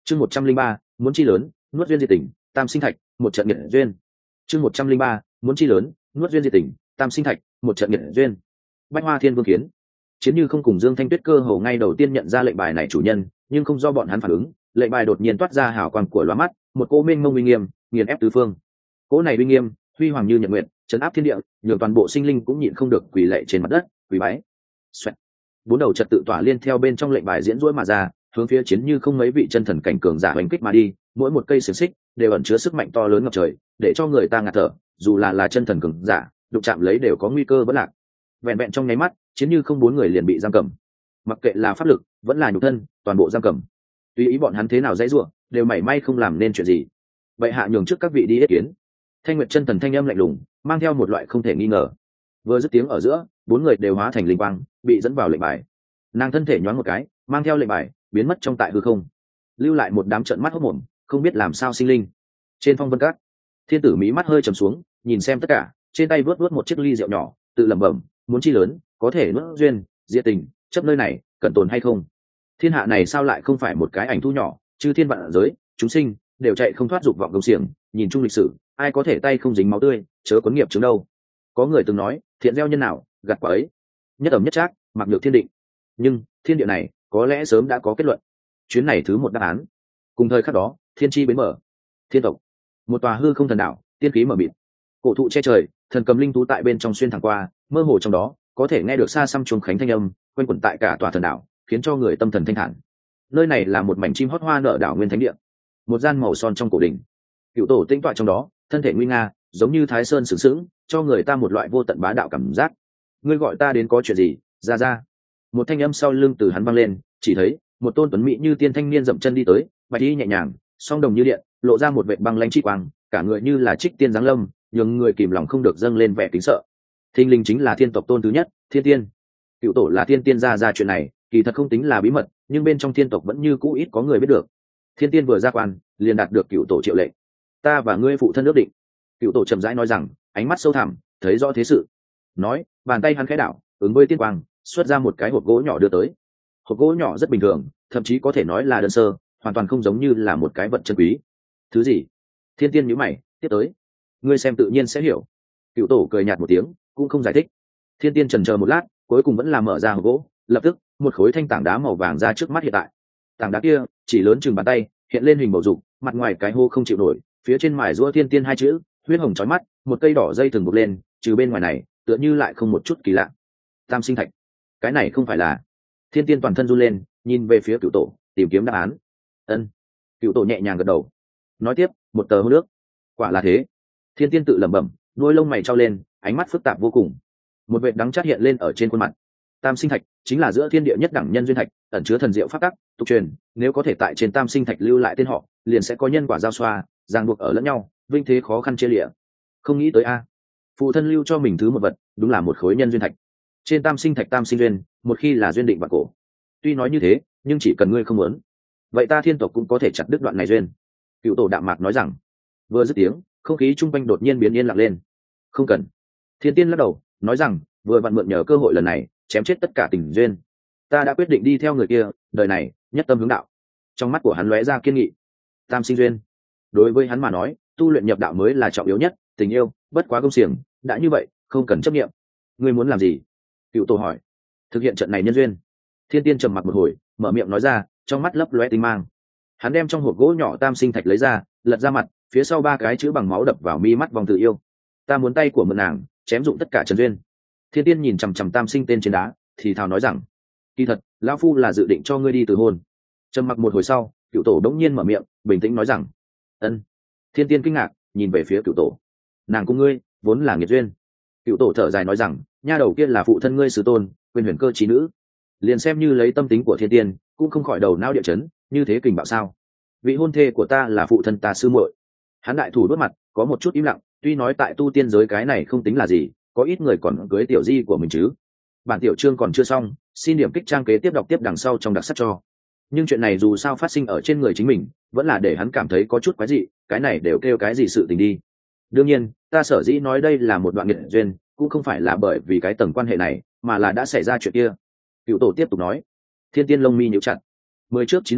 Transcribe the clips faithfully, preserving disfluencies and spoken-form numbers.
chương một trăm linh ba muốn chi lớn nuốt duyên diệt tỉnh tam sinh thạch một trận nghiệt duyên. chương một trăm linh ba muốn chi lớn nuốt duyên diệt tỉnh tam sinh thạch một trận nghiệt duyên. Bách Hoa Thiên Vương kiến chiến như không cùng Dương Thanh Tuyết cơ hồ ngay đầu tiên nhận ra lệnh bài này chủ nhân, nhưng không do bọn hắn phản ứng, lệnh bài đột nhiên toát ra hào quang của lóa mắt, một cỗ mênh mông uy nghiêm nghiền ép tứ phương. Cỗ này uy nghiêm huy hoàng như nhật nguyệt, chấn áp thiên địa, nhường toàn bộ sinh linh cũng nhịn không được quỳ lạy trên mặt đất quỳ bái. Xoẹt. Bốn đầu trật tự tỏa liên theo bên trong lệnh bài diễn rỗi mà ra, hướng phía chiến như không mấy vị chân thần cảnh cường giả hành kích mà đi, mỗi một cây xiềng xích đều ẩn chứa sức mạnh to lớn ngập trời, để cho người ta ngạt thở, dù là là chân thần cường giả, đụng chạm lấy đều có nguy cơ vỡ lạc. Vẹn vẹn trong nháy mắt, chiến như không bốn người liền bị giam cầm, mặc kệ là pháp lực vẫn là nhục thân, toàn bộ giam cầm. Tùy ý bọn hắn thế nào dãy rủa, đều mảy may không làm nên chuyện gì. Vậy hạ nhường trước các vị đi yết kiến. Thanh Nguyệt chân thần thanh âm lạnh lùng, mang theo một loại không thể nghi ngờ. Vừa dứt tiếng ở giữa, bốn người đều hóa thành linh quang, bị dẫn vào lệnh bài. Nàng thân thể nhoáng một cái, mang theo lệnh bài biến mất trong tại hư không, lưu lại một đám trợn mắt hốt mồm, không biết làm sao sinh linh. Trên phong vân cát, thiên tử mí mắt hơi trầm xuống, nhìn xem tất cả, trên tay vớt vớt một chiếc ly rượu nhỏ, tự lẩm bẩm, muốn chi lớn, có thể nuốt duyên, diệt tình, chấp nơi này, cẩn tồn hay không? Thiên hạ này sao lại không phải một cái ảnh thu nhỏ, chư thiên vạn giới, chúng sinh đều chạy không thoát dục vọng công xiềng, nhìn chung lịch sử, ai có thể tay không dính máu tươi, chớ cuốn nghiệp chứng đâu. Có người từng nói, thiện gieo nhân nào, gặt quả ấy. Nhất ẩm nhất trác, mặc nhược thiên định. Nhưng thiên địa này có lẽ sớm đã có kết luận. Chuyến này thứ một đáp án. Cùng thời khắc đó, thiên chi bến mở, thiên tộc, một tòa hư không thần đảo, tiên khí mở mịt, cổ thụ che trời, thần cầm linh thú tại bên trong xuyên thẳng qua, mơ hồ trong đó có thể nghe được xa xăm chuông khánh thanh âm quanh quẩn tại cả tòa thần đảo, khiến cho người tâm thần thanh thản. Nơi này là một mảnh chim hót hoa nở đảo nguyên thánh địa, một gian màu son trong cổ đỉnh, cựu tổ tinh tọa trong đó, thân thể nguy nga, giống như thái sơn sừng sững, cho người ta một loại vô tận bá đạo cảm giác. Ngươi gọi ta đến có chuyện gì? Ra ra. Một thanh âm sau lưng từ hắn vang lên, chỉ thấy một tôn tuấn mỹ như tiên thanh niên dậm chân đi tới, bạch y nhẹ nhàng, song đồng như điện, lộ ra một vệt băng lãnh chi quang, cả người như là trích tiên giáng lâm, nhường người kìm lòng không được dâng lên vẻ kính sợ. Thinh linh chính là thiên tộc tôn thứ nhất, Thiên Tiên. Cựu tổ là thiên tiên ra ra chuyện này, kỳ thật không tính là bí mật, nhưng bên trong thiên tộc vẫn như cũ ít có người biết được. Thiên Tiên vừa ra quan, liền đạt được cựu tổ triệu lệnh. Ta và ngươi phụ thân ước định. Cựu tổ chậm rãi nói rằng, ánh mắt sâu thẳm, thấy rõ thế sự. Nói, bàn tay hắn khẽ đảo, ứng với tiên quang, xuất ra một cái hộp gỗ nhỏ đưa tới. Hộp gỗ nhỏ rất bình thường, thậm chí có thể nói là đơn sơ, hoàn toàn không giống như là một cái vật chân quý. Thứ gì? Thiên Tiên nhíu mày, tiếp tới. Ngươi xem tự nhiên sẽ hiểu. Cựu tổ cười nhạt một tiếng, cũng không giải thích. Thiên Tiên chần chờ một lát, cuối cùng vẫn là mở ra hộp gỗ, lập tức một khối thanh tảng đá màu vàng ra trước mắt hiện tại. Tảng đá kia chỉ lớn chừng bàn tay, hiện lên hình bầu dục, mặt ngoài cái hô không chịu nổi, phía trên mài giũa Thiên Tiên hai chữ, huyết hồng chói mắt, một cây đỏ dây thừng buộc lên, trừ bên ngoài này, tựa như lại không một chút kỳ lạ. Tam sinh thạch, cái này không phải là? Thiên Tiên toàn thân run lên, nhìn về phía cựu tổ, tìm kiếm đáp án. Ân. Cựu tổ nhẹ nhàng gật đầu. Nói tiếp, một tờ hô nước. Quả là thế. Thiên Tiên tự lẩm bẩm, đôi lông mày trao lên, ánh mắt phức tạp vô cùng. Một vệt đắng chát hiện lên ở trên khuôn mặt. Tam sinh thạch chính là giữa thiên địa nhất đẳng nhân duyên thạch, ẩn chứa thần diệu pháp tắc, tục truyền, nếu có thể tại trên tam sinh thạch lưu lại tên họ, liền sẽ có nhân quả giao xoa, ràng buộc ở lẫn nhau, vinh thế khó khăn chia lịa. Không nghĩ tới a, phụ thân lưu cho mình thứ một vật, đúng là một khối nhân duyên thạch. Trên tam sinh thạch tam sinh duyên, một khi là duyên định và cổ. Tuy nói như thế, nhưng chỉ cần ngươi không muốn, vậy ta thiên tộc cũng có thể chặt đứt đoạn này duyên. Cựu tổ đạm mạc nói rằng. Vừa dứt tiếng, không khí chung quanh đột nhiên biến yên lặng lên. Không cần. Thiên Tiên lắc đầu, nói rằng, vừa vặn mượn nhờ cơ hội lần này, chém chết tất cả tình duyên. Ta đã quyết định đi theo người kia, đời này nhất tâm hướng đạo. Trong mắt của hắn lóe ra kiên nghị. Tam sinh duyên, đối với hắn mà nói, tu luyện nhập đạo mới là trọng yếu nhất, tình yêu bất quá công xiềng, đã như vậy, không cần chấp niệm. Ngươi muốn làm gì? Cựu tổ hỏi. Thực hiện trận này nhân duyên. Thiên Tiên trầm mặc một hồi, mở miệng nói ra, trong mắt lấp lóe tinh mang. Hắn đem trong hộp gỗ nhỏ tam sinh thạch lấy ra, lật ra mặt, phía sau ba cái chữ bằng máu đập vào mi mắt vòng tự yêu. Ta muốn tay của mượn nàng, chém dụng tất cả trần duyên. Thiên Tiên nhìn chằm chằm tam sinh tên trên đá, thì thào nói rằng, kỳ thật lão phu là dự định cho ngươi đi từ hôn. Trầm mặc một hồi sau, cựu tổ đống nhiên mở miệng, bình tĩnh nói rằng, ân. Thiên Tiên kinh ngạc, nhìn về phía cựu tổ. Nàng cùng ngươi vốn là nghiệt duyên. Cựu tổ thở dài nói rằng, nha đầu kia là phụ thân ngươi sư tôn, quyền huyền cơ trí nữ. Liền xem như lấy tâm tính của Thiên Tiên, cũng không khỏi đầu não địa chấn, như thế kình bạo sao? Vị hôn thê của ta là phụ thân ta sư muội. Hắn đại thủ đốt mặt, có một chút im lặng, tuy nói tại tu tiên giới cái này không tính là gì, có ít người còn cưới tiểu di của mình chứ. Bản tiểu chương còn chưa xong, xin điểm kích trang kế tiếp đọc tiếp đằng sau trong đặc sắc cho. Nhưng chuyện này dù sao phát sinh ở trên người chính mình, vẫn là để hắn cảm thấy có chút quái dị, cái này đều kêu cái gì sự tình đi. Đương nhiên, ta sở dĩ nói đây là một đoạn nghiệt duyên, cũng không phải là bởi vì cái tầng quan hệ này, mà là đã xảy ra chuyện kia. Cựu tổ tiếp tục nói. Thiên Tiên lông mi nhíu chặt. Mười trước chín năm,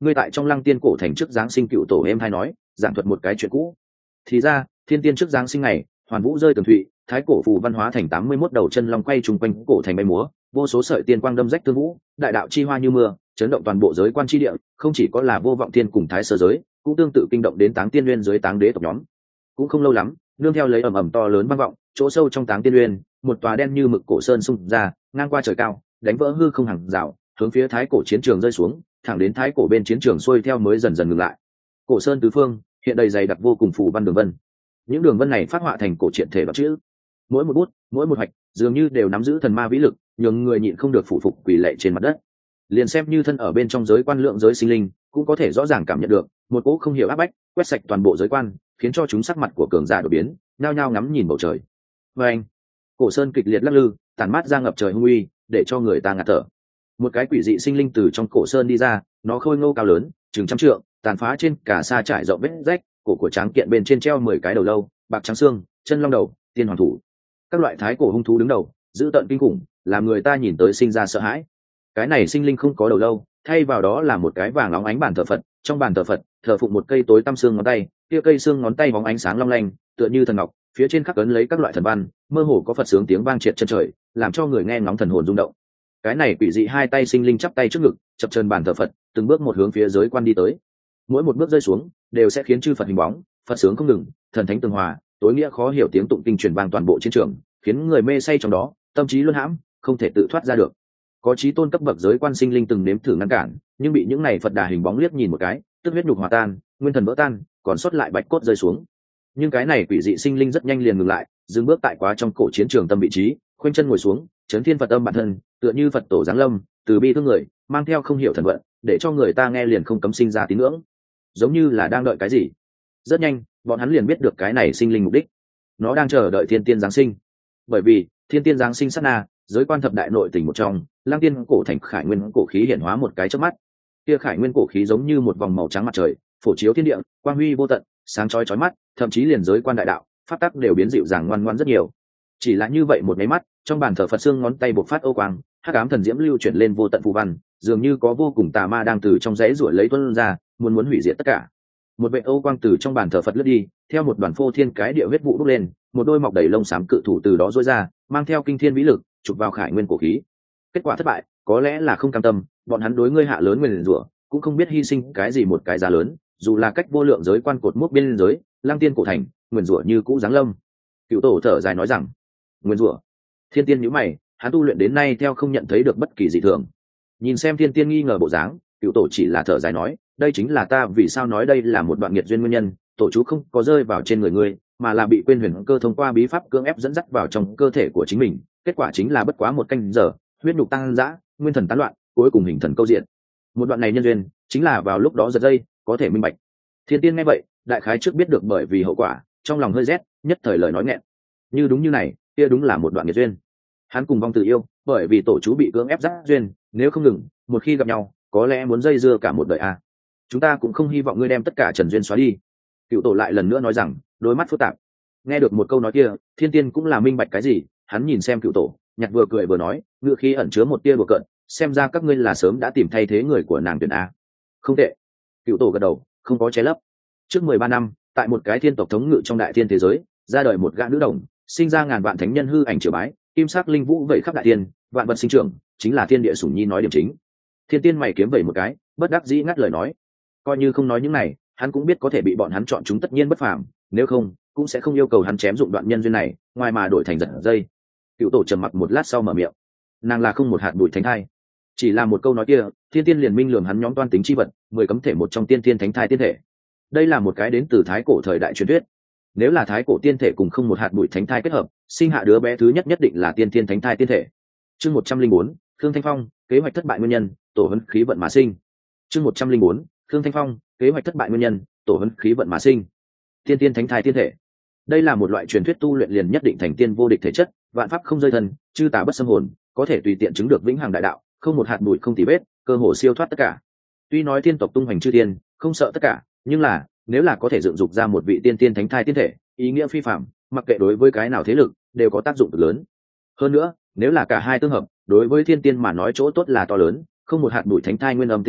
ngươi tại trong lăng tiên cổ thành trước giáng sinh cựu tổ em hay nói giảng thuật một cái chuyện cũ. Thì ra thiên tiên trước giáng sinh ngày, hoàn vũ rơi tường thụy, thái cổ phù văn hóa thành tám mươi mốt đầu chân long quay trùng quanh cổ thành bay múa, vô số sợi tiên quang đâm rách tương vũ, đại đạo chi hoa như mưa, chấn động toàn bộ giới quan chi địa, không chỉ có là vô vọng thiên cùng thái sơ giới, cũng tương tự kinh động đến táng tiên nguyên dưới táng đế tộc nhóm. Cũng không lâu lắm, nương theo lấy ầm ầm to lớn vang vọng, chỗ sâu trong táng tiên nguyên, một tòa đen như mực cổ sơn xung ra, ngang qua trời cao, đánh vỡ hư không hàng rào, hướng phía thái cổ chiến trường rơi xuống, thẳng đến thái cổ bên chiến trường xuôi theo mới dần dần ngừng lại. Cổ sơn tứ phương hiện đầy dày đặc vô cùng phù văn đường vân, những đường vân này phát họa thành cổ truyện thể đoạt chữ, mỗi một bút mỗi một hoạch dường như đều nắm giữ thần ma vĩ lực, nhường người nhịn không được phủ phục quỳ lạy trên mặt đất. Liền xem như thân ở bên trong giới quan lượng giới sinh linh cũng có thể rõ ràng cảm nhận được một cỗ không hiểu áp bách quét sạch toàn bộ giới quan, khiến cho chúng sắc mặt của cường giả đổi biến, nhao nhao ngắm nhìn bầu trời. Và anh, cổ sơn kịch liệt lắc lư, tàn mát ra ngập trời hung uy, để cho người ta ngạt thở. Một cái quỷ dị sinh linh từ trong cổ sơn đi ra, nó khôi ngô cao lớn, chừng trăm trượng, tàn phá trên cả xa trải rộng vết rách, cổ của tráng kiện bên trên treo mười cái đầu lâu, bạc trắng xương, chân long đầu, tiên hoàng thủ, các loại thái cổ hung thú đứng đầu, dữ tợn kinh khủng, làm người ta nhìn tới sinh ra sợ hãi. Cái này sinh linh không có đầu lâu, thay vào đó là một cái vàng óng ánh bàn thờ Phật, trong bàn thờ Phật thờ phụng một cây tối tăm xương ngón tay, kia cây xương ngón tay bóng ánh sáng long lanh, tựa như thần ngọc, phía trên khắc ấn lấy các loại thần văn, mơ hồ có Phật sướng tiếng vang triệt chân trời, làm cho người nghe ngóng thần hồn rung động. Cái này quỷ dị hai tay sinh linh chắp tay trước ngực, chập chờn bàn thờ Phật, từng bước một hướng phía giới quan đi tới. Mỗi một bước rơi xuống, đều sẽ khiến chư Phật hình bóng, Phật sướng không ngừng, thần thánh tường hòa, tối nghĩa khó hiểu tiếng tụng kinh truyền vang toàn bộ chiến trường, khiến người mê say trong đó, tâm trí luân hãm, không thể tự thoát ra được. Có chí tôn cấp bậc giới quan sinh linh từng nếm thử ngăn cản, nhưng bị những này Phật đà hình bóng liếc nhìn một cái, tức huyết nhục hòa tan, nguyên thần vỡ tan, còn sót lại bạch cốt rơi xuống. Nhưng cái này quỷ dị sinh linh rất nhanh liền ngừng lại, dừng bước tại quá trong cổ chiến trường tâm vị trí, khoanh chân ngồi xuống, chấn thiên Phật âm bản thân, tựa như Phật tổ giáng lâm, từ bi thương người, mang theo không hiểu thần vận, để cho người ta nghe liền không cấm sinh ra tín ngưỡng, giống như là đang đợi cái gì. Rất nhanh, bọn hắn liền biết được cái này sinh linh mục đích, nó đang chờ đợi thiên tiên giáng sinh. Bởi vì thiên tiên giáng sinh sát na, giới quan thập đại nội tình một trong, Lăng Tiên cổ thành khải nguyên cổ khí hiển hóa một cái chớp mắt. Kia khải nguyên cổ khí giống như một vòng màu trắng mặt trời, phổ chiếu thiên địa, quang huy vô tận, sáng chói chói mắt, thậm chí liền giới quan đại đạo, pháp tắc đều biến dịu dàng ngoan ngoãn rất nhiều. Chỉ là như vậy một cái mắt, trong bàn thờ Phật xương ngón tay bộc phát ô quang, hắc ám thần diễm lưu chuyển lên vô tận phù văn, dường như có vô cùng tà ma đang từ trong rẽ ruổi lấy tuôn ra, muốn muốn hủy diệt tất cả. Một vệ ô quang từ trong bàn thờ Phật lướt đi, theo một đoàn phô thiên cái địa huyết vụ bốc lên, một đôi mọc đầy lông xám cự thủ từ đó rối ra, mang theo kinh thiên vĩ lực, chụp vào khải nguyên cổ khí. Kết quả thất bại, có lẽ là không cam tâm, bọn hắn đối ngươi hạ lớn nguyền rủa, cũng không biết hy sinh cái gì một cái giá lớn, dù là cách vô lượng giới quan cột mốc biên giới, Lăng Tiên cổ thành, nguyền rủa như cũ giáng lâm. Cựu tổ thở dài nói rằng, nguyền rủa. Thiên tiên nhíu mày, hắn tu luyện đến nay theo không nhận thấy được bất kỳ dị thường. Nhìn xem thiên tiên nghi ngờ bộ dáng, cựu tổ chỉ là thở dài nói, đây chính là ta vì sao nói đây là một đoạn nghiệt duyên nguyên nhân, tổ chú không có rơi vào trên người ngươi, mà là bị quên huyền cơ thông qua bí pháp cưỡng ép dẫn dắt vào trong cơ thể của chính mình, kết quả chính là bất quá một canh giờ, huyết nhục tăng dã, nguyên thần tán loạn, cuối cùng hình thần câu diện. Một đoạn này nhân duyên chính là vào lúc đó giật dây, có thể minh bạch. Thiên tiên nghe vậy, đại khái trước biết được bởi vì hậu quả, trong lòng hơi rét, nhất thời lời nói nghẹn. Như đúng như này, kia đúng là một đoạn nghiệt duyên. Hắn cùng vong tự yêu, bởi vì tổ chú bị cưỡng ép dắt duyên, nếu không ngừng, một khi gặp nhau, có lẽ muốn dây dưa cả một đời a. À. Chúng ta cũng không hy vọng ngươi đem tất cả trần duyên xóa đi. Cựu tổ lại lần nữa nói rằng, đôi mắt phức tạp. Nghe được một câu nói kia, thiên tiên cũng là minh bạch cái gì, hắn nhìn xem cựu tổ, nhặt vừa cười vừa nói, ngựa khí ẩn chứa một tia đùa cợt, xem ra các ngươi là sớm đã tìm thay thế người của nàng tuyển a. Không tệ. Cựu tổ gật đầu, không có che lấp. Trước mười ba năm, tại một cái thiên tộc thống ngự trong đại thiên thế giới, ra đời một gã nữ đồng, sinh ra ngàn vạn thánh nhân hư ảnh triều bái, kim sắc linh vũ vậy khắp đại thiên, vạn vật sinh trưởng, chính là thiên địa sủng nhi nói điểm chính. Thiên tiên mày kiếm vẩy một cái, bất đắc dĩ ngắt lời nói, coi như không nói những này, hắn cũng biết có thể bị bọn hắn chọn chúng tất nhiên bất phàm, nếu không cũng sẽ không yêu cầu hắn chém dụng đoạn nhân duyên này, ngoài mà đổi thành giật dây. Cựu tổ trầm mặc một lát sau mở miệng, nàng là không một hạt bụi thánh thai. Chỉ là một câu nói kia, thiên tiên liền minh lường hắn nhóm toan tính chi vật, mười cấm thể một trong tiên tiên thánh thai tiên thể. Đây là một cái đến từ thái cổ thời đại truyền thuyết. Nếu là thái cổ tiên thể cùng không một hạt bụi thánh thai kết hợp, sinh hạ đứa bé thứ nhất nhất định là tiên tiên thánh thai tiên thể. Chương một trăm linh bốn, Khương Thanh Phong, kế hoạch thất bại nguyên nhân, tổ huấn khí vận mà sinh. Chương một trăm linh bốn, Khương Thanh Phong, kế hoạch thất bại nguyên nhân, tổ huấn khí vận mà sinh. Tiên tiên thánh thai tiên thể. Đây là một loại truyền thuyết tu luyện liền nhất định thành tiên vô địch thể chất, vạn pháp không rơi thân, chư tà bất xâm hồn, có thể tùy tiện chứng được vĩnh hằng đại đạo, không một hạt bụi không tì vết, cơ hồ siêu thoát tất cả. Tuy nói thiên tộc tung hoành chư tiên, không sợ tất cả, nhưng là nếu là có thể dựng dục ra một vị tiên tiên thánh thai tiên thể, ý nghĩa phi phàm, mặc kệ đối với cái nào thế lực đều có tác dụng cực lớn. Hơn nữa, nếu là cả hai tương hợp, đối với thiên tiên mà nói chỗ tốt là to lớn, không một hạt bụi thánh thai nguyên âm tinh khiết,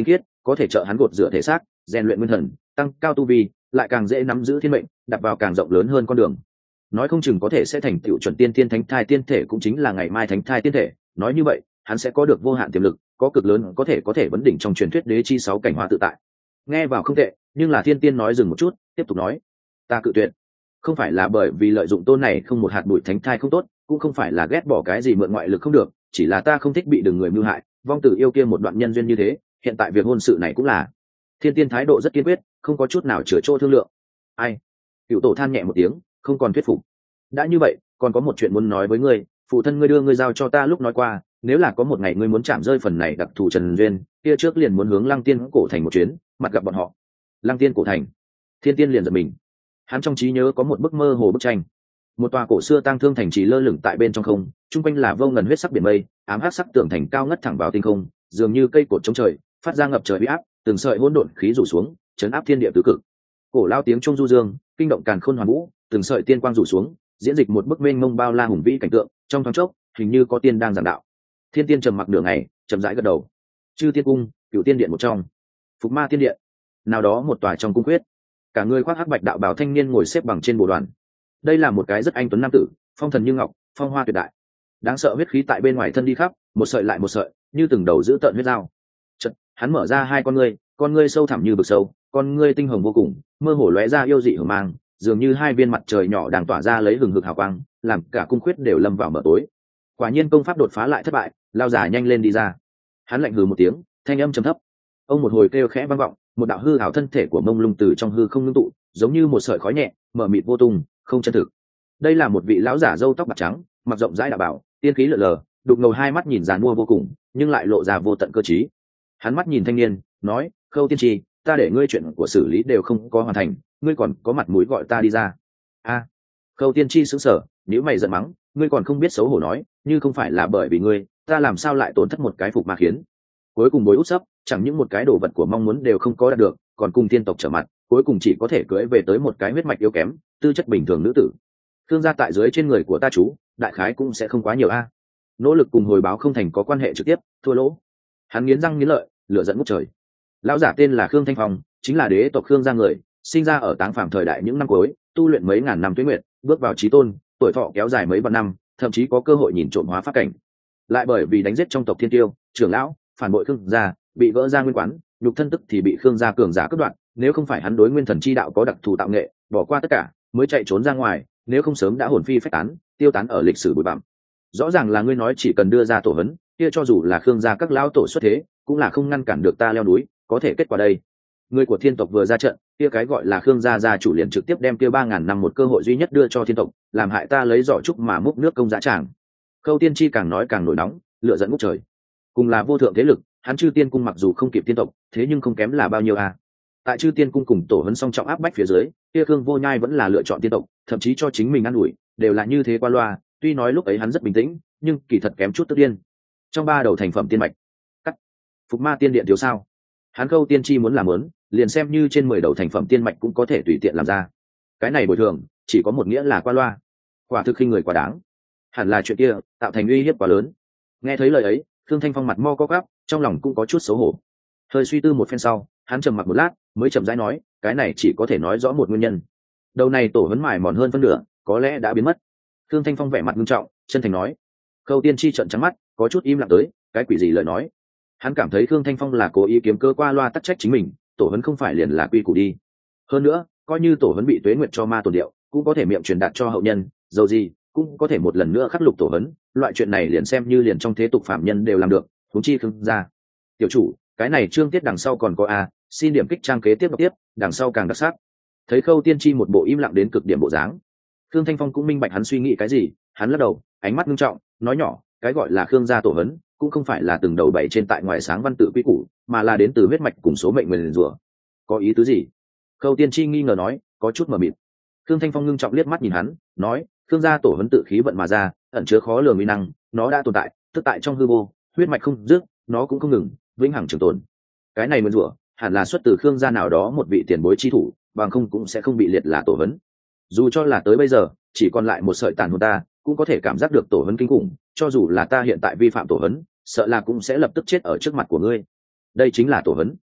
có thể trợ hắn gột rửa thể xác, rèn luyện nguyên thần, tăng cao tu vi, lại càng dễ nắm giữ thiên mệnh, đặt vào càng rộng lớn hơn con đường. Nói không chừng có thể sẽ thành tựu chuẩn tiên tiên thánh thai tiên thể, cũng chính là ngày mai thánh thai tiên thể. Nói như vậy, hắn sẽ có được vô hạn tiềm lực, có cực lớn có thể có thể vấn đỉnh trong truyền thuyết đế chi sáu cảnh hoa tự tại. Nghe vào không tệ, nhưng là thiên tiên nói dừng một chút, tiếp tục nói: ta cự tuyệt. Không phải là bởi vì lợi dụng tôn này không một hạt bụi thánh thai không tốt, cũng không phải là ghét bỏ cái gì mượn ngoại lực không được, chỉ là ta không thích bị đường người mưu hại, vong tử yêu kia một đoạn nhân duyên như thế, hiện tại việc hôn sự này cũng là. Thiên tiên thái độ rất kiên quyết, không có chút nào chừa chỗ thương lượng. Ai? Cựu tổ than nhẹ một tiếng, không còn thuyết phục. Đã như vậy, còn có một chuyện muốn nói với ngươi, phụ thân ngươi đưa ngươi giao cho ta lúc nói qua, nếu là có một ngày ngươi muốn chạm rơi phần này đặc thù trần duyên, kia trước liền muốn hướng Lăng Tiên cổ thành một chuyến, mặt gặp bọn họ. Lăng Tiên cổ thành. Thiên tiên liền giật mình. Hắn trong trí nhớ có một bức mơ hồ bức tranh, một tòa cổ xưa tang thương thành trì lơ lửng tại bên trong không, chung quanh là vô ngần huyết sắc biển mây, ám hắc sắc tường thành cao ngất thẳng vào tinh không, dường như cây cột chống trời, phát ra ngập trời uy áp, từng sợi hỗn độn khí rủ xuống, chấn áp thiên địa tứ cực. Cổ lao tiếng trung du dương, kinh động càn khôn hoàn vũ, từng sợi tiên quang rủ xuống, diễn dịch một bức mênh mông bao la hùng vĩ cảnh tượng, trong thoáng chốc, hình như có tiên đang giảng đạo. Thiên tiên trầm mặc nửa ngày, chậm rãi gật đầu. Chư tiên cung, cửu tiên điện một trong, Phục Ma tiên điện, nào đó một tòa trong cung quyết, cả người khoác hắc bạch đạo bào thanh niên ngồi xếp bằng trên bồ đoàn. Đây là một cái rất anh tuấn nam tử, phong thần như ngọc, phong hoa tuyệt đại, đáng sợ huyết khí tại bên ngoài thân đi khắp, một sợi lại một sợi, như từng đầu giữ tợn huyết dao. Chợt, hắn mở ra hai con ngươi, con ngươi sâu thẳm như vực sâu, con ngươi tinh hồng vô cùng, mơ hồ lóe ra yêu dị hờ mang, dường như hai viên mặt trời nhỏ đang tỏa ra lấy hừng hực hào quang, làm cả cung khuyết đều lâm vào mờ tối. Quả nhiên công pháp đột phá lại thất bại, lao giả nhanh lên đi ra. Hắn lạnh hừ một tiếng, thanh âm trầm thấp. Ông một hồi kêu khẽ vang vọng, một đạo hư ảo thân thể của mông lung từ trong hư không ngưng tụ, giống như một sợi khói nhẹ, mờ mịt vô tung, không chân thực. Đây là một vị lão giả râu tóc bạc trắng, mặc rộng rãi đạo bảo, tiên khí lờ lờ, đục ngầu hai mắt nhìn giàn mua vô cùng, nhưng lại lộ ra vô tận cơ trí. Hắn mắt nhìn thanh niên, nói: Khâu tiên tri, ta để ngươi chuyện của xử lý đều không có hoàn thành, ngươi còn có mặt mũi gọi ta đi ra? A. Khâu tiên tri sững sờ, nếu mày giận mắng: ngươi còn không biết xấu hổ nói, như không phải là bởi vì ngươi, ta làm sao lại tổn thất một cái Phục Ma khiến? Cuối cùng bối út sấp, chẳng những một cái đồ vật của mong muốn đều không có đạt được, còn cùng tiên tộc trở mặt, cuối cùng chỉ có thể cưỡi về tới một cái huyết mạch yếu kém, tư chất bình thường nữ tử. Thương gia tại dưới trên người của ta chú, đại khái cũng sẽ không quá nhiều a. Nỗ lực cùng hồi báo không thành có quan hệ trực tiếp, thua lỗ. Hắn nghiến răng nghiến lợi, lửa giận ngút trời. Lão giả tên là Khương Thanh Phong, chính là đế tộc Khương gia người, sinh ra ở Táng Phàm thời đại những năm cuối, tu luyện mấy ngàn năm tuế nguyệt, bước vào chí tôn, tuổi thọ kéo dài mấy vạn năm, thậm chí có cơ hội nhìn trộm hóa pháp cảnh. Lại bởi vì đánh giết trong tộc Thiên Tiêu, trưởng lão, phản bội Khương gia, bị vỡ ra nguyên quán, nhục thân tức thì bị Khương gia cường giả cướp đoạt, nếu không phải hắn đối nguyên thần chi đạo có đặc thù tạo nghệ, bỏ qua tất cả, mới chạy trốn ra ngoài, nếu không sớm đã hồn phi phách tán, tiêu tán ở lịch sử bụi bặm. Rõ ràng là ngươi nói chỉ cần đưa ra tổ hấn, kia cho dù là Khương gia các lão tổ xuất thế, cũng là không ngăn cản được ta leo núi, có thể kết quả đây. Người của Thiên tộc vừa ra trận, kia cái gọi là Khương gia gia chủ liền trực tiếp đem kia ba ngàn năm một cơ hội duy nhất đưa cho Thiên tộc, làm hại ta lấy giỏ trúc mà múc nước công giá tràng. Khâu Tiên Chi càng nói càng nổi nóng, lửa giận ngút trời. Cùng là vô thượng thế lực, hắn Chư Tiên cung mặc dù không kịp Thiên tộc, thế nhưng không kém là bao nhiêu à? Tại Chư Tiên cung cùng tổ hấn song trọng áp bách phía dưới, kia Khương Vô Nhai vẫn là lựa chọn Tiên tộc, thậm chí cho chính mình ăn ủi, đều là như thế qua loa. Tuy nói lúc ấy hắn rất bình tĩnh, nhưng kỳ thật kém chút tức điên. Trong ba đầu thành phẩm tiên mạch, cắt Phục Ma tiên điện thiếu sao? Hắn Khâu Tiên Chi muốn làm lớn, liền xem như trên mười đầu thành phẩm tiên mạch cũng có thể tùy tiện làm ra. Cái này bồi thường, chỉ có một nghĩa là qua loa. Quả thực khinh người quá đáng. Hẳn là chuyện kia tạo thành uy hiếp quá lớn. Nghe thấy lời ấy, Thương Thanh Phong mặt mo co quắp, trong lòng cũng có chút xấu hổ. Hơi suy tư một phen sau, hắn trầm mặc một lát, mới chậm rãi nói: cái này chỉ có thể nói rõ một nguyên nhân. Đầu này tổ hấn mài mòn hơn phân nửa, có lẽ đã biến mất. Thương Thanh Phong vẻ mặt nghiêm trọng, chân thành nói. Khâu Tiên Chi trợn trắng mắt, có chút im lặng tới, cái quỷ gì lời nói. Hắn cảm thấy Thương Thanh Phong là cố ý kiếm cơ qua loa tắc trách chính mình, tổ hấn không phải liền là quy củ đi. Hơn nữa, coi như tổ hấn bị tuế nguyệt cho ma tổn điệu, cũng có thể miệng truyền đạt cho hậu nhân, dầu gì cũng có thể một lần nữa khắc lục tổ hấn. Loại chuyện này liền xem như liền trong thế tục phạm nhân đều làm được, huống chi Khương gia. Tiểu chủ, cái này chương tiết đằng sau còn có a, xin điểm kích trang kế tiếp đọc tiếp, đằng sau càng đặc sắc. Thấy Khâu Tiên Chi một bộ im lặng đến cực điểm bộ dáng, Khương Thanh Phong cũng minh bạch hắn suy nghĩ cái gì, hắn lắc đầu, ánh mắt nghiêm trọng, nói nhỏ: cái gọi là Khương gia tổ hấn, cũng không phải là từng đầu bảy trên tại ngoài sáng văn tự quy củ, mà là đến từ huyết mạch cùng số mệnh nguyền rủa. Có ý tứ gì? Khâu Tiên Chi nghi ngờ nói, có chút mờ mịt. Khương Thanh Phong ngưng trọng liếc mắt nhìn hắn, nói: Khương gia tổ hấn tự khí vận mà ra, ẩn chứa khó lường uy năng, nó đã tồn tại, tức tại trong hư vô, huyết mạch không dứt, nó cũng không ngừng, vĩnh hằng trường tồn. Cái này nguyền rủa, hẳn là xuất từ Khương gia nào đó một vị tiền bối chi thủ, bằng không cũng sẽ không bị liệt là tổ hấn. Dù cho là tới bây giờ, chỉ còn lại một sợi tàn hồn ta, cũng có thể cảm giác được tổ hấn kinh khủng, cho dù là ta hiện tại vi phạm tổ hấn, sợ là cũng sẽ lập tức chết ở trước mặt của ngươi. Đây chính là tổ hấn.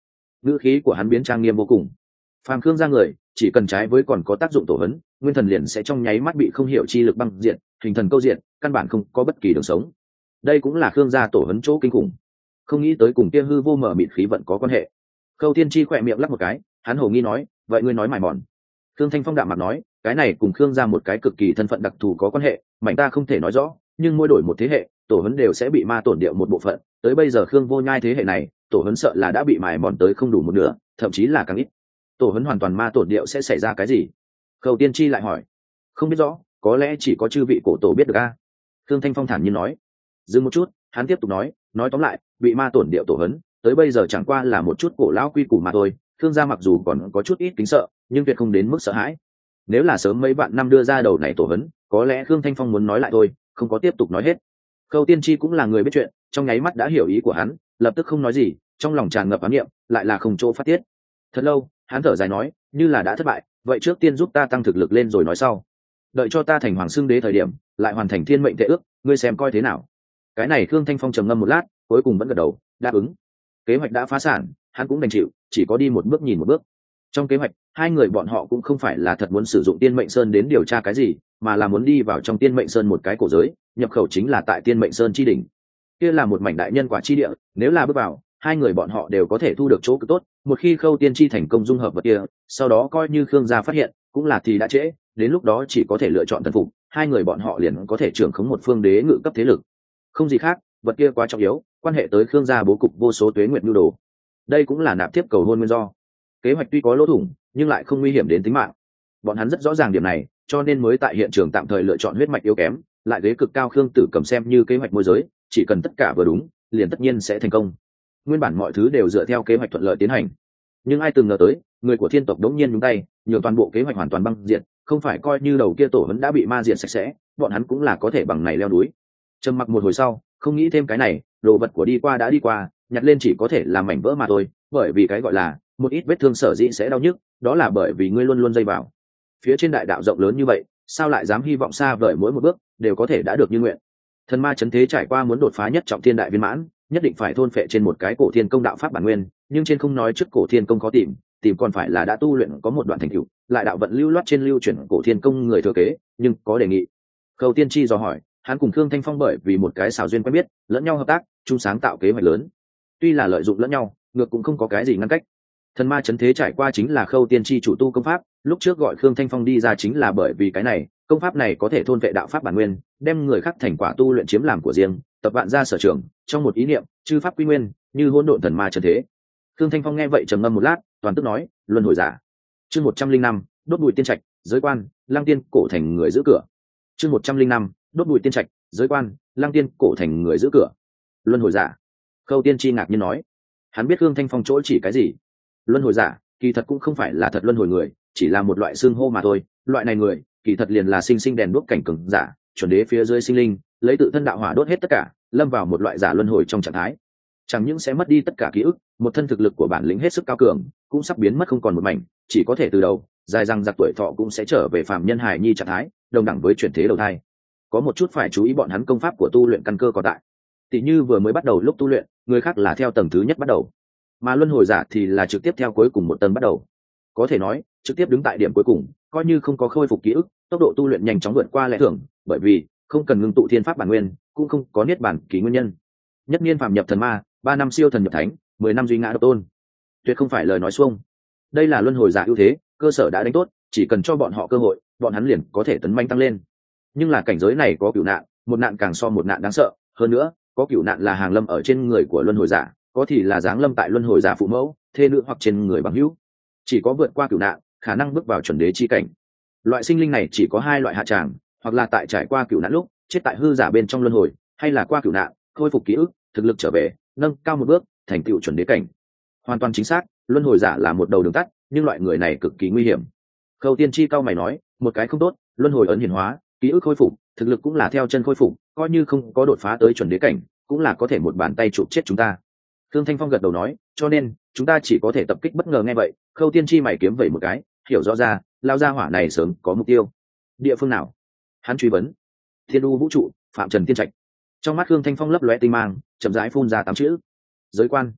ngữ khí của hắn biến trang nghiêm vô cùng. Phàm Khương gia người chỉ cần trái với còn có tác dụng tổ hấn, nguyên thần liền sẽ trong nháy mắt bị không hiểu chi lực băng diện, hình thần câu diện, căn bản không có bất kỳ đường sống. Đây cũng là Khương gia tổ hấn chỗ kinh khủng. Không nghĩ tới cùng kia hư vô mở mịt khí vận có quan hệ. Khâu Tiên Chi khỏe miệng lắc một cái, hắn hồ nghi nói, vậy ngươi nói mải mòn. Khương Thanh Phong đạm mặt nói, cái này cùng Khương gia một cái cực kỳ thân phận đặc thù có quan hệ, mạnh ta không thể nói rõ, nhưng mỗi đổi một thế hệ, tổ hấn đều sẽ bị ma tổn điệu một bộ phận. Tới bây giờ Khương Vô Nhai thế hệ này, tổ hấn sợ là đã bị mài mòn tới không đủ một nửa, thậm chí là càng ít. Tổ hấn hoàn toàn ma tổn điệu sẽ xảy ra cái gì? Khâu Tiên Chi lại hỏi. Không biết rõ, có lẽ chỉ có chư vị cổ tổ biết được a. Khương Thanh Phong thản nhiên nói. Dừng một chút, hắn tiếp tục nói, nói tóm lại, bị ma tổn điệu tổ hấn, tới bây giờ chẳng qua là một chút cổ lão quy củ mà thôi. Khương gia mặc dù còn có chút ít kính sợ, nhưng tuyệt không đến mức sợ hãi. Nếu là sớm mấy bạn năm đưa ra đầu này tổ hấn, có lẽ Khương Thanh Phong muốn nói lại thôi, không có tiếp tục nói hết. Khâu Tiên Chi cũng là người biết chuyện, trong nháy mắt đã hiểu ý của hắn, lập tức không nói gì, trong lòng tràn ngập ám niệm, lại là không chỗ phát tiết. Thật lâu, hắn thở dài nói, như là đã thất bại, vậy trước tiên giúp ta tăng thực lực lên rồi nói sau. Đợi cho ta thành hoàng xưng đế thời điểm, lại hoàn thành thiên mệnh thể ước, ngươi xem coi thế nào. Cái này Khương Thanh Phong trầm ngâm một lát, cuối cùng vẫn gật đầu, đáp ứng. Kế hoạch đã phá sản, hắn cũng đành chịu, chỉ có đi một bước nhìn một bước. Trong kế hoạch, hai người bọn họ cũng không phải là thật muốn sử dụng Tiên Mệnh Sơn đến điều tra cái gì, mà là muốn đi vào trong Tiên Mệnh Sơn một cái cổ giới, nhập khẩu chính là tại Tiên Mệnh Sơn chi đỉnh. Kia là một mảnh đại nhân quả chi địa, nếu là bước vào, hai người bọn họ đều có thể thu được chỗ cực tốt. Một khi Khâu Tiên Chi thành công dung hợp vật kia, sau đó coi như Khương gia phát hiện, cũng là thì đã trễ, đến lúc đó chỉ có thể lựa chọn thần phục, hai người bọn họ liền có thể trưởng khống một phương đế ngự cấp thế lực. Không gì khác, vật kia quá trọng yếu, quan hệ tới Khương gia bố cục vô số tuế nguyệt nhu đồ. Đây cũng là nạp tiếp cầu hôn nguyên do. Kế hoạch tuy có lỗ thủng, nhưng lại không nguy hiểm đến tính mạng. Bọn hắn rất rõ ràng điểm này, cho nên mới tại hiện trường tạm thời lựa chọn huyết mạch yếu kém, lại ghế cực cao Khương Tử Cầm xem như kế hoạch môi giới, chỉ cần tất cả vừa đúng, liền tất nhiên sẽ thành công. Nguyên bản mọi thứ đều dựa theo kế hoạch thuận lợi tiến hành, nhưng ai từng ngờ tới, người của thiên tộc đống nhiên nhúng tay, nhường toàn bộ kế hoạch hoàn toàn băng diệt, không phải coi như đầu kia tổ vẫn đã bị ma diệt sạch sẽ, bọn hắn cũng là có thể bằng này leo núi. Trầm mặc một hồi sau, không nghĩ thêm cái này, đồ vật của đi qua đã đi qua, nhặt lên chỉ có thể làm mảnh vỡ mà thôi, bởi vì cái gọi là một ít vết thương sở dĩ sẽ đau nhức, đó là bởi vì ngươi luôn luôn dây vào. Phía trên đại đạo rộng lớn như vậy, sao lại dám hy vọng xa vời mỗi một bước đều có thể đã được như nguyện. Thần ma chấn thế trải qua muốn đột phá nhất trọng thiên đại viên mãn, nhất định phải thôn phệ trên một cái cổ thiên công đạo pháp bản nguyên, nhưng trên không nói trước cổ thiên công khó tìm, tìm còn phải là đã tu luyện có một đoạn thành tựu, lại đạo vận lưu loát trên lưu chuyển cổ thiên công người thừa kế, nhưng có đề nghị. Khâu Tiên Chi dò hỏi, hắn cùng Khương Thanh Phong bởi vì một cái xảo duyên quen biết, lẫn nhau hợp tác, chung sáng tạo kế hoạch lớn. Tuy là lợi dụng lẫn nhau, ngược cũng không có cái gì ngăn cách. Thần ma chấn thế trải qua chính là Khâu Tiên Chi chủ tu công pháp, lúc trước gọi Khương Thanh Phong đi ra chính là bởi vì cái này, công pháp này có thể thôn vệ đạo pháp bản nguyên, đem người khác thành quả tu luyện chiếm làm của riêng, tập vạn gia sở trường, trong một ý niệm, chư pháp quy nguyên, như hỗn độn thần ma chấn thế. Khương Thanh Phong nghe vậy trầm ngâm một lát, toàn tức nói, luân hồi giả. Chương một trăm linh năm, đốt bụi tiên trạch, giới quan, lang tiên cổ thành người giữ cửa. Chương một trăm linh năm, đốt bụi tiên trạch, giới quan, lang tiên cổ thành người giữ cửa. Luân hồi giả. Khâu Tiên Chi ngạc nhiên nói, hắn biết Khương Thanh Phong chỗ chỉ cái gì. Luân hồi giả, kỳ thật cũng không phải là thật luân hồi người, chỉ là một loại xương hô mà thôi. Loại này người, kỳ thật liền là sinh sinh đèn đuốc cảnh cường giả, chuẩn đế phía dưới sinh linh, lấy tự thân đạo hỏa đốt hết tất cả, lâm vào một loại giả luân hồi trong trạng thái. Chẳng những sẽ mất đi tất cả ký ức, một thân thực lực của bản lĩnh hết sức cao cường, cũng sắp biến mất không còn một mảnh, chỉ có thể từ đầu, dài răng giặc tuổi thọ cũng sẽ trở về phàm nhân hài nhi trạng thái, đồng đẳng với chuyển thế đầu thai. Có một chút phải chú ý, bọn hắn công pháp của tu luyện căn cơ còn tại. Tỷ như vừa mới bắt đầu lúc tu luyện, người khác là theo tầng thứ nhất bắt đầu, mà luân hồi giả thì là trực tiếp theo cuối cùng một tầng bắt đầu. Có thể nói, trực tiếp đứng tại điểm cuối cùng, coi như không có khôi phục ký ức, tốc độ tu luyện nhanh chóng vượt qua lẽ thường, bởi vì không cần ngưng tụ thiên pháp bản nguyên, cũng không có niết bản kỳ nguyên nhân. Nhất niên phàm nhập thần ma, ba năm siêu thần nhập thánh, mười năm duy ngã độc tôn, tuyệt không phải lời nói xuông. Đây là luân hồi giả ưu thế, cơ sở đã đánh tốt, chỉ cần cho bọn họ cơ hội, bọn hắn liền có thể tấn manh tăng lên. Nhưng là cảnh giới này có cửu nạn, một nạn càng so một nạn đáng sợ, hơn nữa, có cửu nạn là hàng lâm ở trên người của luân hồi giả, có thì là giáng lâm tại luân hồi giả phụ mẫu, thê nữ hoặc trên người bằng hữu. Chỉ có vượt qua cửu nạn, khả năng bước vào chuẩn đế chi cảnh. Loại sinh linh này chỉ có hai loại hạ tràng, hoặc là tại trải qua cửu nạn lúc chết tại hư giả bên trong luân hồi, hay là qua cửu nạn khôi phục ký ức, thực lực trở về, nâng cao một bước, thành tựu chuẩn đế cảnh. Hoàn toàn chính xác, luân hồi giả là một đầu đường tắt, nhưng loại người này cực kỳ nguy hiểm. Khâu Tiên Chi cao mày nói, một cái không tốt, luân hồi ấn hiển hóa, ký ức khôi phục, thực lực cũng là theo chân khôi phục, coi như không có đột phá tới chuẩn đế cảnh, cũng là có thể một bàn tay chụp chết chúng ta. Thương Thanh Phong gật đầu nói, cho nên chúng ta chỉ có thể tập kích bất ngờ. Nghe vậy, Khâu Tiên Chi mày kiếm vẩy một cái, hiểu rõ ra, lao ra hỏa này sớm có mục tiêu. Địa phương nào? Hắn truy vấn. Thiên U vũ trụ, Phạm Trần Tiên Trạch. Trong mắt Khương Thanh Phong lấp lóe tinh mang, chậm rãi phun ra tám chữ: giới quan.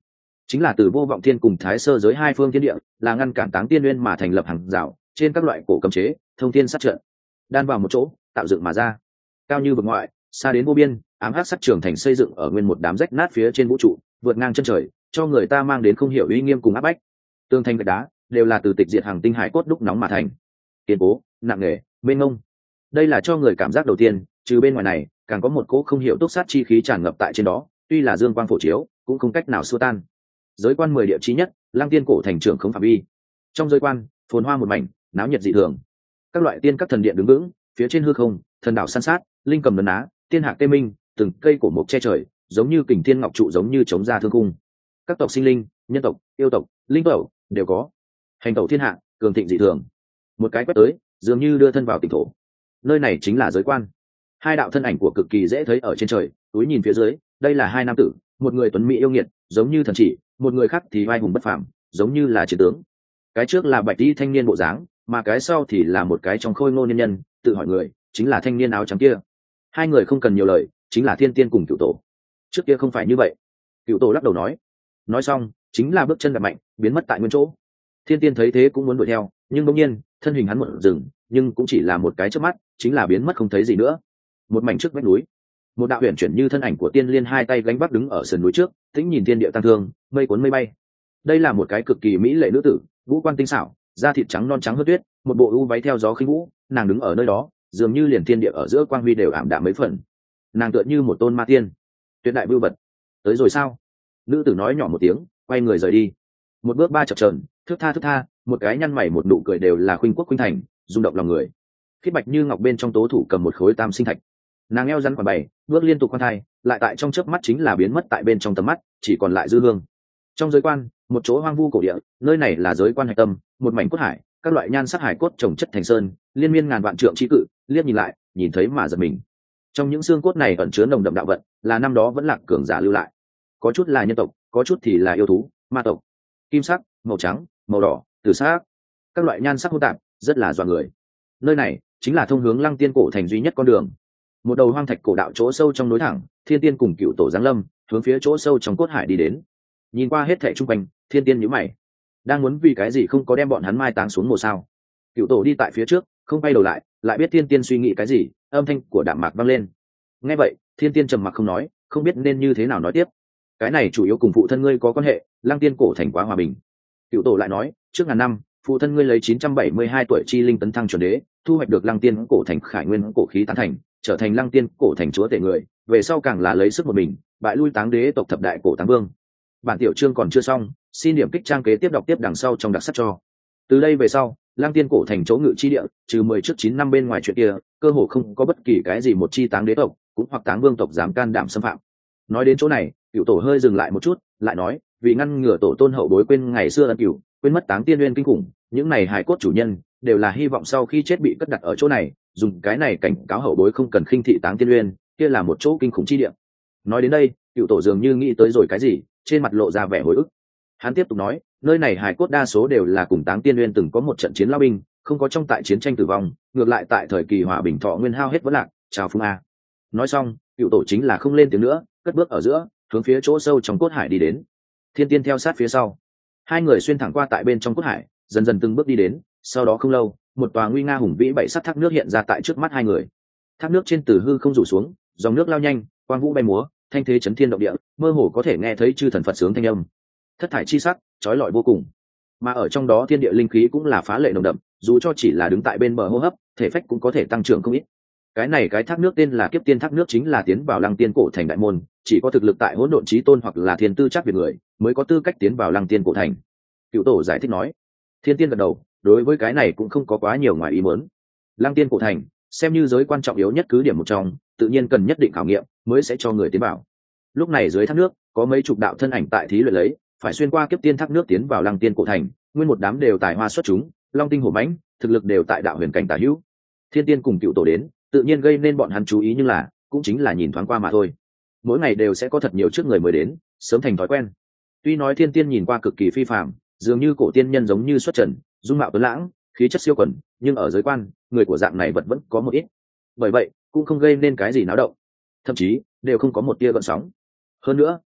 chính là từ vô vọng thiên cùng thái sơ giới hai phương thiên địa là ngăn cản táng tiên nguyên mà thành lập hàng rào trên các loại cổ cấm chế thông thiên sát trận đan vào một chỗ tạo dựng mà ra, cao như vực ngoại xa đến vô biên, ám hắc sắc trường thành xây dựng ở nguyên một đám rách nát phía trên vũ trụ, vượt ngang chân trời, cho người ta mang đến không hiểu uy nghiêm cùng áp bách. Tương thanh gạch đá đều là từ tịch diệt hàng tinh hải cốt đúc nóng mà thành, kiên cố nặng nề mênh mông. Đây là cho người cảm giác đầu tiên, trừ bên ngoài này càng có một cỗ không hiểu túc sát chi khí tràn ngập tại trên đó, tuy là dương quang phổ chiếu cũng không cách nào xua tan. Giới quan mười địa chí nhất, Lăng Tiên cổ thành trưởng không phạm vi. Trong giới quan phồn hoa một mảnh, náo nhiệt dị thường. Các loại tiên các thần điện đứng vững, phía trên hư không thần đảo san sát, linh cầm nấn á, tiên hạc tê minh, từng cây cổ mục che trời, giống như kình thiên ngọc trụ, giống như chống ra thương cung. Các tộc sinh linh, nhân tộc, yêu tộc, linh tộc đều có. Hành tẩu thiên hạ, cường thịnh dị thường. Một cái quét tới, dường như đưa thân vào tỉnh thổ. Nơi này chính là giới quan. Hai đạo thân ảnh của cực kỳ dễ thấy ở trên trời, túi nhìn phía dưới, đây là hai nam tử, một người tuấn mỹ yêu nghiệt, giống như thần chỉ, một người khác thì vai hùng bất phàm, giống như là chiến tướng. Cái trước là bạch y thanh niên bộ dáng, mà cái sau thì là một cái trong khôi ngô nhân nhân, tự hỏi người chính là thanh niên áo trắng kia. Hai người không cần nhiều lời, chính là thiên tiên cùng cựu tổ. Trước kia không phải như vậy. Cựu tổ lắc đầu nói. Nói xong chính là bước chân đạp mạnh, biến mất tại nguyên chỗ. Thiên tiên thấy thế cũng muốn đuổi theo, nhưng bỗng nhiên thân hình hắn một dừng, nhưng cũng chỉ là một cái chớp mắt, chính là biến mất không thấy gì nữa. Một mảnh trước vách núi, một đạo huyền chuyển như thân ảnh của tiên liên hai tay gánh vác đứng ở sườn núi trước, tĩnh nhìn thiên địa tăng thương, mây cuốn mây bay. Đây là một cái cực kỳ mỹ lệ nữ tử, vũ quan tinh xảo, da thịt trắng non trắng hơn tuyết, một bộ u váy theo gió khinh vũ, nàng đứng ở nơi đó, dường như liền thiên địa ở giữa quang huy đều ảm đạm mấy phần. Nàng tựa như một tôn ma tiên, tuyệt đại vưu vật. Tới rồi sao? Nữ tử nói nhỏ một tiếng, quay người rời đi. Một bước ba chập chờn, thước tha thước tha, một cái nhăn mày một nụ cười đều là khuynh quốc khuynh thành, rung động lòng người. Khiết bạch như ngọc bên trong tố thủ cầm một khối tam sinh thạch, nàng eo rắn quả bảy, bước liên tục quan thai, lại tại trong chớp mắt chính là biến mất tại bên trong tầm mắt, chỉ còn lại dư hương. Trong giới quan, một chỗ hoang vu cổ địa, nơi này là giới quan hạch tâm, một mảnh cốt hải, các loại nhan sắc hải cốt trồng chất thành sơn, liên miên ngàn vạn trượng trí cự, liếc nhìn lại, nhìn thấy mà giật mình. Trong những xương cốt này ẩn chứa nồng đậm đạo vận, là năm đó vẫn lạc cường giả lưu lại. Có chút là nhân tộc, có chút thì là yêu thú, ma tộc. Kim sắc, màu trắng, màu đỏ, tử sắc, các loại nhan sắc hỗn tạp, rất là dọa người. Nơi này chính là thông hướng Lăng Tiên cổ thành duy nhất con đường. Một đầu hoang thạch cổ đạo chỗ sâu trong núi thẳng, thiên tiên cùng cựu tổ giáng lâm, hướng phía chỗ sâu trong cốt hải đi đến. Nhìn qua hết thảy chung quanh, thiên tiên nhíu mày, đang muốn vì cái gì không có đem bọn hắn mai táng xuống mồ sao? Cựu tổ đi tại phía trước, không quay đầu lại, lại biết thiên tiên suy nghĩ cái gì, âm thanh của đạm mạc vang lên. Nghe vậy, thiên tiên trầm mặc không nói, không biết nên như thế nào nói tiếp. Cái này chủ yếu cùng phụ thân ngươi có quan hệ, Lăng Tiên cổ thành quá hòa bình. Cựu tổ lại nói, trước ngàn năm, phụ thân ngươi lấy chín trăm bảy mươi hai tuổi chi linh tấn thăng chuẩn đế, thu hoạch được Lăng Tiên cổ thành khải nguyên cổ khí tán thành, trở thành Lăng Tiên cổ thành chúa tể người, về sau càng là lấy sức một mình, bại lui táng đế tộc thập đại cổ táng vương. Bản tiểu chương còn chưa xong, xin điểm kích trang kế tiếp đọc tiếp đằng sau trong đặc sắc cho. Từ đây về sau, Lăng Tiên cổ thành chỗ ngự chi địa, trừ mười trước chín năm bên ngoài chuyện kia, cơ hồ không có bất kỳ cái gì một chi táng đế tộc, cũng hoặc táng vương tộc dám can đảm xâm phạm. Nói đến chỗ này, Cửu tổ hơi dừng lại một chút, lại nói, vì ngăn ngừa tổ tôn hậu bối quên ngày xưa ân cửu, quên mất táng tiên nguyên kinh khủng, những này hài cốt chủ nhân đều là hy vọng sau khi chết bị cất đặt ở chỗ này, dùng cái này cảnh cáo hậu bối không cần khinh thị táng tiên nguyên, kia là một chỗ kinh khủng chi địa. Nói đến đây, Cửu tổ dường như nghĩ tới rồi cái gì, trên mặt lộ ra vẻ hồi ức. Hắn tiếp tục nói, nơi này hài cốt đa số đều là cùng táng tiên nguyên từng có một trận chiến lao binh, không có trong tại chiến tranh tử vong, ngược lại tại thời kỳ hòa bình thọ nguyên hao hết vẫn lạc, chào phung a. Nói xong, Cửu tổ chính là không lên tiếng nữa, cất bước ở giữa, hướng phía chỗ sâu trong cốt hải đi đến. Thiên tiên theo sát phía sau, hai người xuyên thẳng qua tại bên trong cốt hải, dần dần từng bước đi đến. Sau đó không lâu, một tòa nguy nga hùng vĩ bảy sắc thác nước hiện ra tại trước mắt hai người. Thác nước trên từ hư không rủ xuống, dòng nước lao nhanh, quang vũ bay múa, thanh thế chấn thiên động địa, mơ hồ có thể nghe thấy chư thần Phật sướng thanh âm. Thất thải chi sắc, chói lọi vô cùng. Mà ở trong đó thiên địa linh khí cũng là phá lệ nồng đậm, dù cho chỉ là đứng tại bên bờ hô hấp, thể phách cũng có thể tăng trưởng không ít. Cái này cái thác nước tên là Kiếp Tiên thác nước, chính là tiến vào Lăng Tiên cổ thành đại môn, chỉ có thực lực tại hỗn độn chí tôn hoặc là thiên tư chắc việt người mới có tư cách tiến vào Lăng Tiên cổ thành. Cửu tổ giải thích nói. Thiên tiên gật đầu, đối với cái này cũng không có quá nhiều ngoài ý muốn. Lăng Tiên cổ thành xem như giới quan trọng yếu nhất cứ điểm một trong, tự nhiên cần nhất định khảo nghiệm mới sẽ cho người tiến vào. Lúc này dưới thác nước có mấy chục đạo thân ảnh tại thí luyện lấy, phải xuyên qua Kiếp Tiên thác nước tiến vào Lăng Tiên cổ thành, nguyên một đám đều tài hoa xuất chúng, long tinh hổ mãnh, thực lực đều tại đạo huyền cảnh tả hữu. Thiên tiên cùng Cửu tổ đến, tự nhiên gây nên bọn hắn chú ý, nhưng là cũng chính là nhìn thoáng qua mà thôi. Mỗi ngày đều sẽ có thật nhiều trước người mới đến, sớm thành thói quen. Tuy nói thiên tiên nhìn qua cực kỳ phi phàm, dường như cổ tiên nhân giống như xuất trần, dung mạo tuấn lãng, khí chất siêu quần, nhưng ở giới quan, người của dạng này vật vẫn có một ít. Bởi vậy, cũng không gây nên cái gì náo động, thậm chí đều không có một tia gợn sóng. Hơn nữa,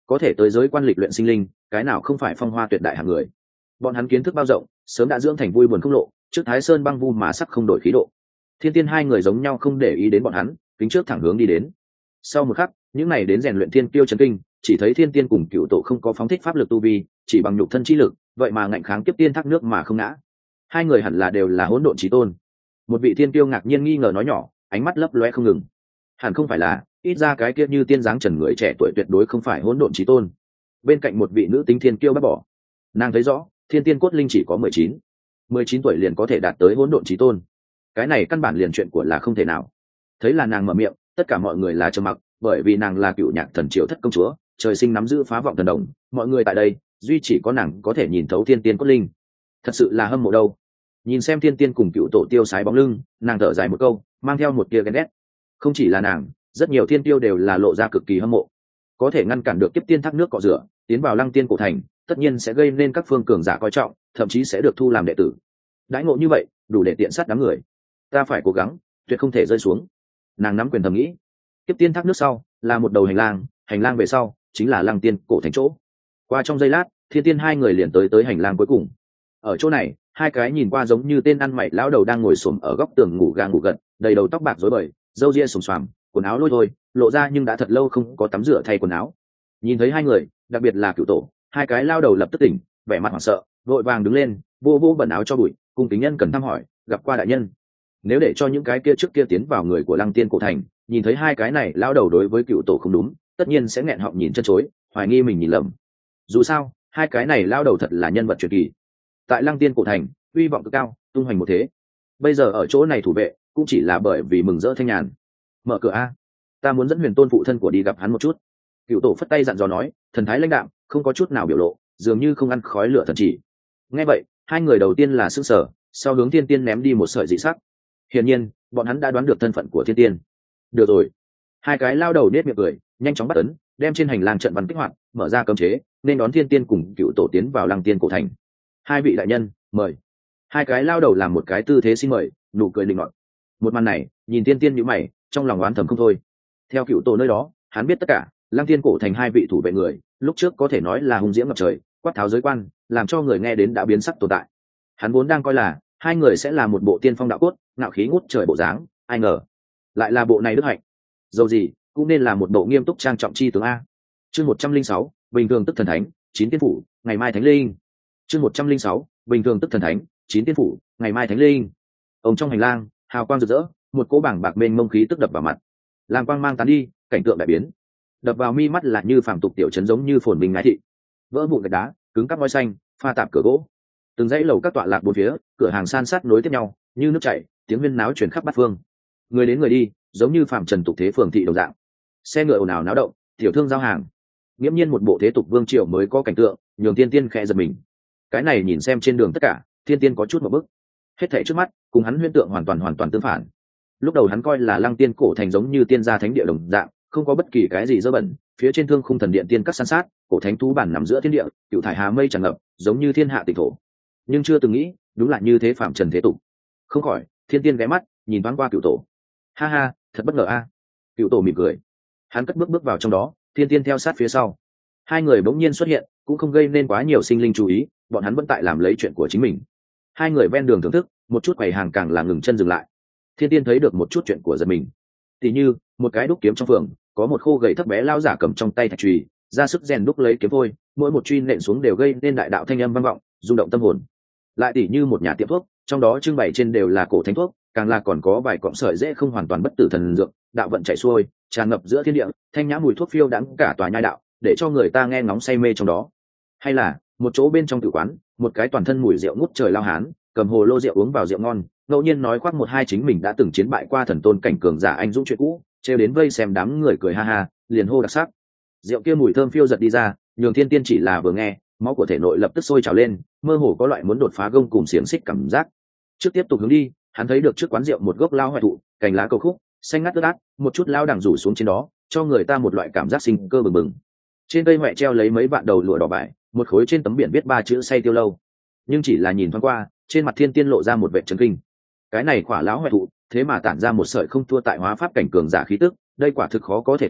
có thể tới giới quan lịch luyện sinh linh, cái nào không phải phong hoa tuyệt đại hạng người. Bọn hắn kiến thức bao rộng, sớm đã dưỡng thành vui buồn không lộ, trước Thái Sơn băng vu mà sắc không đổi khí độ. Thiên Tiên hai người giống nhau không để ý đến bọn hắn, kính trước thẳng hướng đi đến. Sau một khắc, những này đến rèn luyện thiên tiêu chấn kinh, chỉ thấy Thiên Tiên cùng Cựu Tổ không có phóng thích pháp lực tu vi, chỉ bằng nhục thân chi lực, vậy mà ngạnh kháng kiếp tiên thác nước mà không ngã. Hai người hẳn là đều là hỗn độn chí tôn. Một vị thiên tiêu ngạc nhiên nghi ngờ nói nhỏ, ánh mắt lấp loe không ngừng. Hẳn không phải là, ít ra cái kia như tiên dáng trần người trẻ tuổi tuyệt đối không phải hỗn độn chí tôn. Bên cạnh một vị nữ tính thiên kiêu bác bỏ, nàng thấy rõ, thiên tiên cốt linh chỉ có mười chín, mười chín tuổi liền có thể đạt tới hỗn độn chí tôn. Cái này căn bản liền chuyện của là không thể nào. Thấy là nàng mở miệng, tất cả mọi người là trầm mặc, bởi vì nàng là cựu nhạc thần triều thất công chúa, trời sinh nắm giữ phá vọng thần đồng, mọi người tại đây, duy chỉ có nàng có thể nhìn thấu thiên tiên cốt linh. Thật sự là hâm mộ đâu. Nhìn xem thiên tiên cùng cựu tổ tiêu sái bóng lưng, nàng thở dài một câu, mang theo một tia ghen ghét. Không chỉ là nàng, rất nhiều thiên tiêu đều là lộ ra cực kỳ hâm mộ. Có thể ngăn cản được kiếp tiên thác nước cọ rửa, tiến vào lăng tiên cổ thành, tất nhiên sẽ gây nên các phương cường giả coi trọng, thậm chí sẽ được thu làm đệ tử. Đãi ngộ như vậy, đủ để tiện sát đám người. Ta phải cố gắng, tuyệt không thể rơi xuống. Nàng nắm quyền thầm nghĩ. Kiếp tiên thác nước sau là một đầu hành lang, hành lang về sau chính là lăng tiên cổ thành chỗ. Qua trong giây lát, thiên tiên hai người liền tới tới hành lang cuối cùng. Ở chỗ này, hai cái nhìn qua giống như tên ăn mày lão đầu đang ngồi xổm ở góc tường ngủ ga ngủ gật, đầy đầu tóc bạc rối bời, râu ria xồm xoàm, quần áo lôi thôi, lộ ra nhưng đã thật lâu không có tắm rửa thay quần áo. Nhìn thấy hai người, đặc biệt là Cửu Tổ, hai cái lao đầu lập tức tỉnh, vẻ mặt hoảng sợ, vội vàng đứng lên, vô vô bẩn áo cho bụi, cùng kính nhân cần thăm hỏi, gặp qua đại nhân. Nếu để cho những cái kia trước kia tiến vào người của Lăng Tiên cổ thành, nhìn thấy hai cái này lao đầu đối với Cửu Tổ không đúng, tất nhiên sẽ nghẹn họng nhìn chân chối, hoài nghi mình nhìn lầm. Dù sao, hai cái này lao đầu thật là nhân vật truyền kỳ. Tại Lăng Tiên cổ thành, uy vọng cực cao, tung hoành một thế. Bây giờ ở chỗ này thủ vệ, cũng chỉ là bởi vì mừng rỡ thanh nhàn. Mở cửa a, ta muốn dẫn Huyền Tôn phụ thân của đi gặp hắn một chút. Cựu Tổ phất tay dặn dò nói, thần thái lãnh đạm, không có chút nào biểu lộ, dường như không ăn khói lửa thần chỉ. Nghe vậy, hai người đầu tiên là sững sờ, sau hướng Thiên Tiên ném đi một sợi dị sắc. Hiển nhiên, bọn hắn đã đoán được thân phận của Thiên Tiên. Được rồi, hai cái lao đầu nết miệng cười, nhanh chóng bắt ấn, đem trên hành lang trận văn kích hoạt, mở ra cấm chế, nên đón Thiên Tiên cùng Cựu Tổ tiến vào Lăng Tiên cổ thành. Hai vị đại nhân, mời. Hai cái lao đầu làm một cái tư thế xin mời, nụ cười định ngọt. Một màn này, nhìn Thiên Tiên nhíu mày, trong lòng oán thầm không thôi. Theo Cựu Tổ nơi đó, hắn biết tất cả. Lăng Tiên cổ thành hai vị thủ vệ người, lúc trước có thể nói là hung diễm ngập trời, quát tháo giới quan, làm cho người nghe đến đã biến sắc tồn tại. Hắn vốn đang coi là hai người sẽ là một bộ tiên phong đạo cốt, ngạo khí ngút trời bộ dáng, ai ngờ lại là bộ này đức hạnh. Dầu gì cũng nên là một bộ nghiêm túc trang trọng chi tướng a. Chương một trăm linh sáu, bình thường tức thần thánh, chín tiên phủ, ngày mai thánh linh. Chương một trăm linh sáu, bình thường tức thần thánh, chín tiên phủ, ngày mai thánh linh. Ông trong hành lang, hào quang rực rỡ, một cỗ bảng bạc mênh mông khí tức đập vào mặt. Làm quang mang tán đi, cảnh tượng đại biến. Đập vào mi mắt là như phàm tục tiểu trấn giống như phồn bình ngái thị, vỡ vụn gạch đá, cứng cắp ngói xanh, pha tạp cửa gỗ, từng dãy lầu các tọa lạc bốn phía, cửa hàng san sát nối tiếp nhau như nước chảy, tiếng huyên náo truyền khắp bát phương. Người đến người đi, giống như phàm trần tục thế phường thị đồng dạng. Xe ngựa ồn ào náo động, tiểu thương giao hàng, nghiễm nhiên một bộ thế tục vương triều mới có cảnh tượng, nhường Tiên Tiên khẽ giật mình. Cái này nhìn xem trên đường tất cả, Tiên Tiên có chút một bức. Hết thảy trước mắt, cùng hắn huyễn tượng hoàn toàn hoàn toàn tương phản. Lúc đầu hắn coi là Lăng Tiên cổ thành giống như tiên gia thánh địa đồng dạng, không có bất kỳ cái gì dơ bẩn, phía trên thương khung thần điện tiên các san sát, cổ thánh thú bản nằm giữa thiên địa, cựu thải hà mây tràn ngập, giống như thiên hạ tịch thổ. Nhưng chưa từng nghĩ, đúng là như thế phạm trần thế tục. Không khỏi, Thiên Tiên ghé mắt, nhìn thoáng qua Cựu Tổ. Ha ha, thật bất ngờ a. À. Cựu Tổ mỉm cười. Hắn cất bước bước vào trong đó, Thiên Tiên theo sát phía sau. Hai người bỗng nhiên xuất hiện, cũng không gây nên quá nhiều sinh linh chú ý, bọn hắn vẫn tại làm lấy chuyện của chính mình. Hai người ven đường thưởng thức, một chút quầy hàng càng là ngừng chân dừng lại. Thiên Tiên thấy được một chút chuyện của giật mình. Tỷ như, một cái đúc kiếm trong phường, có một khô gầy thấp bé lao giả cầm trong tay thạch chùy, ra sức rèn đúc lấy kiếm vôi, mỗi một truy nện xuống đều gây nên đại đạo thanh âm vang vọng, rung động tâm hồn. Lại tỷ như một nhà tiệm thuốc, trong đó trưng bày trên đều là cổ thánh thuốc, càng là còn có vài cọng sợi dễ không hoàn toàn bất tử thần dược, đạo vận chảy xuôi, tràn ngập giữa thiên địa, thanh nhã mùi thuốc phiêu đãng cả tòa nhai đạo, để cho người ta nghe ngóng say mê trong đó. Hay là một chỗ bên trong tử quán, một cái toàn thân mùi rượu ngút trời lao hán, cầm hồ lô rượu uống vào rượu ngon, ngẫu nhiên nói khoác một hai chính mình đã từng chiến bại qua thần tôn cảnh cường giả anh dũng chuyện cũ, trêu đến vây xem đám người cười ha ha, liền hô đặc sắc. Rượu kia mùi thơm phiêu giật đi ra, nhường Thiên Tiên chỉ là vừa nghe, máu của thể nội lập tức sôi trào lên, mơ hồ có loại muốn đột phá gông cùng xiềng xích cảm giác. Trước tiếp tục hướng đi, hắn thấy được trước quán rượu một gốc lao hoại thụ, cành lá cầu khúc, xanh ngắt tươi át, một chút lao đằng rủ xuống trên đó, cho người ta một loại cảm giác sinh cơ bừng bừng. Trên cây hoại treo lấy mấy vạn đầu lụa đỏ vải, một khối trên tấm biển viết ba chữ say tiêu lâu. Nhưng chỉ là nhìn thoáng qua, trên mặt Thiên Tiên lộ ra một vẻ chấn kinh. Cái này quả lão hoại thụ, thế mà tản ra một sợi không thua tại hóa pháp cảnh cường giả khí tức, đây quả thực khó có thể tin,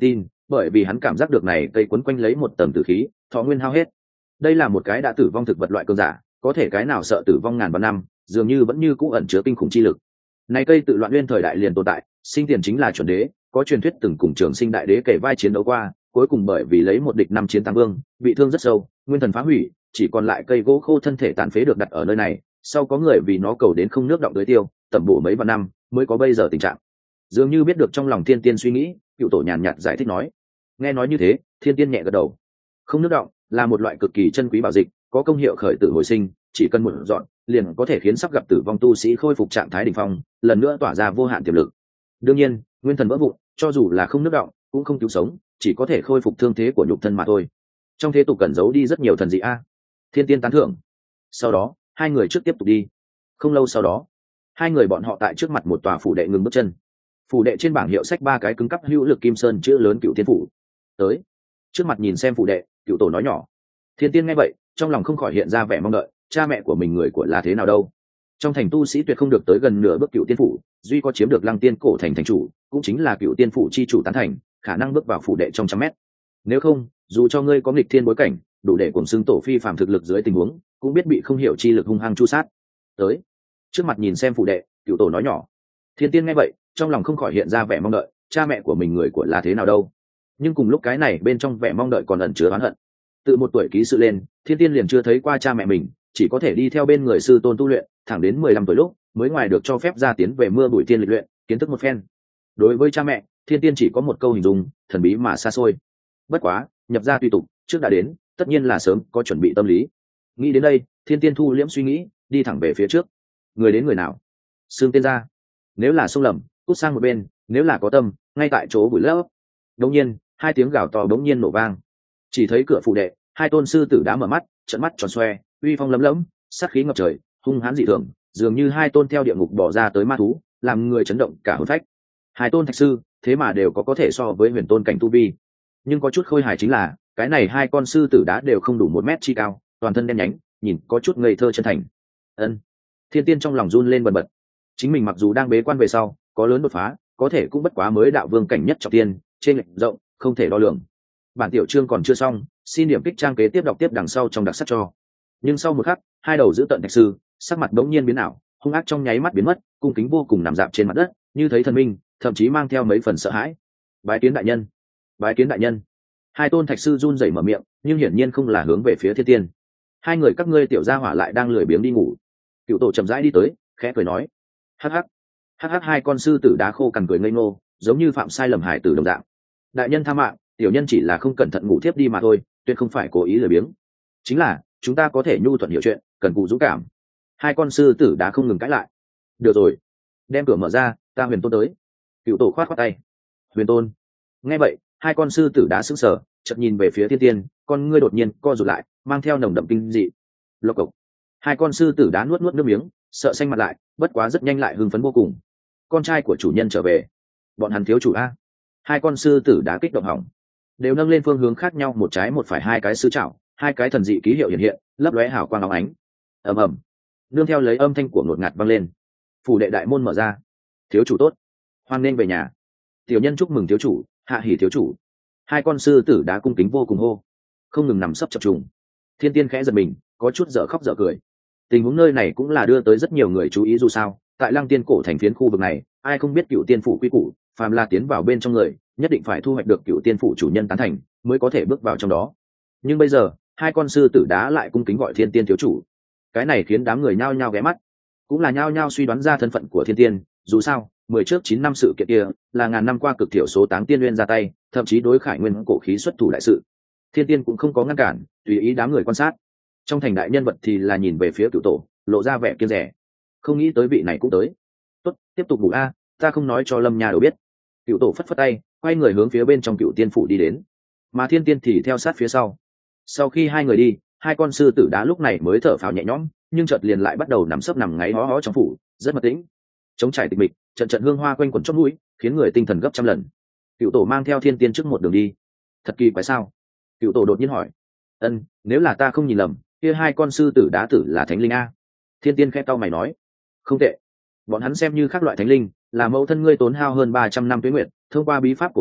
bởi vì hắn cảm giác được này cây quấn quanh lấy một tầng tử khí, thọ nguyên hao hết. Đây là một cái đã tử vong thực vật loại cường giả, có thể cái nào sợ tử vong ngàn vạn năm, dường như vẫn như cũ ẩn chứa kinh khủng chi lực. Này cây tự loạn nguyên thời đại liền tồn tại, sinh tiền chính là chuẩn đế, có truyền thuyết từng cùng Trường Sinh đại đế kể vai chiến đấu qua, cuối cùng bởi vì lấy một địch năm chiến tám vương, bị thương rất sâu, nguyên thần phá hủy, chỉ còn lại cây gỗ khô thân thể tàn phế được đặt ở nơi này, sau có người vì nó cầu đến không nước động tới tiêu, tẩm bổ mấy vạn năm mới có bây giờ tình trạng. Dường như biết được trong lòng Thiên Tiên suy nghĩ, Cựu Tổ nhàn nhạt giải thích nói. Nghe nói như thế, Thiên Tiên nhẹ gật đầu. Không nước động là một loại cực kỳ chân quý bảo dịch, có công hiệu khởi tử hồi sinh, chỉ cần một dọn liền có thể khiến sắp gặp tử vong tu sĩ khôi phục trạng thái đỉnh phong, lần nữa tỏa ra vô hạn tiềm lực. Đương nhiên, nguyên thần vỡ vụn, cho dù là không nước động cũng không cứu sống, chỉ có thể khôi phục thương thế của nhục thân mà thôi. Trong thế tục cần giấu đi rất nhiều thần dị a. Thiên Tiên tán thưởng. Sau đó hai người trước tiếp tục đi. Không lâu sau đó, hai người bọn họ tại trước mặt một tòa phủ đệ ngừng bước chân. Phủ đệ trên bảng hiệu sách ba cái cứng cắp hữu lực kim sơn chữ lớn Cựu Tiên phủ. Tới trước mặt nhìn xem phủ đệ, Cựu Tổ nói nhỏ. Thiên Tiên nghe vậy, trong lòng không khỏi hiện ra vẻ mong đợi, cha mẹ của mình người của là thế nào đâu. Trong thành tu sĩ tuyệt không được tới gần nửa bước Cựu Tiên phủ, duy có chiếm được Lăng Tiên cổ thành thành chủ, cũng chính là Cựu Tiên phủ chi chủ tán thành, khả năng bước vào phủ đệ trong trăm mét. Nếu không, dù cho ngươi có nghịch thiên bối cảnh, đủ để cùng xưng tổ phi phàm thực lực dưới tình huống, cũng biết bị không hiểu chi lực hung hăng chu sát. Tới trước mặt nhìn xem phủ đệ, Cựu Tổ nói nhỏ. Thiên Tiên nghe vậy, trong lòng không khỏi hiện ra vẻ mong đợi, cha mẹ của mình người của là thế nào đâu. Nhưng cùng lúc cái này bên trong vẻ mong đợi còn ẩn chứa oán hận. Từ một tuổi ký sự lên, Thiên Tiên liền chưa thấy qua cha mẹ mình, chỉ có thể đi theo bên người sư tôn tu luyện, thẳng đến mười lăm tuổi lúc mới ngoài được cho phép ra tiến về mưa bụi tiên lịch luyện, kiến thức một phen. Đối với cha mẹ, Thiên Tiên chỉ có một câu hình dung, thần bí mà xa xôi. Bất quá, nhập gia tùy tục, trước đã đến, tất nhiên là sớm có chuẩn bị tâm lý. Nghĩ đến đây, Thiên Tiên thu liễm suy nghĩ, đi thẳng về phía trước. Người đến người nào? Xương tên ra. Nếu là sông lầm, cút sang một bên, nếu là có tâm, ngay tại chỗ vùi lấp. Đột nhiên, hai tiếng gào to bỗng nhiên nổ vang. Chỉ thấy cửa phủ đệ, hai tôn sư tử đã mở mắt, trợn mắt tròn xoe, uy phong lấm lấm, sát khí ngập trời, hung hãn dị thường, dường như hai tôn theo địa ngục bỏ ra tới ma thú, làm người chấn động cả hồn phách. Hai tôn thạch sư, thế mà đều có có thể so với huyền tôn cảnh tu vi. Nhưng có chút khôi hài chính là, cái này hai con sư tử đá đều không đủ một mét chi cao, toàn thân đen nhánh, nhìn có chút ngây thơ chân thành. Ân. Thiên Tiên trong lòng run lên bần bật. Chính mình mặc dù đang bế quan về sau, có lớn đột phá, có thể cũng bất quá mới đạo vương cảnh nhất trọng tiên, trên lệch rộng, không thể đo lường. Bản tiểu chương còn chưa xong, xin điểm kích trang kế tiếp đọc tiếp đằng sau trong đặc sắc cho. Nhưng sau một khắc, hai đầu giữ tận thạch sư, sắc mặt bỗng nhiên biến ảo, hung ác trong nháy mắt biến mất, cung kính vô cùng nằm dạp trên mặt đất, như thấy thần minh, thậm chí mang theo mấy phần sợ hãi. Bái kiến đại nhân, bái kiến đại nhân. Hai tôn thạch sư run rẩy mở miệng, nhưng hiển nhiên không là hướng về phía Thiên Tiên. Hai người các ngươi tiểu gia hỏa lại đang lười biếng đi ngủ. Cựu Tổ chậm rãi đi tới, khẽ cười nói. Hắc hắc, hắc hắc, hai con sư tử đá khô cằn cười ngây ngô, giống như phạm sai lầm hải tử đồng dạng. Đại nhân tha mạng, tiểu nhân chỉ là không cẩn thận ngủ thiếp đi mà thôi, tuyệt không phải cố ý lười biếng. Chính là chúng ta có thể nhu thuận hiểu chuyện, cần cù dũng cảm. Hai con sư tử đá không ngừng cãi lại. Được rồi, đem cửa mở ra, ta Huyền Tôn tới. Cựu Tổ khoát khoát tay. Huyền Tôn. Nghe vậy, hai con sư tử đá sững sờ, chợt nhìn về phía Thiên Tiên, con ngươi đột nhiên co rụt lại, mang theo nồng đậm kinh dị. Lộc cộc. Hai con sư tử đá nuốt nuốt nước miếng, sợ xanh mặt lại, bất quá rất nhanh lại hưng phấn vô cùng. Con trai của chủ nhân trở về. Bọn hắn thiếu chủ a. Hai con sư tử đá kích động hỏng, đều nâng lên phương hướng khác nhau, một trái một phải hai cái sư trảo, hai cái thần dị ký hiệu hiện hiện, lấp lóe hào quang óng ánh. Ầm ầm. Nương theo lấy âm thanh của ngột ngạt vang lên, phủ đệ đại môn mở ra. Thiếu chủ tốt, hoan nên về nhà. Tiểu nhân chúc mừng thiếu chủ, hạ hỉ thiếu chủ. Hai con sư tử đá cung kính vô cùng hô, không ngừng nằm sấp chập trùng. Thiên Tiên khẽ giật mình, có chút dở khóc dở cười. Tình huống nơi này cũng là đưa tới rất nhiều người chú ý, dù sao tại Lăng Tiên cổ thành phiến khu vực này, ai không biết Cựu Tiên phủ quy củ, phàm là tiến vào bên trong người, nhất định phải thu hoạch được Cựu Tiên phủ chủ nhân tán thành, mới có thể bước vào trong đó. Nhưng bây giờ, hai con sư tử đá lại cung kính gọi Thiên Tiên thiếu chủ, cái này khiến đám người nhao nhao ghé mắt, cũng là nhao nhao suy đoán ra thân phận của Thiên Tiên. Dù sao, mười trước chín năm sự kiện kia là ngàn năm qua cực thiểu số táng tiên nguyên ra tay, thậm chí đối Khải Nguyên cổ khí xuất thủ đại sự. Thiên Tiên cũng không có ngăn cản, tùy ý đám người quan sát. Trong thành đại nhân vật thì là nhìn về phía Cựu Tổ, lộ ra vẻ kiêng rẻ. Không nghĩ tới vị này cũng tới. Tốt, tiếp tục ngủ a, ta không nói cho Lâm Nha đều biết. Cựu Tổ phất phất tay, quay người hướng phía bên trong Cựu Tiên phủ đi đến, mà Thiên Tiên thì theo sát phía sau. Sau khi hai người đi, hai con sư tử đá lúc này mới thở phào nhẹ nhõm, nhưng chợt liền lại bắt đầu nằm sấp nằm ngáy hó hó trong phủ, rất mật tĩnh. Trống trải tịch mịch, trận trận hương hoa quanh quẩn chóp mũi, khiến người tinh thần gấp trăm lần. Cựu Tổ mang theo Thiên Tiên trước một đường đi. Thật kỳ quái sao? Cựu Tổ đột nhiên hỏi. Ân, nếu là ta không nhìn lầm, kia hai con sư tử đá tử là thánh linh a. Thiên Tiên khẽ cau mày nói. Không tệ, bọn hắn xem như khác loại thánh linh, là mẫu thân ngươi tốn hao hơn ba trăm năm tuế nguyệt, thông qua bí pháp cổ trận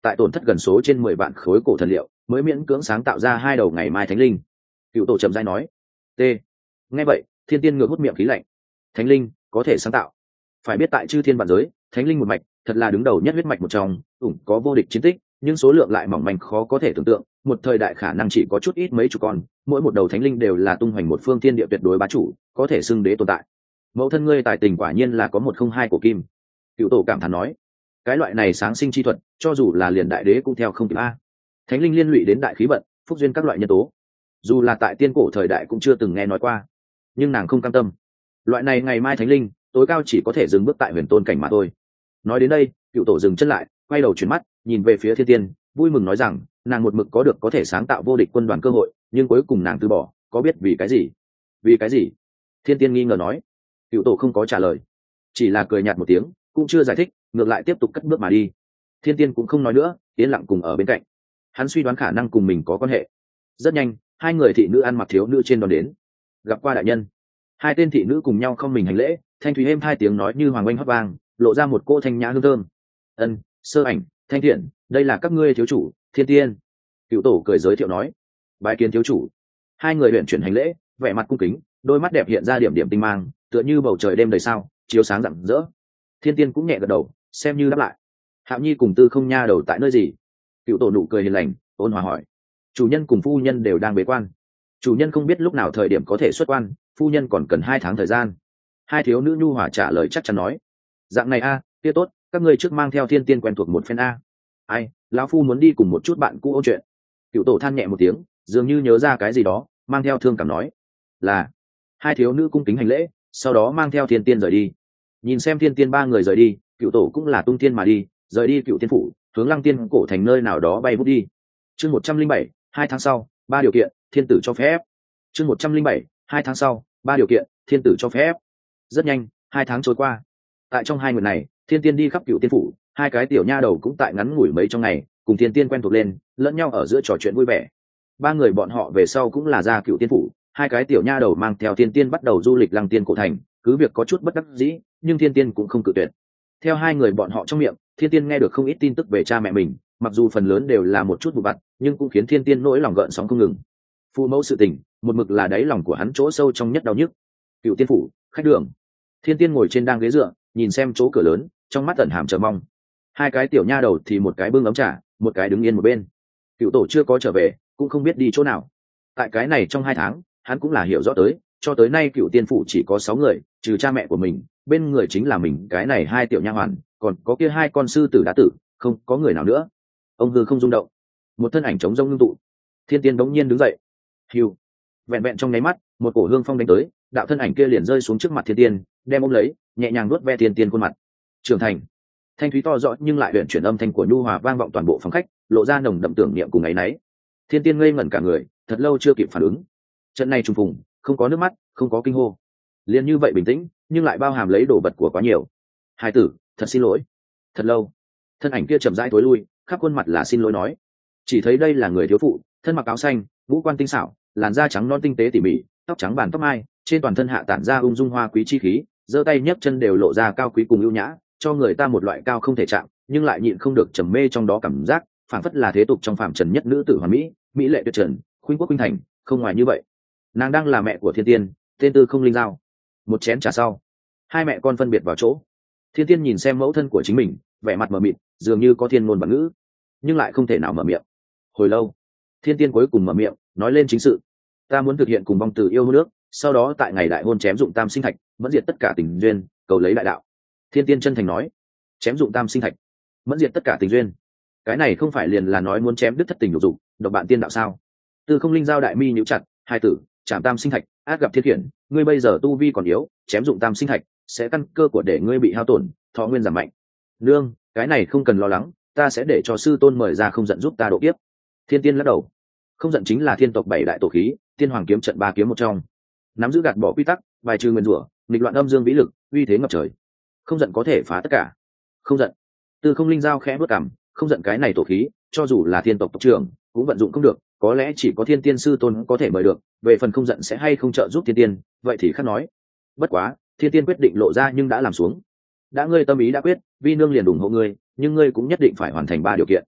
tại tổn thất gần số trên mười vạn khối cổ thần liệu mới miễn cưỡng sáng tạo ra hai đầu ngày mai thánh linh. Cựu tổ trầm dai nói. T. Nghe vậy thiên tiên ngược hút miệng khí lạnh. Thánh linh có thể sáng tạo? Phải biết tại chư thiên vạn giới, thánh linh một mạch thật là đứng đầu nhất huyết mạch một trong, ủng có vô địch chiến tích, nhưng số lượng lại mỏng manh khó có thể tưởng tượng, một thời đại khả năng chỉ có chút ít mấy chục con, mỗi một đầu thánh linh đều là tung hoành một phương thiên địa tuyệt đối bá chủ, có thể xưng đế tồn tại. Mẫu thân ngươi tài tình quả nhiên là có một không hai của kim. Cựu tổ cảm thán nói. Cái loại này sáng sinh chi thuật, cho dù là liền đại đế cũng theo không kịp a. Thánh linh liên lụy đến đại khí vận, phúc duyên các loại nhân tố, dù là tại tiên cổ thời đại cũng chưa từng nghe nói qua, nhưng nàng không cam tâm. Loại này ngày mai thánh linh tối cao chỉ có thể dừng bước tại huyền tôn cảnh mà thôi. Nói đến đây cựu tổ dừng chân lại, quay đầu chuyển mắt nhìn về phía thiên tiên, vui mừng nói rằng nàng một mực có được có thể sáng tạo vô địch quân đoàn cơ hội, nhưng cuối cùng nàng từ bỏ, có biết vì cái gì? Vì cái gì? Thiên tiên nghi ngờ nói. Cựu tổ không có trả lời, chỉ là cười nhạt một tiếng, cũng chưa giải thích, ngược lại tiếp tục cất bước mà đi. Thiên tiên cũng không nói nữa, yên lặng cùng ở bên cạnh. Hắn suy đoán khả năng cùng mình có quan hệ. Rất nhanh hai người thị nữ ăn mặc thiếu nữ trên đón đến. Gặp qua đại nhân. Hai tên thị nữ cùng nhau không mình hành lễ, thanh thúy êm hai tiếng nói như hoàng oanh hót vang, lộ ra một cô thanh nhã hương thơm. Ân, Sơ Ảnh, Thanh Thiện, đây là các ngươi thiếu chủ Thiên Tiên. Cựu tổ cười giới thiệu nói. Bái kiến thiếu chủ. Hai người luyện chuyển hành lễ, vẻ mặt cung kính, đôi mắt đẹp hiện ra điểm điểm tinh mang, tựa như bầu trời đêm đầy sao chiếu sáng rạng rỡ. Thiên Tiên cũng nhẹ gật đầu, xem như đáp lại. Hạo Nhi cùng Tư Không Nha đầu tại nơi gì? Cựu tổ nụ cười hiền lành, ôn hòa hỏi. Chủ nhân cùng phu nhân đều đang bế quan. Chủ nhân không biết lúc nào thời điểm có thể xuất quan, phu nhân còn cần hai tháng thời gian. Hai thiếu nữ nhu hòa trả lời chắc chắn nói. Dạng này a, kia tốt, các ngươi trước mang theo Thiên Tiên quen thuộc một phen a. Ai, lão phu muốn đi cùng một chút bạn cũ ôn chuyện. Cựu tổ than nhẹ một tiếng, dường như nhớ ra cái gì đó, mang theo thương cảm nói. Là. Hai thiếu nữ cung kính hành lễ, sau đó mang theo Thiên Tiên rời đi. Nhìn xem Thiên Tiên ba người rời đi, cựu tổ cũng là tung tiên mà đi, rời đi Cựu Tiên phủ, hướng Lăng Tiên cổ thành nơi nào đó bay vút đi. Chương một trăm linh bảy, hai tháng sau, ba điều kiện, thiên tử cho phép. Chương một trăm linh bảy, hai tháng sau, ba điều kiện, thiên tử cho phép. Rất nhanh, hai tháng trôi qua. Tại trong hai ngày này, Thiên Tiên đi khắp Cựu Tiên phủ, hai cái tiểu nha đầu cũng tại ngắn ngủi mấy trong ngày, cùng Thiên Tiên quen thuộc lên, lẫn nhau ở giữa trò chuyện vui vẻ. Ba người bọn họ về sau cũng là ra Cựu Tiên phủ, hai cái tiểu nha đầu mang theo Thiên Tiên bắt đầu du lịch Lăng Tiên cổ thành, cứ việc có chút bất đắc dĩ, nhưng Thiên Tiên cũng không cự tuyệt. Theo hai người bọn họ trong miệng, Thiên Tiên nghe được không ít tin tức về cha mẹ mình, mặc dù phần lớn đều là một chút vụ vặt, nhưng cũng khiến Thiên Tiên nỗi lòng gợn sóng không ngừng. Phụ mẫu sự tình, một mực là đáy lòng của hắn chỗ sâu trong nhất đau nhức. Cựu Tiên phủ, khách đường. Thiên Tiên ngồi trên đang ghế dựa, nhìn xem chỗ cửa lớn, trong mắt ẩn hàm chờ mong. Hai cái tiểu nha đầu thì một cái bưng ấm trà, một cái đứng yên một bên. Cựu tổ chưa có trở về, cũng không biết đi chỗ nào. Tại cái này trong hai tháng, hắn cũng là hiểu rõ tới, cho tới nay Cựu Tiên phủ chỉ có sáu người, trừ cha mẹ của mình, bên người chính là mình cái này hai tiểu nha hoàn, còn có kia hai con sư tử đã tử, không có người nào nữa. Ông hư không rung động, một thân ảnh trống rông ngưng tụ. Thiên Tiên bỗng nhiên đứng dậy. Hiu, vẹn vẹn trong nháy mắt, một cổ hương phong đánh tới, đạo thân ảnh kia liền rơi xuống trước mặt Thiên Tiên, đem ôm lấy, nhẹ nhàng nuốt ve Thiên Tiên khuôn mặt. Trưởng thành. Thanh thúy to rõ nhưng lại luyện chuyển âm thanh của nhu hòa vang vọng toàn bộ phòng khách, lộ ra nồng đậm tưởng niệm cùng ấy nấy. Thiên Tiên ngây ngẩn cả người, thật lâu chưa kịp phản ứng. Trận này trùng phùng, không có nước mắt, không có kinh hô, liền như vậy bình tĩnh, nhưng lại bao hàm lấy đồ vật của quá nhiều. Hai tử, thật xin lỗi. Thật lâu, thân ảnh kia chậm rãi tối lui, khắp khuôn mặt là xin lỗi nói. Chỉ thấy đây là người thiếu phụ, thân mặc áo xanh, ngũ quan tinh xảo, làn da trắng non tinh tế tỉ mỉ, tóc trắng bàn tóc mai, trên toàn thân hạ tản ra ung dung hoa quý chi khí, giơ tay nhấc chân đều lộ ra cao quý cùng ưu nhã, cho người ta một loại cao không thể chạm, nhưng lại nhịn không được trầm mê trong đó cảm giác, phảng phất là thế tục trong phàm trần nhất nữ tử hoàn mỹ, mỹ lệ tuyệt trần, khuynh quốc khuynh thành, không ngoài như vậy. Nàng đang là mẹ của Thiên Tiên, tên Tư Không Linh Giao. Một chén trà sau, hai mẹ con phân biệt vào chỗ. Thiên Tiên nhìn xem mẫu thân của chính mình, vẻ mặt mờ mịt, dường như có thiên ngôn bản ngữ, nhưng lại không thể nào mở miệng. Hồi lâu, Thiên Tiên cuối cùng mở miệng, nói lên chính sự. Ta muốn thực hiện cùng vong tử yêu hôn nước, sau đó tại ngày đại hôn chém dụng tam sinh thạch, mẫn diệt tất cả tình duyên, cầu lấy đại đạo. Thiên Tiên chân thành nói. Chém dụng tam sinh thạch, mẫn diệt tất cả tình duyên, cái này không phải liền là nói muốn chém đứt thất tình lục dục, độc bạn tiên đạo sao? Tư Không Linh Giao đại mi nhíu chặt, hai tử, chạm tam sinh thạch, ác gặp thiên khiển, ngươi bây giờ tu vi còn yếu, chém dụng tam sinh thạch sẽ căn cơ của để ngươi bị hao tổn, thọ nguyên giảm mạnh. Nương, cái này không cần lo lắng, ta sẽ để cho sư tôn mời ra không giận giúp ta độ kiếp. Thiên Tiên lắc đầu. Không giận chính là thiên tộc bảy đại tổ khí, tiên hoàng kiếm trận ba kiếm một trong, nắm giữ gạt bỏ quy tắc, bài trừ nguyên rủa, nghịch loạn âm dương vĩ lực, uy thế ngập trời. Không giận có thể phá tất cả. Không giận. Tư Không Linh Giao khẽ bước cằm, không giận cái này tổ khí, cho dù là thiên tộc tộc trưởng cũng vận dụng không được, có lẽ chỉ có Thiên Tiên sư tôn có thể mời được, về phần không giận sẽ hay không trợ giúp Thiên Tiên, vậy thì khác nói. Bất quá, Thiên Tiên quyết định lộ ra nhưng đã làm xuống. Đã ngươi tâm ý đã quyết, vi nương liền ủng hộ ngươi, nhưng ngươi cũng nhất định phải hoàn thành ba điều kiện.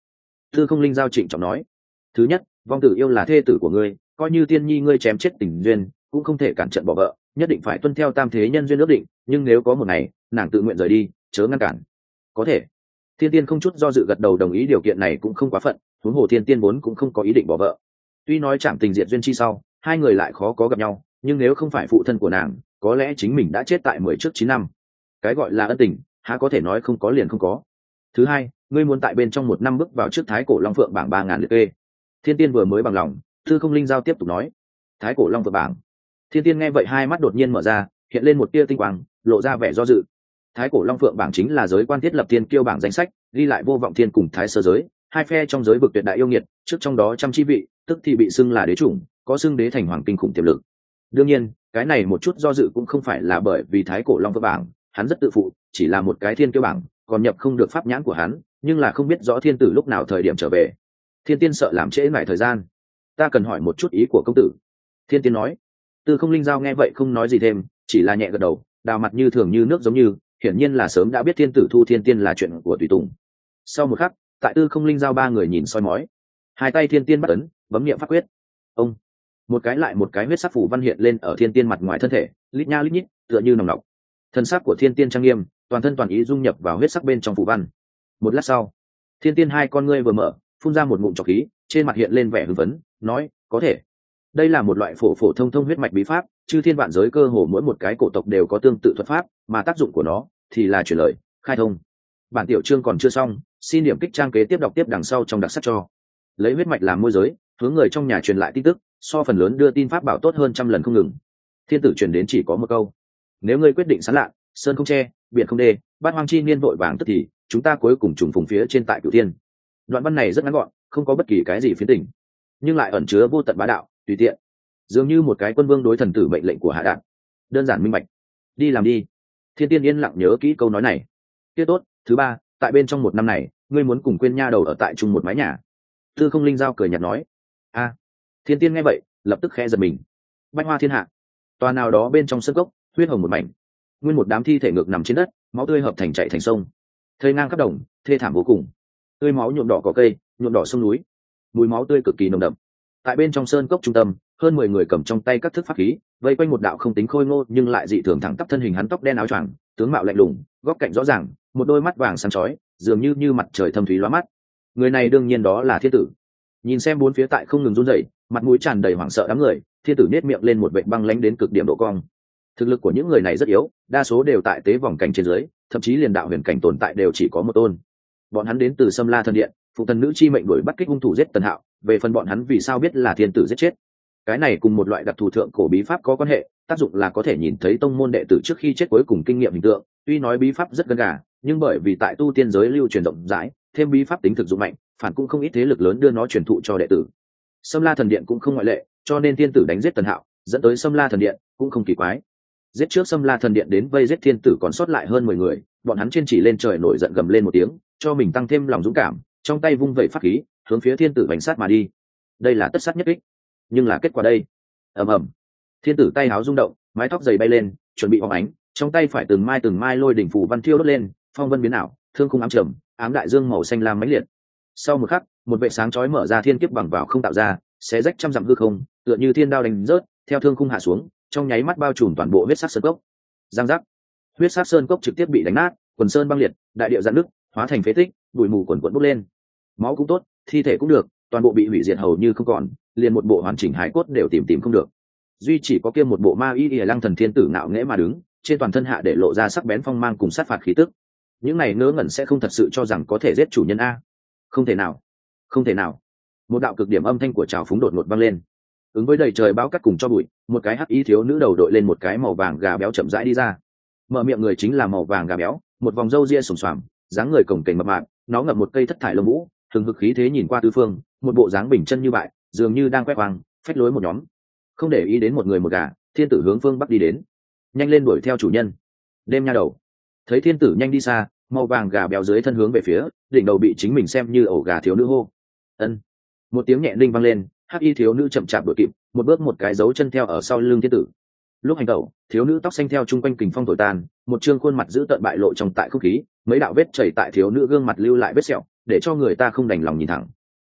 Tư Không Linh giao trịnh trọng nói. Thứ nhất, vong tử yêu là thê tử của ngươi, coi như tiên nhi ngươi chém chết tình duyên cũng không thể cản trận bỏ vợ, nhất định phải tuân theo tam thế nhân duyên ước định, nhưng nếu có một ngày nàng tự nguyện rời đi, chớ ngăn cản. Có thể. Thiên Tiên không chút do dự gật đầu đồng ý, điều kiện này cũng không quá phận, huống hồ Thiên Tiên vốn cũng không có ý định bỏ vợ. Tuy nói chạm tình diệt duyên chi sau hai người lại khó có gặp nhau, nhưng nếu không phải phụ thân của nàng, có lẽ chính mình đã chết tại mười trước chín năm. Cái gọi là ân tình há có thể nói không có liền không có. Thứ hai, ngươi muốn tại bên trong một năm bước vào trước Thái Cổ Long Phượng bảng ba ngàn liệt kê. Thiên Tiên vừa mới bằng lòng, Tư Không Linh giao tiếp tục nói. Thái Cổ Long Phượng bảng. Thiên Tiên nghe vậy hai mắt đột nhiên mở ra, hiện lên một tia tinh quang, lộ ra vẻ do dự. Thái Cổ Long Phượng bảng chính là giới quan thiết lập tiên kiêu bảng danh sách, ghi lại vô vọng thiên cùng thái sơ giới hai phe trong giới vực tuyệt đại yêu nghiệt, trước trong đó trăm chi vị tức thì bị xưng là đế chủng, có xưng đế thành hoàng kinh khủng tiềm lực. Đương nhiên cái này một chút do dự cũng không phải là bởi vì Thái Cổ Long Phượng bảng hắn rất tự phụ, chỉ là một cái thiên kiêu bảng còn nhập không được pháp nhãn của hắn, nhưng là không biết rõ thiên tử lúc nào thời điểm trở về. Thiên Tiên sợ làm trễ mãi thời gian, ta cần hỏi một chút ý của công tử. Thiên Tiên nói. Tư Không Linh giao nghe vậy không nói gì thêm, chỉ là nhẹ gật đầu, đào mặt như thường như nước, giống như hiển nhiên là sớm đã biết thiên tử thu Thiên Tiên là chuyện của tùy tùng. Sau một khắc, tại Tư Không Linh giao ba người nhìn soi mói, hai tay Thiên Tiên bắt ấn, bấm niệm pháp quyết. Ông, một cái lại một cái huyết sắc phủ văn hiện lên ở Thiên Tiên mặt ngoài thân thể, lít nha lít nhít, tựa như nòng nọc. Thân sắc của Thiên Tiên trang nghiêm, toàn thân toàn ý dung nhập vào huyết sắc bên trong phủ văn. Một lát sau, Thiên Tiên hai con ngươi vừa mở, phun ra một ngụm trọc khí, trên mặt hiện lên vẻ hưng phấn, nói: có thể. Đây là một loại phổ phổ thông thông huyết mạch bí pháp, chư thiên vạn giới cơ hồ mỗi một cái cổ tộc đều có tương tự thuật pháp, mà tác dụng của nó thì là truyền lời, khai thông. Bản tiểu chương còn chưa xong, xin điểm kích trang kế tiếp đọc tiếp đằng sau trong đặc sắc cho. Lấy huyết mạch làm môi giới, hướng người trong nhà truyền lại tin tức, so phần lớn đưa tin pháp bảo tốt hơn trăm lần không ngừng. Thiên tử truyền đến chỉ có một câu: nếu ngươi quyết định sán lạ, sơn không che, biển không đê, bát hoang chi niên vội vàng tức thì, chúng ta cuối cùng trùng phùng phía trên tại cửu thiên. Đoạn văn này rất ngắn gọn, không có bất kỳ cái gì phiến tình, nhưng lại ẩn chứa vô tận bá đạo, tùy tiện, dường như một cái quân vương đối thần tử mệnh lệnh của hạ đạn, đơn giản minh bạch. Đi làm đi. Thiên Tiên yên lặng nhớ kỹ câu nói này. Tiết tốt. Thứ ba, tại bên trong một năm này, ngươi muốn cùng quên nha đầu ở tại chung một mái nhà. Tư Không Linh giao cười nhạt nói. A. Thiên Tiên nghe vậy lập tức khẽ giật mình. Bách hoa thiên hạ, tòa nào đó bên trong sân cốc, huyết hồng một mảnh, nguyên một đám thi thể ngược nằm trên đất, máu tươi hợp thành chảy thành sông, thây ngang khắp đồng, thê thảm vô cùng. Tươi máu nhuộm đỏ cỏ cây, nhuộm đỏ sông núi, mùi máu tươi cực kỳ nồng đậm. Tại bên trong sơn cốc trung tâm, hơn mười người cầm trong tay các thức pháp khí, vây quanh một đạo không tính khôi ngô nhưng lại dị thường thẳng tắp thân hình, hắn tóc đen áo choàng, tướng mạo lạnh lùng, góc cạnh rõ ràng, một đôi mắt vàng sáng chói, dường như như mặt trời thâm thúy lóa mắt. Người này đương nhiên đó là thiên tử. Nhìn xem bốn phía tại không ngừng run rẩy, mặt mũi tràn đầy hoảng sợ đám người, thiên tử nét miệng lên một vệt băng lãnh đến cực điểm độ cong. Thực lực của những người này rất yếu, đa số đều tại tế vòng cảnh trên dưới, thậm chí liền đạo huyền cảnh tồn tại đều chỉ có một tôn. Bọn hắn đến từ Sâm La thần điện, phụ thần nữ chi mệnh đuổi bắt kích hung thủ giết Tần Hạo, về phần bọn hắn vì sao biết là thiên tử giết chết, cái này cùng một loại đặc thù thượng cổ bí pháp có quan hệ, tác dụng là có thể nhìn thấy tông môn đệ tử trước khi chết cuối cùng kinh nghiệm hình tượng. Tuy nói bí pháp rất gần gà, nhưng bởi vì tại tu tiên giới lưu truyền rộng rãi, thêm bí pháp tính thực dụng mạnh, phản cũng không ít thế lực lớn đưa nó truyền thụ cho đệ tử. Sâm La thần điện cũng không ngoại lệ, cho nên thiên tử đánh giết Tần Hạo, dẫn tới Sâm La thần điện cũng không kỳ quái. Giết trước Sâm La thần điện đến vây giết thiên tử còn sót lại hơn mười người, bọn hắn trên chỉ lên trời nổi giận gầm lên một tiếng, cho mình tăng thêm lòng dũng cảm, trong tay vung vẩy pháp khí, hướng phía thiên tử bánh sát mà đi. Đây là tất sát nhất kích, nhưng là kết quả đây. Ầm ầm, thiên tử tay háo rung động, mái tóc dày bay lên, chuẩn bị phóng ánh, trong tay phải từng mai từng mai lôi đỉnh phù văn thiêu đốt lên, phong vân biến ảo, thương khung ám trầm, ám đại dương màu xanh lam mãnh liệt. Sau một khắc, một vệ sáng chói mở ra thiên kiếp bằng vào không tạo ra, xé rách trăm dặm hư không, tựa như thiên đao đánh rớt, theo thương khung hạ xuống, trong nháy mắt bao trùm toàn bộ huyết sắc sơn cốc. Giang giác, huyết sắc sơn cốc trực tiếp bị đánh nát, quần sơn băng liệt, đại địa giãn nứt, hóa thành phế tích, bụi mù quần quần bốc lên. Máu cũng tốt, thi thể cũng được, toàn bộ bị hủy diệt hầu như không còn, liền một bộ hoàn chỉnh hải cốt đều tìm tìm không được. Duy chỉ có kia một bộ ma y y lăng thần thiên tử ngạo nghễ mà đứng, trên toàn thân hạ để lộ ra sắc bén phong mang cùng sát phạt khí tức. Những này ngớ ngẩn sẽ không thật sự cho rằng có thể giết chủ nhân a. Không thể nào, không thể nào. Một đạo cực điểm âm thanh của trào phúng đột ngột vang lên. Ứng với đầy trời bão cát cùng cho bụi, một cái hắc y thiếu nữ đầu đội lên một cái màu vàng gà béo chậm rãi đi ra. Mở miệng người chính là màu vàng gà béo, một vòng râu ria sồm xoàm, dáng người cồng kềnh mập mạp, nó ngậm một cây thất thải lông vũ, hừng hực khí thế nhìn qua tứ phương, một bộ dáng bình chân như bại, dường như đang quét hoang, phách lối một nhóm. Không để ý đến một người một gà, thiên tử hướng phương bắc đi đến. Nhanh lên đuổi theo chủ nhân. Đêm nha đầu. Thấy thiên tử nhanh đi xa, màu vàng gà béo dưới thân hướng về phía, đỉnh đầu bị chính mình xem như ổ gà thiếu nữ hô. Ân. Một tiếng nhẹ linh vang lên, hắc y thiếu nữ chậm chạp đuổi kịp, một bước một cái dấu chân theo ở sau lưng thiên tử. Lúc hành tẩu, thiếu nữ tóc xanh theo chung quanh kình phong thổi tan, một trương khuôn mặt giữ tợn bại lộ trong tại không khí, mấy đạo vết chảy tại thiếu nữ gương mặt lưu lại vết sẹo, để cho người ta không đành lòng nhìn thẳng.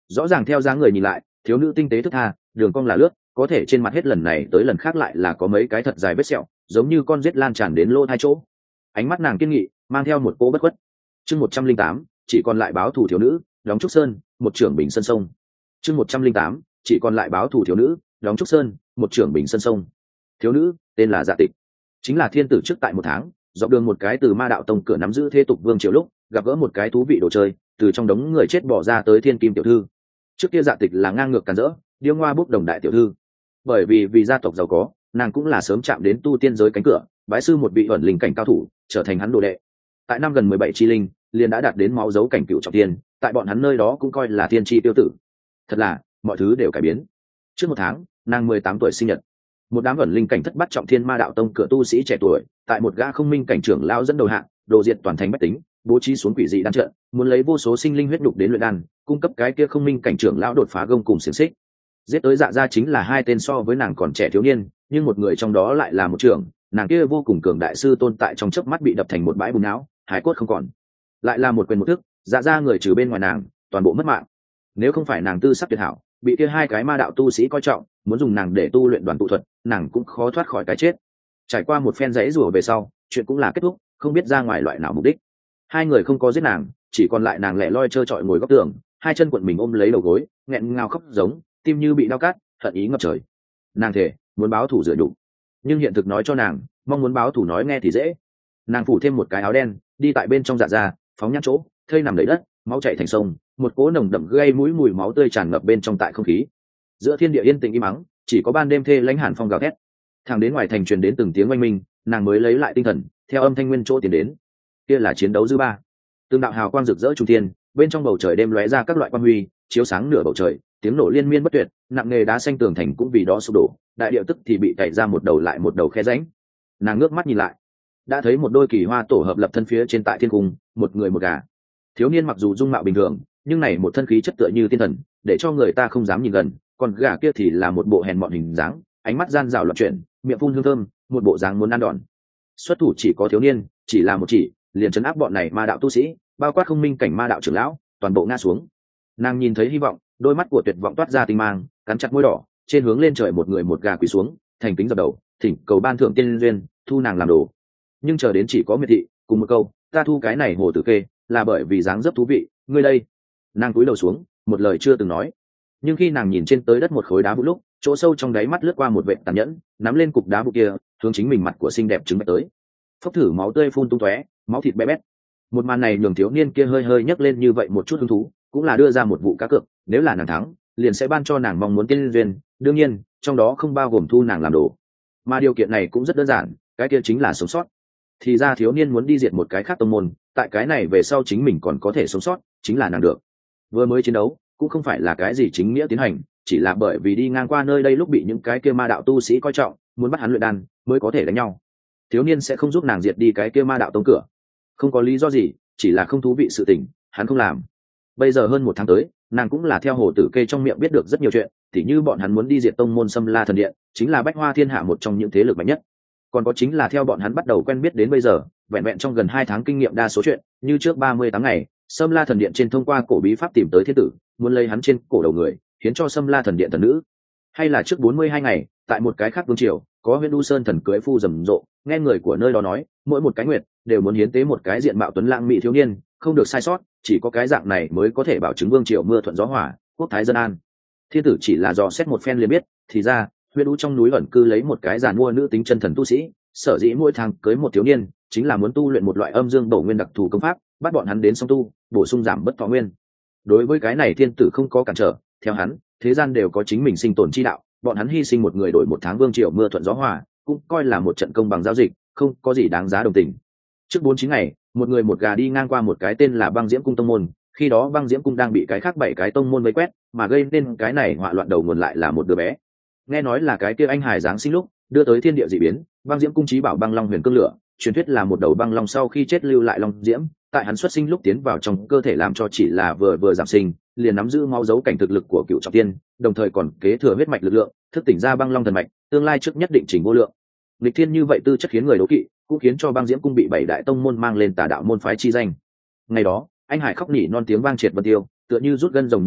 rõ ràng theo dáng người nhìn lại thiếu nữ tinh tế thức tha, đường cong là lướt, có thể trên mặt hết lần này tới lần khác lại là có mấy cái thật dài vết sẹo, giống như con rết lan tràn đến lỗ hai chỗ. Ánh mắt nàng kiên nghị, mang theo một cỗ bất khuất. Chương một trăm linh tám, chỉ còn lại báo thù thiếu nữ, đóng trúc sơn, một trưởng bình sân sông. Chương một trăm linh tám, chỉ còn lại báo thù thiếu nữ, đóng trúc sơn, một trưởng bình sân sông. Thiếu nữ tên là Dạ Tịch, chính là thiên tử trước tại một tháng, dọc đường một cái từ Ma Đạo Tông cửa nắm giữ thế tục vương triều lúc, gặp gỡ một cái thú vị đồ chơi, từ trong đống người chết bỏ ra tới thiên kim tiểu thư. Trước kia Dạ Tịch là ngang ngược càn rỡ, điêu ngoa bốc đồng đại tiểu thư. Bởi vì vì gia tộc giàu có, nàng cũng là sớm chạm đến tu tiên giới cánh cửa, bái sư một vị ẩn linh cảnh cao thủ, trở thành hắn đồ đệ. Tại năm gần mười bảy chi linh, liền đã đạt đến máu dấu cảnh cựu trọng tiên, tại bọn hắn nơi đó cũng coi là thiên chi tiêu tử. Thật là, mọi thứ đều cải biến. Trước một tháng, nàng mười tám tuổi sinh nhật. Một đám ẩn linh cảnh thất bát trọng thiên Ma Đạo Tông cửa tu sĩ trẻ tuổi, tại một gã không minh cảnh trưởng lão dẫn đầu hạng, đồ diệt toàn thành bách tính, bố trí xuống quỷ dị đan trận, muốn lấy vô số sinh linh huyết nhục đến luyện đan, cung cấp cái kia không minh cảnh trưởng lão đột phá gông cùng xiềng xích. Giết tới Dạ gia chính là hai tên so với nàng còn trẻ thiếu niên, nhưng một người trong đó lại là một trưởng, nàng kia vô cùng cường đại sư tôn tại trong chớp mắt bị đập thành một bãi bùn não, hải cốt không còn. Lại là một quyền một thức, Dạ gia người trừ bên ngoài nàng, toàn bộ mất mạng. Nếu không phải nàng tư sắc tuyệt hảo, bị kia hai cái ma đạo tu sĩ coi trọng, muốn dùng nàng để tu luyện đoàn tụ thuật, nàng cũng khó thoát khỏi cái chết. Trải qua một phen rẫy rủa về sau, chuyện cũng là kết thúc, không biết ra ngoài loại nào mục đích. Hai người không có giết nàng, chỉ còn lại nàng lẻ loi trơ trọi ngồi góc tường, hai chân quận mình ôm lấy đầu gối, nghẹn ngào khóc giống, tim như bị đau cát, hận ý ngập trời. Nàng thề muốn báo thù rửa nhục, nhưng hiện thực nói cho nàng, mong muốn báo thù nói nghe thì dễ. Nàng phủ thêm một cái áo đen, đi tại bên trong Dạ gia, phóng nhãn chỗ, thây nằm đầy đất, máu chảy thành sông, một cỗ nồng đậm gây mũi mùi máu tươi tràn ngập bên trong tại không khí. Giữa thiên địa yên tĩnh im mắng, chỉ có ban đêm thê lãnh hàn phong gào thét. Thẳng đến ngoài thành truyền đến từng tiếng oanh minh, nàng mới lấy lại tinh thần, theo âm thanh nguyên chỗ tiến đến. Kia là chiến đấu dư ba. Từng đạo hào quang rực rỡ trung thiên, bên trong bầu trời đêm lóe ra các loại quang huy, chiếu sáng nửa bầu trời, tiếng nổ liên miên bất tuyệt, nặng nề đá xanh tường thành cũng vì đó sụp đổ, đại địa tức thì bị tẩy ra một đầu lại một đầu khe rãnh. Nàng ngước mắt nhìn lại, đã thấy một đôi kỳ hoa tổ hợp lập thân phía trên tại thiên cung, một người một gà. Thiếu niên mặc dù dung mạo bình thường, nhưng này một thân khí chất tựa như tiên thần, để cho người ta không dám nhìn gần, còn gà kia thì là một bộ hèn mọn hình dáng, ánh mắt gian rảo loạn chuyển, miệng phun hương thơm, một bộ dáng muốn ăn đòn. Xuất thủ chỉ có thiếu niên, chỉ là một chỉ, liền trấn áp bọn này ma đạo tu sĩ, bao quát không minh cảnh ma đạo trưởng lão, toàn bộ ngã xuống. Nàng nhìn thấy hy vọng, đôi mắt của tuyệt vọng toát ra tinh mang, cắn chặt môi đỏ, trên hướng lên trời một người một gà quỳ xuống, thành kính dập đầu, thỉnh cầu ban thượng tiên duyên, thu nàng làm đồ. Nhưng chờ đến chỉ có miệt thị, cùng một câu, ta thu cái này hồ tử kê, là bởi vì dáng dấp thú vị, ngươi đây. Nàng cúi đầu xuống, một lời chưa từng nói. Nhưng khi nàng nhìn trên tới đất một khối đá vụ lúc, chỗ sâu trong đáy mắt lướt qua một vệt tàn nhẫn, nắm lên cục đá vụ kia, hướng chính mình mặt của xinh đẹp trứng bạch tới. Phốc thử máu tươi phun tung tóe, máu thịt bé bét. Một màn này nhường thiếu niên kia hơi hơi nhấc lên như vậy một chút hứng thú, cũng là đưa ra một vụ cá cược, nếu là nàng thắng, liền sẽ ban cho nàng mong muốn tiên duyên, đương nhiên, trong đó không bao gồm thu nàng làm đồ. Mà điều kiện này cũng rất đơn giản, cái kia chính là sống sót. Thì ra thiếu niên muốn đi diệt một cái khác tông môn, tại cái này về sau chính mình còn có thể sống sót, chính là nàng được. Vừa mới chiến đấu, cũng không phải là cái gì chính nghĩa tiến hành, chỉ là bởi vì đi ngang qua nơi đây lúc bị những cái kia ma đạo tu sĩ coi trọng, muốn bắt hắn luyện đan, mới có thể đánh nhau. Thiếu niên sẽ không giúp nàng diệt đi cái kia ma đạo tông cửa, không có lý do gì, chỉ là không thú vị sự tình, hắn không làm. Bây giờ hơn một tháng tới, nàng cũng là theo hồ tử kê trong miệng biết được rất nhiều chuyện, tỉ như bọn hắn muốn đi diệt tông môn Sâm La Thần Điện, chính là bách hoa thiên hạ một trong những thế lực mạnh nhất. Còn có chính là theo bọn hắn bắt đầu quen biết đến bây giờ, vẹn vẹn trong gần hai tháng kinh nghiệm đa số chuyện, như trước ba mươi tám ngày, Sâm La Thần Điện trên thông qua cổ bí pháp tìm tới thiên tử, muốn lấy hắn trên cổ đầu người, hiến cho Sâm La Thần Điện thần nữ. Hay là trước bốn mươi hai ngày, tại một cái khác vương triều, có Huyền Du Sơn thần cưới phu rầm rộ, nghe người của nơi đó nói, mỗi một cái nguyệt đều muốn hiến tế một cái diện mạo tuấn lãng mỹ thiếu niên, không được sai sót, chỉ có cái dạng này mới có thể bảo chứng vương triều mưa thuận gió hòa, quốc thái dân an. Thiên tử chỉ là dò xét một phen liền biết, thì ra, Huyền Du trong núi ẩn cư lấy một cái giàn mua nữ tính chân thần tu sĩ, sở dĩ mỗi tháng cưới một thiếu niên, chính là muốn tu luyện một loại âm dương bổ nguyên đặc thù công pháp, bắt bọn hắn đến song tu, bổ sung giảm bất thọ nguyên. Đối với cái này thiên tử không có cản trở, theo hắn, thế gian đều có chính mình sinh tồn chi đạo, bọn hắn hy sinh một người đổi một tháng vương triều mưa thuận gió hòa, cũng coi là một trận công bằng giao dịch, không có gì đáng giá đồng tình. Trước bốn chín ngày, một người một gà đi ngang qua một cái tên là Băng Diễm cung tông môn, khi đó Băng Diễm cung đang bị cái khác bảy cái tông môn vây quét, mà gây nên cái này họa loạn đầu nguồn lại là một đứa bé. Nghe nói là cái kia anh hài giáng sinh lúc, đưa tới thiên địa dị biến, Băng Diễm cung chí bảo Băng Long Huyền Cương Lửa, truyền thuyết là một đầu băng long sau khi chết lưu lại long diễm, tại hắn xuất sinh lúc tiến vào trong cơ thể làm cho chỉ là vừa vừa giảm sinh, liền nắm giữ máu dấu cảnh thực lực của cựu trọng tiên, đồng thời còn kế thừa huyết mạch lực lượng, thức tỉnh ra băng long thần mạch, tương lai trước nhất định trình vô lượng. Lịch thiên như vậy tư chất khiến người đố kỵ, cũng khiến cho Băng Diễm cung bị bảy đại tông môn mang lên tà đạo môn phái chi danh. Ngày đó, anh hải khóc nỉ non tiếng vang triệt vân tiêu, tựa như rút gân rồng như thế,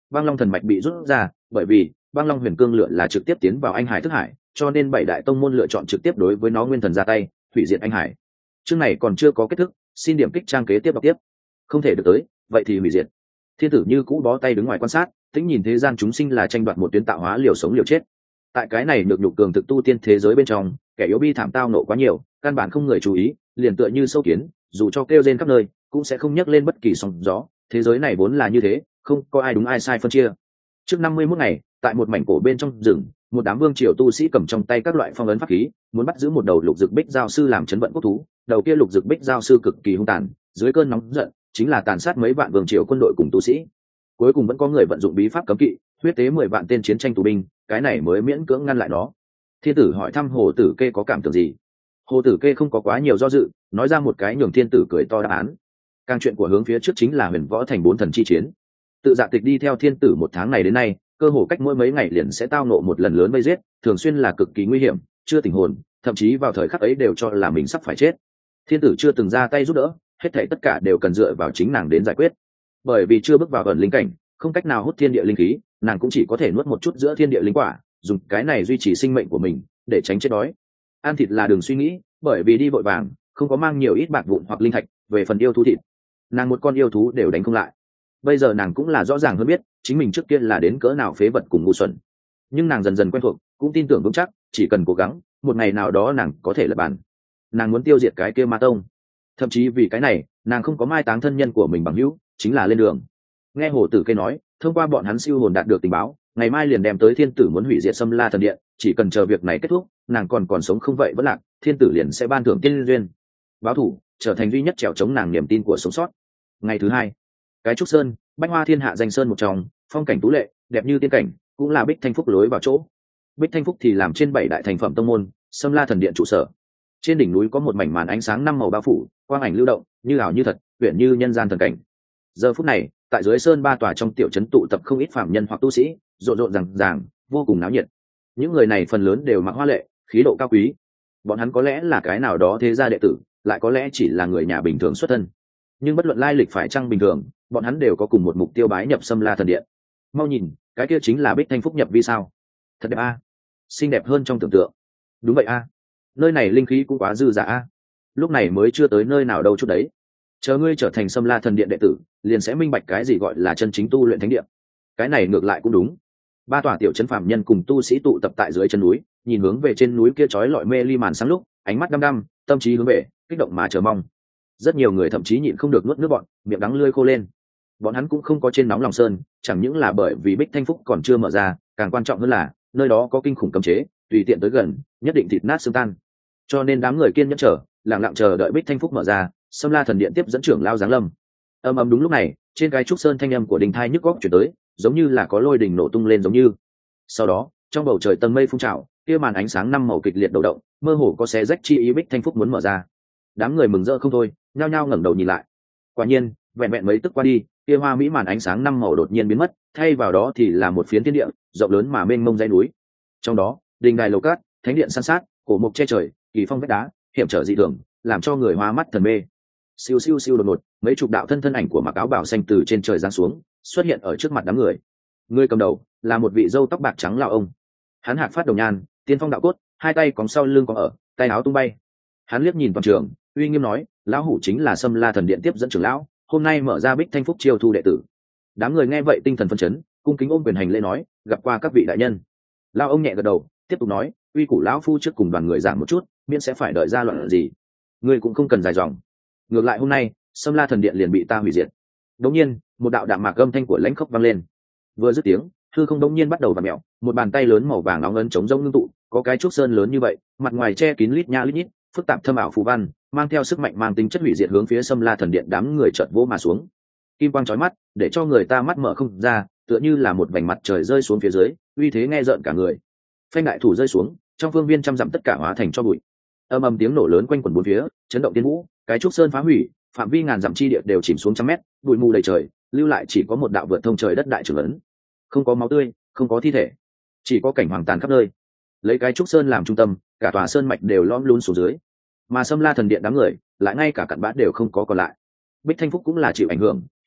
băng long thần mạch bị rút ra, bởi vì băng long huyền cương lửa là trực tiếp tiến vào anh hải thức hải, cho nên bảy đại tông môn lựa chọn trực tiếp đối với nó nguyên thần ra tay, hủy diệt anh hải. Chương này còn chưa có kết thúc, xin điểm kích trang kế tiếp đọc tiếp. Không thể được tới, vậy thì hủy diệt. Thiên tử như cũ bó tay đứng ngoài quan sát, tĩnh nhìn thế gian chúng sinh là tranh đoạt một tuyến tạo hóa liều sống liều chết. Tại cái này được nhục cường thực tu tiên thế giới bên trong, kẻ yếu bi thảm tao nộ quá nhiều, căn bản không người chú ý, liền tựa như sâu kiến, dù cho kêu rên khắp nơi, cũng sẽ không nhấc lên bất kỳ sóng gió. Thế giới này vốn là như thế, không có ai đúng ai sai phân chia. Trước năm mươi mốt ngày, tại một mảnh cổ bên trong rừng, một đám vương triều tu sĩ cầm trong tay các loại phong ấn pháp khí, muốn bắt giữ một đầu lục dực bích giao sư làm chấn vận quốc thú. Đầu kia lục dực bích giao sư cực kỳ hung tàn, dưới cơn nóng giận, chính là tàn sát mấy vạn vương triều quân đội cùng tu sĩ. Cuối cùng vẫn có người vận dụng bí pháp cấm kỵ, huyết tế mười vạn tên chiến tranh tù binh, cái này mới miễn cưỡng ngăn lại nó. Thiên tử hỏi thăm Hồ Tử Kê có cảm tưởng gì. Hồ Tử Kê không có quá nhiều do dự, nói ra một cái nhường thiên tử cười to đáp án. Càng chuyện của hướng phía trước chính là huyền võ thành bốn thần chi chiến. Tự dạ tịch đi theo thiên tử một tháng này đến nay, cơ hồ cách mỗi mấy ngày liền sẽ tao nộ một lần lớn vây giết, thường xuyên là cực kỳ nguy hiểm, chưa tỉnh hồn, thậm chí vào thời khắc ấy đều cho là mình sắp phải chết. Thiên tử chưa từng ra tay giúp đỡ, hết thảy tất cả đều cần dựa vào chính nàng đến giải quyết. Bởi vì chưa bước vào ẩn linh cảnh, không cách nào hút thiên địa linh khí, nàng cũng chỉ có thể nuốt một chút giữa thiên địa linh quả, dùng cái này duy trì sinh mệnh của mình, để tránh chết đói. Ăn thịt là đường suy nghĩ, bởi vì đi vội vàng, không có mang nhiều ít bạc vụn hoặc linh thạch, về phần yêu thú thịt, nàng một con yêu thú đều đánh không lại. Bây giờ nàng cũng là rõ ràng hơn biết, chính mình trước kia là đến cỡ nào phế vật cùng ngu xuẩn. Nhưng nàng dần dần quen thuộc, cũng tin tưởng vững chắc, chỉ cần cố gắng, một ngày nào đó nàng có thể lật bàn. Nàng muốn tiêu diệt cái kia ma tông. Thậm chí vì cái này, nàng không có mai táng thân nhân của mình bằng hữu, chính là lên đường. Nghe Hồ Tử Kê nói, thông qua bọn hắn siêu hồn đạt được tình báo, ngày mai liền đem tới thiên tử muốn hủy diệt Sâm La thần điện, chỉ cần chờ việc này kết thúc, nàng còn còn sống không vậy vẫn lạc, thiên tử liền sẽ ban thưởng tiên duyên. Báo thủ, trở thành duy nhất trèo chống nàng niềm tin của sống sót. Ngày thứ hai, cái trúc sơn, bách hoa thiên hạ danh sơn một trong, phong cảnh tú lệ, đẹp như tiên cảnh, cũng là Bích Thanh Phúc lối vào chỗ. Bích Thanh Phúc thì làm trên bảy đại thành phẩm tông môn, Sâm La thần điện trụ sở. Trên đỉnh núi có một mảnh màn ánh sáng năm màu bao phủ, quang ảnh lưu động, như ảo như thật, uyển như nhân gian thần cảnh. Giờ phút này, tại dưới sơn ba tòa trong tiểu trấn tụ tập không ít phàm nhân hoặc tu sĩ, rộn rộn ràng ràng, vô cùng náo nhiệt. Những người này phần lớn đều mặc hoa lệ, khí độ cao quý. Bọn hắn có lẽ là cái nào đó thế gia đệ tử, lại có lẽ chỉ là người nhà bình thường xuất thân. Nhưng bất luận lai lịch phải chăng bình thường, bọn hắn đều có cùng một mục tiêu bái nhập Sâm La thần điện. Mau nhìn, cái kia chính là Bích Thanh Phúc nhập vi sao? Thật đẹp a, xinh đẹp hơn trong tưởng tượng. Đúng vậy a, nơi này linh khí cũng quá dư dả a. Lúc này mới chưa tới nơi nào đâu chút đấy. Chờ ngươi trở thành Sâm La thần điện đệ tử, liền sẽ minh bạch cái gì gọi là chân chính tu luyện thánh địa. Cái này ngược lại cũng đúng. Ba tòa tiểu trấn phàm nhân cùng tu sĩ tụ tập tại dưới chân núi, nhìn hướng về trên núi kia chói lọi mê ly màn sáng lúc, ánh mắt đăm đăm, tâm trí hướng về, kích động mà chờ mong. Rất nhiều người thậm chí nhịn không được nuốt nước bọt, miệng đắng lưỡi khô lên. Bọn hắn cũng không có trên nóng lòng sơn, chẳng những là bởi vì Bích Thanh Phúc còn chưa mở ra, càng quan trọng hơn là nơi đó có kinh khủng cấm chế, tùy tiện tới gần, nhất định thịt nát xương tan. Cho nên đám người kiên nhẫn chờ, lặng lặng chờ đợi Bích Thanh Phúc mở ra, Sâm La thần điện tiếp dẫn trưởng lao giáng lâm. Âm ầm đúng lúc này, trên cái trúc sơn thanh âm của đình thai nhức góc chuyển tới, giống như là có lôi đình nổ tung lên giống như. Sau đó, trong bầu trời tầng mây phun trào, kia màn ánh sáng năm màu kịch liệt đầu động, mơ hồ có xé rách chi ý Bích Thanh Phúc muốn mở ra. Đám người mừng rỡ không thôi, nhao nhao ngẩng đầu nhìn lại. Quả nhiên, vẹn vẹn mấy tức qua đi, kia hoa mỹ màn ánh sáng năm màu đột nhiên biến mất, thay vào đó thì là một phiến thiên địa rộng lớn mà mênh mông dãy núi. Trong đó, đình đài lầu cát, thánh điện san sát, cổ mục che trời, kỳ phong vách đá, hiểm trở dị thường, làm cho người hoa mắt thần mê. Siêu siêu siêu đột ngột, mấy chục đạo thân thân ảnh của mặc áo bào xanh từ trên trời giáng xuống, xuất hiện ở trước mặt đám người. Người cầm đầu là một vị râu tóc bạc trắng lão ông. Hắn hạc phát đầu nhan, tiên phong đạo cốt, hai tay còng sau lưng còng ở, tay áo tung bay. Hắn liếc nhìn toàn trường, uy nghiêm nói, lão hủ chính là Sâm La thần điện tiếp dẫn trưởng lão, hôm nay mở ra Bích Thanh Phúc chiêu thu đệ tử. Đám người nghe vậy tinh thần phấn chấn, cung kính ôm quyền hành lễ nói, gặp qua các vị đại nhân. Lão ông nhẹ gật đầu, tiếp tục nói, uy củ lão phu trước cùng đoàn người giảng một chút, miễn sẽ phải đợi ra loạn gì. Ngươi cũng không cần dài dòng. Ngược lại hôm nay, Sâm La thần điện liền bị ta hủy diệt. Đống nhiên, một đạo đạm mạc âm thanh của lãnh khốc vang lên. Vừa dứt tiếng, hư không đống nhiên bắt đầu vặn mèo, một bàn tay lớn màu vàng nóng ấn chống rông ngưng tụ, có cái trúc sơn lớn như vậy, mặt ngoài che kín lít nha lít nhít, phức tạp thâm ảo phù văn, mang theo sức mạnh mang tính chất hủy diệt hướng phía Sâm La thần điện đám người chợt vỗ mà xuống. Kim quang chói mắt, để cho người ta mắt mở không ra, tựa như là một vành mặt trời rơi xuống phía dưới, uy thế nghe rợn cả người. Phanh đại thủ rơi xuống, trong phương viên trăm dặm tất cả hóa thành cho bụi. Âm ầm tiếng nổ lớn quanh quẩn bốn phía, chấn động tiên vũ, cái trúc sơn phá hủy, phạm vi ngàn dặm chi địa đều chìm xuống trăm mét, bụi mù đầy trời, lưu lại chỉ có một đạo vượt thông trời đất đại trưởng ấn. Không có máu tươi, không có thi thể, chỉ có cảnh hoàng tàn khắp nơi. Lấy cái trúc sơn làm trung tâm, cả tòa sơn mạch đều lõm lún xuống dưới. Mà Sâm La thần điện đám người lại ngay cả cặn bã đều không có còn lại. Bích Thanh Phúc cũng là chịu ảnh hưởng,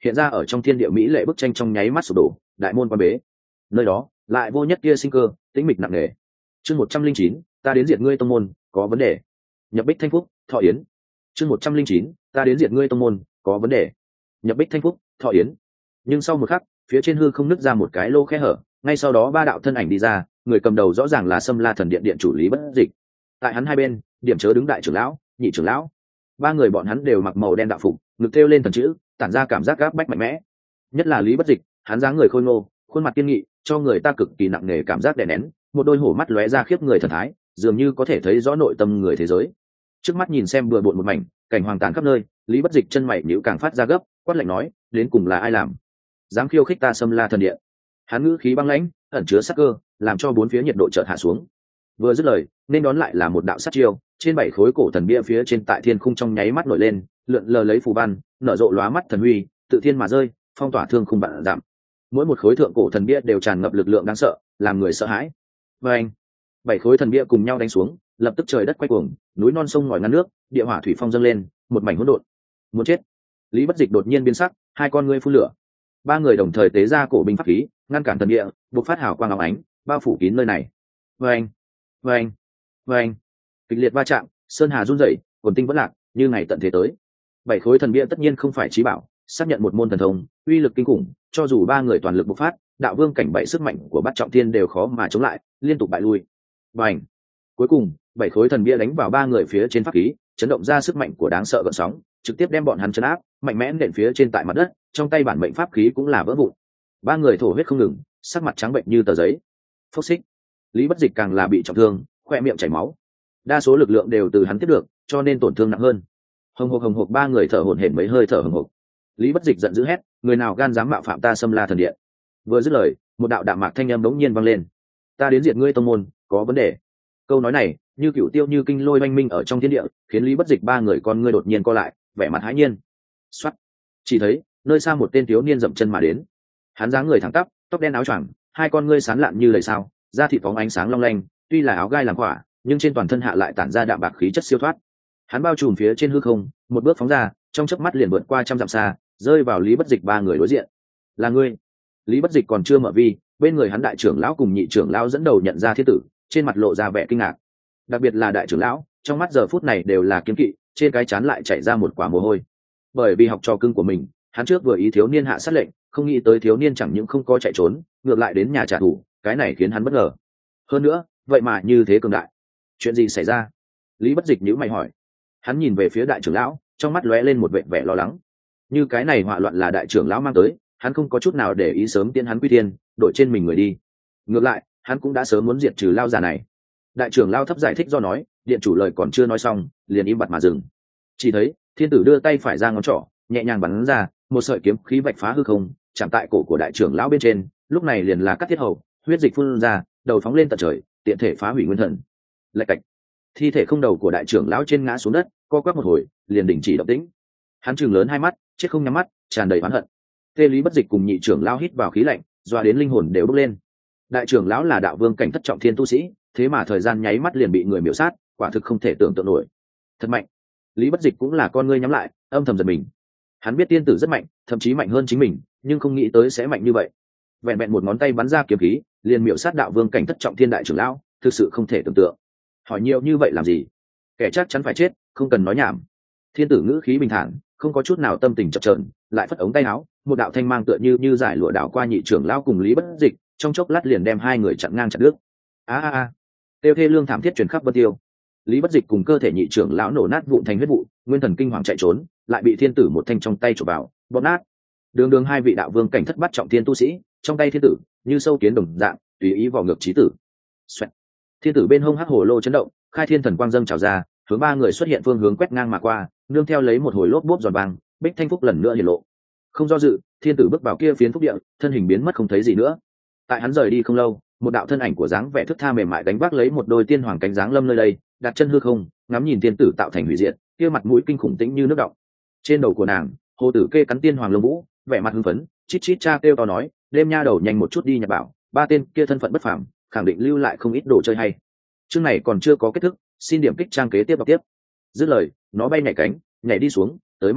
hiện ra ở trong thiên địa mỹ lệ bức tranh trong nháy mắt sụp đổ, đại môn quan bế. Nơi đó lại vô nhất kia sinh cơ, tĩnh mịch nặng nề. Chương một trăm linh chín, ta đến diệt ngươi tông môn, có vấn đề. Nhập Bích Thanh Phúc, Thọ Yến. Chương một trăm linh chín, ta đến diệt ngươi tông môn, có vấn đề. Nhập Bích Thanh Phúc, Thọ Yến. Nhưng sau một khắc, phía trên hư không nứt ra một cái lô khe hở, ngay sau đó ba đạo thân ảnh đi ra, người cầm đầu rõ ràng là Sâm La Thần Điện điện chủ Lý Bất Dịch. Tại hắn hai bên, điểm chớ đứng đại trưởng lão, nhị trưởng lão. Ba người bọn hắn đều mặc màu đen đạo phục, ngực thêu lên thần chữ, tản ra cảm giác gáp bách mạnh mẽ. Nhất là Lý Bất Dịch, hắn dáng người khôi ngô, khuôn mặt kiên nghị, cho người ta cực kỳ nặng nề cảm giác đè nén, một đôi hổ mắt lóe ra khiếp người thần thái, dường như có thể thấy rõ nội tâm người thế giới. Trước mắt nhìn xem bừa bộn một mảnh, cảnh hoàng tàn khắp nơi, Lý Bất Dịch chân mày nhíu càng phát ra gấp, quát lạnh nói, đến cùng là ai làm? Dám khiêu khích ta Sâm La Thần Điện? Hắn ngữ khí băng lãnh, ẩn chứa sát cơ, làm cho bốn phía nhiệt độ chợt hạ xuống. Vừa dứt lời, nên đón lại là một đạo sát chiêu, trên bảy khối cổ thần bia phía trên tại thiên khung trong nháy mắt nổi lên, lượn lờ lấy phù văn, nở rộ lóa mắt thần huy, tự thiên mà rơi, phong tỏa thương khung vạn giảm. Mỗi một khối thượng cổ thần bia đều tràn ngập lực lượng đáng sợ, làm người sợ hãi. Và anh, bảy khối thần bia cùng nhau đánh xuống, lập tức trời đất quay cuồng, núi non sông ngòi ngăn nước, địa hỏa thủy phong dâng lên, một mảnh hỗn độn. Muốn chết! Lý Bất Dịch đột nhiên biến sắc, hai con ngươi phun lửa. Ba người đồng thời tế ra cổ binh pháp khí, ngăn cản thần địa, bộc phát hào quang óng ánh, bao phủ kín nơi này. Và anh, và anh, và anh, kịch liệt va chạm, sơn hà run rẩy, quần tinh vẫn lạc, như ngày tận thế tới. Bảy khối thần bia tất nhiên không phải trí bảo, xác nhận một môn thần thông, uy lực kinh khủng, cho dù ba người toàn lực bộc phát, đạo vương cảnh bảy sức mạnh của bát trọng thiên đều khó mà chống lại, liên tục bại lui. Bành! Cuối cùng, bảy khối thần bia đánh vào ba người phía trên pháp khí, chấn động ra sức mạnh của đáng sợ gợn sóng, trực tiếp đem bọn hắn chấn áp, mạnh mẽ nện phía trên tại mặt đất, trong tay bản mệnh pháp khí cũng là vỡ vụn. Ba người thổ huyết không ngừng, sắc mặt trắng bệnh như tờ giấy. Phốc xích. Lý Bất Dịch càng là bị trọng thương, khoe miệng chảy máu. Đa số lực lượng đều từ hắn tiếp được, cho nên tổn thương nặng hơn. Hồng hộc hồng hộc ba người thở hổn hển mấy hơi thở hồng hộc. Lý Bất Dịch giận dữ hét, người nào gan dám mạo phạm ta Sâm La Thần Điện? Vừa dứt lời, một đạo đạm mạc thanh âm bỗng nhiên vang lên. Ta đến diệt ngươi tông môn, có vấn đề. Câu nói này, như cựu tiêu như kinh lôi oanh minh ở trong thiên địa, khiến Lý Bất Dịch ba người con ngươi đột nhiên co lại, vẻ mặt hãi nhiên. Soát. Chỉ thấy, nơi xa một tên thiếu niên dậm chân mà đến. Hắn dáng người thẳng tắp, tóc đen áo choàng, hai con ngươi sáng lạn như lời sao, da thịt phóng ánh sáng long lanh, tuy là áo gai làm quả, nhưng trên toàn thân hạ lại tản ra đạm bạc khí chất siêu thoát. Hắn bao trùm phía trên hư không, một bước phóng ra, trong chớp mắt liền vượt qua trăm dặm xa, rơi vào Lý Bất Dịch ba người đối diện. Là ngươi? Lý Bất Dịch còn chưa mở vi, bên người hắn đại trưởng lão cùng nhị trưởng lão dẫn đầu nhận ra thiên tử, trên mặt lộ ra vẻ kinh ngạc. Đặc biệt là đại trưởng lão, trong mắt giờ phút này đều là kiêng kỵ, trên cái trán lại chảy ra một quả mồ hôi. Bởi vì học trò cưng của mình, hắn trước vừa ý thiếu niên hạ sát lệnh, không nghĩ tới thiếu niên chẳng những không có chạy trốn, ngược lại đến nhà trả thù, cái này khiến hắn bất ngờ. Hơn nữa, vậy mà như thế cường đại. Chuyện gì xảy ra? Lý Bất Dịch nhíu mày hỏi. Hắn nhìn về phía đại trưởng lão, trong mắt lóe lên một vẻ vẻ lo lắng. Như cái này họa loạn là đại trưởng lão mang tới, hắn không có chút nào để ý sớm tiến hắn quy tiên, đổi trên mình người đi. Ngược lại, hắn cũng đã sớm muốn diệt trừ lao già này. Đại trưởng lão thấp giải thích do nói, điện chủ lời còn chưa nói xong, liền im bặt mà dừng. Chỉ thấy, thiên tử đưa tay phải ra ngón trỏ, nhẹ nhàng bắn ra, một sợi kiếm khí vạch phá hư không, chạm tại cổ của đại trưởng lão bên trên, lúc này liền là cắt thiết hầu, huyết dịch phun ra, đầu phóng lên tận trời, tiện thể phá hủy nguyên thần. Lạch cạch. Thi thể không đầu của đại trưởng lão trên ngã xuống đất, co quắp một hồi, liền đình chỉ động tĩnh. Hắn trừng lớn hai mắt, chết không nhắm mắt, tràn đầy oán hận. Tê Lý Bất Dịch cùng nhị trưởng lão hít vào khí lạnh, doa đến linh hồn đều bốc lên. Đại trưởng lão là đạo vương cảnh thất trọng thiên tu sĩ, thế mà thời gian nháy mắt liền bị người miểu sát, quả thực không thể tưởng tượng nổi. Thật mạnh. Lý Bất Dịch cũng là con ngươi nhắm lại, âm thầm giật mình. Hắn biết tiên tử rất mạnh, thậm chí mạnh hơn chính mình, nhưng không nghĩ tới sẽ mạnh như vậy. Vẹn vẹn một ngón tay bắn ra kiếm khí, liền miểu sát đạo vương cảnh thất trọng thiên đại trưởng lão, thực sự không thể tưởng tượng. Hỏi nhiều như vậy làm gì? Kẻ chắc chắn phải chết, không cần nói nhảm. Thiên tử ngữ khí bình thản, không có chút nào tâm tình chập chờn, lại phất ống tay áo, một đạo thanh mang tựa như như giải lụa đảo qua nhị trưởng lão cùng Lý Bất Dịch, trong chốc lát liền đem hai người chặn ngang chặn đứt. A a a. Tiêu thê lương thảm thiết truyền khắp Vân Tiêu. Lý Bất Dịch cùng cơ thể nhị trưởng lão nổ nát vụn thành huyết vụ, nguyên thần kinh hoàng chạy trốn, lại bị thiên tử một thanh trong tay chụp vào, bóp nát. Đường đường hai vị đạo vương cảnh thất bát trọng thiên tu sĩ, trong tay thiên tử như sâu kiến đồng dạng, tùy ý vào ngược chí tử. Xoẹt. Thiên tử bên hông hắc hồ lô chấn động, khai thiên thần quang dâng trào ra, hướng ba người xuất hiện phương hướng quét ngang mà qua, nương theo lấy một hồi lốp bốp giòn vàng, Bích Thanh Phúc lần nữa hiển lộ. Không do dự, thiên tử bước vào kia phiến phúc địa, thân hình biến mất không thấy gì nữa. Tại hắn rời đi không lâu, một đạo thân ảnh của dáng vẻ thức tha mềm mại đánh vác lấy một đôi tiên hoàng cánh dáng lâm nơi đây, đặt chân hư không, ngắm nhìn tiên tử tạo thành hủy diệt, kia mặt mũi kinh khủng tĩnh như nước động. Trên đầu của nàng, hồ tử kê cắn tiên hoàng lông vũ, vẻ mặt hưng phấn, chít chít cha kêu to nói, đêm nha đầu nhanh một chút đi nhặt bảo, ba tên kia thân phận bất phàm, khẳng định lưu lại không ít đồ chơi hay. Chương này còn chưa có kết thúc, xin điểm kích trang kế tiếp đọc tiếp. Dứt lời, nó bay nhảy cánh, nhảy đi xuống, tới mặt đất,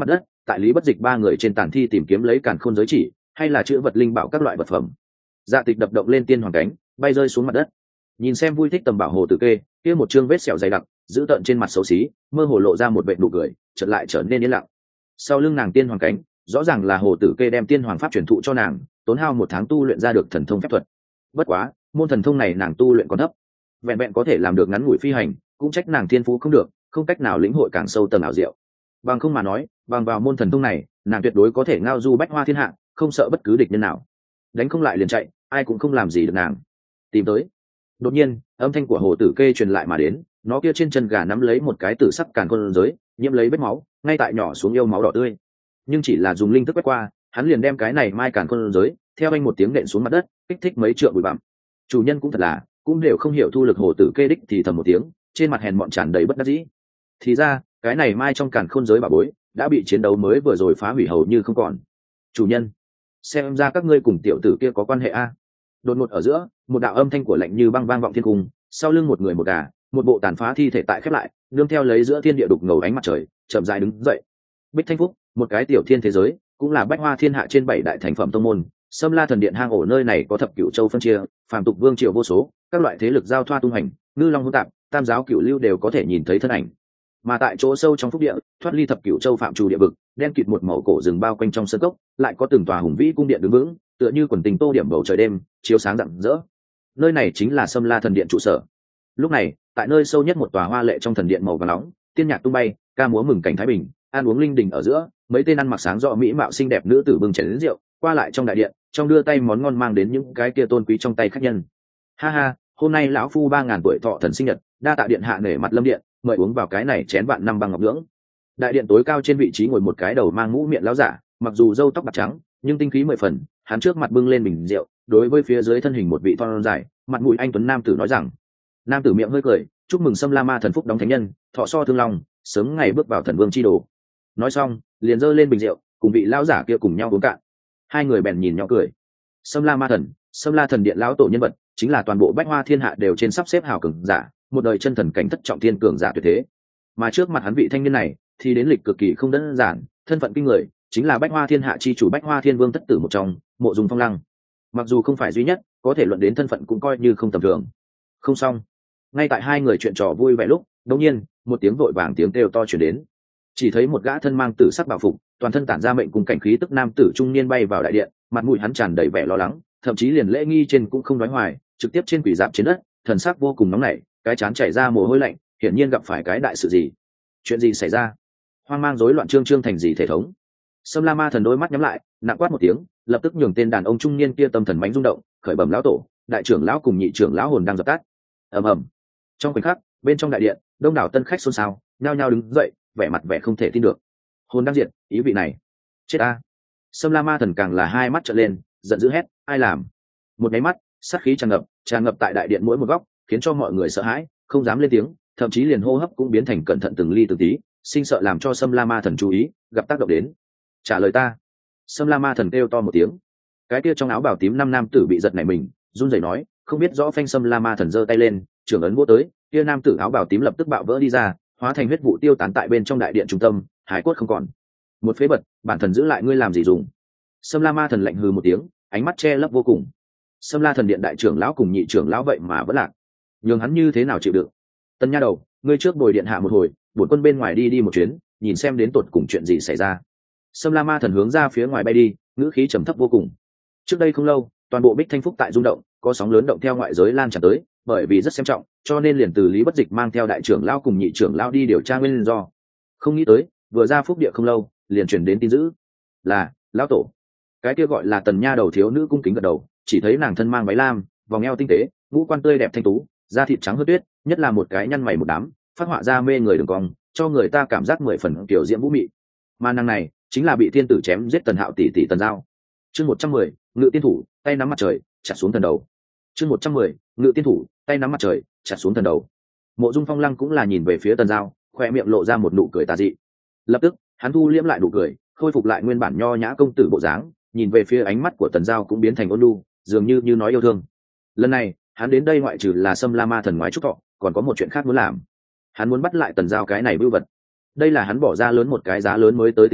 tại lý bất dịch ba người trên tàn thi tìm kiếm lấy càn khôn giới chỉ hay là chữ vật linh bảo các loại vật phẩm. Dạ Tịch đập động lên tiên hoàng cánh, bay rơi xuống mặt đất. Nhìn xem vui thích tầm bảo hồ tử kê kia một chương vết sẹo dày đặc giữ tợn trên mặt xấu xí, mơ hồ lộ ra một vệ nụ cười, chợt lại trở nên yên lặng. Sau lưng nàng tiên hoàng cánh, rõ ràng là hồ tử kê đem tiên hoàng pháp truyền thụ cho nàng, tốn hao một tháng tu luyện ra được thần thông phép thuật. Bất quá môn thần thông này nàng tu luyện còn thấp, vẹn vẹn có thể làm được ngắn ngủi phi hành, cũng trách nàng thiên phú không được, không cách nào lĩnh hội càng sâu tầng ảo diệu. Bằng không mà nói, bằng vào môn thần thông này, nàng tuyệt đối có thể ngao du bách hoa thiên hạ, không sợ bất cứ địch nhân nào. Đánh không lại liền chạy, ai cũng không làm gì được nàng. Tìm tới. Đột nhiên, âm thanh của hồ tử kê truyền lại mà đến, nó kia trên chân gà nắm lấy một cái tử sắc càn khôn giới, nhiễm lấy vết máu, ngay tại nhỏ xuống yêu máu đỏ tươi. Nhưng chỉ là dùng linh thức quét qua, hắn liền đem cái này mai càn khôn giới, theo anh một tiếng nện xuống mặt đất, kích thích mấy trượng bụi bặm. Chủ nhân cũng thật là, cũng đều không hiểu thu lực hồ tử kê đích thì thầm một tiếng, trên mặt hèn mọn tràn đầy bất đắc dĩ. Thì ra, cái này mai trong càn khôn giới bà bối, đã bị chiến đấu mới vừa rồi phá hủy hầu như không còn. Chủ nhân, xem ra các ngươi cùng tiểu tử kia có quan hệ a. Đột ngột ở giữa, một đạo âm thanh của lạnh như băng vang vọng thiên cung, sau lưng một người một gà, một bộ tàn phá thi thể tại khép lại, nương theo lấy giữa thiên địa đục ngầu ánh mặt trời, chậm rãi đứng dậy. Bích Thanh Phúc, một cái tiểu thiên thế giới, cũng là bách hoa thiên hạ trên bảy đại thành phẩm tông môn, Sâm La thần điện hang ổ nơi này có thập cửu châu phân chia, phàm tục vương triều vô số, các loại thế lực giao thoa tung hành, ngư long hỗn tạp, tam giáo cửu lưu đều có thể nhìn thấy thân ảnh. Mà tại chỗ sâu trong phúc địa, thoát ly thập cửu châu phạm trù địa vực, đen kịt một màu cổ rừng bao quanh trong sân cốc, lại có từng tòa hùng vĩ cung điện đứng vững, tựa như quần tình tô điểm bầu trời đêm, chiếu sáng rạng rỡ. Nơi này chính là Sâm La thần điện trụ sở. Lúc này, tại nơi sâu nhất một tòa hoa lệ trong thần điện màu vàng nóng, tiên nhạc tung bay, ca múa mừng cảnh thái bình, ăn uống linh đình ở giữa, mấy tên ăn mặc sáng rõ mỹ mạo xinh đẹp nữ tử bưng chén rượu, qua lại trong đại điện, trong đưa tay món ngon mang đến những cái kia tôn quý trong tay khách nhân. Ha ha, hôm nay lão phu ba ngàn tuổi thọ thần sinh nhật, đa tạ điện hạ nể mặt lâm điện, mời uống vào cái này chén vạn năm băng ngọc nhưỡng. Đại điện tối cao trên vị trí ngồi một cái đầu mang mũ miệng lão giả, mặc dù râu tóc bạc trắng, nhưng tinh khí mười phần, hắn trước mặt bưng lên bình rượu, đối với phía dưới thân hình một vị thon dài, mặt mũi anh tuấn nam tử nói rằng. Nam tử miệng hơi cười, chúc mừng Sâm La Ma thần phúc đóng thánh nhân, thọ so thương long, sớm ngày bước vào thần vương chi đồ. Nói xong, liền giơ lên bình rượu, cùng vị lão giả kia cùng nhau uống cạn. Hai người bèn nhìn nhau cười. Sâm La Ma thần, Sâm La thần điện lão tổ nhân vật, chính là toàn bộ bách hoa thiên hạ đều trên sắp xếp hào cường giả, một đời chân thần cảnh thất trọng thiên cường giả tuyệt thế. Mà trước mặt hắn vị thanh niên này, thì đến lịch cực kỳ không đơn giản, thân phận kinh người, chính là bách hoa thiên hạ chi chủ bách hoa thiên vương thất tử một trong, Mộ Dung Phong Lăng. Mặc dù không phải duy nhất, có thể luận đến thân phận cũng coi như không tầm thường. Không xong, ngay tại hai người chuyện trò vui vẻ lúc, đột nhiên một tiếng vội vàng tiếng kêu to truyền đến. Chỉ thấy một gã thân mang tử sắc bảo phục, toàn thân tản ra mệnh cùng cảnh khí tức nam tử trung niên bay vào đại điện, mặt mũi hắn tràn đầy vẻ lo lắng, thậm chí liền lễ nghi trên cũng không nói hoài, trực tiếp trên quỷ dạp trên đất, thần sắc vô cùng nóng nảy, cái chán chảy ra mồ hôi lạnh, hiển nhiên gặp phải cái đại sự gì. Chuyện gì xảy ra? Hoang mang rối loạn trương trương thành gì thể thống? Sâm La Ma thần đôi mắt nhắm lại, nặng quát một tiếng, lập tức nhường tên đàn ông trung niên kia tâm thần bánh rung động, khởi bẩm lão tổ, đại trưởng lão cùng nhị trưởng lão hồn đang dập tắt. Ầm ầm. Trong khoảnh khắc, bên trong đại điện, đông đảo tân khách xôn xao, nhao nhao đứng dậy, vẻ mặt vẻ không thể tin được. Hồn đang diệt, ý vị này, chết a! Sâm La Ma thần càng là hai mắt trợn lên, giận dữ hét, ai làm? Một cái mắt, sát khí tràn ngập, tràn ngập tại đại điện mỗi một góc, khiến cho mọi người sợ hãi, không dám lên tiếng, thậm chí liền hô hấp cũng biến thành cẩn thận từng ly từng tí, sinh sợ làm cho Sâm La Ma thần chú ý, gặp tác động đến. Trả lời ta! Sâm La Ma thần kêu to một tiếng. Cái kia trong áo bào tím năm nam tử bị giật nảy mình, run rẩy nói, không biết rõ phanh. Sâm La Ma thần giơ tay lên, trưởng ấn vỗ tới, kia nam tử áo bào tím lập tức bạo vỡ đi ra, hóa thành huyết vụ tiêu tán tại bên trong đại điện trung tâm, hải cốt không còn. Một phế bật, bản thần giữ lại ngươi làm gì dùng? Sâm La Ma thần lạnh hừ một tiếng, ánh mắt che lấp vô cùng. Sâm La thần điện đại trưởng lão cùng nhị trưởng lão vậy mà vẫn lạc, nhường hắn như thế nào chịu đựng? Tân nha đầu, ngươi trước bồi điện hạ một hồi, bổn quân bên ngoài đi đi một chuyến, nhìn xem đến tột cùng chuyện gì xảy ra. Sâm La Ma thần hướng ra phía ngoài bay đi, ngữ khí trầm thấp vô cùng. Trước đây không lâu, toàn bộ Bích Thanh Phúc tại rung động, có sóng lớn động theo ngoại giới lan tràn tới, bởi vì rất xem trọng, cho nên liền từ Lý Bất Dịch mang theo đại trưởng lão cùng nhị trưởng lão đi điều tra nguyên do. Không nghĩ tới, vừa ra phúc địa không lâu, liền truyền đến tin dữ, là lão tổ. Cái kia gọi là Tần nha đầu thiếu nữ cung kính gật đầu, chỉ thấy nàng thân mang váy lam, vòng eo tinh tế, ngũ quan tươi đẹp thanh tú, da thịt trắng hơn tuyết, nhất là một cái nhăn mày một đám, phát họa ra mê người đường cong, cho người ta cảm giác mười phần kiểu diễm vũ mị. Mà nàng này chính là bị thiên tử chém giết Tần Hạo tỷ tỷ Tần Giao. Chương một trăm mười, ngự tiên thủ, tay nắm mặt trời, chặt xuống thần đầu. Chương một trăm mười, ngự tiên thủ, tay nắm mặt trời, chặt xuống thần đầu. Mộ Dung Phong Lăng cũng là nhìn về phía Tần Giao, khoe miệng lộ ra một nụ cười tà dị. Lập tức, hắn thu liễm lại nụ cười, khôi phục lại nguyên bản nho nhã công tử bộ dáng, nhìn về phía ánh mắt của Tần Giao cũng biến thành ôn nhu, dường như như nói yêu thương. Lần này, hắn đến đây ngoại trừ là Sâm La Ma thần ngoái chúc thọ, còn có một chuyện khác muốn làm. Hắn muốn bắt lại Tần Giao cái này bưu vật. Đây là hắn bỏ ra lớn một cái giá lớn mới tới tình báo,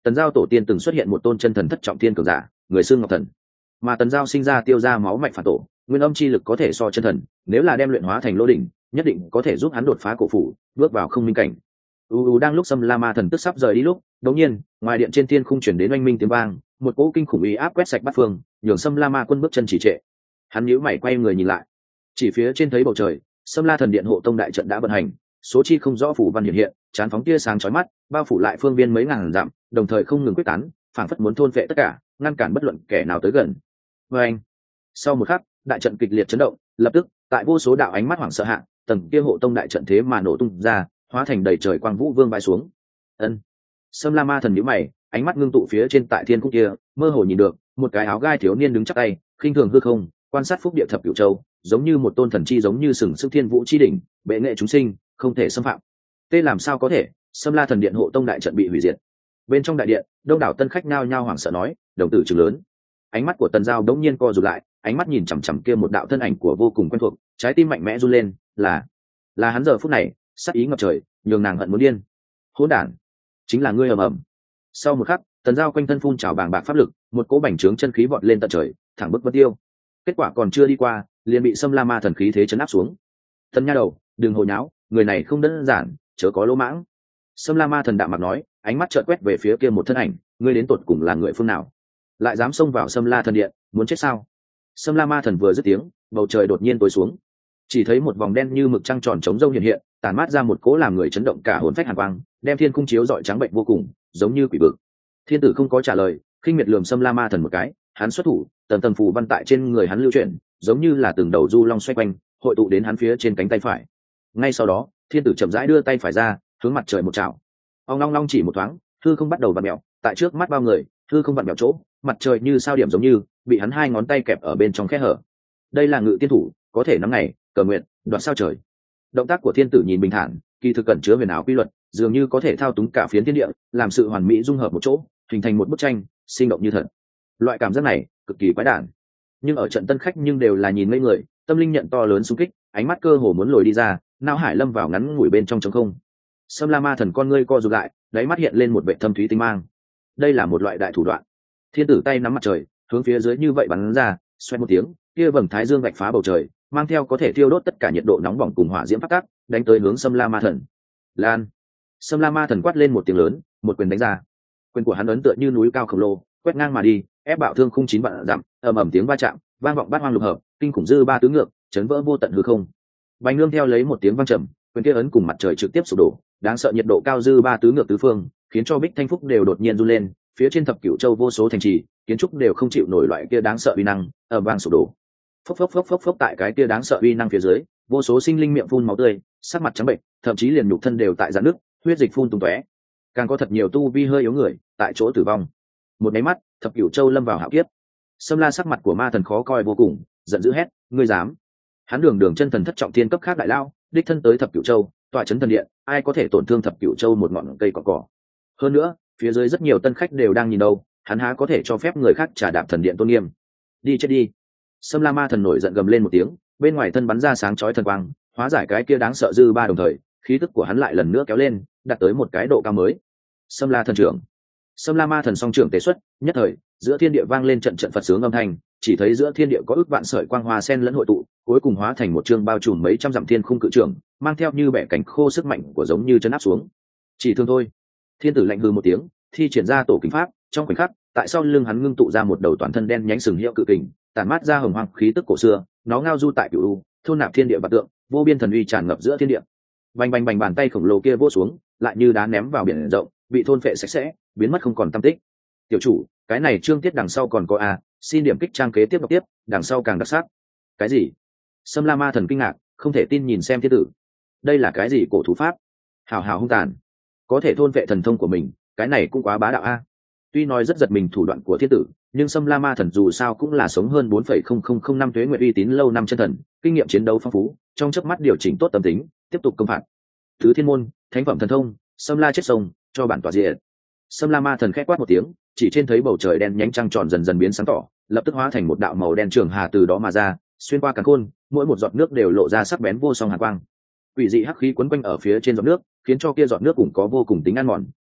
Tần Giao tổ tiên từng xuất hiện một tôn chân thần thất trọng thiên cường giả, người xưng Ngọc Thần, mà Tần Giao sinh ra tiêu ra máu mạch phản tổ, nguyên âm chi lực có thể so chân thần, nếu là đem luyện hóa thành lô đỉnh, nhất định có thể giúp hắn đột phá cổ phủ, bước vào không minh cảnh. U u đang lúc Sâm La Ma thần tức sắp rời đi lúc, đột nhiên, ngoài điện trên thiên khung truyền đến oanh minh tiếng vang, một cỗ kinh khủng uy áp quét sạch bát phương, nhường Sâm La Ma quân bước chân chỉ trệ. Hắn nhíu mày quay người nhìn lại, chỉ phía trên thấy bầu trời, Sâm La thần điện hộ tông đại trận đã vận hành, số chi không rõ phủ văn hiện hiện, chán phóng tia sáng chói mắt, bao phủ lại phương viên mấy ngàn dặm, đồng thời không ngừng quyết tán, phảng phất muốn thôn phệ tất cả, ngăn cản bất luận kẻ nào tới gần. Và anh, sau một khắc, đại trận kịch liệt chấn động, lập tức, tại vô số đạo ánh mắt hoảng sợ hạ, tầng kia hộ tông đại trận thế mà nổ tung ra, hóa thành đầy trời quang vũ vương bay xuống. Ân. Sâm La Ma thần nhíu mày, ánh mắt ngưng tụ phía trên tại thiên cung kia, mơ hồ nhìn được một cái áo gai thiếu niên đứng chắc tay, khinh thường hư không, quan sát phúc địa thập cửu châu, giống như một tôn thần chi, giống như sừng sững thiên vũ chi đỉnh, bệ nghệ chúng sinh, không thể xâm phạm. Tê làm sao có thể? Sâm La thần điện hộ tông đại trận bị hủy diệt. Bên trong đại điện, đông đảo tân khách nhao nhao hoảng sợ nói, đồng tử trừng lớn. Ánh mắt của Tần Giao đống nhiên co rụt lại, ánh mắt nhìn chằm chằm kia một đạo thân ảnh của vô cùng quen thuộc, trái tim mạnh mẽ run lên, là là hắn giờ phút này, sát ý ngập trời, nhường nàng hận muốn điên. Hỗn đản, chính là ngươi ầm ầm. Sau một khắc, Tần Giao quanh thân phun trào bàng bạc pháp lực, một cỗ bành trướng chân khí vọt lên tận trời, thẳng bức vân tiêu. Kết quả còn chưa đi qua, liền bị Sâm La Ma thần khí thế chấn áp xuống. Tần nha đầu, đừng hồ nháo, người này không đơn giản, chớ có lỗ mãng. Sâm La Ma thần đạm mặt nói, ánh mắt chợt quét về phía kia một thân ảnh, ngươi đến tột cùng là người phương nào, lại dám xông vào Sâm La thần điện, muốn chết sao? Sâm La Ma thần vừa dứt tiếng, bầu trời đột nhiên tối xuống, chỉ thấy một vòng đen như mực trăng tròn trống rông hiện hiện, tản mát ra một cỗ làm người chấn động cả hồn phách hàn quang, đem thiên cung chiếu rọi trắng bệnh vô cùng, giống như quỷ vực. Thiên tử không có trả lời, khinh miệt lườm Sâm La Ma thần một cái, hắn xuất thủ, tầng tầng phù văn tại trên người hắn lưu chuyển, giống như là từng đầu du long xoay quanh, hội tụ đến hắn phía trên cánh tay phải. Ngay sau đó, thiên tử chậm rãi đưa tay phải ra, hướng mặt trời một chảo. Ông long long chỉ một thoáng, hư không bắt đầu vặn mèo, tại trước mắt bao người, hư không vặn mèo chỗ, mặt trời như sao điểm giống như bị hắn hai ngón tay kẹp ở bên trong khe hở. Đây là ngự tiên thủ, có thể nắm ngày, cờ nguyện, đoạt sao trời. Động tác của thiên tử nhìn bình thản, kỳ thực cẩn chứa huyền ảo quy luật, dường như có thể thao túng cả phiến thiên địa, làm sự hoàn mỹ dung hợp một chỗ, hình thành một bức tranh sinh động như thật. Loại cảm giác này cực kỳ quái đản, nhưng ở trận tân khách nhưng đều là nhìn ngây người, tâm linh nhận to lớn xung kích, ánh mắt cơ hồ muốn lồi đi ra, não hải lâm vào ngắn ngủi bên trong trống không. Sâm La Ma thần con ngươi co rụt lại, đáy mắt hiện lên một vẻ thâm thúy tinh mang. Đây là một loại đại thủ đoạn. Thiên tử tay nắm mặt trời, hướng phía dưới như vậy bắn ra, xoẹt một tiếng, kia vầng thái dương vạch phá bầu trời, mang theo có thể thiêu đốt tất cả nhiệt độ nóng bỏng cùng hỏa diễm phát tác, đánh tới hướng Sâm La Ma thần. Lan. Sâm La Ma thần quát lên một tiếng lớn, một quyền đánh ra. Quyền của hắn ấn tựa như núi cao khổng lồ, quét ngang mà đi, ép bạo thương khung chín vạn dặm, ầm ầm tiếng va chạm, vang vọng bát hoang lục hợp, kinh khủng dư ba tứ ngược, chấn vỡ vô tận hư không. Bành nương theo lấy một tiếng vang trầm, quyền kia ấn cùng mặt trời trực tiếp sụp đổ, đáng sợ nhiệt độ cao dư ba tứ ngược tứ phương, khiến cho Bích Thanh Phúc đều đột nhiên run lên, phía trên thập cửu châu vô số thành trì, kiến trúc đều không chịu nổi loại kia đáng sợ uy năng, ở vang sụp đổ. Phốc phốc phốc phốc phốc tại cái kia đáng sợ uy năng phía dưới, vô số sinh linh miệng phun máu tươi, sắc mặt trắng bệnh, thậm chí liền nhục thân đều tại rạn nứt, huyết dịch phun tung tóe. Càng có thật nhiều tu vi hơi yếu người, tại chỗ tử vong. Một cái mắt, thập cửu châu lâm vào hạo kiếp. Sâm La sắc mặt của ma thần khó coi vô cùng, giận dữ hét, ngươi dám? Hắn đường đường chân thần thất trọng thiên cấp khác đại lao, đích thân tới thập cửu châu, tọa chấn thần điện, ai có thể tổn thương thập cửu châu một ngọn cây cỏ cỏ? Hơn nữa, phía dưới rất nhiều tân khách đều đang nhìn đâu, hắn há có thể cho phép người khác trà đạp thần điện tôn nghiêm? Đi chết đi! Sâm La ma thần nổi giận gầm lên một tiếng, bên ngoài thân bắn ra sáng chói thần quang, hóa giải cái kia đáng sợ dư ba đồng thời, khí tức của hắn lại lần nữa kéo lên, đạt tới một cái độ cao mới. Sâm La thần trưởng, Sâm La ma thần song trưởng tế xuất, nhất thời, giữa thiên địa vang lên trận trận Phật sướng âm thanh, chỉ thấy giữa thiên địa có ước vạn sợi quang hoa sen lẫn hội tụ, cuối cùng hóa thành một chương bao trùm mấy trăm dặm thiên khung cự trưởng, mang theo như bẻ cảnh khô sức mạnh của giống như chân áp xuống. Chỉ thương thôi. Thiên tử lạnh hừ một tiếng, thi triển ra tổ kính pháp, trong khoảnh khắc, tại sau lưng hắn ngưng tụ ra một đầu toàn thân đen nhánh sừng hiệu cự kình, tản mát ra hồng hoàng khí tức cổ xưa, nó ngao du tại cửu u, thôn nạp thiên địa bát tượng, vô biên thần uy tràn ngập giữa thiên địa. Bành bành bành, bàn tay khổng lồ kia vỗ xuống, lại như đá ném vào biển rộng, bị thôn phệ sạch sẽ, biến mất không còn tăm tích. Tiểu chủ, cái này chương tiết đằng sau còn có a, xin điểm kích trang kế tiếp đọc tiếp, đằng sau càng đặc sắc. Cái gì? Sâm La ma thần kinh ngạc, không thể tin nhìn xem thiên tử. Đây là cái gì cổ thú pháp? Hào hào hung tàn, có thể thôn vệ thần thông của mình, cái này cũng quá bá đạo a. Tuy nói rất giật mình thủ đoạn của thiên tử, nhưng Sâm La ma thần dù sao cũng là sống hơn bốn phẩy không không không năm tuế nguyện uy tín lâu năm chân thần, kinh nghiệm chiến đấu phong phú, trong chớp mắt điều chỉnh tốt tâm tính, tiếp tục công phạt. Thứ thiên môn, thánh phẩm thần thông, Sâm La chết sông, cho bản tỏa diệt. Sâm La ma thần khẽ quát một tiếng, chỉ trên thấy bầu trời đen nhánh trăng tròn dần dần biến sáng tỏ, lập tức hóa thành một đạo màu đen trường hà từ đó mà ra, xuyên qua càn khôn, mỗi một giọt nước đều lộ ra sắc bén vô song hàn quang. Quỷ dị hắc khí quấn quanh ở phía trên giọt nước, khiến cho kia giọt nước cũng có vô cùng tính ăn mòn,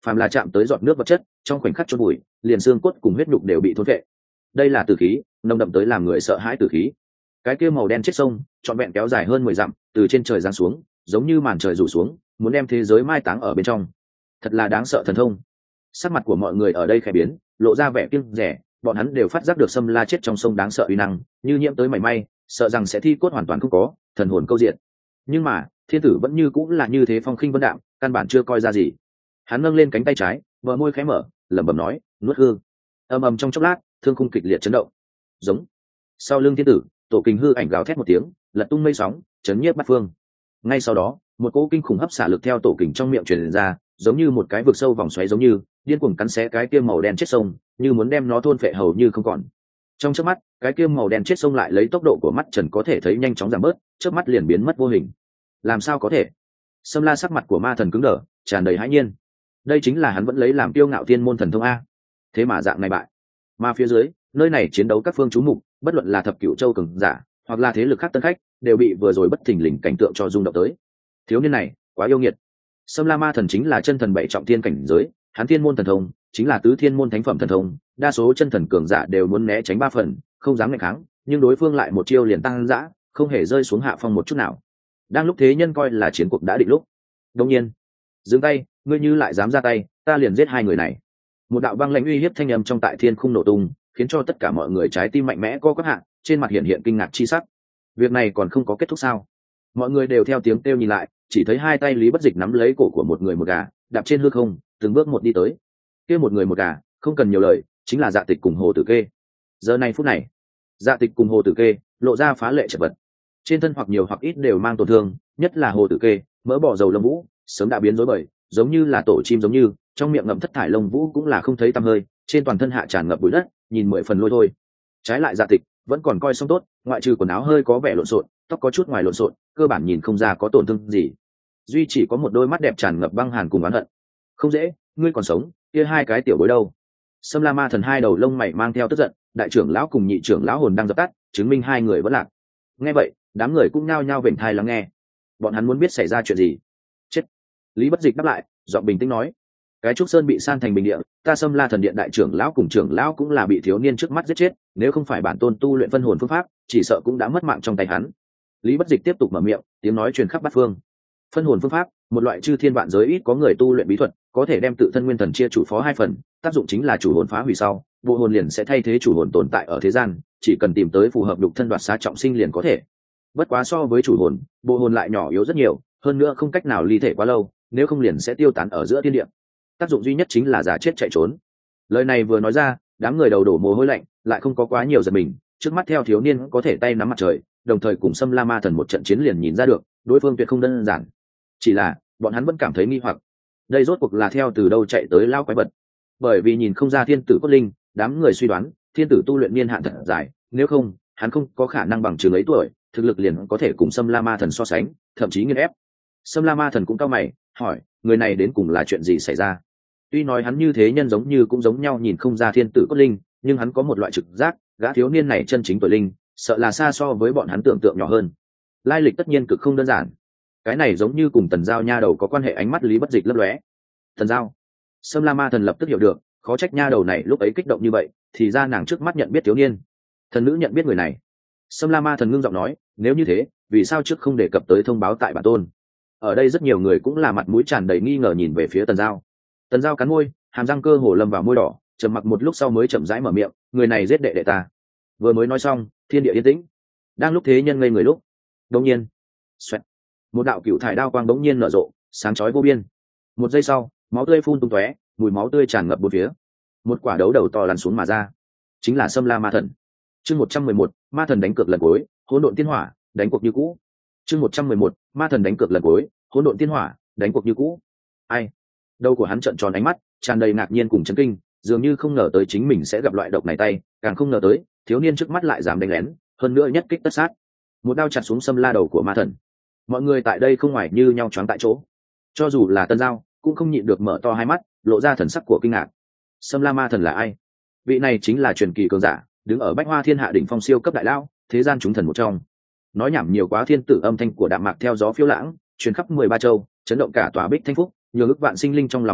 phàm là chạm tới giọt nước vật chất trong khoảnh khắc chôn bụi, liền xương cốt cùng huyết nhục đều bị thôn vệ. Đây là tử khí, nồng đậm tới làm người sợ hãi tử khí. Cái kia màu đen chết sông trọn vẹn kéo dài hơn mười dặm, từ trên trời giáng xuống, giống như màn trời rủ xuống, muốn đem thế giới mai táng ở bên trong. Thật là đáng sợ thần thông. Sắc mặt của mọi người ở đây khẽ biến, lộ ra vẻ kiêng dè, bọn hắn đều phát giác được Sâm La chết trong sông đáng sợ uy năng, như nhiễm tới mảy may, sợ rằng sẽ thi cốt hoàn toàn không có, thần hồn câu diện. Nhưng mà, thiên tử vẫn như cũng là như thế phong khinh vân đạm, căn bản chưa coi ra gì. Hắn nâng lên cánh tay trái, bờ môi khẽ mở, lẩm bẩm nói, nuốt hương. Ầm ầm trong chốc lát, thương khung kịch liệt chấn động. Giống. Sau lưng thiên tử, tổ kình hư ảnh gào thét một tiếng, lật tung mây sóng, chấn nhiếp bát phương. Ngay sau đó, một cỗ kinh khủng hấp xả lực theo tổ kình trong miệng truyền ra, giống như một cái vực sâu vòng xoáy giống như điên cuồng cắn xé cái kia màu đen chết sông, như muốn đem nó thôn phệ hầu như không còn. Trong chớp mắt, cái kia màu đen chết sông lại lấy tốc độ của mắt trần có thể thấy nhanh chóng giảm bớt, chớp mắt liền biến mất vô hình. Làm sao có thể? Sâm La sắc mặt của ma thần cứng đờ, tràn đầy hãi nhiên. Đây chính là hắn vẫn lấy làm kiêu ngạo tiên môn thần thông a. Thế mà dạng này bại. Mà phía dưới, nơi này chiến đấu các phương chú mục, bất luận là thập cửu châu cường giả, hoặc là thế lực khác tân khách, đều bị vừa rồi bất thình lình cảnh tượng cho rung động tới. Thiếu niên này, quá yêu nghiệt. Sâm La ma thần chính là chân thần bảy trọng thiên cảnh giới, hắn thiên môn thần thông chính là tứ thiên môn thánh phẩm thần thông, đa số chân thần cường giả đều muốn né tránh ba phần, không dám nghịch kháng, nhưng đối phương lại một chiêu liền tăng dã, không hề rơi xuống hạ phong một chút nào. Đang lúc thế nhân coi là chiến cuộc đã định lúc, đột nhiên, dừng tay, ngươi như lại dám ra tay, ta liền giết hai người này. Một đạo băng lãnh uy hiếp thanh âm trong tại thiên khung nổ tung, khiến cho tất cả mọi người trái tim mạnh mẽ co quắp hạ, trên mặt hiện hiện kinh ngạc chi sắc. Việc này còn không có kết thúc sao? Mọi người đều theo tiếng kêu nhìn lại, chỉ thấy hai tay Lý Bất Dịch nắm lấy cổ của một người một gà, đạp trên hư không, từng bước một đi tới. Kia một người một gà, không cần nhiều lời, chính là Dạ Tịch cùng Hồ Tử Kê. Giờ này phút này, Dạ Tịch cùng Hồ Tử Kê lộ ra phá lệ chật vật, trên thân hoặc nhiều hoặc ít đều mang tổn thương, nhất là Hồ Tử Kê, mỡ bỏ dầu lông vũ, sớm đã biến rối bời, giống như là tổ chim giống như, trong miệng ngậm thất thải lông vũ cũng là không thấy tăm hơi, trên toàn thân hạ tràn ngập bụi đất, nhìn mười phần lôi thôi. Trái lại Dạ Tịch vẫn còn coi xong tốt, ngoại trừ quần áo hơi có vẻ lộn xộn, tóc có chút ngoài lộn xộn, cơ bản nhìn không ra có tổn thương gì. Duy chỉ có một đôi mắt đẹp tràn ngập băng hàn cùng oán hận. Không dễ, ngươi còn sống, kia hai cái tiểu bối đâu? Sâm La ma thần hai đầu lông mày mang theo tức giận, đại trưởng lão cùng nhị trưởng lão hồn đang dập tắt, chứng minh hai người vẫn lạc. Nghe vậy, đám người cũng nhao nhao vểnh thai lắng nghe. Bọn hắn muốn biết xảy ra chuyện gì. Chết. Lý Bất Dịch đáp lại, giọng bình tĩnh nói, cái trúc sơn bị san thành bình địa, ta Sâm La thần điện đại trưởng lão cùng trưởng lão cũng là bị thiếu niên trước mắt giết chết, nếu không phải bản tôn tu luyện phân hồn phương pháp, chỉ sợ cũng đã mất mạng trong tay hắn. Lý Bất Dịch tiếp tục mở miệng, tiếng nói truyền khắp bát phương. Phân hồn phương pháp, một loại chư thiên vạn giới ít có người tu luyện bí thuật, có thể đem tự thân nguyên thần chia chủ phó hai phần, tác dụng chính là chủ hồn phá hủy sau, bộ hồn liền sẽ thay thế chủ hồn tồn tại ở thế gian, chỉ cần tìm tới phù hợp đục thân đoạt xá trọng sinh liền có thể. Bất quá so với chủ hồn, bộ hồn lại nhỏ yếu rất nhiều, hơn nữa không cách nào ly thể quá lâu, nếu không liền sẽ tiêu tán ở giữa thiên địa. Tác dụng duy nhất chính là giả chết chạy trốn. Lời này vừa nói ra, đám người đầu đổ mồ hôi lạnh, lại không có quá nhiều giật mình, trước mắt theo thiếu niên có thể tay nắm mặt trời, đồng thời cùng Sâm La ma thần một trận chiến liền nhìn ra được, đối phương tuyệt không đơn giản. Chỉ là, bọn hắn vẫn cảm thấy nghi hoặc, đây rốt cuộc là theo từ đâu chạy tới lao quái vật. Bởi vì nhìn không ra thiên tử cốt linh, đám người suy đoán, thiên tử tu luyện niên hạn thật dài, nếu không, hắn không có khả năng bằng chừng ấy tuổi, thực lực liền có thể cùng Sâm La ma thần so sánh, thậm chí nghiền ép. Sâm La ma thần cũng cao mày, hỏi, người này đến cùng là chuyện gì xảy ra? Tuy nói hắn như thế nhân giống như cũng giống nhau nhìn không ra thiên tử cốt linh, nhưng hắn có một loại trực giác, gã thiếu niên này chân chính tuổi linh, sợ là xa so với bọn hắn tưởng tượng nhỏ hơn. Lai lịch tất nhiên cực không đơn giản. Cái này giống như cùng Tần Giao nha đầu có quan hệ. Ánh mắt Lý Bất Dịch lấp lóe. Tần Giao. Sâm La ma thần lập tức hiểu được, khó trách nha đầu này lúc ấy kích động như vậy, thì ra nàng trước mắt nhận biết thiếu niên. Thần nữ nhận biết người này. Sâm La ma thần ngưng giọng nói, nếu như thế, vì sao trước không đề cập tới thông báo tại bản tôn? Ở đây rất nhiều người cũng là mặt mũi tràn đầy nghi ngờ nhìn về phía Tần Giao. Tần Giao cắn môi, hàm răng cơ hồ lâm vào môi đỏ, trầm mặc một lúc sau mới chậm rãi mở miệng, người này giết đệ đệ ta. Vừa mới nói xong, thiên địa yên tĩnh. Đang lúc thế nhân ngây người lúc, đột nhiên, xoẹt, một đạo cựu thải đao quang đống nhiên nở rộ, sáng chói vô biên. Một giây sau, máu tươi phun tung tóe, mùi máu tươi tràn ngập bốn phía. Một quả đấu đầu to lăn xuống mà ra, chính là Sâm La ma thần. Chương một trăm mười một, ma thần đánh cược lần cuối, hỗn độn tiên hỏa, đánh cuộc như cũ. Chương một trăm mười một, ma thần đánh cược lần cuối, hỗn độn tiên hỏa, đánh cuộc như cũ. Ai? Đầu của hắn trợn tròn ánh mắt, tràn đầy ngạc nhiên cùng chấn kinh, dường như không ngờ tới chính mình sẽ gặp loại độc này tay, càng không ngờ tới, thiếu niên trước mắt lại dám đánh lén, hơn nữa nhất kích tất sát. Một đao chặt xuống Sâm La đầu của ma thần. Mọi người tại đây không ngoài như nhau choáng tại chỗ. Cho dù là Tân Giao, cũng không nhịn được mở to hai mắt, lộ ra thần sắc của kinh ngạc. Sâm La ma thần là ai? Vị này chính là truyền kỳ cường giả, đứng ở Bách Hoa Thiên Hạ đỉnh phong siêu cấp đại lao, thế gian chúng thần một trong. Nói nhảm nhiều quá, thiên tử âm thanh của đạm mạc theo gió phiêu lãng, truyền khắp mười ba châu, chấn động cả tòa Bích Thanh Phúc, nhiều ức vạn sinh linh trong lòng đập mạnh,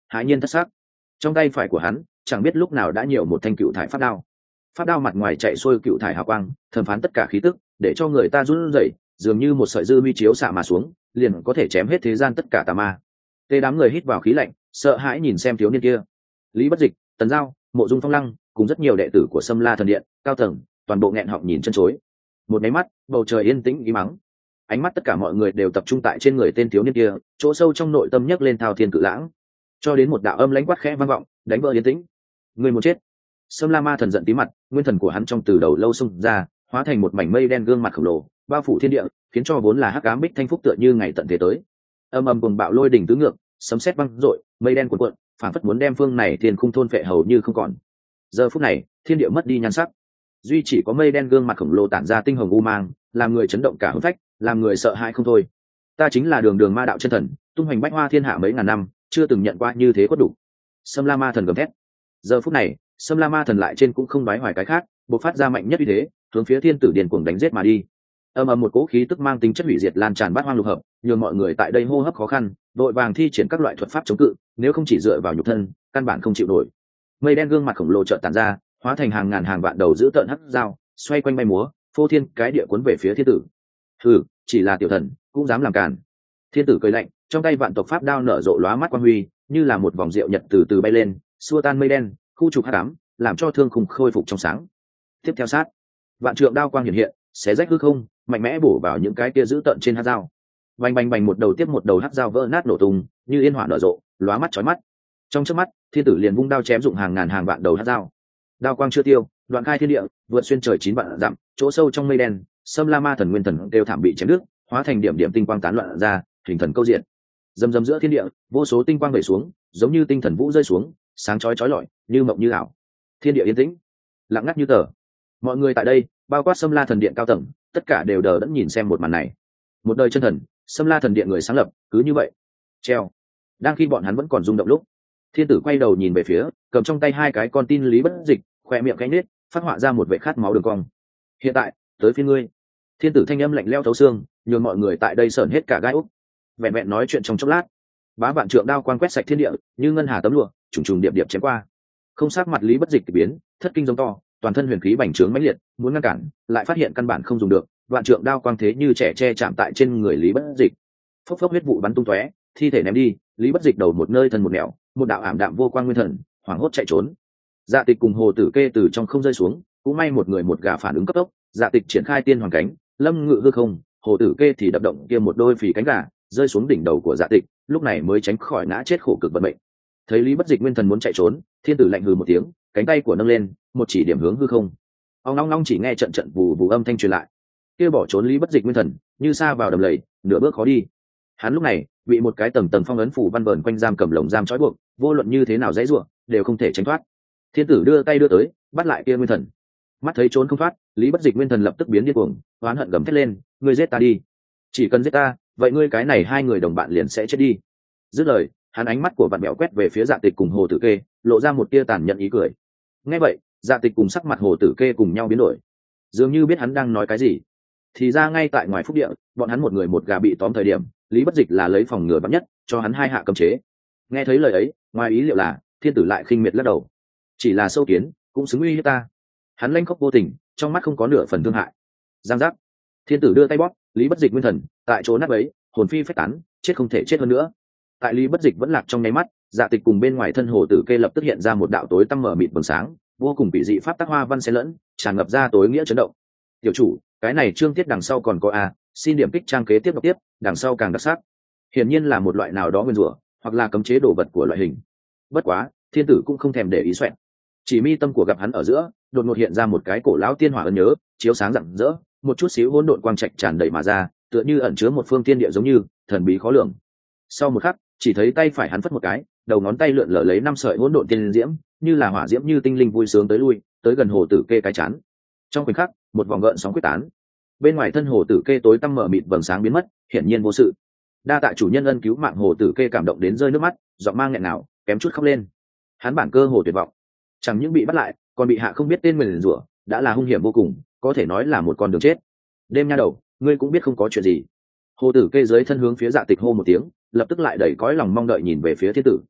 hãi nhiên thất sắc. Trong tay phải của hắn chẳng biết lúc nào đã nhiều một thanh cựu thải pháp đao. Pháp đao mặt ngoài chạy xuôi cựu thải hào quang, thẩm phán tất cả khí tức, để cho người ta run rẩy, dường như một sợi dư vi chiếu xạ mà xuống, liền có thể chém hết thế gian tất cả tà ma. Tê đám người hít vào khí lạnh, sợ hãi nhìn xem thiếu niên kia. Lý Bất Dịch, Tần Giao, Mộ Dung Phong Lăng cùng rất nhiều đệ tử của Sâm La Thần Điện cao tầng, toàn bộ nghẹn họng nhìn chân chối. Một máy mắt, bầu trời yên tĩnh im mắng. Ánh mắt tất cả mọi người đều tập trung tại trên người tên thiếu niên kia, chỗ sâu trong nội tâm nhấc lên thao thiên cự lãng, cho đến một đạo âm lãnh quát khẽ vang vọng, đánh vỡ yên tĩnh. Người muốn chết. Sâm La Ma Thần giận tí mặt, nguyên thần của hắn trong từ đầu lâu xung ra, hóa thành một mảnh mây đen gương mặt khổng lồ, bao phủ thiên địa, khiến cho vốn là hắc ám bích thanh phúc tựa như ngày tận thế tới. Âm âm cuồng bạo lôi đỉnh tứ ngược, sấm sét vang rội, mây đen cuộn cuộn, phảng phất muốn đem phương này thiên khung thôn phệ hầu như không còn. Giờ phút này, thiên địa mất đi nhan sắc, duy chỉ có mây đen gương mặt khổng lồ tản ra tinh hồng u mang, làm người chấn động cả hồn phách, làm người sợ hãi không thôi. Ta chính là Đường Đường Ma Đạo chân thần, tung hoành bách hoa thiên hạ mấy ngàn năm, chưa từng nhận qua như thế khuất đủ. Sâm La Ma Thần gầm thét. Giờ phút này, Sâm La Ma Thần lại trên cũng không đoái hoài cái khác, bộc phát ra mạnh nhất uy thế, hướng phía thiên tử điền cuồng đánh giết mà đi. Âm ầm một cỗ khí tức mang tính chất hủy diệt lan tràn bát hoang lục hợp, nhường mọi người tại đây hô hấp khó khăn, đội vàng thi triển các loại thuật pháp chống cự, nếu không chỉ dựa vào nhục thân, căn bản không chịu nổi. Mây đen gương mặt khổng lồ chợt tản ra, hóa thành hàng ngàn hàng vạn đầu giữ tợn hắc dao, xoay quanh bay múa, phô thiên cái địa cuốn về phía thiên tử. Hừ, chỉ là tiểu thần, cũng dám làm càn. Thiên tử cười lạnh, trong tay vạn tộc pháp đao nở rộ lóa mắt quang huy, như là một vòng rượu nhật từ từ bay lên, xua tan mây đen, khu trục hắc ám, làm cho thương khung khôi phục trong sáng. Tiếp theo sát, vạn trượng đao quang hiện hiện, xé rách hư không, mạnh mẽ bổ vào những cái kia giữ tợn trên hắc dao. Bành bành bành, một đầu tiếp một đầu hắc dao vỡ nát nổ tung, như yên hỏa nở rộ, lóa mắt chói mắt. Trong chớp mắt, thiên tử liền vung đao chém dụng hàng ngàn hàng vạn đầu hắc dao. Đao quang chưa tiêu, đoạn khai thiên địa, vượt xuyên trời chín vạn dặm, chỗ sâu trong mây đen, Sâm La Ma Thần nguyên thần đều thảm bị chém đứt, hóa thành điểm điểm tinh quang tán loạn ra, hình thần câu diện. Dầm dầm giữa thiên địa, vô số tinh quang vẩy xuống, giống như tinh thần vũ rơi xuống, sáng chói chói lọi, như mộng như ảo. Thiên địa yên tĩnh, lặng ngắt như tờ. Mọi người tại đây, bao quát Sâm La Thần Điện cao tầng, tất cả đều đờ đẫn nhìn xem một màn này. Một đời chân thần, Sâm La Thần Điện người sáng lập, cứ như vậy treo. Đang khi bọn hắn vẫn còn rung động lúc, thiên tử quay đầu nhìn về phía, cầm trong tay hai cái con tin Lý Bất Dịch, khoe miệng cánh nết, phát họa ra một vệ khát máu đường cong. Hiện tại, tới phiên ngươi. Thiên tử thanh âm lạnh lẽo thấu xương, nhường mọi người tại đây sởn hết cả gai ốc. Vẹn vẹn nói chuyện trong chốc lát, bá vạn trượng đao quang quét sạch thiên địa, như ngân hà tấm lụa, trùng trùng điệp điệp chém qua. Không sắc mặt Lý Bất Dịch biến, thất kinh giống to, toàn thân huyền khí bành trướng mãnh liệt, muốn ngăn cản, lại phát hiện căn bản không dùng được, vạn trượng đao quang thế như trẻ che chạm tại trên người Lý Bất Dịch. Phốc phốc huyết vụ bắn tung tóe, thi thể ném đi, Lý Bất Dịch đầu một nơi thân một nẻo, một đạo ảm đạm vô quang nguyên thần, hoảng hốt chạy trốn. Dạ Tịch cùng Hồ Tử Kê từ trong không rơi xuống, cũng may một người một gà phản ứng cấp tốc, Dạ Tịch triển khai tiên hoàng cánh, lâm ngự hư không, Hồ Tử Kê thì đập động kia một đôi phì cánh gà, rơi xuống đỉnh đầu của Dạ Tịch, lúc này mới tránh khỏi ngã chết khổ cực vận mệnh. Thấy Lý Bất Dịch nguyên thần muốn chạy trốn, thiên tử lạnh hừ một tiếng, cánh tay của nâng lên, một chỉ điểm hướng hư không. Ông long long chỉ nghe trận trận vù vù âm thanh truyền lại. Kia bỏ trốn Lý Bất Dịch nguyên thần, như sa vào đầm lầy, nửa bước khó đi. Hắn lúc này bị một cái tầng tầng phong ấn phủ văn vờn quanh giam cầm lồng giam trói buộc, vô luận như thế nào dãy rủa, đều không thể tránh thoát. Thiên tử đưa tay đưa tới, bắt lại kia nguyên thần. Mắt thấy trốn không thoát, Lý Bất Dịch nguyên thần lập tức biến điên cuồng, oán hận gầm thét lên, ngươi giết ta đi. Chỉ cần giết ta, vậy ngươi cái này hai người đồng bạn liền sẽ chết đi. Dứt lời, hắn ánh mắt của vạn mẹo quét về phía Dạ Tịch cùng Hồ Tử Kê, lộ ra một tia tàn nhẫn ý cười. Nghe vậy, Dạ Tịch cùng sắc mặt Hồ Tử Kê cùng nhau biến đổi, dường như biết hắn đang nói cái gì. Thì ra ngay tại ngoài phúc địa, bọn hắn một người một gà bị tóm thời điểm, Lý Bất Dịch là lấy phòng ngừa vắn nhất, cho hắn hai hạ cấm chế. Nghe thấy lời ấy, ngoài ý liệu là thiên tử lại khinh miệt lắc đầu. Chỉ là sâu kiến, cũng xứng uy hiếp ta. Hắn lanh khóc vô tình, trong mắt không có nửa phần thương hại. Giang giác, thiên tử đưa tay bóp, Lý Bất Dịch nguyên thần tại chỗ nát ấy, hồn phi phách tán, chết không thể chết hơn nữa. Tại Lý Bất Dịch vẫn lạc trong nháy mắt, Dạ Tịch cùng bên ngoài thân Hồ Tử Kê lập tức hiện ra một đạo tối tăm mở mịt vầng sáng, vô cùng bị dị pháp tác hoa văn xen lẫn, tràn ngập ra tối nghĩa chấn động. Tiểu chủ, cái này chương tiết đằng sau còn có a, xin điểm kích trang kế tiếp đọc tiếp, đằng sau càng đặc sắc. Hiển nhiên là một loại nào đó nguyên rủa, hoặc là cấm chế đồ vật của loại hình. Bất quá, thiên tử cũng không thèm để ý xoẹt. Chỉ mi tâm của gặp hắn ở giữa, đột ngột hiện ra một cái cổ lão tiên hỏa ấn nhớ, chiếu sáng rạng rỡ, một chút xíu hỗn độn quang trạch tràn đầy mà ra, tựa như ẩn chứa một phương tiên địa giống như thần bí khó lường. Sau một khắc, chỉ thấy tay phải hắn phất một cái, đầu ngón tay lượn lờ lấy năm sợi hỗn độn tiên diễm, như là hỏa diễm như tinh linh vui sướng tới lui, tới gần Hồ Tử Kê cái chán. Trong khoảnh khắc, một vòng gợn sóng quyết tán. Bên ngoài thân Hồ Tử Kê tối tăm mở mịt vầng sáng biến mất, hiển nhiên vô sự. Đa tạ chủ nhân ân cứu mạng, Hồ Tử Kê cảm động đến rơi nước mắt, giọng mang nghẹn ngào, kém chút khóc lên. Hắn bản cơ hồ tuyệt vọng, chẳng những bị bắt lại, còn bị hạ không biết tên mình rủa, đã là hung hiểm vô cùng, có thể nói là một con đường chết. Đêm nha đầu, ngươi cũng biết không có chuyện gì. Hồ Tử Kê dưới thân hướng phía Dạ Tịch hô một tiếng, lập tức lại đẩy cõi lòng mong đợi nhìn về phía thiên tử.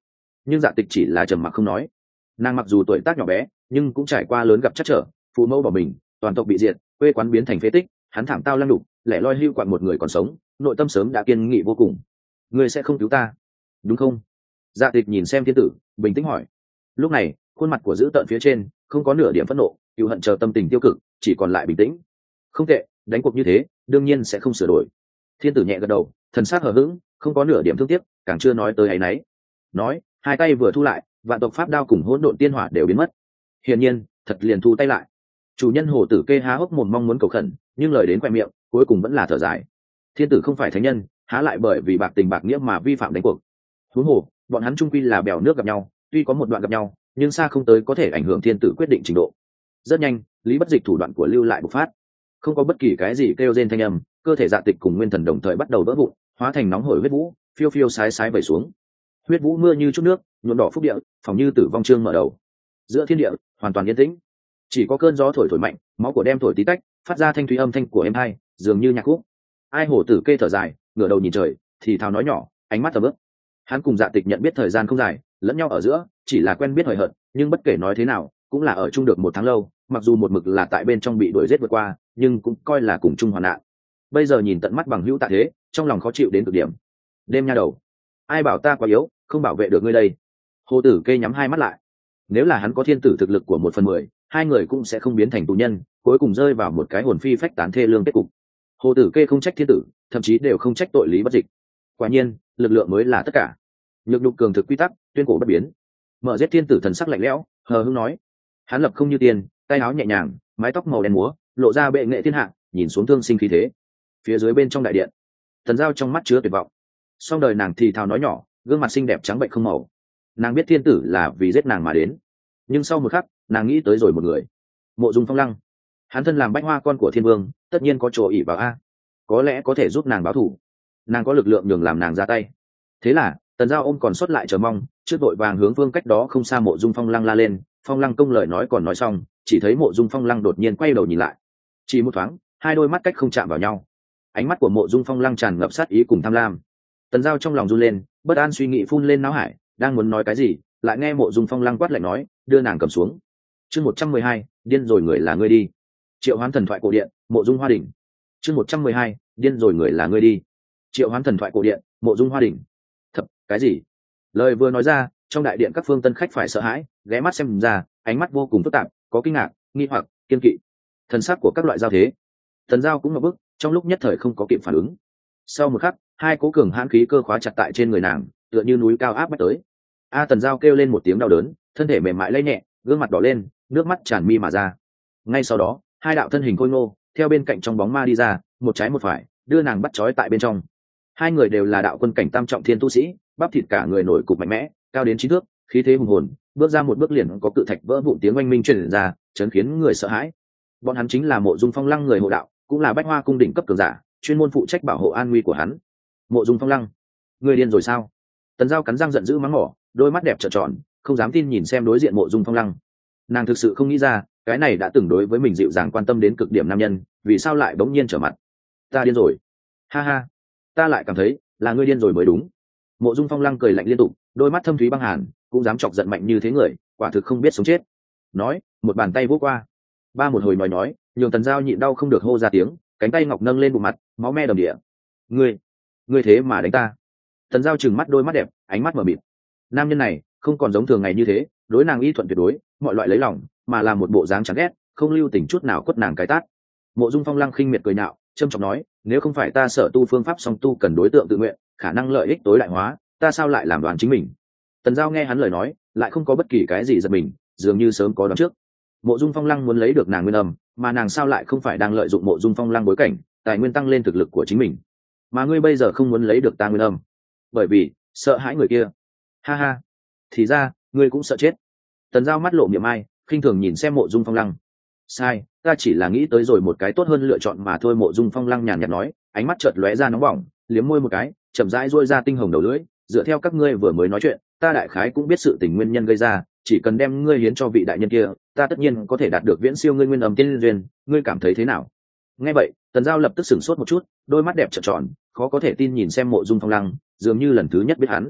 nhưng Dạ Tịch chỉ là trầm mặc không nói. Nàng mặc dù tuổi tác nhỏ bé nhưng cũng trải qua lớn gặp chắc trở, phụ mẫu bỏ mình, toàn tộc bị diệt, quê quán biến thành phế tích, hắn thảm tao lăng đục, lẻ loi hưu quạnh một người còn sống, nội tâm sớm đã kiên nghị vô cùng. Ngươi sẽ không cứu ta đúng không? Dạ Tịch nhìn xem thiên tử, bình tĩnh hỏi. Lúc này khuôn mặt của dữ tợn phía trên không có nửa điểm phẫn nộ, cựu hận chờ tâm tình tiêu cực, chỉ còn lại bình tĩnh. Không tệ, đánh cuộc như thế đương nhiên sẽ không sửa đổi. Thiên tử nhẹ gật đầu, thần sắc hờ hững, không có nửa điểm thương tiếc, càng chưa nói tới áy náy. Nói, hai tay vừa thu lại, vạn tộc pháp đao cùng hỗn độn tiên hỏa đều biến mất. Hiển nhiên thật liền thu tay lại. Chủ nhân hồ tử kê há hốc mồm mong muốn cầu khẩn, nhưng lời đến khoe miệng cuối cùng vẫn là thở dài. Thiên tử không phải thánh nhân, há lại bởi vì bạc tình bạc nghĩa mà vi phạm đánh cuộc. Huống hồ bọn hắn trung quy là bèo nước gặp nhau, tuy có một đoạn gặp nhau nhưng xa không tới có thể ảnh hưởng thiên tử quyết định trình độ. Rất nhanh Lý Bất Dịch thủ đoạn của lưu lại bộc phát, không có bất kỳ cái gì kêu rên thanh âm, cơ thể Dạ Tịch cùng nguyên thần đồng thời bắt đầu vỡ vụn, hóa thành nóng hổi huyết vũ, phiêu phiêu sái sái vẩy xuống. Huyết vũ mưa như chút nước, nhuộm đỏ phúc địa, phòng như tử vong trương mở đầu. Giữa thiên địa hoàn toàn yên tĩnh, chỉ có cơn gió thổi thổi mạnh, máu của đem thổi tí tách, phát ra thanh thúy âm thanh của êm hai, dường như nhạc khúc. Ai hổ tử kê thở dài, ngửa đầu nhìn trời, thì thào nói nhỏ, ánh mắt tầm ướp. Hắn cùng Dạ Tịch nhận biết thời gian không dài, lẫn nhau ở giữa chỉ là quen biết hời hợt, nhưng bất kể nói thế nào cũng là ở chung được một tháng lâu, mặc dù một mực là tại bên trong bị đuổi giết vượt qua, nhưng cũng coi là cùng chung hoạn nạn. Bây giờ nhìn tận mắt bằng hữu tại thế, trong lòng khó chịu đến cực điểm. Đêm nha đầu, ai bảo ta quá yếu, không bảo vệ được ngươi đây. Hồ tử kê nhắm hai mắt lại. Nếu là hắn có thiên tử thực lực của một phần mười, hai người cũng sẽ không biến thành tù nhân, cuối cùng rơi vào một cái hồn phi phách tán thê lương kết cục. Hồ tử kê không trách thiên tử, thậm chí đều không trách tội Lý Bất Dịch. Quả nhiên lực lượng mới là tất cả. Nhược nhục cường thực quy tắc, tuyên cổ bất biến. Mở giết thiên tử thần sắc lạnh lẽo, hờ hững nói. Hắn lập không như tiền, tay áo nhẹ nhàng, mái tóc màu đen múa, lộ ra bệ nghệ thiên hạ, nhìn xuống thương sinh khí thế. Phía dưới bên trong đại điện, Thần Giao trong mắt chứa tuyệt vọng. Song đời nàng thì thào nói nhỏ, gương mặt xinh đẹp trắng bệnh không màu. Nàng biết thiên tử là vì giết nàng mà đến, nhưng sau một khắc nàng nghĩ tới rồi một người. Mộ Dung Phong Lăng. Hắn thân làm bách hoa con của thiên vương, tất nhiên có chỗ ỷ vào a, có lẽ có thể giúp nàng báo thù. Nàng có lực lượng nhường làm nàng ra tay. Thế là Tần Giao ôm còn sót lại chờ mong, trước đội vàng hướng phương cách đó không xa Mộ Dung Phong Lăng la lên. Phong Lăng công lời nói còn nói xong, chỉ thấy Mộ Dung Phong Lăng đột nhiên quay đầu nhìn lại. Chỉ một thoáng, hai đôi mắt cách không chạm vào nhau. Ánh mắt của Mộ Dung Phong Lăng tràn ngập sát ý cùng tham lam. Tần Giao trong lòng run lên, bất an suy nghĩ phun lên não hải, đang muốn nói cái gì, lại nghe Mộ Dung Phong Lăng quát lạnh nói, đưa nàng cầm xuống. Chương một trăm mười hai, điên rồi người là ngươi đi. Triệu Hoán thần thoại cổ điện, Mộ Dung Hoa Đỉnh. Chương một trăm mười hai, điên rồi người là ngươi đi. Triệu Hoán thần thoại cổ điện, Mộ Dung Hoa Đỉnh. Thập, cái gì? Lời vừa nói ra, trong đại điện các phương tân khách phải sợ hãi, ghé mắt xem ra, ánh mắt vô cùng phức tạp, có kinh ngạc, nghi hoặc, kiên kỵ. Thần sắc của các loại giao thế. Thần Giao cũng ngập bức, trong lúc nhất thời không có kịp phản ứng. Sau một khắc, hai cố cường hãn khí cơ khóa chặt tại trên người nàng, tựa như núi cao áp bách tới. A Tần Giao kêu lên một tiếng đau đớn, thân thể mềm mại lay nhẹ, gương mặt đỏ lên, nước mắt tràn mi mà ra. Ngay sau đó, hai đạo thân hình khôi ngô theo bên cạnh trong bóng ma đi ra, một trái một phải, đưa nàng bắt trói tại bên trong. Hai người đều là đạo quân cảnh tam trọng thiên tu sĩ, bắp thịt cả người nổi cục mạnh mẽ, cao đến chín thước, khí thế hùng hồn, bước ra một bước liền có cự thạch vỡ vụn tiếng oanh minh truyền ra, chấn khiến người sợ hãi. Bọn hắn chính là Mộ Dung Phong Lăng người hộ đạo, cũng là Bách Hoa cung đỉnh cấp cường giả, chuyên môn phụ trách bảo hộ an nguy của hắn. Mộ Dung Phong Lăng, người điên rồi sao? Tần Giao cắn răng giận dữ mắng mỏ, đôi mắt đẹp trợn tròn, không dám tin nhìn xem đối diện Mộ Dung Phong Lăng. Nàng thực sự không nghĩ ra, cái này đã từng đối với mình dịu dàng quan tâm đến cực điểm nam nhân, vì sao lại bỗng nhiên trở mặt? Ta điên rồi? Ha ha, ta lại cảm thấy là ngươi điên rồi mới đúng. Mộ Dung Phong Lăng cười lạnh liên tục, đôi mắt thâm thúy băng hàn, cũng dám chọc giận mạnh như thế người, quả thực không biết sống chết. Nói, một bàn tay vỗ qua, ba một hồi nói nói, nhường Tần Giao nhịn đau không được hô ra tiếng, cánh tay ngọc nâng lên bụng mặt, máu me đầm địa. Ngươi, ngươi thế mà đánh ta? Tần Giao trừng mắt đôi mắt đẹp, ánh mắt mờ mịt. Nam nhân này không còn giống thường ngày như thế, đối nàng y thuận tuyệt đối, mọi loại lấy lòng, mà là một bộ dáng chán ghét, không lưu tình chút nào quất nàng cái tát. Mộ Dung Phong Lăng khinh miệt cười nhạo, trâm trọng nói, nếu không phải ta sở tu phương pháp song tu cần đối tượng tự nguyện, khả năng lợi ích tối đại hóa, ta sao lại làm đoàn chính mình? Tần Giao nghe hắn lời nói, lại không có bất kỳ cái gì giật mình, dường như sớm có đoán trước. Mộ Dung Phong Lăng muốn lấy được nàng nguyên âm, mà nàng sao lại không phải đang lợi dụng Mộ Dung Phong Lăng bối cảnh, tài nguyên tăng lên thực lực của chính mình? Mà ngươi bây giờ không muốn lấy được ta nguyên âm, bởi vì sợ hãi người kia. Ha ha, thì ra ngươi cũng sợ chết. Tần Giao mắt lộ miệng ai, khinh thường nhìn xem Mộ Dung Phong Lăng. Sai, ta chỉ là nghĩ tới rồi một cái tốt hơn lựa chọn mà thôi. Mộ Dung Phong Lăng nhàn nhạt nói, ánh mắt chợt lóe ra nóng bỏng, liếm môi một cái, chậm rãi duỗi ra tinh hồng đầu lưỡi. Dựa theo các ngươi vừa mới nói chuyện, ta đại khái cũng biết sự tình nguyên nhân gây ra, chỉ cần đem ngươi hiến cho vị đại nhân kia, ta tất nhiên có thể đạt được viễn siêu ngươi nguyên âm tiên duyên. Ngươi cảm thấy thế nào? Nghe vậy, Tần Giao lập tức sửng sốt một chút, đôi mắt đẹp trợn tròn, khó có thể tin nhìn xem Mộ Dung Phong Lăng, dường như lần thứ nhất biết hắn.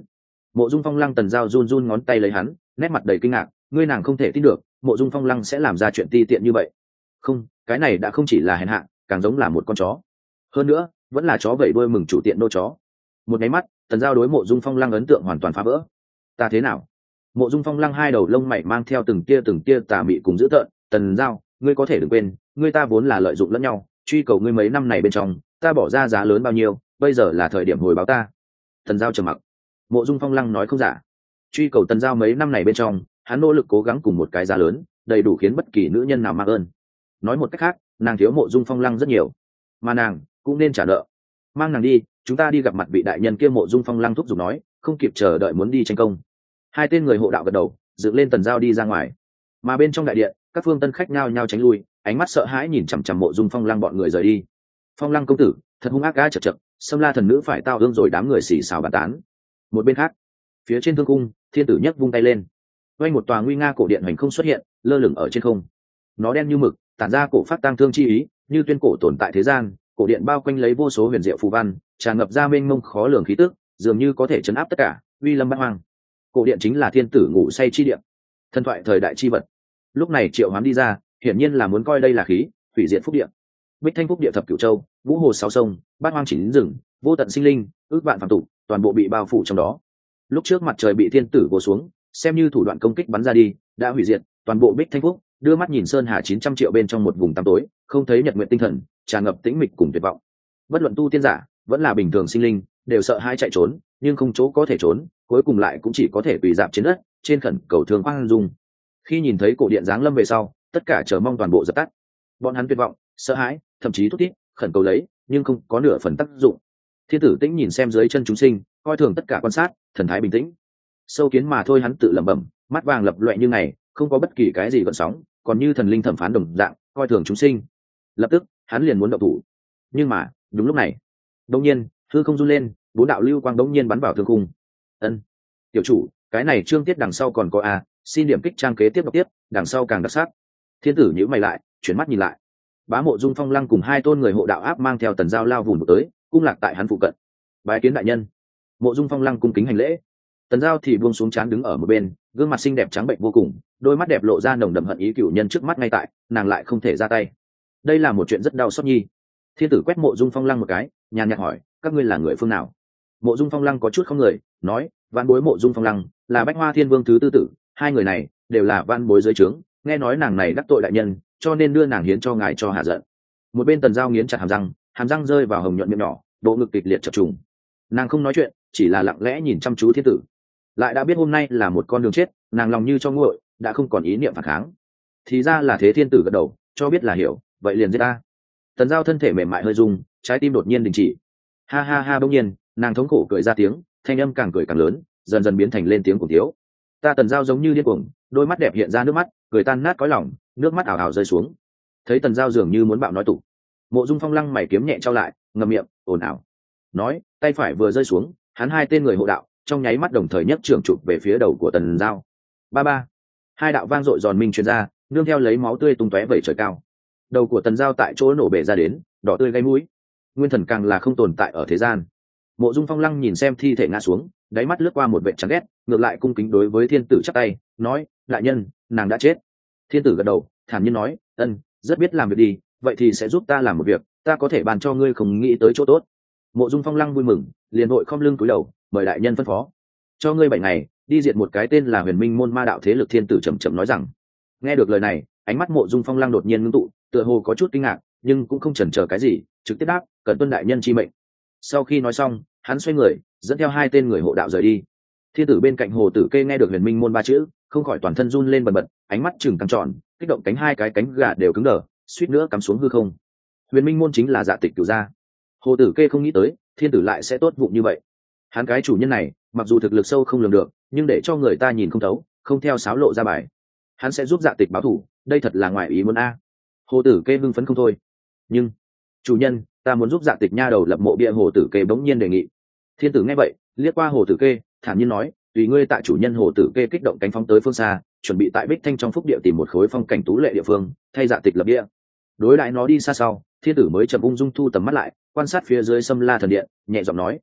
Mộ Dung Phong Lăng Tần Giao run run ngón tay lấy hắn, nét mặt đầy kinh ngạc, ngươi nàng không thể tin được, Mộ Dung Phong Lăng sẽ làm ra chuyện ti tiện như vậy. Không, cái này đã không chỉ là hèn hạ, càng giống là một con chó. Hơn nữa, vẫn là chó vẩy đuôi mừng chủ tiện nô chó. Một cái mắt, Tần Giao đối Mộ Dung Phong Lăng ấn tượng hoàn toàn phá vỡ. Ta thế nào? Mộ Dung Phong Lăng hai đầu lông mày mang theo từng tia từng tia tà mị cùng dữ tợn, Tần Giao, ngươi có thể đừng quên, ngươi ta vốn là lợi dụng lẫn nhau, truy cầu ngươi mấy năm này bên trong, ta bỏ ra giá lớn bao nhiêu, bây giờ là thời điểm hồi báo ta. Tần Giao trầm mặc. Mộ Dung Phong Lăng nói không giả, truy cầu Tần Giao mấy năm này bên trong, hắn nỗ lực cố gắng cùng một cái giá lớn, đầy đủ khiến bất kỳ nữ nhân nào mang ơn. Nói một cách khác, nàng thiếu Mộ Dung Phong Lăng rất nhiều, mà nàng cũng nên trả nợ. Mang nàng đi, chúng ta đi gặp mặt vị đại nhân kia. Mộ Dung Phong Lăng thúc giục nói, không kịp chờ đợi muốn đi tranh công. Hai tên người hộ đạo gật đầu, dựng lên Tần Giao đi ra ngoài. Mà bên trong đại điện, các phương tân khách nhao nhao tránh lui, ánh mắt sợ hãi nhìn chằm chằm Mộ Dung Phong Lăng bọn người rời đi. Phong Lăng công tử, thật hung ác ga chật chật, Xâm La thần nữ phải tao ương rồi. Đám người xì xào bàn tán. Một bên khác, phía trên thương cung, thiên tử nhất vung tay lên, quanh một tòa nguy nga cổ điện hành không xuất hiện, lơ lửng ở trên không. Nó đen như mực, tản ra cổ phát tang thương chi ý, như tuyên cổ tồn tại thế gian. Cổ điện bao quanh lấy vô số huyền diệu phù văn, tràn ngập ra mênh mông khó lường khí tức, dường như có thể chấn áp tất cả, uy lâm bát hoang. Cổ điện chính là thiên tử ngủ say chi điện, thần thoại thời đại chi vật. Lúc này triệu hoán đi ra, hiển nhiên là muốn coi đây là khí hủy diệt phúc điện. Bích Thanh phúc địa thập cửu châu, vũ hồ sáu sông, bát hoang chín rừng, vô tận sinh linh, ước vạn phàm tục, toàn bộ bị bao phủ trong đó. Lúc trước mặt trời bị thiên tử vồ xuống, xem như thủ đoạn công kích bắn ra đi, đã hủy diệt toàn bộ Bích Thanh phúc. Đưa mắt nhìn sơn hà chín trăm triệu bên trong một vùng tăm tối, không thấy nhật nguyện tinh thần, tràn ngập tĩnh mịch cùng tuyệt vọng. Bất luận tu tiên giả vẫn là bình thường sinh linh, đều sợ hãi chạy trốn, nhưng không chỗ có thể trốn, cuối cùng lại cũng chỉ có thể quỳ dạp trên đất, trên khẩn cầu thương khoan dung. Khi nhìn thấy cổ điện giáng lâm về sau, tất cả chờ mong toàn bộ dập tắt. Bọn hắn tuyệt vọng, sợ hãi, thậm chí thút thít khẩn cầu lấy, nhưng không có nửa phần tác dụng. Thiên tử tĩnh nhìn xem dưới chân chúng sinh, coi thường tất cả quan sát, thần thái bình tĩnh. Sâu kiến mà thôi, hắn tự lẩm bẩm, mắt vàng lập loè như ngày, không có bất kỳ cái gì gợn sóng, còn như thần linh thẩm phán đồng dạng, coi thường chúng sinh. Lập tức, hắn liền muốn động thủ. Nhưng mà, đúng lúc này, đột nhiên, hư không run lên, bốn đạo lưu quang đột nhiên bắn vào thương khung. Ân, tiểu chủ, cái này chương tiết đằng sau còn có a, xin điểm kích trang kế tiếp đọc tiếp, đằng sau càng đặc sắc. Thiên tử nhíu mày lại, chuyển mắt nhìn lại. Bá Mộ Dung Phong Lăng cùng hai tôn người hộ đạo áp mang theo Tần Giao lao vùng tới, cung lạc tại hắn phụ cận. Bái kiến đại nhân. Mộ Dung Phong Lăng cung kính hành lễ. Tần Giao thì buông xuống trán đứng ở một bên, gương mặt xinh đẹp trắng bệnh vô cùng, đôi mắt đẹp lộ ra nồng đậm hận ý cửu nhân trước mắt ngay tại, nàng lại không thể ra tay. Đây là một chuyện rất đau xót nhi. Thiên tử quét Mộ Dung Phong Lăng một cái, nhàn nhạt hỏi, các ngươi là người phương nào? Mộ Dung Phong Lăng có chút không người, nói, vạn bối Mộ Dung Phong Lăng là Bách Hoa Thiên Vương thứ tư tử, hai người này đều là vạn bối dưới trướng, nghe nói nàng này đắc tội đại nhân, cho nên đưa nàng hiến cho ngài cho hạ giận. Một bên Tần Giao nghiến chặt hàm răng, hàm răng rơi vào hồng nhuận miệng nhỏ, bộ ngực kịch liệt chập trùng. Nàng không nói chuyện, chỉ là lặng lẽ nhìn chăm chú thiên tử. Lại đã biết hôm nay là một con đường chết, nàng lòng như cho nguội, đã không còn ý niệm phản kháng. Thì ra là thế. Thiên tử gật đầu, cho biết là hiểu, vậy liền giết ta. Tần Giao thân thể mềm mại hơi rung, trái tim đột nhiên đình chỉ. Ha ha ha, bỗng nhiên, nàng thống khổ cười ra tiếng, thanh âm càng cười càng lớn, dần dần biến thành lên tiếng cùng thiếu. Ta Tần Giao giống như điên cuồng, đôi mắt đẹp hiện ra nước mắt, cười tan nát cõi lòng, nước mắt ảo ảo rơi xuống. Thấy Tần Giao dường như muốn bạo nói tụ. Mộ Dung Phong Lăng mày kiếm nhẹ trao lại, ngậm miệng, ồn ào. Nói, tay phải vừa rơi xuống, hắn hai tên người hộ đạo trong nháy mắt đồng thời nhấc trường chụp về phía đầu của Tần Giao. Ba ba, hai đạo vang dội giòn minh truyền ra, nương theo lấy máu tươi tung tóe vẩy trời cao. Đầu của Tần Giao tại chỗ nổ bể ra đến, đỏ tươi gáy mũi. Nguyên thần càng là không tồn tại ở thế gian. Mộ Dung Phong Lăng nhìn xem thi thể ngã xuống, đáy mắt lướt qua một vẻ chán ghét, ngược lại cung kính đối với thiên tử chắp tay, nói, đại nhân, nàng đã chết. Thiên tử gật đầu, thản nhiên nói, ân, rất biết làm việc đi, vậy thì sẽ giúp ta làm một việc, ta có thể bàn cho ngươi không nghĩ tới chỗ tốt. Mộ Dung Phong Lăng vui mừng, liền hội khom lưng cúi đầu, mời đại nhân phân phó. Cho ngươi bảy ngày, đi diệt một cái tên là Huyền Minh môn ma đạo thế lực. Thiên tử chậm chậm nói rằng. Nghe được lời này, ánh mắt Mộ Dung Phong Lăng đột nhiên ngưng tụ, tựa hồ có chút kinh ngạc, nhưng cũng không chần chờ cái gì, trực tiếp đáp, cần tuân đại nhân chi mệnh. Sau khi nói xong, hắn xoay người, dẫn theo hai tên người hộ đạo rời đi. Thiên tử bên cạnh Hồ Tử Kê nghe được Huyền Minh môn ba chữ, không khỏi toàn thân run lên bần bật, ánh mắt chừng căng tròn, kích động cánh hai cái cánh gà đều cứng đờ, suýt nữa cắm xuống hư không. Huyền Minh môn chính là Dạ Tịch Cửu gia. Hồ Tử Kê không nghĩ tới, thiên tử lại sẽ tốt vụng như vậy. Hắn cái chủ nhân này, mặc dù thực lực sâu không lường được, nhưng để cho người ta nhìn không thấu, không theo sáo lộ ra bài. Hắn sẽ giúp Dạ Tịch báo thù, đây thật là ngoài ý muốn a. Hồ Tử Kê hưng phấn không thôi. Nhưng, chủ nhân, ta muốn giúp Dạ Tịch nha đầu lập mộ bia. Hồ Tử Kê bỗng nhiên đề nghị. Thiên tử nghe vậy, liếc qua Hồ Tử Kê, thản nhiên nói, tùy ngươi tại chủ nhân. Hồ Tử Kê kích động cánh phóng tới phương xa, chuẩn bị tại Bích Thanh trong phúc địa tìm một khối phong cảnh tú lệ địa phương, thay Dạ Tịch lập bia. Đối đãi nó đi xa sau, thiên tử mới chậm ung dung thu tầm mắt lại, quan sát phía dưới Xâm La thần điện, nhẹ giọng nói,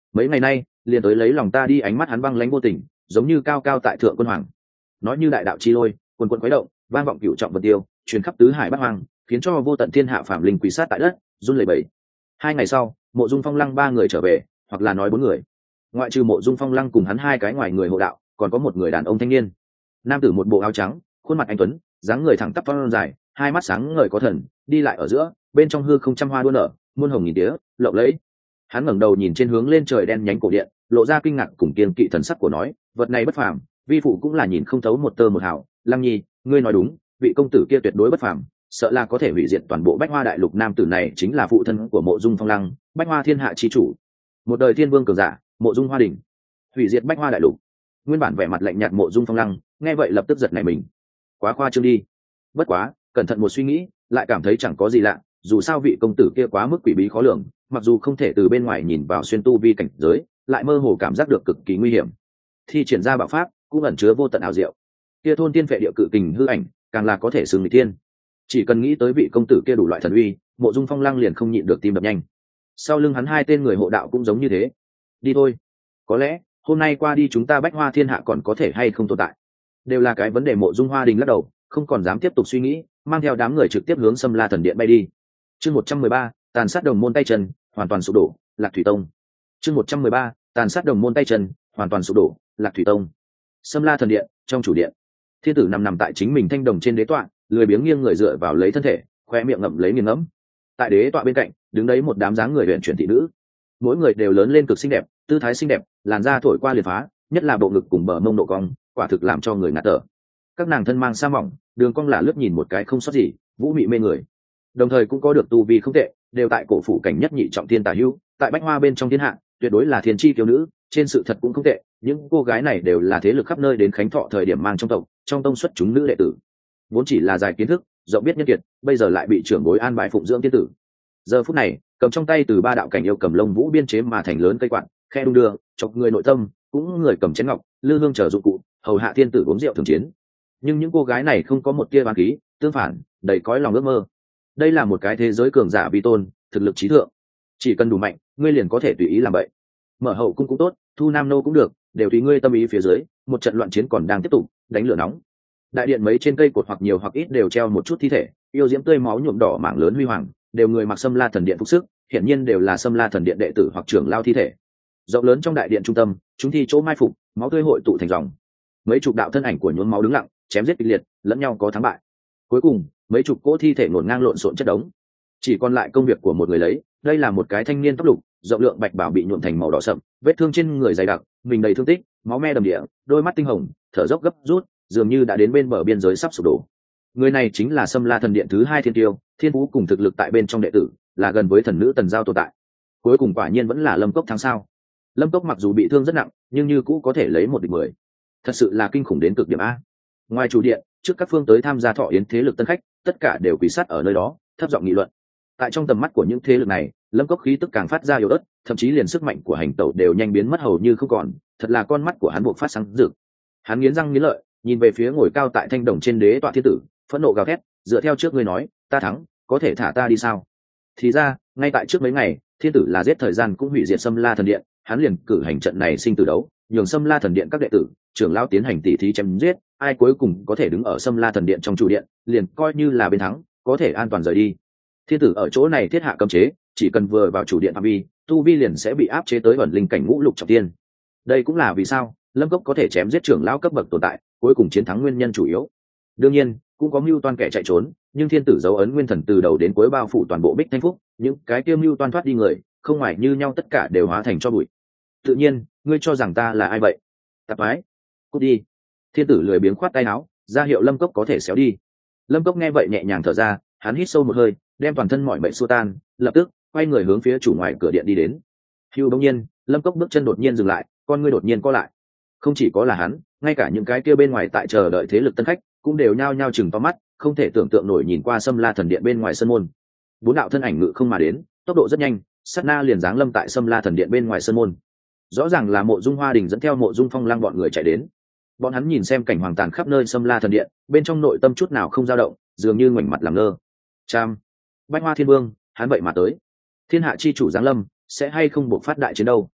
mấy ngày nay liền tới lấy lòng ta đi, ánh mắt hắn băng lãnh vô tình, giống như cao cao tại thượng quân hoàng. Nói như đại đạo chi lôi, quần quần quấy động, vang vọng cửu trọng vân tiêu, truyền khắp tứ hải bát hoang, khiến cho vô tận thiên hạ phạm linh quỳ sát tại đất, run lẩy bẩy. Hai ngày sau, Mộ Dung Phong Lăng ba người trở về, hoặc là nói bốn người. Ngoại trừ Mộ Dung Phong Lăng cùng hắn hai cái ngoài người hộ đạo, còn có một người đàn ông thanh niên. Nam tử một bộ áo trắng, khuôn mặt anh tuấn, dáng người thẳng tắp thon dài, hai mắt sáng ngời có thần, đi lại ở giữa, bên trong hư không trăm hoa đua nở, muôn hồng nghìn tía, lộng lẫy. Hắn ngẩng đầu nhìn trên hướng lên trời đen nhánh cổ điện, lộ ra kinh ngạc cùng kiên kỵ thần sắc của nói, vật này bất phàm, vi phụ cũng là nhìn không thấu một tơ một hào. Lăng Nhi, ngươi nói đúng, vị công tử kia tuyệt đối bất phàm, sợ là có thể hủy diệt toàn bộ Bách Hoa đại lục. Nam tử này chính là phụ thân của Mộ Dung Phong Lăng, Bách Hoa thiên hạ chi chủ, một đời thiên vương cường giả, Mộ Dung Hoa Đình. Hủy diệt Bách Hoa đại lục. Nguyên bản vẻ mặt lạnh nhạt Mộ Dung Phong Lăng nghe vậy lập tức giật nảy mình. Quá khoa trương đi. Bất quá, cẩn thận một suy nghĩ, lại cảm thấy chẳng có gì lạ, dù sao vị công tử kia quá mức quỷ bí khó lường, mặc dù không thể từ bên ngoài nhìn vào xuyên tu vi cảnh giới, lại mơ hồ cảm giác được cực kỳ nguy hiểm. Thi triển ra bảo pháp cũng ẩn chứa vô tận ảo diệu. Kia thôn tiên vệ địa cự kình hư ảnh, càng là có thể xưng nghịch tiên. Chỉ cần nghĩ tới vị công tử kia đủ loại thần uy, Mộ Dung Phong Lăng liền không nhịn được tim đập nhanh. Sau lưng hắn hai tên người hộ đạo cũng giống như thế. Đi thôi, có lẽ hôm nay qua đi chúng ta Bách Hoa thiên hạ còn có thể hay không tồn tại, đều là cái vấn đề. Mộ Dung Hoa Đình lắc đầu, không còn dám tiếp tục suy nghĩ, mang theo đám người trực tiếp hướng Sâm La Thần Điện bay đi. Chương một trăm mười ba, tàn sát đồng môn tay chân, hoàn toàn sụp đổ, Lạc Thủy Tông. Chương một trăm mười ba, tàn sát đồng môn tay chân, hoàn toàn sụp đổ, Lạc Thủy Tông. Sâm La Thần Điện, trong chủ điện, thiên tử nằm nằm tại chính mình thanh đồng trên đế tọa, lười biếng nghiêng người dựa vào lấy thân thể, khoe miệng ngậm lấy nghiền ngẫm. Tại đế tọa bên cạnh, đứng đấy một đám dáng người huyền chuyển thị nữ, mỗi người đều lớn lên cực xinh đẹp, tư thái xinh đẹp, làn da thổi qua liền phá, nhất là bộ ngực cùng bờ mông độ cong, quả thực làm cho người ngạt thở. Các nàng thân mang sa mỏng, đường cong là lướt nhìn một cái không sót gì, vũ mị mê người. Đồng thời cũng có được tu vi không tệ, đều tại cổ phủ cảnh nhất nhị trọng thiên tả hữu, tại Bách Hoa bên trong thiên hạ, tuyệt đối là thiên chi kiêu nữ, trên sự thật cũng không tệ. Những cô gái này đều là thế lực khắp nơi đến khánh thọ thời điểm mang trong tộc, trong tông xuất chúng nữ đệ tử, vốn chỉ là dài kiến thức, rộng biết nhân kiệt, bây giờ lại bị trưởng bối an bài phụng dưỡng tiên tử. Giờ phút này, cầm trong tay từ ba đạo cảnh yêu cầm lông vũ biên chế mà thành lớn cây quạt, khe đung đưa, chọc người nội tâm, cũng người cầm chén ngọc, lư hương chờ dụng cụ, hầu hạ thiên tử uống rượu thường chiến. Nhưng những cô gái này không có một tia oán khí, tương phản, đầy cõi lòng ước mơ. Đây là một cái thế giới cường giả vi tôn, thực lực trí thượng, chỉ cần đủ mạnh, ngươi liền có thể tùy ý làm vậy. Mở hậu cung cũng tốt, thu nam nô cũng được, đều tùy ngươi tâm ý. Phía dưới, một trận loạn chiến còn đang tiếp tục, đánh lửa nóng. Đại điện mấy trên cây cột hoặc nhiều hoặc ít đều treo một chút thi thể, yêu diễm tươi máu nhuộm đỏ mảng lớn huy hoàng, đều người mặc Sâm La Thần Điện phục sức, hiển nhiên đều là Sâm La Thần Điện đệ tử hoặc trưởng lao thi thể. Rộng lớn trong đại điện trung tâm, chúng thi chỗ mai phục, máu tươi hội tụ thành dòng. Mấy chục đạo thân ảnh của nhuốm máu đứng lặng, chém giết kịch liệt, lẫn nhau có thắng bại. Cuối cùng, mấy chục cỗ thi thể ngổn ngang lộn xộn chất đống, chỉ còn lại công việc của một người lấy. Đây là một cái thanh niên tóc lục, rộng lượng bạch bào bị nhuộm thành màu đỏ sậm, vết thương trên người dày đặc, mình đầy thương tích, máu me đầm địa, đôi mắt tinh hồng, thở dốc gấp rút, dường như đã đến bên bờ biên giới sắp sụp đổ. Người này chính là Sâm La Thần Điện thứ hai thiên tiêu, thiên phú cùng thực lực tại bên trong đệ tử, là gần với thần nữ Tần Giao tồn tại. Cuối cùng quả nhiên vẫn là Lâm Cốc thắng sao. Lâm Cốc mặc dù bị thương rất nặng, nhưng như cũ có thể lấy một địch mười, thật sự là kinh khủng đến cực điểm a. Ngoài chủ điện, trước các phương tới tham gia thọ yến thế lực tân khách, tất cả đều quỳ sát ở nơi đó, thấp giọng nghị luận. Tại trong tầm mắt của những thế lực này, Lâm Cốc khí tức càng phát ra yếu ớt, thậm chí liền sức mạnh của hành tẩu đều nhanh biến mất hầu như không còn. Thật là con mắt của hắn buộc phát sáng rực. Hắn nghiến răng nghiến lợi, nhìn về phía ngồi cao tại thanh đồng trên đế tọa thiên tử, phẫn nộ gào thét, dựa theo trước ngươi nói, ta thắng, có thể thả ta đi sao? Thì ra, ngay tại trước mấy ngày, thiên tử là giết thời gian cũng hủy diệt Sâm La Thần Điện, hắn liền cử hành trận này sinh tử đấu, nhường Sâm La Thần Điện các đệ tử, trưởng lão tiến hành tỉ thí chém giết, ai cuối cùng có thể đứng ở Sâm La Thần Điện trong chủ điện, liền coi như là bên thắng, có thể an toàn rời đi. Thiên tử ở chỗ này thiết hạ cấm chế, chỉ cần vừa vào chủ điện phạm vi, tu vi liền sẽ bị áp chế tới ẩn linh cảnh ngũ lục trọng thiên. Đây cũng là vì sao Lâm Cốc có thể chém giết trưởng lão cấp bậc tồn tại, cuối cùng chiến thắng nguyên nhân chủ yếu. Đương nhiên, cũng có mưu toan kẻ chạy trốn, nhưng thiên tử dấu ấn nguyên thần từ đầu đến cuối bao phủ toàn bộ Bích Thanh Phúc, những cái kia mưu toan thoát đi người, không ngoài như nhau tất cả đều hóa thành cho bụi. Tự nhiên, ngươi cho rằng ta là ai vậy? Tạp ái, cút đi. Thiên tử lười biếng khoát tay áo, ra hiệu Lâm Cốc có thể xéo đi. Lâm Cốc nghe vậy nhẹ nhàng thở ra, hắn hít sâu một hơi, đem toàn thân mọi bệnh xua tan, lập tức quay người hướng phía chủ ngoài cửa điện đi đến. Hưu bỗng nhiên, Lâm Cốc bước chân đột nhiên dừng lại, con ngươi đột nhiên co lại. Không chỉ có là hắn, ngay cả những cái kia bên ngoài tại chờ đợi thế lực tân khách cũng đều nhao nhao chừng to mắt, không thể tưởng tượng nổi nhìn qua Sâm La Thần Điện bên ngoài sân môn. Bốn đạo thân ảnh ngự không mà đến, tốc độ rất nhanh, sát na liền giáng lâm tại Sâm La Thần Điện bên ngoài sân môn. Rõ ràng là Mộ Dung Hoa Đình dẫn theo Mộ Dung Phong Lang bọn người chạy đến. Bọn hắn nhìn xem cảnh hoàng tàn khắp nơi Sâm La Thần Điện, bên trong nội tâm chút nào không dao động, dường như ngoảnh mặt làm ngơ. Cham, Bách Hoa Thiên Vương, hắn vậy mà tới. Thiên hạ chi chủ giáng lâm, sẽ hay không buộc phát đại chiến đâu?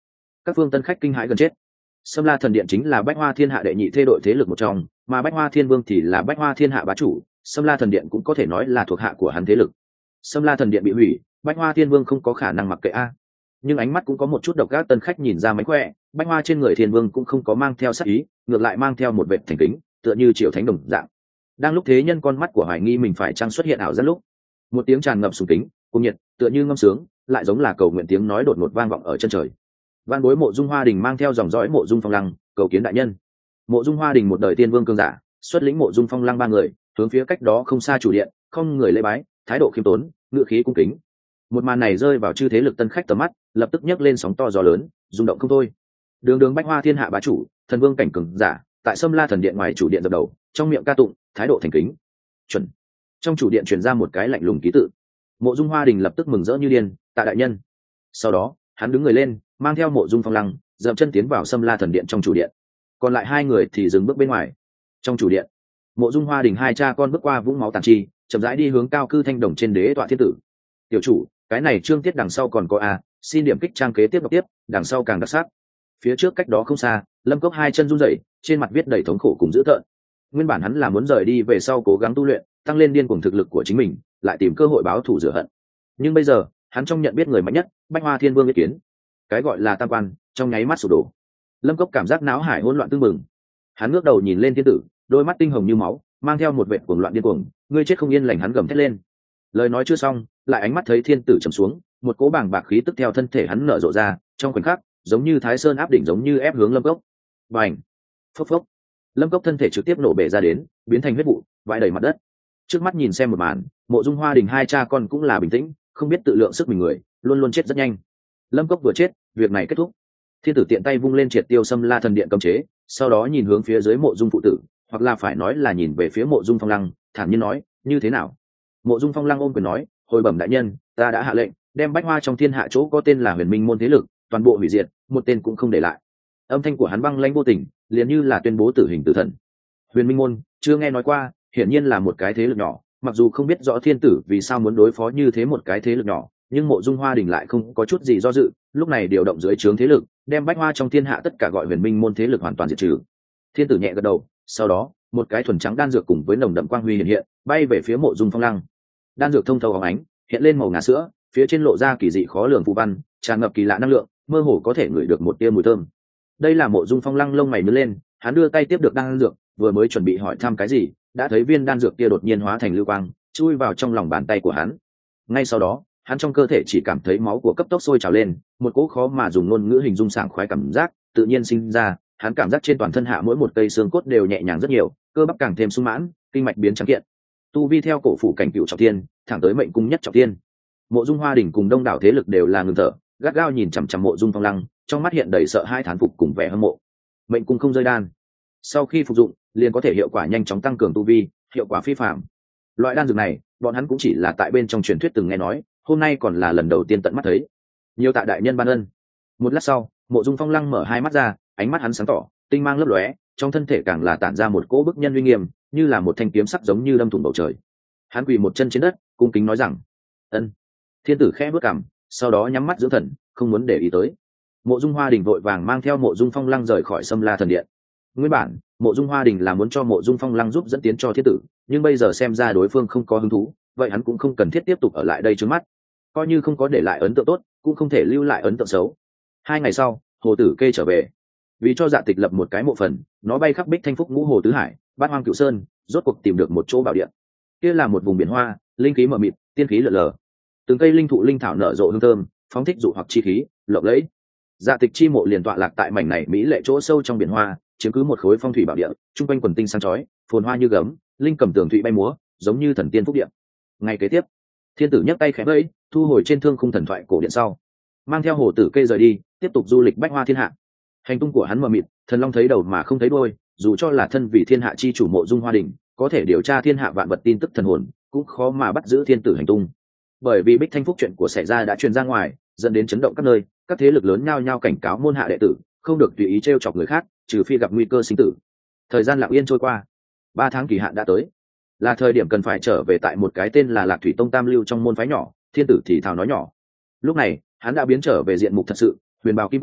các phương tân khách kinh hãi gần chết. Sâm La Thần Điện chính là Bách Hoa Thiên Hạ đệ nhị thế đội thế lực một trong, mà Bách Hoa Thiên Vương thì là Bách Hoa Thiên Hạ bá chủ, Sâm La Thần Điện cũng có thể nói là thuộc hạ của hắn thế lực. Sâm La Thần Điện bị hủy, Bách Hoa Thiên Vương không có khả năng mặc kệ a. Nhưng ánh mắt cũng có một chút độc ác, tân khách nhìn ra mánh khỏe, Bách Hoa trên người Thiên Vương cũng không có mang theo sát ý, ngược lại mang theo một vệt thành kính, tựa như Triệu Thánh đồng dạng. Đang lúc thế nhân con mắt của hoài nghi mình phải chăng xuất hiện ảo giác lúc, một tiếng tràn ngập sùng kính, cùng nhiệt, tựa như ngâm sướng, lại giống là cầu nguyện tiếng nói đột ngột vang vọng ở chân trời. Van bối Mộ Dung Hoa Đình mang theo dòng dõi Mộ Dung Phong Lăng, cầu kiến đại nhân. Mộ Dung Hoa Đình một đời tiên vương cường giả, xuất lĩnh Mộ Dung Phong Lăng ba người, hướng phía cách đó không xa chủ điện, không người lễ bái, thái độ khiêm tốn, ngự khí cung kính. Một màn này rơi vào chư thế lực tân khách tầm mắt, lập tức nhấc lên sóng to gió lớn, rung động không thôi. Đường đường Bách Hoa Thiên Hạ bá chủ, thần vương cảnh cường giả, tại Sâm La Thần Điện ngoài chủ điện dập đầu, trong miệng ca tụng, thái độ thành kính. Chuẩn. Trong chủ điện truyền ra một cái lạnh lùng ký tự. Mộ Dung Hoa Đình lập tức mừng rỡ như điên, tạ đại nhân. Sau đó, hắn đứng người lên, mang theo Mộ Dung Phong Lăng, dậm chân tiến vào Sâm La Thần Điện trong chủ điện. Còn lại hai người thì dừng bước bên ngoài. Trong chủ điện, Mộ Dung Hoa Đình hai cha con bước qua vũng máu tàn chi, chậm rãi đi hướng cao cư thanh đồng trên đế tọa thiên tử. Tiểu chủ, cái này chương tiết đằng sau còn có a, xin điểm kích trang kế tiếp đọc tiếp, đằng sau càng đặc sắc. Phía trước cách đó không xa, Lâm Cốc hai chân run rẩy, trên mặt viết đầy thống khổ cùng dữ tợn. Nguyên bản hắn là muốn rời đi về sau cố gắng tu luyện, tăng lên điên cuồng thực lực của chính mình, lại tìm cơ hội báo thù rửa hận. Nhưng bây giờ, hắn trong nhận biết người mạnh nhất, Bách Hoa Thiên Vương ý kiến, cái gọi là tam quan, trong nháy mắt sụp đổ. Lâm Cốc cảm giác náo hải hỗn loạn tương mừng. Hắn ngước đầu nhìn lên thiên tử, đôi mắt tinh hồng như máu, mang theo một vệt cuồng loạn điên cuồng, ngươi chết không yên lành, hắn gầm thét lên. Lời nói chưa xong, lại ánh mắt thấy thiên tử trầm xuống, một cỗ bàng bạc khí tức theo thân thể hắn nở rộ ra, trong khoảnh khắc, giống như Thái Sơn áp đỉnh giống như ép hướng Lâm Cốc. Bành! Phốc phốc! Lâm Cốc thân thể trực tiếp nổ bể ra đến, biến thành huyết vụ, vãi đầy mặt đất. Trước mắt nhìn xem một màn, Mộ Dung Hoa Đình hai cha con cũng là bình tĩnh, không biết tự lượng sức mình người, luôn luôn chết rất nhanh. Lâm Cốc vừa chết, việc này kết thúc. Thiên tử tiện tay vung lên triệt tiêu Sâm La Thần Điện cấm chế, sau đó nhìn hướng phía dưới Mộ Dung phụ tử, hoặc là phải nói là nhìn về phía Mộ Dung Phong Lăng, thản nhiên nói, như thế nào? Mộ Dung Phong Lăng ôm quyền nói, hồi bẩm đại nhân, ta đã hạ lệnh, đem Bách Hoa trong thiên hạ chỗ có tên là Huyền Minh môn thế lực, toàn bộ hủy diệt, một tên cũng không để lại. Âm thanh của hắn băng lãnh vô tình, liền như là tuyên bố tử hình tử thần. Huyền Minh môn, chưa nghe nói qua, hiển nhiên là một cái thế lực nhỏ, mặc dù không biết rõ thiên tử vì sao muốn đối phó như thế một cái thế lực nhỏ, nhưng Mộ Dung Hoa Đình lại không có chút gì do dự, lúc này điều động dưới trướng thế lực, đem Bách Hoa trong thiên hạ tất cả gọi Huyền Minh môn thế lực hoàn toàn diệt trừ. Thiên tử nhẹ gật đầu, sau đó, một cái thuần trắng đan dược cùng với nồng đậm quang huy hiện hiện, bay về phía Mộ Dung Phong Lăng. Đan dược thông thấu óng ánh, hiện lên màu ngà sữa, phía trên lộ ra kỳ dị khó lường phù văn, tràn ngập kỳ lạ năng lượng, mơ hồ có thể ngửi được một tia mùi thơm. Đây là Mộ Dung Phong Lăng lông mày nhướng lên, hắn đưa tay tiếp được đan dược, vừa mới chuẩn bị hỏi thăm cái gì, đã thấy viên đan dược kia đột nhiên hóa thành lưu quang, chui vào trong lòng bàn tay của hắn. Ngay sau đó, hắn trong cơ thể chỉ cảm thấy máu của cấp tốc sôi trào lên, một cỗ khó mà dùng ngôn ngữ hình dung sảng khoái cảm giác tự nhiên sinh ra, hắn cảm giác trên toàn thân hạ mỗi một cây xương cốt đều nhẹ nhàng rất nhiều, cơ bắp càng thêm sung mãn, kinh mạch biến trắng kiện. Tu vi theo cổ phủ cảnh cựu trọng thiên, thẳng tới mệnh cung nhất trọng thiên. Mộ Dung Hoa Đình cùng đông đảo thế lực đều là ngừng thở, gắt gao nhìn chằm chằm Mộ Dung Phong Lăng, trong mắt hiện đầy sợ hãi thán phục cùng vẻ hâm mộ. Mệnh cung không rơi đan, sau khi phục dụng, liền có thể hiệu quả nhanh chóng tăng cường tu vi, hiệu quả phi phàm. Loại đan dược này, bọn hắn cũng chỉ là tại bên trong truyền thuyết từng nghe nói, hôm nay còn là lần đầu tiên tận mắt thấy. Nhiều tạ đại nhân ban ân. Một lát sau, Mộ Dung Phong Lăng mở hai mắt ra, ánh mắt hắn sáng tỏ, tinh mang lấp lóe, trong thân thể càng là tản ra một cỗ bức nhân uy nghiêm, như là một thanh kiếm sắc giống như đâm thủng bầu trời. Hắn quỳ một chân trên đất, cung kính nói rằng: "Ân." Thiên tử khẽ bước cằm, sau đó nhắm mắt dưỡng thần, không muốn để ý tới. Mộ Dung Hoa Đình vội vàng mang theo Mộ Dung Phong Lăng rời khỏi Sâm La Thần Điện. Nguyên bản, Mộ Dung Hoa Đình là muốn cho Mộ Dung Phong Lăng giúp dẫn tiến cho thiên tử, nhưng bây giờ xem ra đối phương không có hứng thú, vậy hắn cũng không cần thiết tiếp tục ở lại đây trước mắt. Coi như không có để lại ấn tượng tốt, cũng không thể lưu lại ấn tượng xấu. Hai ngày sau, Hồ Tử Kê trở về, vì cho Dạ Tịch lập một cái mộ phần, nó bay khắp Bích Thanh Phúc Ngũ Hồ Tứ Hải, Bát Hoang Cửu Sơn, rốt cuộc tìm được một chỗ bảo địa. Kia là một vùng biển hoa, linh khí mờ mịt, tiên khí lờ lờ. Từng cây linh thụ linh thảo nở rộ hương thơm, phóng thích dụ hoặc chi khí, lộng lẫy. Dạ Tịch chi mộ liền tọa lạc tại mảnh này mỹ lệ chỗ sâu trong biển hoa, chiếm cứ một khối phong thủy bảo địa, trung quanh quần tinh sáng chói, phồn hoa như gấm, linh cầm tường thụy bay múa, giống như thần tiên phúc địa. Ngày kế tiếp, thiên tử nhấc tay khẽ vẫy, thu hồi trên thương khung thần thoại cổ điện sau, mang theo Hồ Tử Kê rời đi, tiếp tục du lịch Bách Hoa thiên hạ. Hành tung của hắn mờ mịt, thần long thấy đầu mà không thấy đuôi, dù cho là thân vị thiên hạ chi chủ Mộ Dung Hoa Đình, có thể điều tra thiên hạ vạn vật tin tức thần hồn, cũng khó mà bắt giữ thiên tử hành tung. Bởi vì Bích Thanh Phúc chuyện của xảy ra đã truyền ra ngoài, dẫn đến chấn động các nơi, các thế lực lớn nhao nhao cảnh cáo môn hạ đệ tử, không được tùy ý trêu chọc người khác, trừ phi gặp nguy cơ sinh tử. Thời gian lặng yên trôi qua, ba tháng kỳ hạn đã tới, là thời điểm cần phải trở về tại một cái tên là Lạc Thủy Tông Tam Lưu trong môn phái nhỏ. Thiên tử thì thào nói nhỏ. Lúc này, hắn đã biến trở về diện mục thật sự, huyền bào kim quan,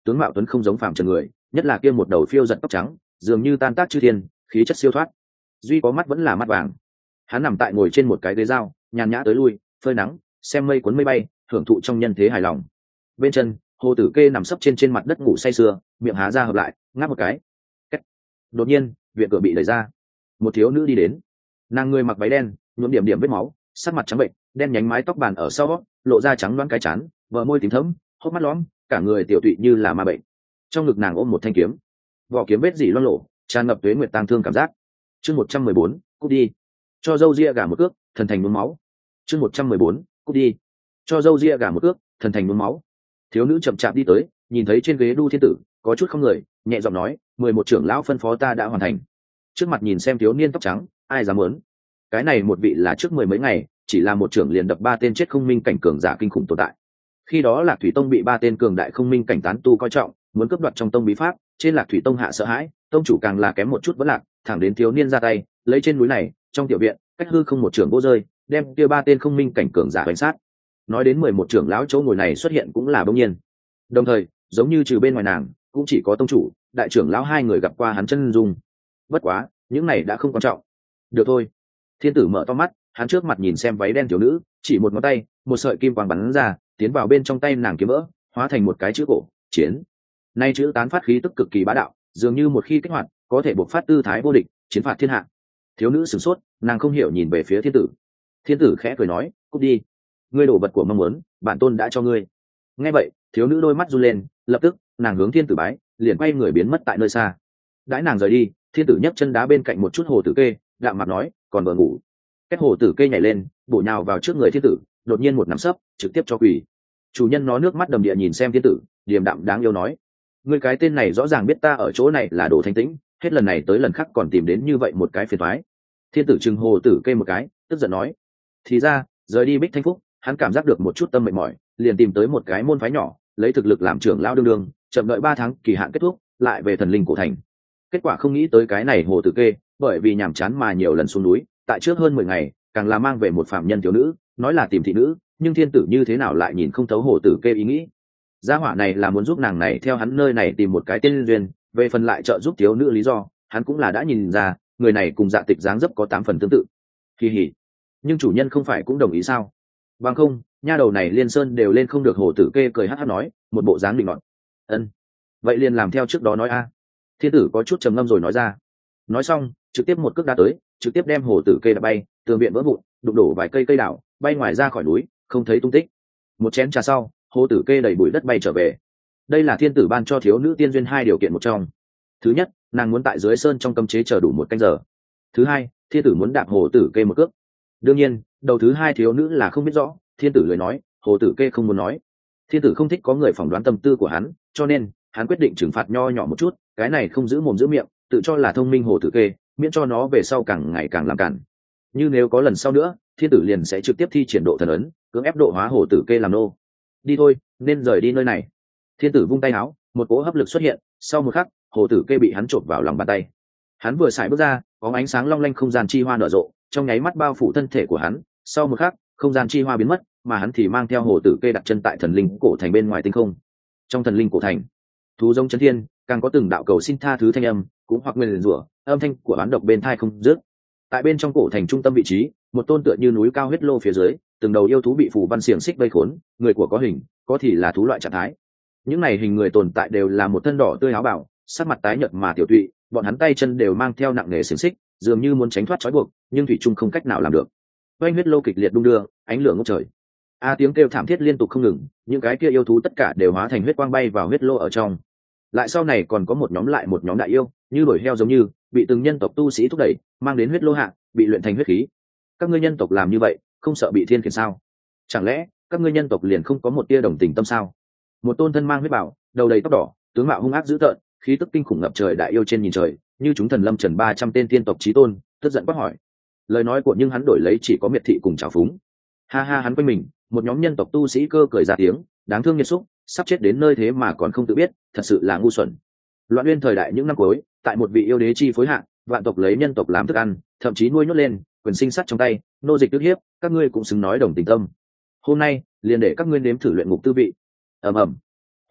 tướng mạo tuấn không giống phàm trần người, nhất là kia một đầu phiêu giật tóc trắng dường như tan tác chư thiên, khí chất siêu thoát. Duy có mắt vẫn là mắt vàng. Hắn nằm tại ngồi trên một cái ghế dao, nhàn nhã tới lui, phơi nắng, xem mây cuốn mây bay, hưởng thụ trong nhân thế hài lòng. Bên chân, Hồ Tử Kê nằm sấp trên trên mặt đất ngủ say sưa, miệng há ra hợp lại, ngáp một cái. Cách. Đột nhiên, viện cửa bị đẩy ra, một thiếu nữ đi đến. Nàng người mặc váy đen, nhuộm điểm điểm vết máu, sắc mặt trắng bệnh, đen nhánh mái tóc bàn ở sau, lộ ra trắng loáng cái trán, vợ môi tím thẫm, hốc mắt lõm, cả người tiểu tụy như là ma bệnh. Trong ngực nàng ôm một thanh kiếm, vỏ kiếm vết dỉ loang lổ, tràn ngập tuế nguyệt tang thương cảm giác. Chương một trăm mười bốn, cút đi. Cho dâu ria gà một cước, thần thành nhuốm máu. Chương một trăm mười bốn, cút đi. Cho dâu ria gà một cước, thần thành nhuốm máu. Thiếu nữ chậm chạp đi tới, nhìn thấy trên ghế đu thiên tử, có chút không người, nhẹ giọng nói, mười một trưởng lão phân phó ta đã hoàn thành. Trước mặt nhìn xem thiếu niên tóc trắng, ai dám muốn? Cái này một vị là trước mười mấy ngày, chỉ là một trưởng liền đập ba tên chết không minh cảnh cường giả kinh khủng tồn tại. Khi đó Lạc Thủy Tông bị ba tên cường đại không minh cảnh tán tu coi trọng, muốn cướp đoạt trong tông bí pháp, trên Lạc Thủy Tông hạ sợ hãi, tông chủ càng là kém một chút vẫn lạc, thẳng đến thiếu niên ra tay, lấy trên núi này, trong tiểu viện, cách hư không một trưởng vô rơi, đem kia ba tên không minh cảnh cường giả đánh sát. Nói đến mười một trưởng lão chỗ ngồi này xuất hiện cũng là bỗng nhiên. Đồng thời, giống như trừ bên ngoài nàng, cũng chỉ có tông chủ, đại trưởng lão hai người gặp qua hắn chân dung. Bất quá, những này đã không quan trọng. Được thôi. Thiên tử mở to mắt, hắn trước mặt nhìn xem váy đen thiếu nữ, chỉ một ngón tay, một sợi kim quang bắn ra, tiến vào bên trong tay nàng kiếm vỡ, hóa thành một cái chữ cổ, chiến. Nay chữ tán phát khí tức cực kỳ bá đạo, dường như một khi kích hoạt, có thể bộc phát tư thái vô địch, chiến phạt thiên hạ. Thiếu nữ sửng sốt, nàng không hiểu nhìn về phía thiên tử. Thiên tử khẽ cười nói, cút đi. Ngươi đổ vật của mong muốn, bản tôn đã cho ngươi. Nghe vậy, thiếu nữ đôi mắt run lên, lập tức, nàng hướng thiên tử bái, liền quay người biến mất tại nơi xa. Đãi nàng rời đi, thiên tử nhấc chân đá bên cạnh một chút Hồ Tử Kê, đạm mặt nói, còn vừa ngủ. Kết Hồ Tử Kê nhảy lên, bổ nhào vào trước người thiên tử, đột nhiên một nắm sấp, trực tiếp cho quỳ. Chủ nhân nó nước mắt đầm địa nhìn xem thiên tử, điềm đạm đáng yêu nói, ngươi cái tên này rõ ràng biết ta ở chỗ này là đồ thanh tĩnh, hết lần này tới lần khác còn tìm đến như vậy một cái phiền toái. Thiên tử trừng Hồ Tử Kê một cái, tức giận nói, thì ra rời đi Bích Thanh Phúc, hắn cảm giác được một chút tâm mệt mỏi, liền tìm tới một cái môn phái nhỏ, lấy thực lực làm trưởng lão đương đương, chậm đợi ba tháng kỳ hạn kết thúc, lại về thần linh cổ thành. Kết quả không nghĩ tới cái này Hồ Tử Kê, bởi vì nhàm chán mà nhiều lần xuống núi, tại trước hơn mười ngày, càng là mang về một phạm nhân thiếu nữ, nói là tìm thị nữ, nhưng thiên tử như thế nào lại nhìn không thấu Hồ Tử Kê ý nghĩ. Gia hỏa này là muốn giúp nàng này theo hắn nơi này tìm một cái tên duyên, về phần lại trợ giúp thiếu nữ lý do, hắn cũng là đã nhìn ra, người này cùng Dạ Tịch dáng dấp có tám phần tương tự. Kỳ hỉ. Nhưng chủ nhân không phải cũng đồng ý sao? Bằng không, nha đầu này liên sơn đều lên không được. Hồ Tử Kê cười hắt hắt nói, một bộ dáng định nọt. Ân. Vậy liền làm theo trước đó nói a. Thiên tử có chút trầm ngâm rồi nói ra. Nói xong, trực tiếp một cước đá tới, trực tiếp đem Hồ Tử Kê đá bay, tường viện vỡ vụn, đụng đổ vài cây cây đảo, bay ngoài ra khỏi núi, không thấy tung tích. Một chén trà sau, Hồ Tử Kê đẩy bụi đất bay trở về. Đây là thiên tử ban cho thiếu nữ tiên duyên hai điều kiện một trong. Thứ nhất, nàng muốn tại dưới sơn trong cấm chế chờ đủ một canh giờ. Thứ hai, thiên tử muốn đạp Hồ Tử Kê một cước. Đương nhiên, đầu thứ hai thiếu nữ là không biết rõ, thiên tử lời nói, Hồ Tử Kê không muốn nói. Thiên tử không thích có người phỏng đoán tâm tư của hắn, cho nên hắn quyết định trừng phạt nho nhỏ một chút, cái này không giữ mồm giữ miệng, tự cho là thông minh Hồ Tử Kê, miễn cho nó về sau càng ngày càng làm cản. Như nếu có lần sau nữa, thiên tử liền sẽ trực tiếp thi triển độ thần ấn, cưỡng ép độ hóa Hồ Tử Kê làm nô. Đi thôi, nên rời đi nơi này. Thiên tử vung tay áo, một cỗ hấp lực xuất hiện, sau một khắc, Hồ Tử Kê bị hắn chộp vào lòng bàn tay. Hắn vừa xài bước ra, có ánh sáng long lanh không gian chi hoa nở rộ, trong nháy mắt bao phủ thân thể của hắn, sau một khắc, không gian chi hoa biến mất, mà hắn thì mang theo Hồ Tử Kê đặt chân tại thần linh cổ thành bên ngoài tinh không. Trong thần linh cổ thành, thú giống chấn thiên, càng có từng đạo cầu xin tha thứ thanh âm, cũng hoặc nguyền rủa, âm thanh của bán độc bên thai không dứt. Tại bên trong cổ thành trung tâm vị trí, một tôn tựa như núi cao huyết lô phía dưới, từng đầu yêu thú bị phù văn xiềng xích vây khốn, người của có hình, có thì là thú loại trạng thái. Những này hình người tồn tại đều là một thân đỏ tươi áo bào, sắc mặt tái nhợt mà tiểu tụy, bọn hắn tay chân đều mang theo nặng nề xiềng xích, dường như muốn tránh thoát trói buộc, nhưng thủy chung không cách nào làm được. Oanh huyết lô kịch liệt đung đưa, ánh lửa ngút trời. A tiếng kêu thảm thiết liên tục không ngừng, những cái kia yêu thú tất cả đều hóa thành huyết quang bay vào huyết lô ở trong. Lại sau này còn có một nhóm lại một nhóm đại yêu, như đuổi heo giống như, bị từng nhân tộc tu sĩ thúc đẩy, mang đến huyết lô hạ, bị luyện thành huyết khí. Các ngươi nhân tộc làm như vậy, không sợ bị thiên khiển sao? Chẳng lẽ các ngươi nhân tộc liền không có một tia đồng tình tâm sao? Một tôn thân mang huyết bảo, đầu đầy tóc đỏ, tướng mạo hung ác dữ tợn, khí tức kinh khủng ngập trời đại yêu trên nhìn trời, như chúng thần lâm trần ba trăm tên tiên tộc chí tôn, tức giận quát hỏi. Lời nói của nhưng hắn đổi lấy chỉ có miệt thị cùng trào phúng. Ha ha, hắn quanh mình, một nhóm nhân tộc tu sĩ cơ cười ra tiếng, đáng thương nghiệt xúc, sắp chết đến nơi thế mà còn không tự biết, thật sự là ngu xuẩn. Loạn Nguyên thời đại những năm cuối, tại một vị yêu đế chi phối hạ, vạn tộc lấy nhân tộc làm thức ăn, thậm chí nuôi nhốt lên, quyền sinh sắt trong tay, nô dịch ức hiếp, các ngươi cũng xứng nói đồng tình tâm. Hôm nay, liền để các ngươi nếm thử luyện ngục tư vị. Ầm ầm.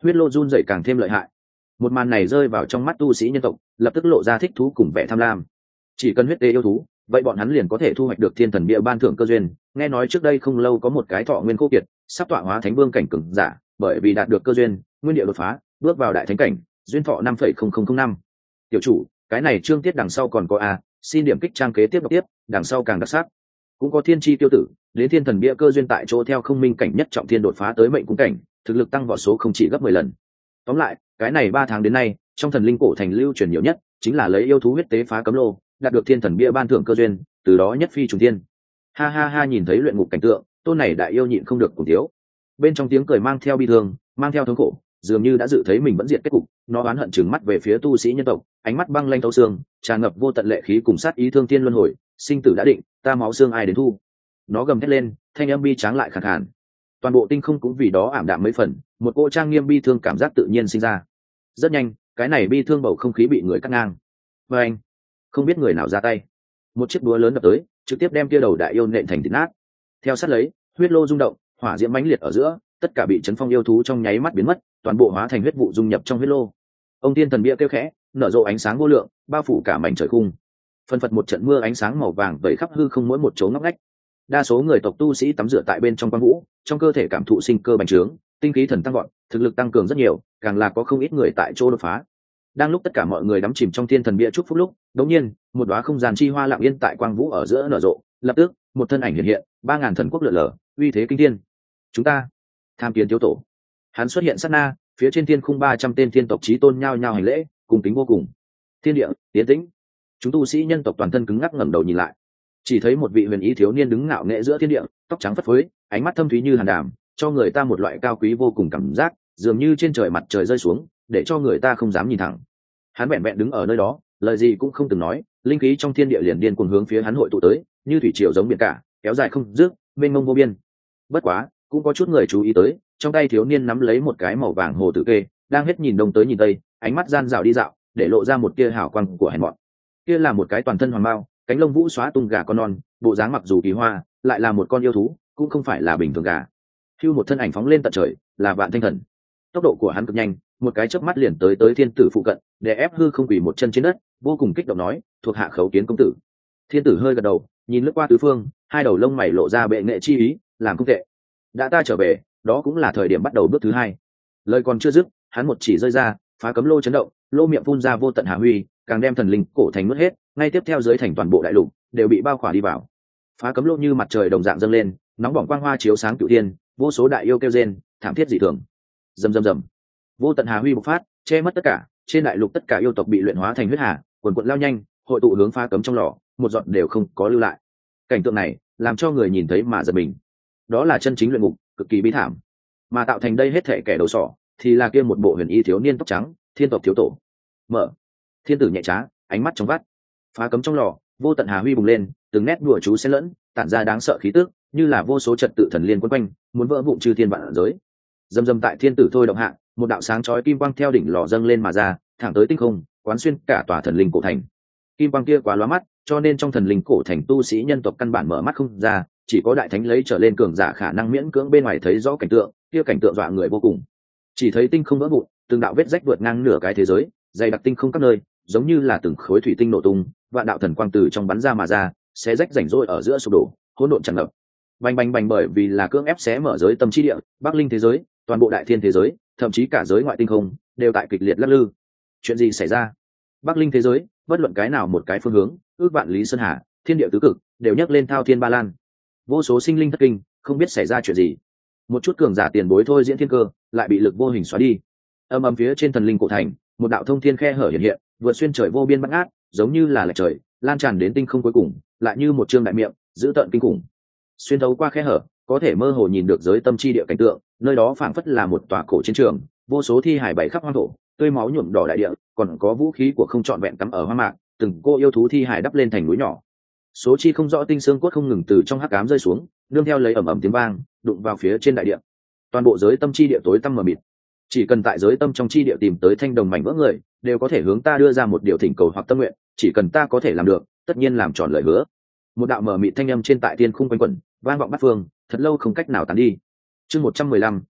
huyết lô run dậy càng thêm lợi hại. Một màn này rơi vào trong mắt tu sĩ nhân tộc, lập tức lộ ra thích thú cùng vẻ tham lam. Chỉ cần huyết tế yêu thú, vậy bọn hắn liền có thể thu hoạch được thiên thần bia ban thưởng cơ duyên. Nghe nói trước đây không lâu có một cái thọ nguyên khô kiệt sắp tọa hóa thánh vương cảnh cường giả, bởi vì đạt được cơ duyên nguyên địa đột phá, bước vào đại thánh cảnh, duyên thọ năm phẩy không không không năm. Tiểu chủ, cái này chương tiết đằng sau còn có a, xin điểm kích trang kế tiếp đọc tiếp, đằng sau càng đặc sắc. Cũng có thiên chi tiêu tử, đến thiên thần bia cơ duyên tại chỗ theo không minh cảnh nhất trọng thiên đột phá tới mệnh cung cảnh, thực lực tăng vọt số không chỉ gấp mười lần. Tóm lại, cái này ba tháng đến nay, trong thần linh cổ thành lưu truyền nhiều nhất chính là lấy yêu thú huyết tế phá cấm lô, đạt được thiên thần bia ban thưởng cơ duyên, từ đó nhất phi trùng thiên. Ha ha ha, nhìn thấy luyện ngục cảnh tượng, tôn này đại yêu nhịn không được cùng thiếu. Bên trong tiếng cười mang theo bi thương, mang theo thống khổ, dường như đã dự thấy mình vẫn diệt kết cục, nó oán hận trừng mắt về phía tu sĩ nhân tộc, ánh mắt băng lanh thấu xương, tràn ngập vô tận lệ khí cùng sát ý thương thiên luân hồi, sinh tử đã định, ta máu xương ai đến thu. Nó gầm thét lên, thanh âm bi tráng lại khàn khàn. Toàn bộ tinh không cũng vì đó ảm đạm mấy phần, một cô trang nghiêm bi thương cảm giác tự nhiên sinh ra. Rất nhanh, cái này bi thương bầu không khí bị người cắt ngang. Và anh, không biết người nào ra tay, một chiếc búa lớn đập tới, trực tiếp đem kia đầu đại yêu nện thành thịt nát. Theo sát lấy, huyết lô rung động, hỏa diễm mãnh liệt ở giữa, tất cả bị chấn phong yêu thú trong nháy mắt biến mất, toàn bộ hóa thành huyết vụ dung nhập trong huyết lô. Ông tiên thần bia kêu khẽ, nở rộ ánh sáng vô lượng, bao phủ cả mảnh trời khung. Phân phật một trận mưa ánh sáng màu vàng vẩy khắp hư không mỗi một chỗ ngóc ngách. Đa số người tộc tu sĩ tắm rửa tại bên trong quang vũ, trong cơ thể cảm thụ sinh cơ bành trướng, tinh khí thần tăng gọn, thực lực tăng cường rất nhiều, càng là có không ít người tại chỗ đột phá. Đang lúc tất cả mọi người đắm chìm trong thiên thần bia chúc phúc lúc, đột nhiên, một đóa không gian chi hoa lặng yên tại quang vũ ở giữa nở rộ, lập tức, một thân ảnh hiện hiện, ba ngàn thần quốc lượn lờ, uy thế kinh thiên. Chúng ta, tham kiến thiếu tổ. Hắn xuất hiện sát na, phía trên thiên khung ba trăm tên thiên tộc chí tôn nhao nhao hành lễ, cùng kính vô cùng. Thiên địa, tiến tĩnh. Chúng tu sĩ nhân tộc toàn thân cứng ngắc ngẩng đầu nhìn lại, chỉ thấy một vị huyền ý thiếu niên đứng ngạo nghễ giữa thiên địa, tóc trắng phất phới, ánh mắt thâm thúy như hàn đàm, cho người ta một loại cao quý vô cùng cảm giác, dường như trên trời mặt trời rơi xuống, để cho người ta không dám nhìn thẳng. Hắn vẹn vẹn đứng ở nơi đó, lời gì cũng không từng nói, linh khí trong thiên địa liền điên cuồng hướng phía hắn hội tụ tới, như thủy triều giống biển cả, kéo dài không dứt, mênh mông vô biên. Bất quá, cũng có chút người chú ý tới, trong tay thiếu niên nắm lấy một cái màu vàng hồ tử kê, đang hết nhìn đông tới nhìn tây, ánh mắt gian dạo đi dạo, để lộ ra một tia hào quang của hèn mọn. Kia là một cái toàn thân hoàng mao, cánh lông vũ xóa tung gà con non, bộ dáng mặc dù kỳ hoa, lại là một con yêu thú, cũng không phải là bình thường gà. Hưu một thân ảnh phóng lên tận trời, là Vạn Thanh Thần. Tốc độ của hắn cực nhanh, một cái chớp mắt liền tới tới thiên tử phụ cận, để ép hư không quỳ một chân trên đất, vô cùng kích động nói, thuộc hạ khấu kiến công tử. Thiên tử hơi gật đầu, nhìn lướt qua tứ phương, hai đầu lông mày lộ ra bệ nghệ chi ý, làm không tệ. Đã ta trở về, đó cũng là thời điểm bắt đầu bước thứ hai. Lời còn chưa dứt, hắn một chỉ rơi ra, phá cấm lô chấn động, lô miệng phun ra vô tận hà huy, càng đem thần linh cổ thành nuốt hết, ngay tiếp theo dưới thành toàn bộ đại lục đều bị bao khỏa đi vào. Phá cấm lô như mặt trời đồng dạng dâng lên, nóng bỏng quang hoa chiếu sáng cửu thiên, vô số đại yêu kêu rên, thảm thiết dị thường. Rầm rầm rầm, vô tận hà huy bộc phát, che mất tất cả, trên đại lục tất cả yêu tộc bị luyện hóa thành huyết hà, quần quần lao nhanh, hội tụ hướng phá cấm trong lò, một giọt đều không có lưu lại. Cảnh tượng này làm cho người nhìn thấy mà giật mình. Đó là chân chính luyện ngục, cực kỳ bi thảm. Mà tạo thành đây hết thảy kẻ đầu sỏ, thì là kia một bộ huyền y thiếu niên tóc trắng, thiên tộc thiếu tổ. Mở. Thiên tử nhẹ trá, ánh mắt trong vắt. Phá cấm trong lò, vô tận hà huy bùng lên, từng nét đùa chú xen lẫn, tản ra đáng sợ khí tức, như là vô số trật tự thần liên quấn quanh, muốn vỡ vụn chư thiên vạn giới. Dầm dầm tại thiên tử thôi động hạ, một đạo sáng chói kim quang theo đỉnh lò dâng lên mà ra, thẳng tới tinh không, quán xuyên cả tòa thần linh cổ thành. Kim quang kia quá lóa mắt, cho nên trong thần linh cổ thành tu sĩ nhân tộc căn bản mở mắt không ra, chỉ có đại thánh lấy trở lên cường giả khả năng miễn cưỡng bên ngoài thấy rõ cảnh tượng, kia cảnh tượng dọa người vô cùng. Chỉ thấy tinh không vỡ vụn, từng đạo vết rách vượt ngang nửa cái thế giới, dày đặc tinh không các nơi, giống như là từng khối thủy tinh nổ tung, vạn đạo thần quang từ trong bắn ra mà ra, xé rách rảnh rỗi ở giữa sụp đổ, hỗn độn tràn ngập. Bành bành bành, bởi vì là cưỡng ép xé mở giới tâm chi địa, Bắc Linh thế giới, toàn bộ đại thiên thế giới, thậm chí cả giới ngoại tinh không, đều tại kịch liệt lắc lư. Chuyện gì xảy ra? Bắc Linh thế giới, bất luận cái nào một cái phương hướng, ước vạn lý sơn hà, thiên địa tứ cực, đều nhấc lên thao thiên ba lan. Vô số sinh linh thất kinh, không biết xảy ra chuyện gì. Một chút cường giả tiền bối thôi diễn thiên cơ, lại bị lực vô hình xóa đi. Âm ầm phía trên thần linh cổ thành, một đạo thông thiên khe hở hiện hiện, vượt xuyên trời vô biên bát ngát, giống như là lệch trời, lan tràn đến tinh không cuối cùng, lại như một trương đại miệng, dữ tợn kinh khủng. Xuyên thấu qua khe hở, có thể mơ hồ nhìn được giới tâm chi địa cảnh tượng, nơi đó phảng phất là một tòa cổ chiến trường, vô số thi hải bảy khắp hoang thổ, tươi máu nhuộm đỏ đại địa, còn có vũ khí của không trọn vẹn cắm ở hoang mạc, từng cô yêu thú thi hải đắp lên thành núi nhỏ. Số chi không rõ tinh xương cốt không ngừng từ trong hắc ám rơi xuống, nương theo lấy ầm ầm tiếng vang, đụng vào phía trên đại địa. Toàn bộ giới tâm chi địa tối tăm mờ mịt. Chỉ cần tại giới tâm trong chi địa tìm tới thanh đồng mảnh vỡ người, đều có thể hướng ta đưa ra một điều thỉnh cầu hoặc tâm nguyện, chỉ cần ta có thể làm được, tất nhiên làm tròn lời hứa. Một đạo mờ mịt thanh âm trên tại thiên khung quanh quẩn, vang vọng bát phương, thật lâu không cách nào tán đi. Chương một trăm mười lăm,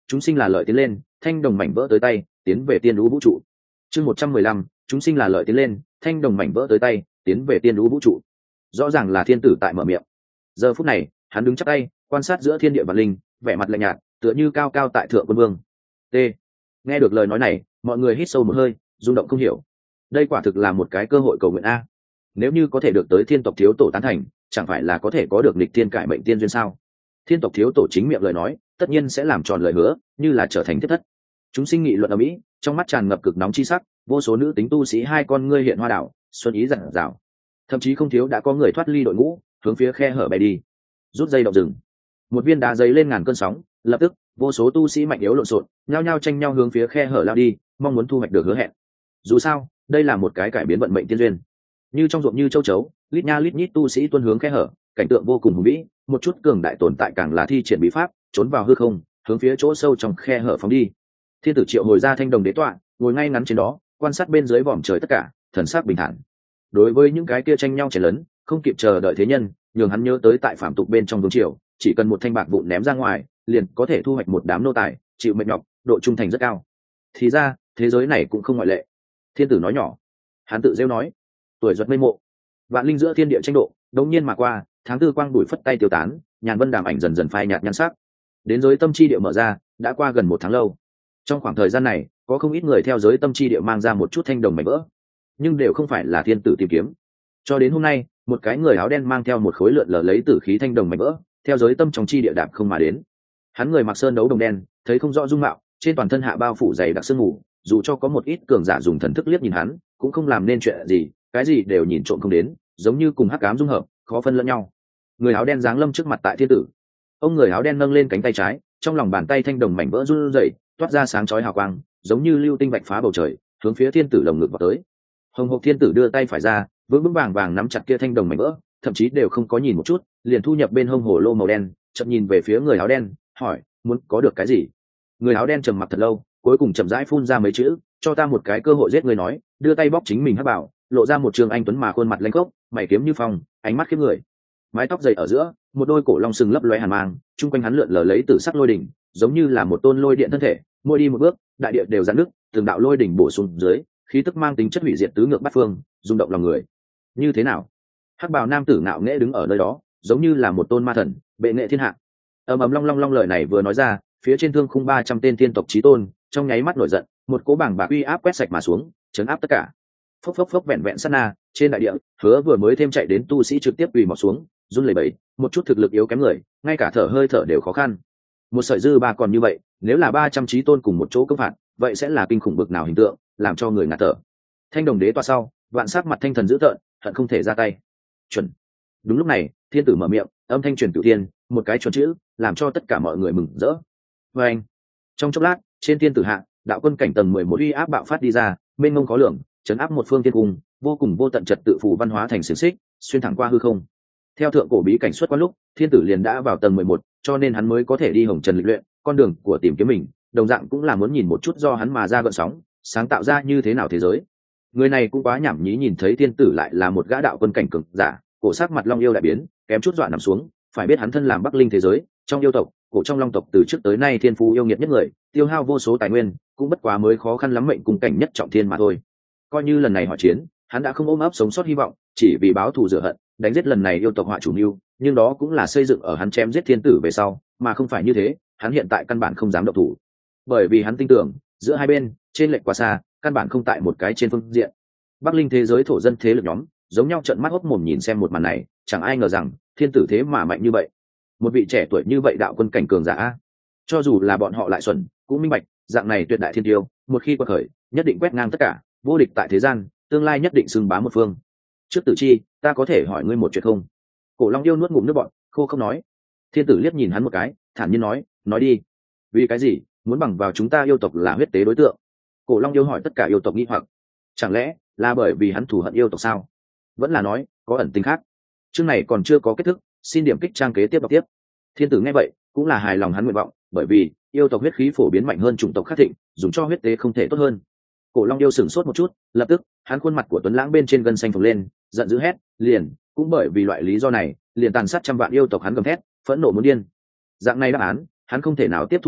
chúng sinh là lợi tiến lên, thanh đồng mảnh vỡ tới tay, tiến về tiên lũ vũ trụ. Chương một trăm mười lăm, chúng sinh là lợi tiến lên, thanh đồng mảnh vỡ tới tay, tiến về tiên lũ vũ trụ. Rõ ràng là thiên tử tại mở miệng. Giờ phút này, hắn đứng chắp tay, quan sát giữa thiên địa và linh, vẻ mặt lạnh nhạt, tựa như cao cao tại thượng quân vương. T. Nghe được lời nói này, mọi người hít sâu một hơi, rung động không hiểu. Đây quả thực là một cái cơ hội cầu nguyện a. Nếu như có thể được tới thiên tộc thiếu tổ tán thành, chẳng phải là có thể có được nghịch thiên cải mệnh tiên duyên sao? Thiên tộc thiếu tổ chính miệng lời nói, tất nhiên sẽ làm tròn lời hứa, như là trở thành thiết thất. Chúng sinh nghị luận ở mỹ, trong mắt tràn ngập cực nóng chi sắc, vô số nữ tính tu sĩ hai con ngươi hiện hoa đảo, xuân ý rạng rào. Thậm chí không thiếu đã có người thoát ly đội ngũ, hướng phía khe hở bay đi. Rút dây động rừng, một viên đá giấy lên ngàn cơn sóng, lập tức vô số tu sĩ mạnh yếu lộn xộn, nhao nhao tranh nhau hướng phía khe hở lao đi, mong muốn thu hoạch được hứa hẹn. Dù sao, đây là một cái cải biến vận mệnh tiên duyên. Như trong ruộng như châu chấu, lít nha lít nhít tu sĩ tuôn hướng khe hở, cảnh tượng vô cùng hùng vĩ, một chút cường đại tồn tại càng là thi triển bí pháp, trốn vào hư không, hướng phía chỗ sâu trong khe hở phóng đi. Thiên tử triệu hồi ra thanh đồng đế tọa, ngồi ngay ngắn trên đó, quan sát bên dưới vòm trời tất cả, thần sắc bình thản. Đối với những cái kia tranh nhau chảy lớn, không kịp chờ đợi thế nhân, nhường hắn nhớ tới tại phạm tục bên trong vương triều, chỉ cần một thanh bạc vụn ném ra ngoài, liền có thể thu hoạch một đám nô tài, chịu mệt nhọc, độ trung thành rất cao. Thì ra, thế giới này cũng không ngoại lệ. Thiên tử nói nhỏ, hắn tự rêu nói, tuổi duật mây mộ, vạn linh giữa thiên địa tranh độ, đống nhiên mà qua, tháng tư quang đuổi phất tay tiêu tán, nhàn vân đàm ảnh dần dần phai nhạt nhan sắc. Đến giới tâm chi địa mở ra, đã qua gần một tháng lâu. Trong khoảng thời gian này, có không ít người theo giới tâm chi địa mang ra một chút thanh đồng mảnh vỡ, nhưng đều không phải là thiên tử tìm kiếm. Cho đến hôm nay, một cái người áo đen mang theo một khối lượn lờ lấy tử khí thanh đồng mảnh vỡ, theo giới tâm trong chi địa đạp không mà đến. Hắn người mặc sơn đấu đồng đen, thấy không rõ dung mạo, trên toàn thân hạ bao phủ dày đặc sương mù, dù cho có một ít cường giả dùng thần thức liếc nhìn hắn, cũng không làm nên chuyện gì, cái gì đều nhìn trộm không đến, giống như cùng hắc ám dung hợp, khó phân lẫn nhau. Người áo đen giáng lâm trước mặt tại thiên tử. Ông người áo đen nâng lên cánh tay trái, trong lòng bàn tay thanh đồng mảnh vỡ run rẩy, toát ra sáng chói hào quang, giống như lưu tinh vạch phá bầu trời, hướng phía thiên tử lồng ngực vào tới. Hồng Hộc thiên tử đưa tay phải ra, vững vững vàng vàng nắm chặt kia thanh đồng mảnh vỡ, thậm chí đều không có nhìn một chút, liền thu nhập bên hông hồ lô màu đen, chậm nhìn về phía người áo đen, hỏi, muốn có được cái gì? Người áo đen trầm mặc thật lâu, cuối cùng chậm rãi phun ra mấy chữ, cho ta một cái cơ hội giết người nói, đưa tay bóc chính mình hắc bảo, lộ ra một trường anh tuấn mà khuôn mặt lanh khốc, mày kiếm như phong, ánh mắt khiếp người. Mái tóc dày ở giữa, một đôi cổ long sừng lấp lóe hàn mang, chung quanh hắn lượn lờ lấy tử sắc lôi đỉnh, giống như là một tôn lôi điện thân thể, mỗi đi một bước, đại địa đều giãn nứt, từng đạo lôi đỉnh bổ sung dưới, khí tức mang tính chất hủy diệt tứ ngược bát phương, rung động lòng người. Như thế nào? Hắc bào nam tử ngạo nghễ đứng ở nơi đó, giống như là một tôn ma thần, bệ nghệ thiên hạ. Ầm ầm long long long lời này vừa nói ra, phía trên thương khung ba trăm tên thiên tộc chí tôn, trong nháy mắt nổi giận, một cỗ bảng bạc uy áp quét sạch mà xuống, chấn áp tất cả. Phốc phốc phốc vẹn vẹn sát na, trên đại địa, hứa vừa mới thêm chạy đến tu sĩ trực tiếp quỳ mọc xuống, run lẩy bẩy, một chút thực lực yếu kém người, ngay cả thở hơi thở đều khó khăn. Một sợi dư ba còn như vậy, nếu là ba trăm chí tôn cùng một chỗ công phạt, vậy sẽ là kinh khủng bực nào hình tượng, làm cho người ngạt thở. Thanh đồng đế toa sau, vạn sắc mặt thanh thần dữ tợn, hận không thể ra tay. Chuẩn. Đúng lúc này, thiên tử mở miệng, âm thanh truyền cửu thiên, một cái chuẩn chữ, làm cho tất cả mọi người mừng rỡ. Và anh, trong chốc lát, trên thiên tử hạ, đạo quân cảnh tầng mười một uy áp bạo phát đi ra, mênh mông có lượng, chấn áp một phương thiên cung, vô cùng vô tận trật tự phù văn hóa thành xiềng xích, xuyên thẳng qua hư không. Theo thượng cổ bí cảnh xuất quan lúc, thiên tử liền đã vào tầng mười một, cho nên hắn mới có thể đi hồng trần lịch luyện, con đường của tìm kiếm mình, đồng dạng cũng là muốn nhìn một chút do hắn mà ra gợn sóng, sáng tạo ra như thế nào thế giới. Người này cũng quá nhảm nhí, nhìn thấy thiên tử lại là một gã đạo quân cảnh cường giả, cổ sắc mặt long yêu đại biến, kém chút dọa nằm xuống. Phải biết hắn thân làm bắc linh thế giới, trong yêu tộc, cổ trong long tộc từ trước tới nay thiên phú yêu nghiệt nhất người, tiêu hao vô số tài nguyên, cũng bất quá mới khó khăn lắm mệnh cùng cảnh nhất trọng thiên mà thôi. Coi như lần này hỏi chiến, hắn đã không ôm ấp sống sót hy vọng, chỉ vì báo thù rửa hận, đánh giết lần này yêu tộc họa chủ mưu, nhưng đó cũng là xây dựng ở hắn chém giết thiên tử về sau, mà không phải như thế, hắn hiện tại căn bản không dám động thủ, bởi vì hắn tin tưởng giữa hai bên trên lệch quá xa, căn bản không tại một cái trên phương diện. Bắc linh thế giới thổ dân thế lực nhóm giống nhau trợn mắt hốc mồm nhìn xem một màn này, chẳng ai ngờ rằng thiên tử thế mà mạnh như vậy, một vị trẻ tuổi như vậy đạo quân cảnh cường giả, cho dù là bọn họ lại xuẩn cũng minh bạch, dạng này tuyệt đại thiên tiêu một khi quật khởi, nhất định quét ngang tất cả, vô địch tại thế gian, tương lai nhất định xưng bá một phương. Trước tử chi, ta có thể hỏi ngươi một chuyện không? Cổ long yêu nuốt ngụm nước bọt, khô không nói. Thiên tử liếc nhìn hắn một cái, thản nhiên nói, nói đi. Vì cái gì muốn bằng vào chúng ta yêu tộc là huyết tế đối tượng? Cổ long yêu hỏi tất cả yêu tộc nghi hoặc. Chẳng lẽ là bởi vì hắn thù hận yêu tộc sao? Vẫn là nói có ẩn tình khác? Chương này còn chưa có kết thúc, xin điểm kích trang kế tiếp đọc tiếp. Thiên tử nghe vậy cũng là hài lòng hắn nguyện vọng, bởi vì yêu tộc huyết khí phổ biến mạnh hơn chủng tộc khác thịnh, dùng cho huyết tế không thể tốt hơn. Cổ long yêu sửng sốt một chút, lập tức hắn khuôn mặt của tuấn lãng bên trên gân xanh phồng lên, giận dữ hét, liền cũng bởi vì loại lý do này, liền tàn sát trăm vạn yêu tộc hắn gầm thét, phẫn nộ muốn điên. Dạng này đáp án hắn không thể nào tiếp thu được,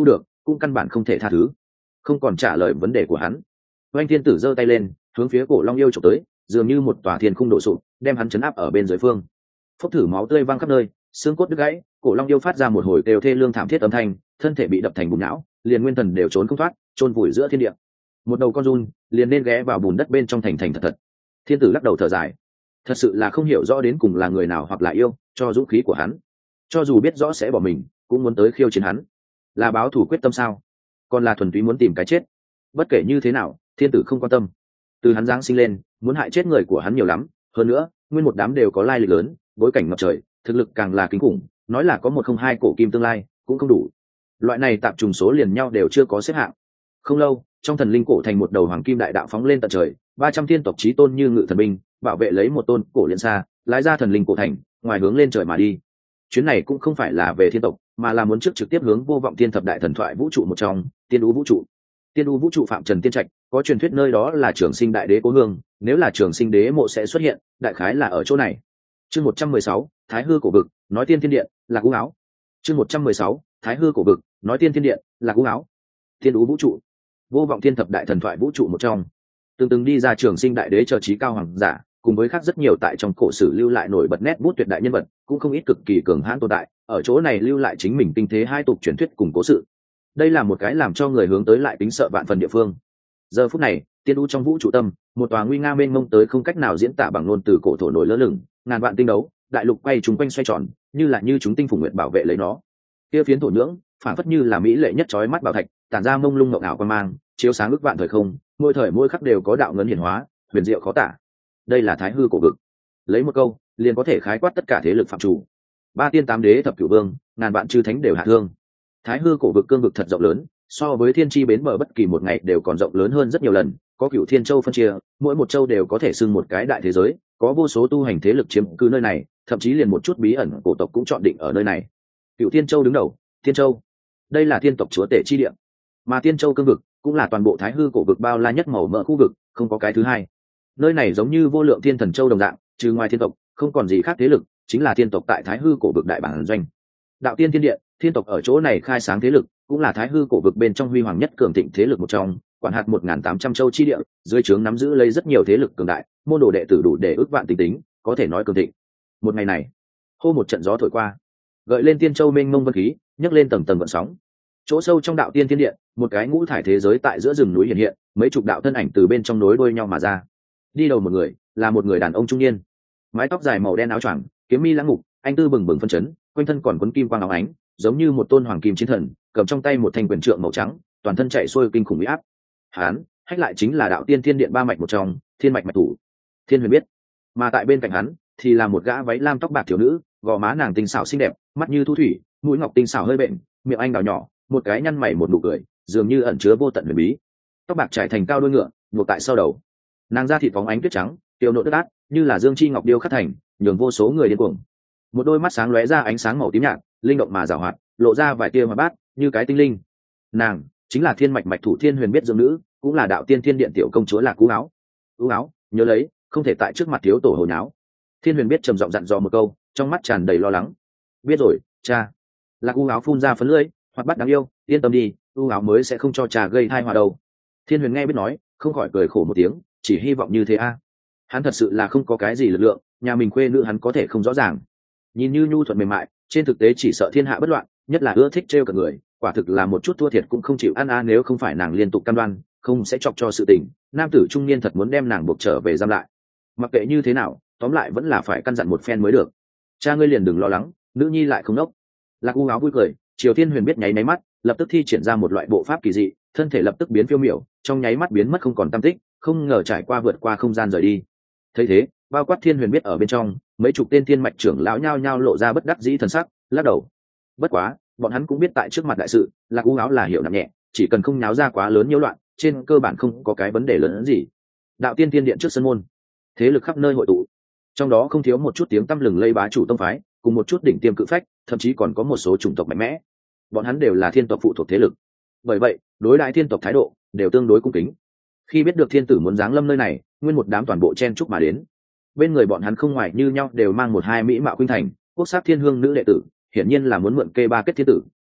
cũng căn bản không thể tha thứ. Không còn trả lời vấn đề của hắn, oanh thiên tử giơ tay lên hướng phía cổ long yêu trộm tới, dường như một tòa thiên khung đổ sụp đem hắn chấn áp ở bên dưới phương. Phốc thử máu tươi văng khắp nơi, xương cốt đứt gãy, cổ long yêu phát ra một hồi kêu thê lương thảm thiết âm thanh, thân thể bị đập thành bùn não, liền nguyên thần đều trốn không thoát, chôn vùi giữa thiên địa. Một đầu con giun liền nên ghé vào bùn đất bên trong thành thành thật thật. Thiên tử lắc đầu thở dài, thật sự là không hiểu rõ đến cùng là người nào hoặc là yêu cho dũng khí của hắn, cho dù biết rõ sẽ bỏ mình cũng muốn tới khiêu chiến hắn. Là báo thù quyết tâm sao, còn là thuần túy muốn tìm cái chết? Bất kể như thế nào, thiên tử không quan tâm. Từ hắn giáng sinh lên, muốn hại chết người của hắn nhiều lắm, hơn nữa nguyên một đám đều có lai lịch lớn, bối cảnh ngập trời, thực lực càng là kinh khủng, nói là có một không hai cổ kim tương lai cũng không đủ. Loại này tạp trùng số liền nhau đều chưa có xếp hạng. Không lâu, trong thần linh cổ thành một đầu hoàng kim đại đạo phóng lên tận trời, ba trăm thiên tộc chí tôn như ngự thần binh bảo vệ lấy một tôn cổ liên xa, lái ra thần linh cổ thành, ngoài hướng lên trời mà đi. Chuyến này cũng không phải là về thiên tộc, mà là muốn trước trực tiếp hướng vô vọng thiên thập đại thần thoại vũ trụ một trong, tiên đũ vũ trụ. Tiên đũ vũ trụ phạm trần tiên trạch, có truyền thuyết nơi đó là trường sinh đại đế cố hương, nếu là trường sinh đế mộ sẽ xuất hiện, đại khái là ở chỗ này. Chương một trăm mười sáu, Thái hư cổ vực, nói tiên thiên điện, là cú áo. Chương một trăm mười sáu, Thái hư cổ vực, nói tiên thiên điện, là cú áo. Tiên đũ vũ trụ, vô vọng thiên thập đại thần thoại vũ trụ một trong, từng từng đi ra trường sinh đại đế chờ trí cao hoàng giả, cùng với khác rất nhiều tại trong cổ sử lưu lại nổi bật nét bút tuyệt đại nhân vật, cũng không ít cực kỳ cường hãn tồn tại, ở chỗ này lưu lại chính mình kinh thế hai tục truyền thuyết cùng cố sự. Đây là một cái làm cho người hướng tới lại tính sợ vạn phần địa phương. Giờ phút này, tiên đũ trong vũ trụ tâm, một tòa nguy nga mênh mông tới không cách nào diễn tả bằng ngôn từ cổ thổ nổi lơ lửng, ngàn vạn tinh đấu, đại lục quay chúng quanh xoay tròn, như là như chúng tinh phủ nguyệt bảo vệ lấy nó. Kia phiến thổ nhưỡng, phản phất như là mỹ lệ nhất chói mắt bảo thạch, tản ra mông lung ngọc ảo quan mang, chiếu sáng ức vạn thời không, mỗi thời mỗi khắc đều có đạo ngấn hiển hóa, huyền diệu khó tả. Đây là Thái hư cổ vực. Lấy một câu, liền có thể khái quát tất cả thế lực phạm chủ. Ba tiên tám đế thập cửu vương, ngàn vạn chư thánh đều hạ thương. Thái hư cổ vực cương vực thật rộng lớn, so với thiên chi bến bờ bất kỳ một ngày đều còn rộng lớn hơn rất nhiều lần, có cửu thiên châu phân chia, mỗi một châu đều có thể xưng một cái đại thế giới, có vô số tu hành thế lực chiếm cứ nơi này, thậm chí liền một chút bí ẩn cổ tộc cũng chọn định ở nơi này. Cửu thiên châu đứng đầu, thiên châu, đây là thiên tộc chúa tể chi địa, mà thiên châu cương vực cũng là toàn bộ Thái hư cổ vực bao la nhất màu mỡ khu vực, không có cái thứ hai. Nơi này giống như vô lượng thiên thần châu đồng dạng, trừ ngoài thiên tộc không còn gì khác thế lực, chính là thiên tộc tại Thái hư cổ vực đại bản doanh. Đạo tiên thiên điện, thiên tộc ở chỗ này khai sáng thế lực, cũng là Thái hư cổ vực bên trong huy hoàng nhất cường thịnh thế lực một trong, quản hạt một nghìn tám trăm châu chi địa, dưới trướng nắm giữ lấy rất nhiều thế lực cường đại, môn đồ đệ tử đủ để ước vạn tính tính, có thể nói cường thịnh. Một ngày này, hô một trận gió thổi qua, gợi lên tiên châu mênh mông vân khí, nhấc lên tầng tầng gợn sóng. Chỗ sâu trong đạo tiên thiên điện, một cái ngũ thải thế giới tại giữa rừng núi hiện hiện, mấy chục đạo thân ảnh từ bên trong nối đuôi nhau mà ra. Đi đầu một người là một người đàn ông trung niên, mái tóc dài màu đen áo choàng, kiếm mi lãng ngục, anh tư bừng bừng phân chấn, quanh thân còn quấn kim quang óng ánh, giống như một tôn hoàng kim chiến thần, cầm trong tay một thanh quyền trượng màu trắng, toàn thân chạy xuôi kinh khủng uy áp. Hán, hách lại chính là đạo tiên thiên điện ba mạch một trong, thiên mạch mạch thủ, Thiên Huyền biết. Mà tại bên cạnh hắn thì là một gã váy lam tóc bạc thiếu nữ, gò má nàng tinh xảo xinh đẹp, mắt như thu thủy, mũi ngọc tinh xảo hơi bệnh, miệng anh đào nhỏ, một cái nhăn mày một nụ cười, dường như ẩn chứa vô tận huyền bí. Tóc bạc trải thành cao đuôi ngựa, buộc tại sau đầu. Nàng da thịt phóng ánh tuyết trắng, tiêu nộ đất át, như là dương chi ngọc điêu khắc thành, nhường vô số người điên cuồng. Một đôi mắt sáng lóe ra ánh sáng màu tím nhạt, linh động mà giàu hoạt, lộ ra vài tia hoạt bát, như cái tinh linh. Nàng chính là thiên mạch mạch thủ Thiên Huyền biết dưỡng nữ, cũng là đạo tiên thiên điện tiểu công chúa Lạc Cú Áo. Cú Áo, nhớ lấy, không thể tại trước mặt thiếu tổ hồi nháo. Thiên Huyền biết trầm giọng dặn dò một câu, trong mắt tràn đầy lo lắng. Biết rồi, cha. Lạc Cú Áo phun ra phấn lưỡi, hoạt bát đáng yêu, yên tâm đi, Cú Áo mới sẽ không cho cha gây tai họa đâu. Thiên Huyền nghe biết nói, không khỏi cười khổ một tiếng, chỉ hy vọng như thế a. Hắn thật sự là không có cái gì lực lượng, nhà mình khuê nữ hắn có thể không rõ ràng. Nhìn như nhu thuận mềm mại, trên thực tế chỉ sợ thiên hạ bất loạn, nhất là ưa thích trêu cả người, quả thực là một chút thua thiệt cũng không chịu ăn a. Nếu không phải nàng liên tục cam đoan không sẽ chọc cho sự tình, nam tử trung niên thật muốn đem nàng buộc trở về giam lại. Mặc kệ như thế nào, tóm lại vẫn là phải căn dặn một phen mới được. Cha ngươi liền đừng lo lắng, nữ nhi lại không nốc. Lạc U Áo vui cười, Triều Thiên Huyền biết nháy máy mắt, lập tức thi triển ra một loại bộ pháp kỳ dị, thân thể lập tức biến phiêu miểu, trong nháy mắt biến mất không còn tăm tích, không ngờ trải qua vượt qua không gian rời đi. Thấy thế, bao quát Thiên Huyền biết ở bên trong, mấy chục tên thiên mạch trưởng lão nhao nhao lộ ra bất đắc dĩ thần sắc, lắc đầu. Bất quá, bọn hắn cũng biết tại trước mặt đại sự, Lạc U Áo là hiểu nặng nhẹ, chỉ cần không nháo ra quá lớn nhiễu loạn, trên cơ bản không có cái vấn đề lớn hơn gì. Đạo Tiên Thiên Điện trước sân môn, thế lực khắp nơi hội tụ, trong đó không thiếu một chút tiếng tăm lừng lây bá chủ tông phái, cùng một chút đỉnh tiêm cự phách, thậm chí còn có một số chủng tộc mạnh mẽ. Bọn hắn đều là thiên tộc phụ thuộc thế lực, bởi vậy đối đại thiên tộc thái độ đều tương đối cung kính. Khi biết được thiên tử muốn giáng lâm nơi này, nguyên một đám toàn bộ chen chúc mà đến. Bên người bọn hắn không ngoài như nhau đều mang một hai mỹ mạo khuynh thành quốc sắc thiên hương nữ đệ tử, hiển nhiên là muốn mượn kê ba kết thiên tử,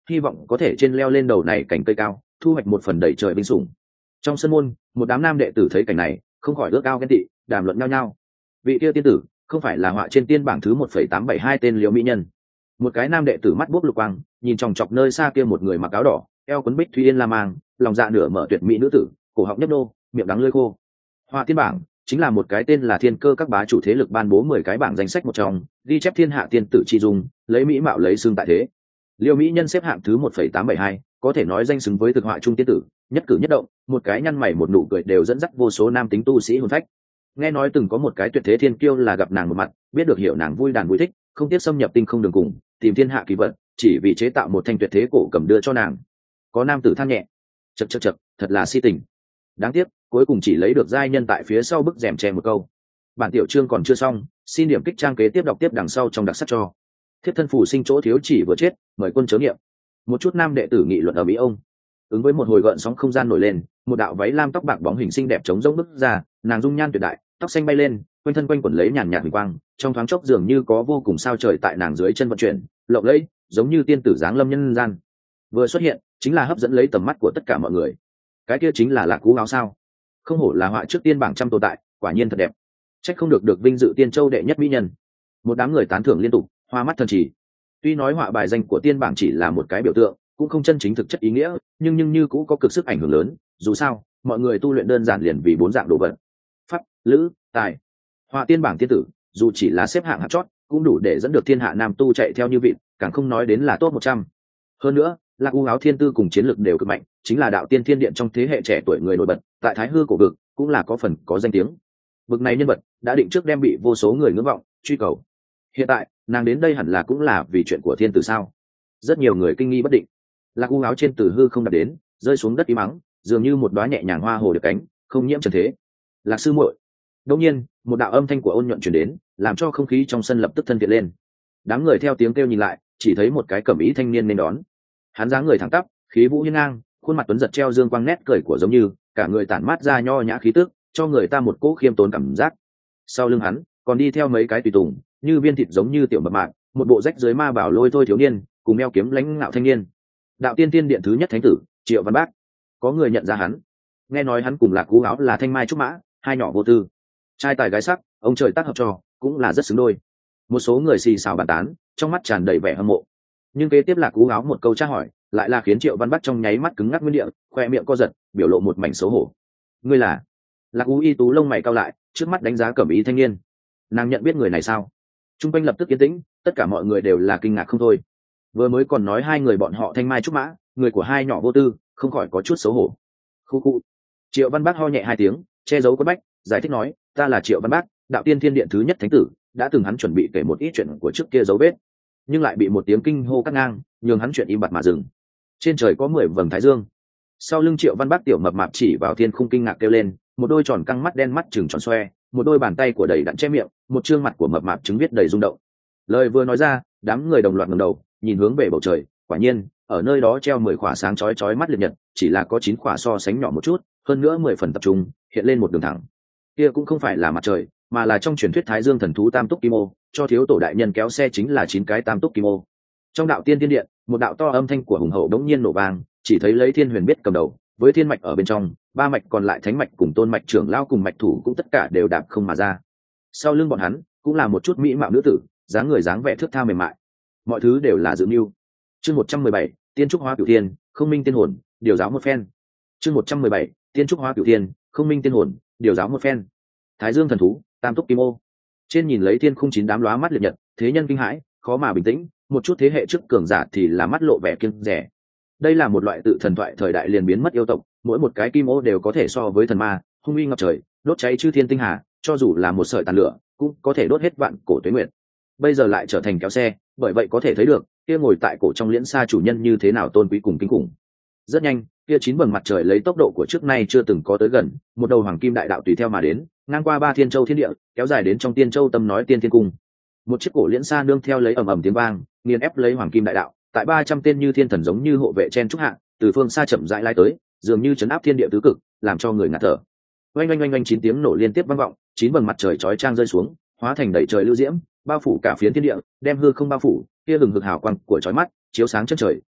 hy vọng có thể trên leo lên đầu này cảnh cây cao, thu hoạch một phần đầy trời binh sủng. Trong sân môn, một đám nam đệ tử thấy cảnh này, không khỏi ước ao ghen tị, đàm luận nhau nhau. Vị kia tiên tử, không phải là họa trên tiên bảng thứ một phẩy tám bảy hai tên Liễu mỹ nhân. Một cái nam đệ tử mắt buốc lục quang, nhìn chòng chọc nơi xa kia một người mặc áo đỏ, eo quấn bích thủy yên la mang, lòng dạ nửa mở tuyệt mỹ nữ tử, cổ họng nhấp nô, miệng đắng lưỡi khô. Họa tiên bảng chính là một cái tên là thiên cơ các bá chủ thế lực ban bố mười cái bảng danh sách một trong, ghi chép thiên hạ tiên tử chi dung, lấy mỹ mạo lấy xương tại thế. Liễu mỹ nhân xếp hạng thứ một phẩy tám bảy hai, có thể nói danh xứng với thực họa trung tiên tử, nhất cử nhất động, một cái nhăn mày một nụ cười đều dẫn dắt vô số nam tính tu sĩ hồn phách. Nghe nói từng có một cái tuyệt thế thiên kiêu là gặp nàng một mặt, biết được hiểu nàng vui đàn vui thích, không tiếc xâm nhập tinh không đường cùng, tìm thiên hạ kỳ vật, chỉ vì chế tạo một thanh tuyệt thế cổ cầm đưa cho nàng. Có nam tử than nhẹ, chậc chậc chậc, thật là si tình. Đáng tiếc, cuối cùng chỉ lấy được giai nhân tại phía sau bức rèm che một câu. Bản tiểu chương còn chưa xong, xin điểm kích trang kế tiếp đọc tiếp đằng sau trong đặc sắc cho. Thiếp thân phù sinh chỗ thiếu chỉ vừa chết, mời quân chớ nghiệm. Một chút nam đệ tử nghị luận ở mỹ ông. Ứng với một hồi gợn sóng không gian nổi lên, một đạo váy lam tóc bạc bóng hình xinh đẹp trống rỗng bứt ra, nàng dung nhan tuyệt đại, tóc xanh bay lên, quanh thân quanh quẩn lấy nhàn nhạt huỳnh quang, trong thoáng chốc dường như có vô cùng sao trời tại nàng dưới chân vận chuyển, lộng lẫy, giống như tiên tử giáng lâm nhân gian. Vừa xuất hiện, chính là hấp dẫn lấy tầm mắt của tất cả mọi người. Cái kia chính là Lạc Cú áo sao? Không hổ là họa trước tiên bảng trăm tồn tại, quả nhiên thật đẹp. Trách không được được vinh dự tiên châu đệ nhất mỹ nhân. Một đám người tán thưởng liên tục, hoa mắt thần chỉ. Tuy nói họa bài danh của tiên bảng chỉ là một cái biểu tượng, cũng không chân chính thực chất ý nghĩa, nhưng nhưng như cũng có cực sức ảnh hưởng lớn. Dù sao, mọi người tu luyện đơn giản liền vì bốn dạng đồ vật: pháp, lữ, tài. Họa tiên bảng tiên tử, dù chỉ là xếp hạng hạt chót, cũng đủ để dẫn được thiên hạ nam tu chạy theo như vịt, càng không nói đến là top một trăm. Hơn nữa, Lạc U áo thiên tư cùng chiến lược đều cực mạnh, chính là đạo tiên thiên điện trong thế hệ trẻ tuổi người nổi bật, tại Thái Hư cổ vực cũng là có phần có danh tiếng. Bực này nhân vật đã định trước đem bị vô số người ngưỡng vọng, truy cầu. Hiện tại, nàng đến đây hẳn là cũng là vì chuyện của thiên tử sao? Rất nhiều người kinh nghi bất định. Lạc U áo trên tử hư không đặt đến, rơi xuống đất im mắng, dường như một đóa nhẹ nhàng hoa hồ được cánh, không nhiễm trần thế. Lạc sư muội. Đột nhiên, một đạo âm thanh của ôn nhuận truyền đến, làm cho không khí trong sân lập tức thân thiện lên. Đám người theo tiếng kêu nhìn lại, chỉ thấy một cái cẩm ý thanh niên nên đón. Hắn dáng người thẳng tắp, khí vũ hiên ngang, khuôn mặt tuấn giật treo dương quang nét cười của giống như cả người tản mát ra nho nhã khí tức, cho người ta một cỗ khiêm tốn cảm giác. Sau lưng hắn còn đi theo mấy cái tùy tùng, như viên thịt giống như tiểu mập mạp, một bộ rách dưới ma bảo lôi thôi thiếu niên, cùng đeo kiếm lãnh ngạo thanh niên. Đạo tiên tiên điện thứ nhất thánh tử Triệu Văn Bác. Có người nhận ra hắn, nghe nói hắn cùng Lạc Cú áo là thanh mai trúc mã, hai nhỏ vô tư, trai tài gái sắc, ông trời tác hợp cho, cũng là rất xứng đôi. Một số người xì xào bàn tán, trong mắt tràn đầy vẻ hâm mộ. Nhưng kế tiếp Lạc Cú áo một câu tra hỏi, lại là khiến Triệu Văn Bắc trong nháy mắt cứng ngắc nguyên địa, khoe miệng co giật, biểu lộ một mảnh xấu hổ. Ngươi là? Lạc Cú y tú lông mày cau lại, trước mắt đánh giá cẩm ý thanh niên. Nàng nhận biết người này sao? Trung quanh lập tức yên tĩnh, tất cả mọi người đều là kinh ngạc không thôi. Vừa mới còn nói hai người bọn họ thanh mai trúc mã, người của hai nhỏ vô tư, không khỏi có chút xấu hổ. Khu khu. Triệu Văn Bắc ho nhẹ hai tiếng, che giấu quất bách, giải thích nói, ta là Triệu Văn Bắc, đạo tiên thiên điện thứ nhất thánh tử, đã từng hắn chuẩn bị kể một ít chuyện của trước kia dấu vết, nhưng lại bị một tiếng kinh hô cắt ngang, nhường hắn chuyện im bặt mà dừng. Trên trời có mười vầng thái dương. Sau lưng Triệu Văn Bắc tiểu mập mạp chỉ vào thiên khung kinh ngạc kêu lên, một đôi tròn căng mắt đen mắt trừng tròn xoe, một đôi bàn tay của đầy đặn che miệng, một trương mặt của mập mạp chứng viết đầy rung động. Lời vừa nói ra, đám người đồng loạt ngẩng đầu, nhìn hướng về bầu trời, quả nhiên, ở nơi đó treo mười khỏa sáng chói chói mắt liệt nhật, chỉ là có chín khỏa so sánh nhỏ một chút, hơn nữa mười phần tập trung, hiện lên một đường thẳng. Kia cũng không phải là mặt trời, mà là trong truyền thuyết Thái Dương thần thú Tam Túc Kim Ô, cho thiếu tổ đại nhân kéo xe chính là chín cái Tam Túc Kim Ô. Trong đạo tiên tiên điện, một đạo to âm thanh của hùng hậu đống nhiên nổ vang, chỉ thấy lấy Thiên Huyền biết cầm đầu, với thiên mạch ở bên trong, ba mạch còn lại thánh mạch cùng tôn mạch trưởng lao cùng mạch thủ cũng tất cả đều đạp không mà ra. Sau lưng bọn hắn cũng là một chút mỹ mạo nữ tử, dáng người dáng vẻ thước tha mềm mại. Mọi thứ đều là dự mưu. Chương một trăm mười bảy, Tiên trúc hóa cửu thiên, không minh tiên hồn, điều giáo một phen. Chương một trăm mười bảy, Tiên trúc hóa cửu thiên, không minh tiên hồn, điều giáo một phen. Thái Dương thần thú, Tam Túc Kim Ô. Trên nhìn lấy thiên khung chín đám lóa mắt liệt nhật, thế nhân kinh hãi, khó mà bình tĩnh, một chút thế hệ trước cường giả thì là mắt lộ vẻ kiêng dè. Đây là một loại tự thần thoại thời đại liền biến mất yêu tộc, mỗi một cái kim ô đều có thể so với thần ma, hung uy ngập trời, đốt cháy chư thiên tinh hà, cho dù là một sợi tàn lửa, cũng có thể đốt hết vạn cổ tuế nguyệt. Bây giờ lại trở thành kéo xe, bởi vậy có thể thấy được, kia ngồi tại cổ trong liễn xa chủ nhân như thế nào tôn quý cùng kinh khủng. Rất nhanh, kia chín vầng mặt trời lấy tốc độ của trước nay chưa từng có tới gần, một đầu hoàng kim đại đạo tùy theo mà đến, ngang qua ba thiên châu thiên địa, kéo dài đến trong tiên châu tâm nói tiên thiên cung. Một chiếc cổ liễn xa nương theo lấy ầm ầm tiếng vang, nghiền ép lấy hoàng kim đại đạo, tại ba trăm tên như thiên thần giống như hộ vệ chen trúc hạ, từ phương xa chậm rãi lai tới, dường như chấn áp thiên địa tứ cực, làm cho người ngạt thở. Oanh oanh oanh oanh chín tiếng nổ liên tiếp vang vọng, chín vầng mặt trời chói chang rơi xuống, hóa thành đầy trời lưu diễm, bao phủ cả phiến thiên địa, đem hư không bao phủ, kia lừng hực hào quang của chói mắt, chiếu sáng chân trời,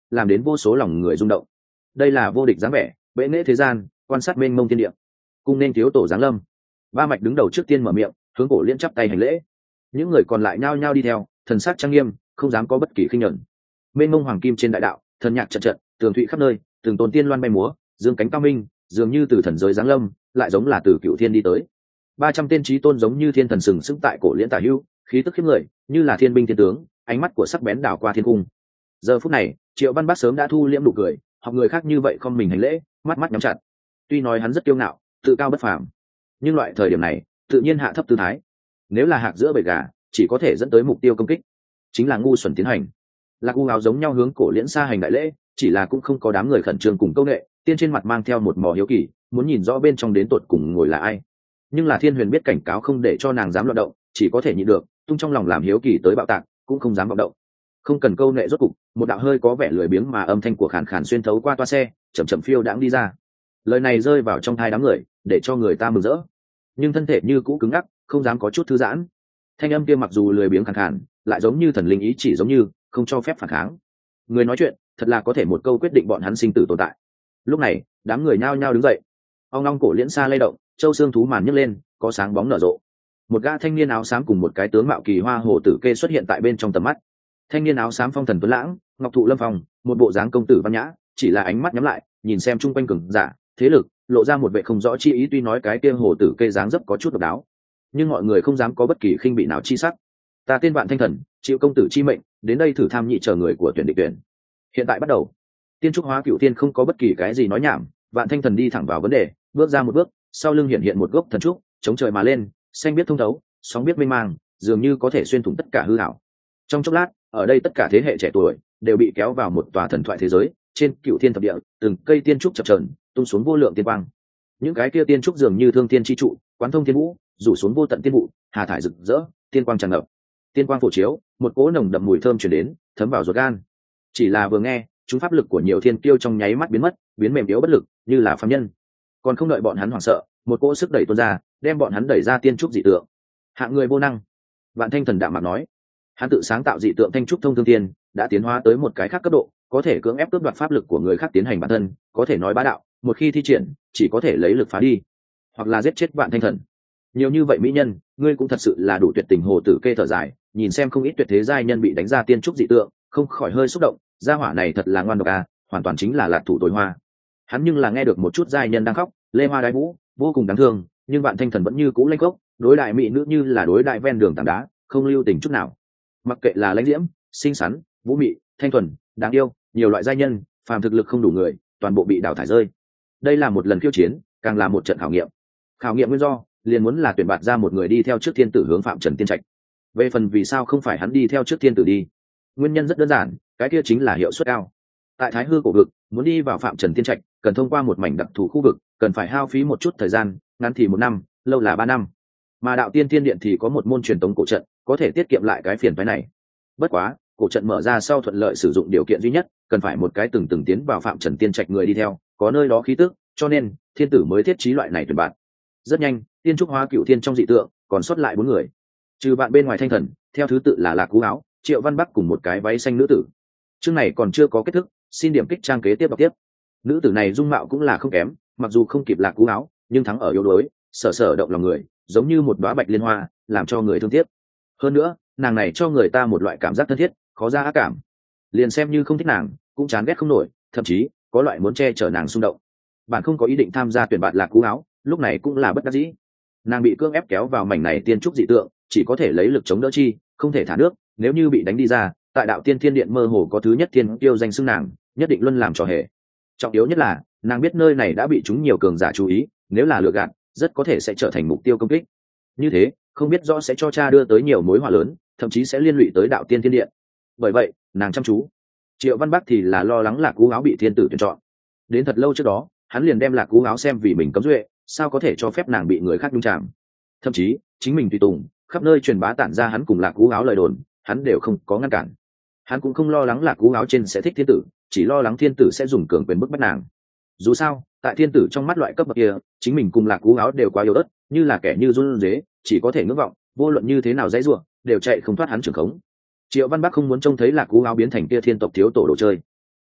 làm đến vô số lòng người rung động. Đây là vô địch dáng vẻ, bệ nghệ thế gian, quan sát mênh mông thiên địa. Cung nên thiếu tổ giáng lâm. Ba mạch đứng đầu trước tiên mở miệng, hướng cổ liễn chắp tay hành lễ. Những người còn lại nhao nhao đi theo, thần sắc trang nghiêm, không dám có bất kỳ khinh nhẫn. Mênh mông hoàng kim trên đại đạo, thần nhạc trận trận, tường thụy khắp nơi, từng tôn tiên loan bay múa, dương cánh cao minh, dường như từ thần giới giáng lâm, lại giống là từ cựu thiên đi tới. Ba trăm tên chí tôn giống như thiên thần sừng sững tại cổ liễn tả hữu, khí tức khiếp người, như là thiên binh thiên tướng, ánh mắt của sắc bén đảo qua thiên cung. Giờ phút này, Triệu Văn Bắc sớm đã thu liễm nụ cười, học người khác như vậy không mình hành lễ, mắt mắt nhắm chặt. Tuy nói hắn rất kiêu ngạo, tự cao bất phàm, nhưng loại thời điểm này, tự nhiên hạ thấp tư thái. Nếu là hạc giữa bầy gà, chỉ có thể dẫn tới mục tiêu công kích, chính là ngu xuẩn tiến hành. Lạc U áo giống nhau hướng cổ liễn xa hành đại lễ, chỉ là cũng không có đám người khẩn trương cùng câu nệ, tiên trên mặt mang theo một mò hiếu kỳ, muốn nhìn rõ bên trong đến tột cùng ngồi là ai. Nhưng là Thiên Huyền biết cảnh cáo không để cho nàng dám loạn động, chỉ có thể nhịn được, tung trong lòng làm hiếu kỳ tới bạo tạc, cũng không dám vọng động. Không cần câu nệ rốt cục, một đạo hơi có vẻ lười biếng mà âm thanh của khàn khàn xuyên thấu qua toa xe, chậm chậm phiêu đãng đi ra. Lời này rơi vào trong tai đám người, để cho người ta mừng rỡ, nhưng thân thể như cũ cứng ngắc, không dám có chút thư giãn. Thanh âm kia mặc dù lười biếng khàn khàn, lại giống như thần linh ý chỉ giống như không cho phép phản kháng. Người nói chuyện thật là có thể một câu quyết định bọn hắn sinh tử tồn tại. Lúc này đám người nhao nhao đứng dậy, ong long cổ liễn xa lay động, châu xương thú màn nhấc lên, có sáng bóng nở rộ. Một gã thanh niên áo xám cùng một cái tướng mạo kỳ hoa hồ tử kê xuất hiện tại bên trong tầm mắt. Thanh niên áo xám phong thần tuấn lãng, ngọc thụ lâm phong, một bộ dáng công tử văn nhã, chỉ là ánh mắt nhắm lại, nhìn xem chung quanh cường giả thế lực, lộ ra một vẻ không rõ chi ý. Tuy nói cái kia hồ tử kê dáng dấp có chút độc đáo, nhưng mọi người không dám có bất kỳ khinh bị nào chi sắc. Ta tên Vạn Thanh Thần, chịu công tử chi mệnh, đến đây thử tham nhị chờ người của tuyển địch tuyển. Hiện tại bắt đầu. Tiên trúc hóa cựu tiên không có bất kỳ cái gì nói nhảm, Vạn Thanh Thần đi thẳng vào vấn đề, bước ra một bước, sau lưng hiện hiện một gốc thần trúc, chống trời mà lên, xanh biết thông thấu, sóng biết mênh mang, dường như có thể xuyên thủng tất cả hư ảo. Trong chốc lát, ở đây tất cả thế hệ trẻ tuổi đều bị kéo vào một tòa thần thoại thế giới, trên cựu thiên thập địa, từng cây tiên trúc chập chờn, tung xuống vô lượng tiên quang. Những cái kia tiên trúc dường như thương tiên chi trụ, quán thông thiên vũ, rủ xuống vô tận tiên vụ, hà thải rực rỡ, tiên quang tràn ngập. Tiên quang phổ chiếu, một cỗ nồng đậm mùi thơm truyền đến, thấm vào ruột gan. Chỉ là vừa nghe, chúng pháp lực của nhiều thiên kiêu trong nháy mắt biến mất, biến mềm yếu bất lực, như là phàm nhân. Còn không đợi bọn hắn hoảng sợ, một cỗ sức đẩy tuôn ra, đem bọn hắn đẩy ra tiên trúc dị tượng. Hạng người vô năng. Vạn Thanh Thần đạm mạc nói, hắn tự sáng tạo dị tượng thanh trúc thông thương tiên, đã tiến hóa tới một cái khác cấp độ, có thể cưỡng ép cướp đoạt pháp lực của người khác tiến hành bản thân, có thể nói bá đạo, một khi thi triển, chỉ có thể lấy lực phá đi, hoặc là giết chết Vạn Thanh Thần. Nhiều như vậy mỹ nhân, ngươi cũng thật sự là đủ tuyệt tình. Hồ tử kê thở dài, nhìn xem không ít tuyệt thế giai nhân bị đánh ra tiên trúc dị tượng, không khỏi hơi xúc động. Gia hỏa này thật là ngoan độc à, hoàn toàn chính là lạc thủ tối hoa. Hắn nhưng là nghe được một chút giai nhân đang khóc, lê hoa đái vũ, vô cùng đáng thương, nhưng Vạn Thanh Thần vẫn như cũ lênh gốc, đối đại mỹ nữ như là đối đại ven đường tảng đá, không lưu tình chút nào. Mặc kệ là lãnh diễm, xinh xắn, vũ mị, thanh thuần, đáng yêu, nhiều loại giai nhân, phàm thực lực không đủ người, toàn bộ bị đào thải rơi. Đây là một lần khiêu chiến, càng là một trận khảo nghiệm. Khảo nghiệm nguyên do, liền muốn là tuyển bạt ra một người đi theo trước thiên tử hướng Phạm Trần tiên trạch. Về phần vì sao không phải hắn đi theo trước thiên tử đi, nguyên nhân rất đơn giản, cái kia chính là hiệu suất cao. Tại Thái Hư cổ vực, muốn đi vào Phạm Trần tiên trạch, cần thông qua một mảnh đặc thù khu vực, cần phải hao phí một chút thời gian, ngắn thì một năm, lâu là ba năm. Mà Đạo Tiên Thiên Điện thì có một môn truyền tống cổ trận, có thể tiết kiệm lại cái phiền phức này. Bất quá, cổ trận mở ra sau thuận lợi sử dụng điều kiện duy nhất, cần phải một cái từng từng tiến vào Phạm Trần tiên trạch người đi theo, có nơi đó khí tức, cho nên thiên tử mới thiết trí loại này tuyển bạn. Rất nhanh, tiên trúc hóa cựu thiên trong dị tượng còn sót lại bốn người, trừ bạn bên ngoài Thanh Thần, theo thứ tự là Lạc Cú Áo, Triệu Văn Bắc cùng một cái váy xanh nữ tử. Chương này còn chưa có kết thúc, xin điểm kích trang kế tiếp đọc tiếp. Nữ tử này dung mạo cũng là không kém, mặc dù không kịp Lạc Cú Áo, nhưng thắng ở yếu đuối, sở sở động lòng người, giống như một đóa bạch liên hoa, làm cho người thương tiếc. Hơn nữa, nàng này cho người ta một loại cảm giác thân thiết, khó ra ác cảm. Liền xem như không thích nàng, cũng chán ghét không nổi, thậm chí có loại muốn che chở nàng xung động. Bạn không có ý định tham gia tuyển bạn Lạc Cú Áo, lúc này cũng là bất đắc dĩ. Nàng bị cưỡng ép kéo vào mảnh này tiên trúc dị tượng, chỉ có thể lấy lực chống đỡ chi, không thể thả nước. Nếu như bị đánh đi ra, tại Đạo Tiên Thiên Điện mơ hồ có thứ nhất thiên tiêu danh xưng nàng, nhất định luôn làm trò hề. Trọng yếu nhất là, nàng biết nơi này đã bị chúng nhiều cường giả chú ý, nếu là lừa gạt, rất có thể sẽ trở thành mục tiêu công kích. Như thế, không biết rõ sẽ cho cha đưa tới nhiều mối họa lớn, thậm chí sẽ liên lụy tới Đạo Tiên Thiên Điện. Bởi vậy, nàng chăm chú. Triệu Văn Bắc thì là lo lắng Lạc Cú Áo bị thiên tử tuyển chọn. Đến thật lâu trước đó, hắn liền đem Lạc Cú Áo xem vì mình cấm duệ, sao có thể cho phép nàng bị người khác nhúng chạm. Thậm chí, chính mình tùy tùng, khắp nơi truyền bá tản ra hắn cùng Lạc Cú Áo lời đồn, hắn đều không có ngăn cản. Hắn cũng không lo lắng Lạc Cú Áo trên sẽ thích thiên tử, chỉ lo lắng thiên tử sẽ dùng cường quyền bức bách nàng. Dù sao, tại thiên tử trong mắt loại cấp bậc kia, chính mình cùng Lạc Cú Áo đều quá yếu ớt, như là kẻ như run rế, chỉ có thể ngưỡng vọng, vô luận như thế nào dãy rủa, đều chạy không thoát hắn trường khống. Triệu Văn Bắc không muốn trông thấy Lạc Cú Áo biến thành kia thiên tộc thiếu tổ đồ chơi.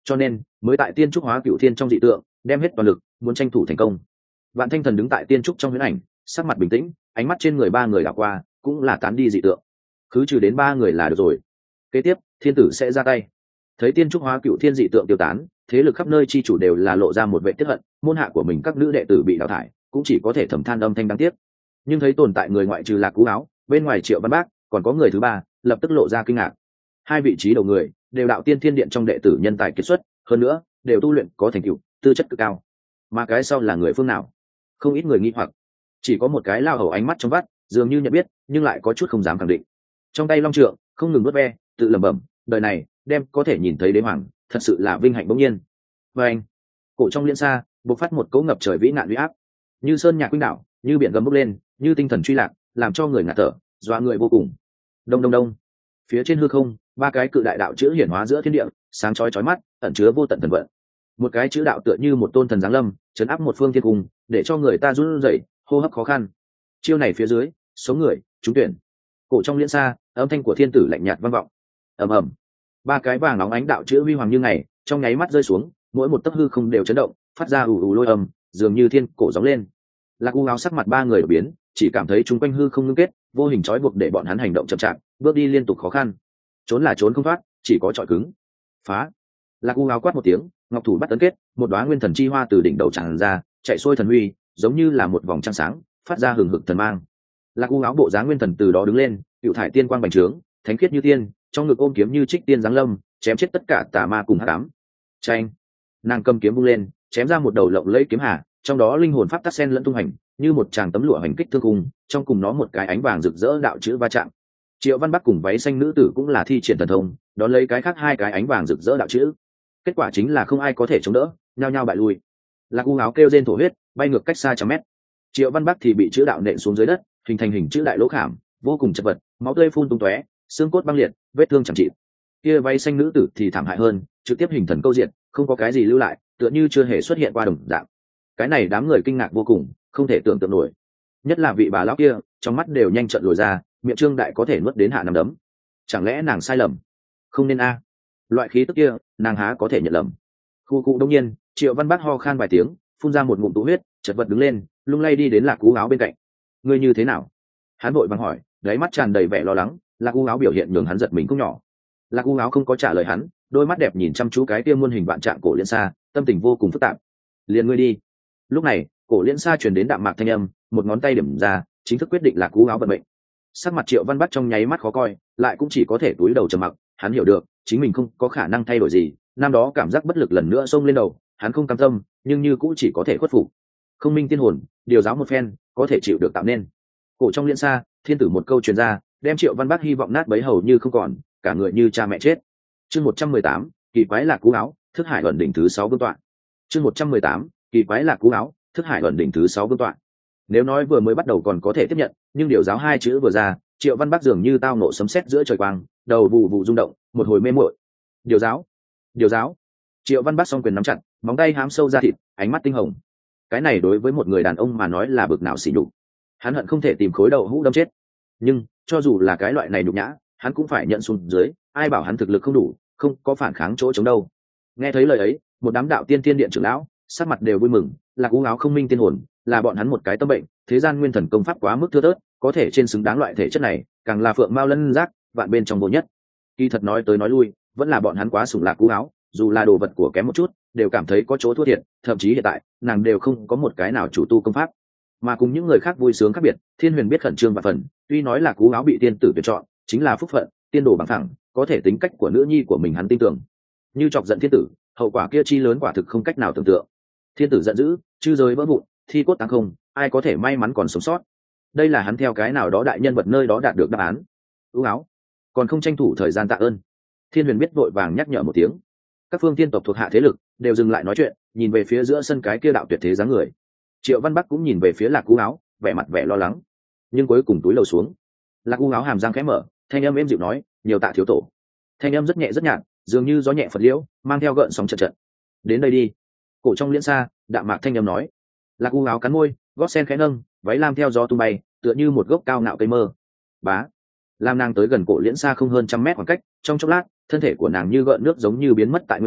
cho nên mới tại tiên trúc hóa cựu thiên trong dị tượng đem hết toàn lực muốn tranh thủ thành công. Vạn Thanh Thần đứng tại tiên trúc trong huyễn ảnh, sắc mặt bình tĩnh, ánh mắt trên người ba người đảo qua cũng là tán đi dị tượng, cứ trừ đến ba người là được rồi. Kế tiếp thiên tử sẽ ra tay. Thấy tiên trúc hóa cựu thiên dị tượng tiêu tán, thế lực khắp nơi chi chủ đều là lộ ra một vẻ tiếc hận, môn hạ của mình các nữ đệ tử bị đào thải cũng chỉ có thể thầm than âm thanh đáng tiếc. Nhưng thấy tồn tại người ngoại trừ Lạc Cú Áo, bên ngoài Triệu Văn Bác còn có người thứ ba, lập tức lộ ra kinh ngạc. Hai vị trí đầu người đều đạo tiên thiên điện trong đệ tử nhân tài kiệt xuất, hơn nữa đều tu luyện có thành tựu, tư chất cực cao. Mà cái sau là người phương nào? Không ít người nghi hoặc. Chỉ có một cái lao hầu ánh mắt trong vắt, dường như nhận biết nhưng lại có chút không dám khẳng định. Trong tay long trượng không ngừng vớt ve, tự lẩm bẩm, đời này đem có thể nhìn thấy đế hoàng, thật sự là vinh hạnh bỗng nhiên. Và anh, cổ trong liên xa bộc phát một cỗ ngập trời vĩ nạn uy áp, như sơn nhạc quynh đảo, như biển gầm bốc lên, như tinh thần truy lạc, làm cho người ngạt thở, dọa người vô cùng. Đông đông đông, phía trên hư không, ba cái cự đại đạo chữ hiển hóa giữa thiên địa, sáng chói chói mắt, ẩn chứa vô tận thần vận. Một cái chữ đạo tựa như một tôn thần giáng lâm, chấn áp một phương thiên cung, để cho người ta run rẩy, hô hấp khó khăn. Chiêu này phía dưới, số người trúng tuyển. Cổ trong liên xa, âm thanh của thiên tử lạnh nhạt vang vọng. Ầm ầm, ba cái vàng nóng ánh đạo chữ huy hoàng như ngày, trong nháy mắt rơi xuống, mỗi một tấc hư không đều chấn động, phát ra ù ù lôi âm, dường như thiên cổ gióng lên. Lạc U áo sắc mặt ba người đổi biến, chỉ cảm thấy chúng quanh hư không ngưng kết, vô hình trói buộc để bọn hắn hành động chậm chạp, bước đi liên tục khó khăn. Trốn là trốn không thoát, chỉ có trọi cứng. Phá! Lạc U áo quát một tiếng, ngọc thủ bắt tấn kết, một đóa nguyên thần chi hoa từ đỉnh đầu tràn ra, chạy xuôi thần huy, giống như là một vòng trăng sáng, phát ra hừng hực thần mang. Lạc U áo bộ dáng nguyên thần từ đó đứng lên, cựu thải tiên quang bành trướng, thánh khiết như tiên, trong ngực ôm kiếm như trích tiên giáng lâm, chém chết tất cả tà ma cùng hắc ám. Chanh! Nàng cầm kiếm vung lên, chém ra một đầu lộng lẫy kiếm hà, trong đó linh hồn pháp tắc sen lẫn tung hành, như một tràng tấm lụa hành kích thương cùng, trong cùng nó một cái ánh vàng rực rỡ đạo chữ va chạm. Triệu Văn Bắc cùng váy xanh nữ tử cũng là thi triển thần thông, đón lấy cái khác hai cái ánh vàng rực rỡ đạo chữ. Kết quả chính là không ai có thể chống đỡ, nhao nhao bại lui. Lạc U áo kêu rên thổ huyết, bay ngược cách xa trăm mét. Triệu Văn Bắc thì bị chữ đạo nện xuống dưới đất, hình thành hình chữ đại lỗ khảm, vô cùng chật vật, máu tươi phun tung tóe, xương cốt băng liệt, vết thương chẳng trị. Kia váy xanh nữ tử thì thảm hại hơn, trực tiếp hình thần câu diện, không có cái gì lưu lại, tựa như chưa hề xuất hiện qua đồng dạng. Cái này đám người kinh ngạc vô cùng, không thể tưởng tượng nổi. Nhất là vị bà lão kia, trong mắt đều nhanh trợn lồi ra, miệng trương đại có thể nuốt đến hạ nằm đấm. Chẳng lẽ nàng sai lầm? Không nên a. Loại khí tức kia, nàng há có thể nhận lầm. Khu cụ đông nhiên, Triệu Văn Bác ho khan vài tiếng, phun ra một ngụm tụ huyết, chật vật đứng lên, lung lay đi đến Lạc U áo bên cạnh. Ngươi như thế nào? Hắn vội vàng hỏi, đáy mắt tràn đầy vẻ lo lắng. Lạc U áo biểu hiện nhường hắn giật mình không nhỏ. Lạc U áo không có trả lời hắn, đôi mắt đẹp nhìn chăm chú cái kia muôn hình vạn trạng cổ liên xa, tâm tình vô cùng phức tạp. Liền ngươi đi. Lúc này, cổ liên xa truyền đến đạm mạc thanh âm, một ngón tay điểm ra, chính thức quyết định Lạc U áo vận mệnh. Sắc mặt Triệu Văn Bắc trong nháy mắt khó coi, lại cũng chỉ có thể túi đầu trầm mặc. Hắn hiểu được, chính mình không có khả năng thay đổi gì. Năm đó cảm giác bất lực lần nữa xông lên đầu, hắn không cam tâm, nhưng như cũng chỉ có thể khuất phục. Không minh tiên hồn, điều giáo một phen, có thể chịu được tạo nên. Cổ trong liên xa, thiên tử một câu truyền ra, đem Triệu Văn Bắc hy vọng nát bấy hầu như không còn, cả người như cha mẹ chết. Chương một trăm mười tám, kỳ quái Lạc Cú áo, thức hải ẩn đỉnh thứ sáu vương tọa. Chương một trăm mười tám, kỳ quái Lạc Cú áo, thức hải ẩn đỉnh thứ sáu vương tọa. Nếu nói vừa mới bắt đầu còn có thể tiếp nhận, nhưng điều giáo hai chữ vừa ra, Triệu Văn Bắc dường như tao nộ sấm sét giữa trời quang, đầu vụ vụ rung động, một hồi mê muội. Điều giáo, điều giáo. Triệu Văn Bắc song quyền nắm chặt, móng tay hám sâu ra thịt, ánh mắt tinh hồng. Cái này đối với một người đàn ông mà nói là bực nào xỉ nhục. Hắn hận không thể tìm khối đầu hũ đâm chết. Nhưng cho dù là cái loại này nhục nhã, hắn cũng phải nhận xuống dưới. Ai bảo hắn thực lực không đủ, không có phản kháng chỗ chống đâu. Nghe thấy lời ấy, một đám đạo tiên tiên điện trưởng lão sắc mặt đều vui mừng. Lạc U áo không minh tiên hồn, là bọn hắn một cái tâm bệnh. Thế gian nguyên thần công pháp quá mức thưa thớt, có thể trên xứng đáng loại thể chất này, càng là phượng mao lân giác, vạn bên trong vô nhất. Kỳ thật nói tới nói lui, vẫn là bọn hắn quá sủng Lạc U áo, dù là đồ vật của kém một chút, đều cảm thấy có chỗ thua thiệt. Thậm chí hiện tại, nàng đều không có một cái nào chủ tu công pháp. Mà cùng những người khác vui sướng khác biệt, Thiên Huyền biết khẩn trương và phần, tuy nói là Cú áo bị tiên tử tuyển chọn, chính là phúc phận, tiên đồ bằng thẳng, có thể tính cách của nữ nhi của mình hắn tin tưởng. Như chọc giận thiên tử, hậu quả kia chi lớn quả thực không cách nào tưởng tượng. Thiên tử giận dữ, chư giới vỡ vụn, thi cốt tăng không, ai có thể may mắn còn sống sót. Đây là hắn theo cái nào đó đại nhân vật nơi đó đạt được đáp án. Cú áo, còn không tranh thủ thời gian tạ ơn. Thiên Huyền biết vội vàng nhắc nhở một tiếng. Các phương tiên tộc thuộc hạ thế lực đều dừng lại nói chuyện, nhìn về phía giữa sân cái kia đạo tuyệt thế dáng người. Triệu Văn Bắc cũng nhìn về phía Lạc Cú áo, vẻ mặt vẻ lo lắng, nhưng cuối cùng túi lầu xuống. Lạc Cú áo hàm răng khẽ mở, thanh âm êm dịu nói, nhiều tạ thiếu tổ. Thanh âm rất nhẹ rất nhạt, dường như gió nhẹ phật liễu, mang theo gợn sóng chợt chợt. Đến đây đi. Cổ trong liễn xa, đạm mạc thanh âm nói. Lạc Cú áo cắn môi, gót sen khẽ nâng, váy lam theo gió tung bay, tựa như một gốc cao ngạo cây mơ. Bá. Lam nàng tới gần cổ liễn xa không hơn trăm mét khoảng cách, trong chốc lát, thân thể của nàng như gợn nước giống như biến mất tại nguyên chỗ,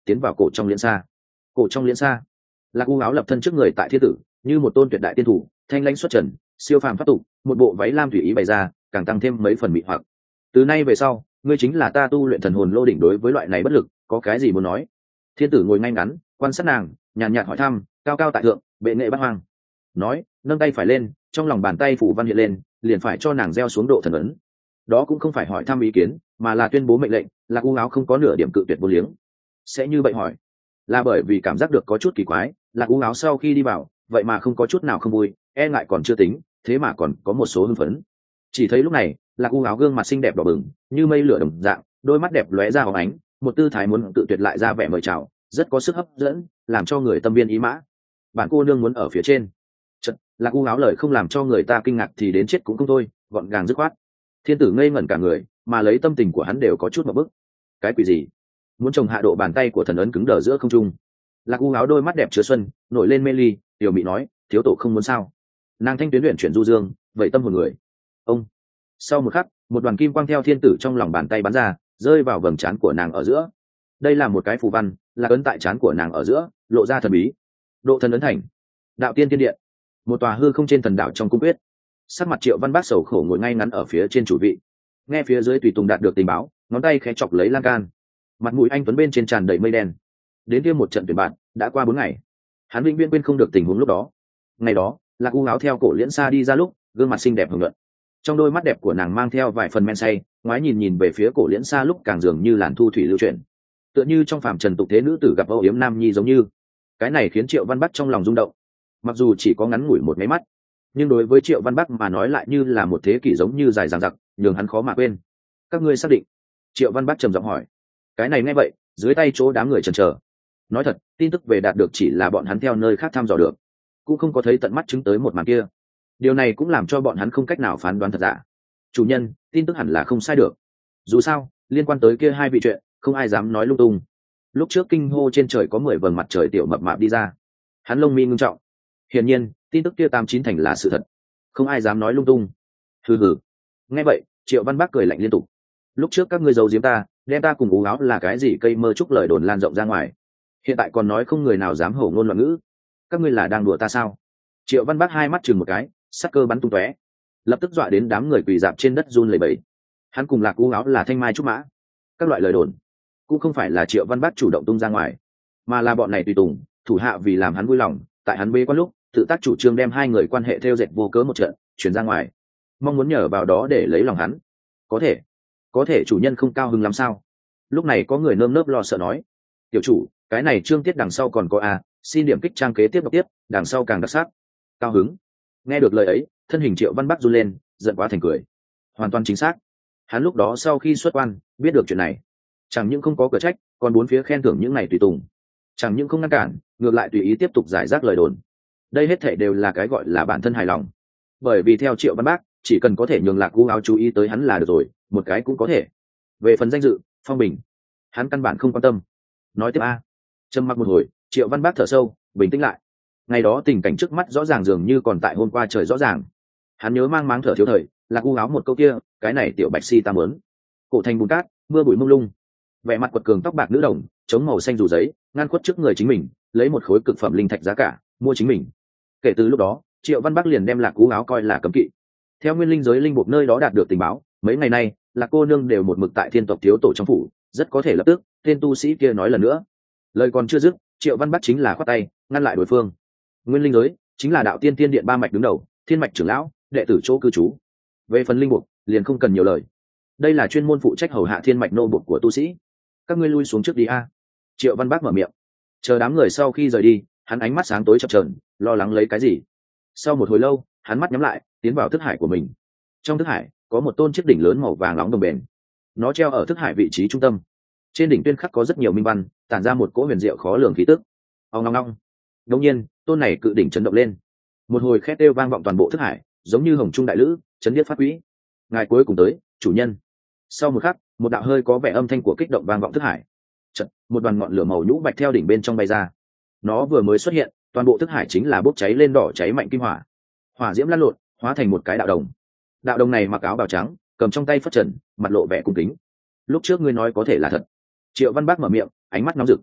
tiến vào cổ trong liễn xa. Cổ trong liễn xa, Lạc U áo lập thân trước người tại thiên tử, như một tôn tuyệt đại tiên thủ, thanh lãnh xuất trần, siêu phàm pháp tục, một bộ váy lam tùy ý bày ra, càng tăng thêm mấy phần mị hoặc. Từ nay về sau, ngươi chính là ta tu luyện thần hồn lô đỉnh. Đối với loại này bất lực, có cái gì muốn nói? Thiên tử ngồi ngay ngắn, quan sát nàng, nhàn nhạt hỏi thăm, cao cao tại thượng, bệ nghệ bát hoang. Nói, nâng tay phải lên, trong lòng bàn tay phủ văn hiện lên, liền phải cho nàng gieo xuống độ thần ấn. Đó cũng không phải hỏi thăm ý kiến, mà là tuyên bố mệnh lệnh. Lạc U áo không có nửa điểm cự tuyệt vô liếng. Sẽ như vậy hỏi, là bởi vì cảm giác được có chút kỳ quái. Lạc U áo sau khi đi vào, vậy mà không có chút nào không vui, e ngại còn chưa tính, thế mà còn có một số hưng phấn. Chỉ thấy lúc này, Lạc U áo gương mặt xinh đẹp đỏ bừng, như mây lửa đồng dạng, đôi mắt đẹp lóe ra hóng ánh, một tư thái muốn tự tuyệt lại ra vẻ mời chào, rất có sức hấp dẫn, làm cho người tâm viên ý mã. Bản cô nương muốn ở phía trên. Chật, Lạc U áo lời không làm cho người ta kinh ngạc thì đến chết cũng không thôi, gọn gàng dứt khoát. Thiên tử ngây ngẩn cả người, mà lấy tâm tình của hắn đều có chút một bức. Cái quỷ gì? Muốn trồng hạ độ bàn tay của thần ấn cứng đờ giữa không trung. Lạc U áo đôi mắt đẹp chứa xuân, nổi lên mê ly, tiểu mị nói, thiếu tổ không muốn sao? Nàng thanh tuyến luyện chuyển du dương, vậy tâm hồn người. Ông. Sau một khắc, một đoàn kim quang theo thiên tử trong lòng bàn tay bắn ra, rơi vào vầng trán của nàng ở giữa. Đây là một cái phù văn, là ấn tại trán của nàng ở giữa, lộ ra thần bí. Độ thần ấn thành. Đạo tiên tiên điện, một tòa hư không trên thần đảo trong cung quyết. Sắc mặt Triệu Văn Bác sầu khổ ngồi ngay ngắn ở phía trên chủ vị, nghe phía dưới tùy tùng đạt được tình báo, ngón tay khẽ chọc lấy lan can, mặt mũi anh tuấn bên trên tràn đầy mây đen. Đến kia một trận tuyển bạn đã qua bốn ngày, hắn vĩnh viễn quên không được tình huống lúc đó. Ngày đó, Lạc U áo theo cổ liễn xa đi ra lúc, gương mặt xinh đẹp hưởng luận, trong đôi mắt đẹp của nàng mang theo vài phần men say, ngoái nhìn nhìn về phía cổ liễn xa lúc càng dường như làn thu thủy lưu chuyển, tựa như trong phàm trần tục thế nữ tử gặp âu yếm nam nhi giống như. Cái này khiến Triệu Văn Bắc trong lòng rung động, mặc dù chỉ có ngắn ngủi một máy mắt, nhưng đối với Triệu Văn Bắc mà nói lại như là một thế kỷ, giống như dài dằng dặc, nhường hắn khó mà quên. Các ngươi xác định? Triệu Văn Bắc trầm giọng hỏi. Cái này nghe vậy, dưới tay chỗ đám người chần chờ. Nói thật, tin tức về đạt được chỉ là bọn hắn theo nơi khác thăm dò được, cũng không có thấy tận mắt chứng tới một màn kia. Điều này cũng làm cho bọn hắn không cách nào phán đoán thật giả. Chủ nhân, tin tức hẳn là không sai được. Dù sao, liên quan tới kia hai vị chuyện, không ai dám nói lung tung. Lúc trước kinh hô trên trời có mười vầng mặt trời tiểu mập mạp đi ra. Hắn lông mi ngưng trọng. Hiển nhiên, tin tức kia tám chín thành là sự thật, không ai dám nói lung tung. Hừ hừ. Nghe vậy, Triệu Văn Bắc cười lạnh liên tục. Lúc trước các ngươi giấu giếm ta, đem ta cùng ú áo là cái gì cây mơ chúc lời đồn lan rộng ra ngoài, hiện tại còn nói không người nào dám hổ ngôn loạn ngữ. Các ngươi là đang đùa ta sao? Triệu Văn Bắc hai mắt chừng một cái, sắc cơ bắn tung tóe, lập tức dọa đến đám người quỳ dạp trên đất run lẩy bẩy. Hắn cùng Lạc U áo là thanh mai trúc mã, các loại lời đồn cũng không phải là Triệu Văn Bắc chủ động tung ra ngoài, mà là bọn này tùy tùng thủ hạ vì làm hắn vui lòng, tại hắn bế quan lúc tự tác chủ trương đem hai người quan hệ theo dệt vô cớ một trận chuyển ra ngoài, mong muốn nhờ vào đó để lấy lòng hắn. Có thể có thể chủ nhân không cao hứng lắm sao? Lúc này có người nơm nớp lo sợ nói. Tiểu chủ, cái này chương tiết đằng sau còn có a, xin điểm kích trang kế tiếp đọc tiếp, đằng sau càng đặc sắc. Cao hứng. Nghe được lời ấy, thân hình Triệu Văn Bắc run lên, giận quá thành cười. Hoàn toàn chính xác. Hắn lúc đó sau khi xuất quan biết được chuyện này, chẳng những không có cửa trách, còn bốn phía khen thưởng những này tùy tùng, chẳng những không ngăn cản, ngược lại tùy ý tiếp tục giải rác lời đồn. Đây hết thảy đều là cái gọi là bản thân hài lòng, bởi vì theo Triệu Văn Bắc, chỉ cần có thể nhường Lạc U áo chú ý tới hắn là được rồi, một cái cũng có thể. Về phần danh dự, phong bình, hắn căn bản không quan tâm. Nói tiếp a. Trầm mặc một hồi, Triệu Văn Bắc thở sâu, bình tĩnh lại. Ngày đó tình cảnh trước mắt rõ ràng dường như còn tại hôm qua trời rõ ràng. Hắn nhớ mang máng thở thiếu thời, Lạc U áo một câu kia, cái này tiểu bạch si ta muốn. Cổ thành bùn cát, mưa bụi mông lung, vẻ mặt quật cường tóc bạc nữ đồng, chống màu xanh dù giấy, ngăn khuất trước người chính mình, lấy một khối cực phẩm linh thạch giá cả mua chính mình. Kể từ lúc đó, Triệu Văn Bắc liền đem Lạc U áo coi là cấm kỵ. Theo nguyên linh giới linh buộc nơi đó đạt được tình báo, mấy ngày nay Lạc cô nương đều một mực tại thiên tộc thiếu tổ trong phủ, rất có thể lập tức tên tu sĩ kia nói lần nữa. Lời còn chưa dứt, Triệu Văn Bắc chính là khoát tay ngăn lại đối phương. Nguyên linh giới chính là đạo tiên tiên điện ba mạch đứng đầu, thiên mạch trưởng lão, đệ tử chỗ cư trú. Về phần linh buộc, liền không cần nhiều lời, đây là chuyên môn phụ trách hầu hạ thiên mạch nô buộc của tu sĩ. Các ngươi lui xuống trước đi a. Triệu Văn Bắc mở miệng. Chờ đám người sau khi rời đi, hắn ánh mắt sáng tối chập chờn, lo lắng lấy cái gì. Sau một hồi lâu, hắn mắt nhắm lại, tiến vào thức hải của mình. Trong thức hải có một tôn chiếc đỉnh lớn màu vàng nóng đồng bền, nó treo ở thức hải vị trí trung tâm. Trên đỉnh tuyên khắc có rất nhiều minh văn, tản ra một cỗ huyền diệu khó lường khí tức. Ông ngong ngong. Đột nhiên, tôn này cự đỉnh chấn động lên, một hồi khét kêu vang vọng toàn bộ thức hải, giống như hồng trung đại lữ chấn điếc phát quỹ. Ngài cuối cùng tới, chủ nhân. Sau một khắc, một đạo hơi có vẻ âm thanh của kích động vang vọng thức hải. Chợt, một đoàn ngọn lửa màu nhũ bạch theo đỉnh bên trong bay ra. Nó vừa mới xuất hiện, toàn bộ thức hải chính là bốc cháy lên đỏ cháy mạnh kim hỏa. Hỏa diễm lăn lộn, hóa thành một cái đạo đồng. Đạo đồng này mặc áo bào trắng, cầm trong tay phất trần, mặt lộ vẻ cung kính. Lúc trước ngươi nói có thể là thật. Triệu Văn Bắc mở miệng, ánh mắt nóng rực.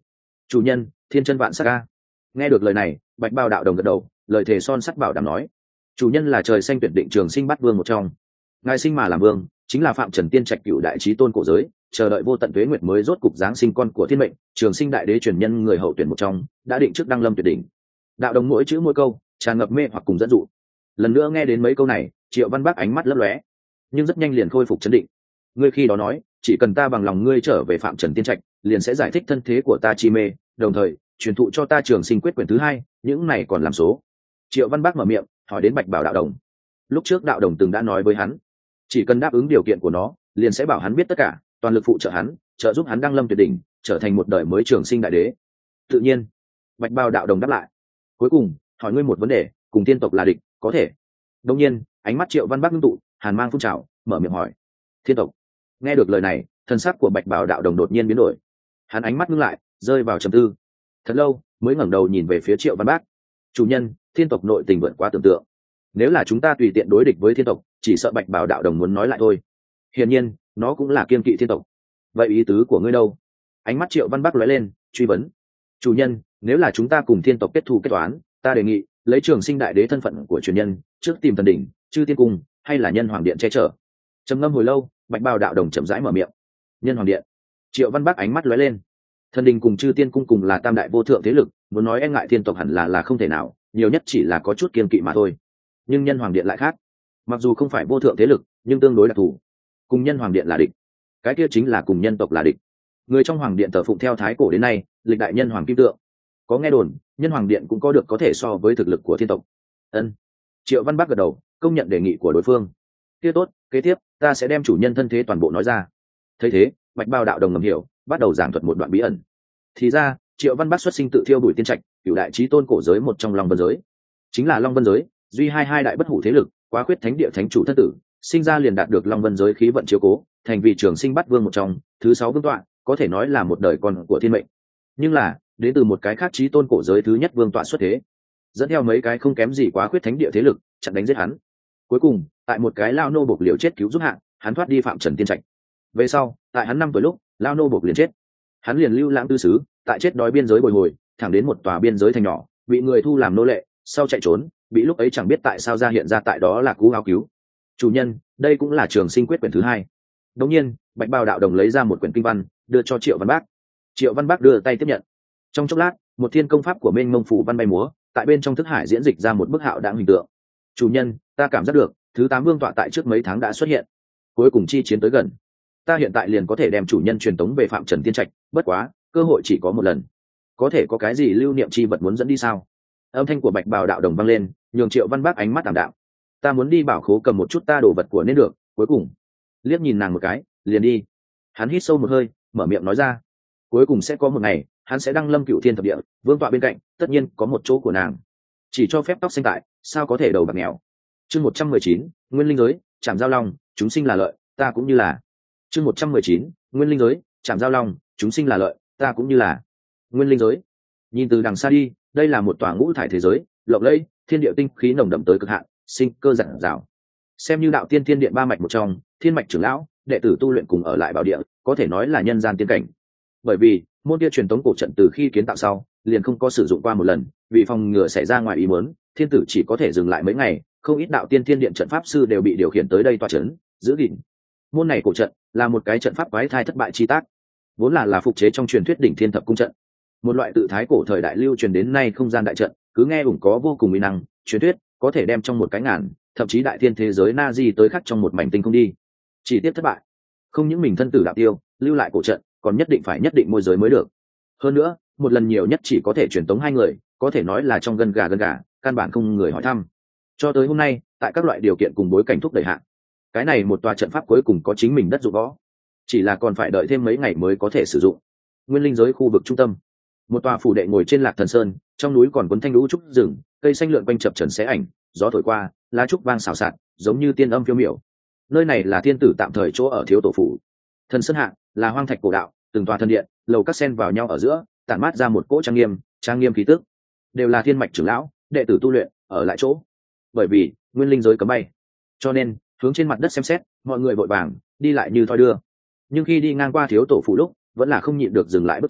Chủ nhân, thiên chân vạn sắc ca. Nghe được lời này, bạch bào đạo đồng gật đầu, lời thề son sắt bảo đảm nói: chủ nhân là trời xanh tuyển định trường sinh bát vương một trong, ngài sinh mà làm vương, chính là phạm trần tiên trạch cựu đại trí tôn cổ giới, chờ đợi vô tận tuế nguyệt mới rốt cục giáng sinh con của thiên mệnh, trường sinh đại đế truyền nhân người hậu tuyển một trong, đã định trước đăng lâm tuyệt đỉnh. Đạo đồng mỗi chữ mỗi câu tràn ngập mê hoặc cùng dẫn dụ. Lần nữa nghe đến mấy câu này, Triệu Văn Bắc ánh mắt lấp lóe, nhưng rất nhanh liền khôi phục chấn định. Ngươi khi đó nói, chỉ cần ta bằng lòng ngươi trở về phạm trần tiên trạch, liền sẽ giải thích thân thế của ta chi mê, đồng thời truyền thụ cho ta trường sinh quyết quyển thứ hai, những này còn làm số. Triệu Văn Bắc mở miệng hỏi đến bạch bảo đạo đồng. Lúc trước đạo đồng từng đã nói với hắn, chỉ cần đáp ứng điều kiện của nó, liền sẽ bảo hắn biết tất cả, toàn lực phụ trợ hắn, trợ giúp hắn đăng lâm tuyệt đỉnh, trở thành một đời mới trường sinh đại đế. Tự nhiên, bạch bào đạo đồng đáp lại. Cuối cùng hỏi ngươi một vấn đề, cùng tiên tộc là địch, có thể? Đông nhiên ánh mắt Triệu Văn Bắc ngưng tụ, hàn mang phun trào, mở miệng hỏi: thiên tộc? Nghe được lời này, thân sắc của bạch bào đạo đồng đột nhiên biến đổi, hắn ánh mắt ngưng lại, rơi vào trầm tư thật lâu, mới ngẩng đầu nhìn về phía Triệu Văn Bắc. Chủ nhân, thiên tộc nội tình vượt quá tưởng tượng, nếu là chúng ta tùy tiện đối địch với thiên tộc, chỉ sợ bạch bảo đạo đồng muốn nói lại thôi. Hiển nhiên nó cũng là kiên kỵ thiên tộc. Vậy ý tứ của ngươi đâu? Ánh mắt Triệu Văn Bắc lóe lên, truy vấn. Chủ nhân, nếu là chúng ta cùng thiên tộc kết thù kết toán, ta đề nghị lấy trường sinh đại đế thân phận của truyền nhân, trước tìm thần đỉnh, chư tiên cung, hay là nhân hoàng điện che chở. Trầm ngâm hồi lâu, bạch bào đạo đồng chậm rãi mở miệng. Nhân hoàng điện. Triệu Văn Bắc ánh mắt lóe lên. Thần đình cùng chư tiên cung cùng là tam đại vô thượng thế lực, muốn nói e ngại thiên tộc hẳn là là không thể nào, nhiều nhất chỉ là có chút kiên kỵ mà thôi. Nhưng nhân hoàng điện lại khác, mặc dù không phải vô thượng thế lực, nhưng tương đối đặc thù. Cùng nhân hoàng điện là địch, cái kia chính là cùng nhân tộc là địch. Người trong hoàng điện thờ phụng theo thái cổ đến nay, lịch đại nhân hoàng kim tượng. Có nghe đồn, nhân hoàng điện cũng có được có thể so với thực lực của thiên tộc. Ân. Triệu Văn Bắc gật đầu, công nhận đề nghị của đối phương. Kia tốt, kế tiếp ta sẽ đem chủ nhân thân thế toàn bộ nói ra. Thấy thế, bạch bao đạo đồng ngầm hiểu, bắt đầu giảng thuật một đoạn bí ẩn. Thì ra, Triệu Văn Bắc xuất sinh tự thiêu bùi tiên trạch, cửu đại chí tôn cổ giới một trong Long Vân giới, chính là Long Vân giới duy hai hai đại bất hủ thế lực, quá khuyết thánh địa thánh chủ thân tử, sinh ra liền đạt được Long Vân giới khí vận chiếu cố, thành vị trường sinh bát vương một trong, thứ sáu vương tọa, có thể nói là một đời con của thiên mệnh. Nhưng là đến từ một cái khác chí tôn cổ giới thứ nhất vương tọa xuất thế, dẫn theo mấy cái không kém gì quá khuyết thánh địa thế lực, chặn đánh giết hắn. Cuối cùng tại một cái lao nô bộc liều chết cứu giúp hạng, hắn thoát đi phạm trần tiên trạch. Về sau tại hắn năm tuổi lúc, lao nô bộc liền chết, hắn liền lưu lãng tư xứ, tại chết đói biên giới bồi hồi, thẳng đến một tòa biên giới thành nhỏ, bị người thu làm nô lệ, sau chạy trốn, bị lúc ấy chẳng biết tại sao ra hiện ra tại đó là cú áo cứu. Chủ nhân, đây cũng là trường sinh quyết quyển thứ hai. Đống nhiên bạch bào đạo đồng lấy ra một quyển kinh văn, đưa cho Triệu Văn Bắc. Triệu Văn Bắc đưa tay tiếp nhận. Trong chốc lát, một thiên công pháp của mênh mông phủ văn bay múa, tại bên trong thức hải diễn dịch ra một bức hạo đãng hình tượng. Chủ nhân, ta cảm giác được thứ tám vương tọa tại trước mấy tháng đã xuất hiện, cuối cùng chi chiến tới gần, ta hiện tại liền có thể đem chủ nhân truyền tống về phạm trần tiên trạch, bất quá cơ hội chỉ có một lần, có thể có cái gì lưu niệm chi vật muốn dẫn đi sao? Âm thanh của bạch bào đạo đồng vang lên, nhường Triệu Văn Bắc ánh mắt tạm đạm. Ta muốn đi bảo khố cầm một chút ta đồ vật của nên được, cuối cùng liếc nhìn nàng một cái, liền đi. Hắn hít sâu một hơi, mở miệng nói ra, cuối cùng sẽ có một ngày, hắn sẽ đăng lâm cựu thiên thập địa, vương tọa bên cạnh tất nhiên có một chỗ của nàng. Chỉ cho phép tóc xanh tại, sao có thể đầu bạc nghèo. Chương một trăm mười chín, nguyên linh giới, chạm giao long, chúng sinh là lợi, ta cũng như là. Chương một trăm mười chín, nguyên linh giới, chạm giao long, chúng sinh là lợi, ta cũng như là. Nguyên linh giới. Nhìn từ đằng xa đi, đây là một tòa ngũ thải thế giới, lộng lẫy, thiên địa tinh khí nồng đậm tới cực hạn, sinh cơ giản dào. Xem như đạo tiên thiên điện ba mạch một trong, thiên mạch trưởng lão, đệ tử tu luyện cùng ở lại bảo địa, có thể nói là nhân gian tiên cảnh. Bởi vì môn kia truyền tống cổ trận từ khi kiến tạo sau, liền không có sử dụng qua một lần, vì phòng ngừa xảy ra ngoài ý muốn, thiên tử chỉ có thể dừng lại mấy ngày, không ít đạo tiên thiên điện trận pháp sư đều bị điều khiển tới đây tọa trấn, giữ gìn. Môn này cổ trận là một cái trận pháp quái thai thất bại chi tác, vốn là là phục chế trong truyền thuyết đỉnh thiên thập cung trận, một loại tự thái cổ thời đại lưu truyền đến nay không gian đại trận, cứ nghe ủng có vô cùng uy năng, truyền thuyết có thể đem trong một cái ngàn, thậm chí đại thiên thế giới na di tới khắc trong một mảnh tinh không đi. Chỉ tiếp thất bại, không những mình thân tử đạo tiêu, lưu lại cổ trận, còn nhất định phải nhất định môi giới mới được. Hơn nữa, một lần nhiều nhất chỉ có thể truyền tống hai người, có thể nói là trong gân gà gân gà, căn bản không người hỏi thăm. Cho tới hôm nay, tại các loại điều kiện cùng bối cảnh thúc đẩy hạn, cái này một tòa trận pháp cuối cùng có chính mình đất dụng võ, chỉ là còn phải đợi thêm mấy ngày mới có thể sử dụng. Nguyên linh giới khu vực trung tâm, một tòa phủ đệ ngồi trên lạc thần sơn, trong núi còn cuốn thanh lũ trúc rừng, cây xanh lượn quanh chập trần xé ảnh, gió thổi qua, lá trúc vang xào xạc, giống như tiên âm phiêu miểu. Nơi này là thiên tử tạm thời chỗ ở thiếu tổ phủ. Thần sơn hạ là hoang thạch cổ đạo, từng tòa thần điện, lầu các sen vào nhau ở giữa, tản mát ra một cỗ trang nghiêm, trang nghiêm khí tức. Đều là thiên mạch trưởng lão, đệ tử tu luyện ở lại chỗ. Bởi vì nguyên linh giới cấm bay, cho nên hướng trên mặt đất xem xét, mọi người vội vàng đi lại như thoi đưa. Nhưng khi đi ngang qua thiếu tổ phủ lúc, vẫn là không nhịn được dừng lại bước chân,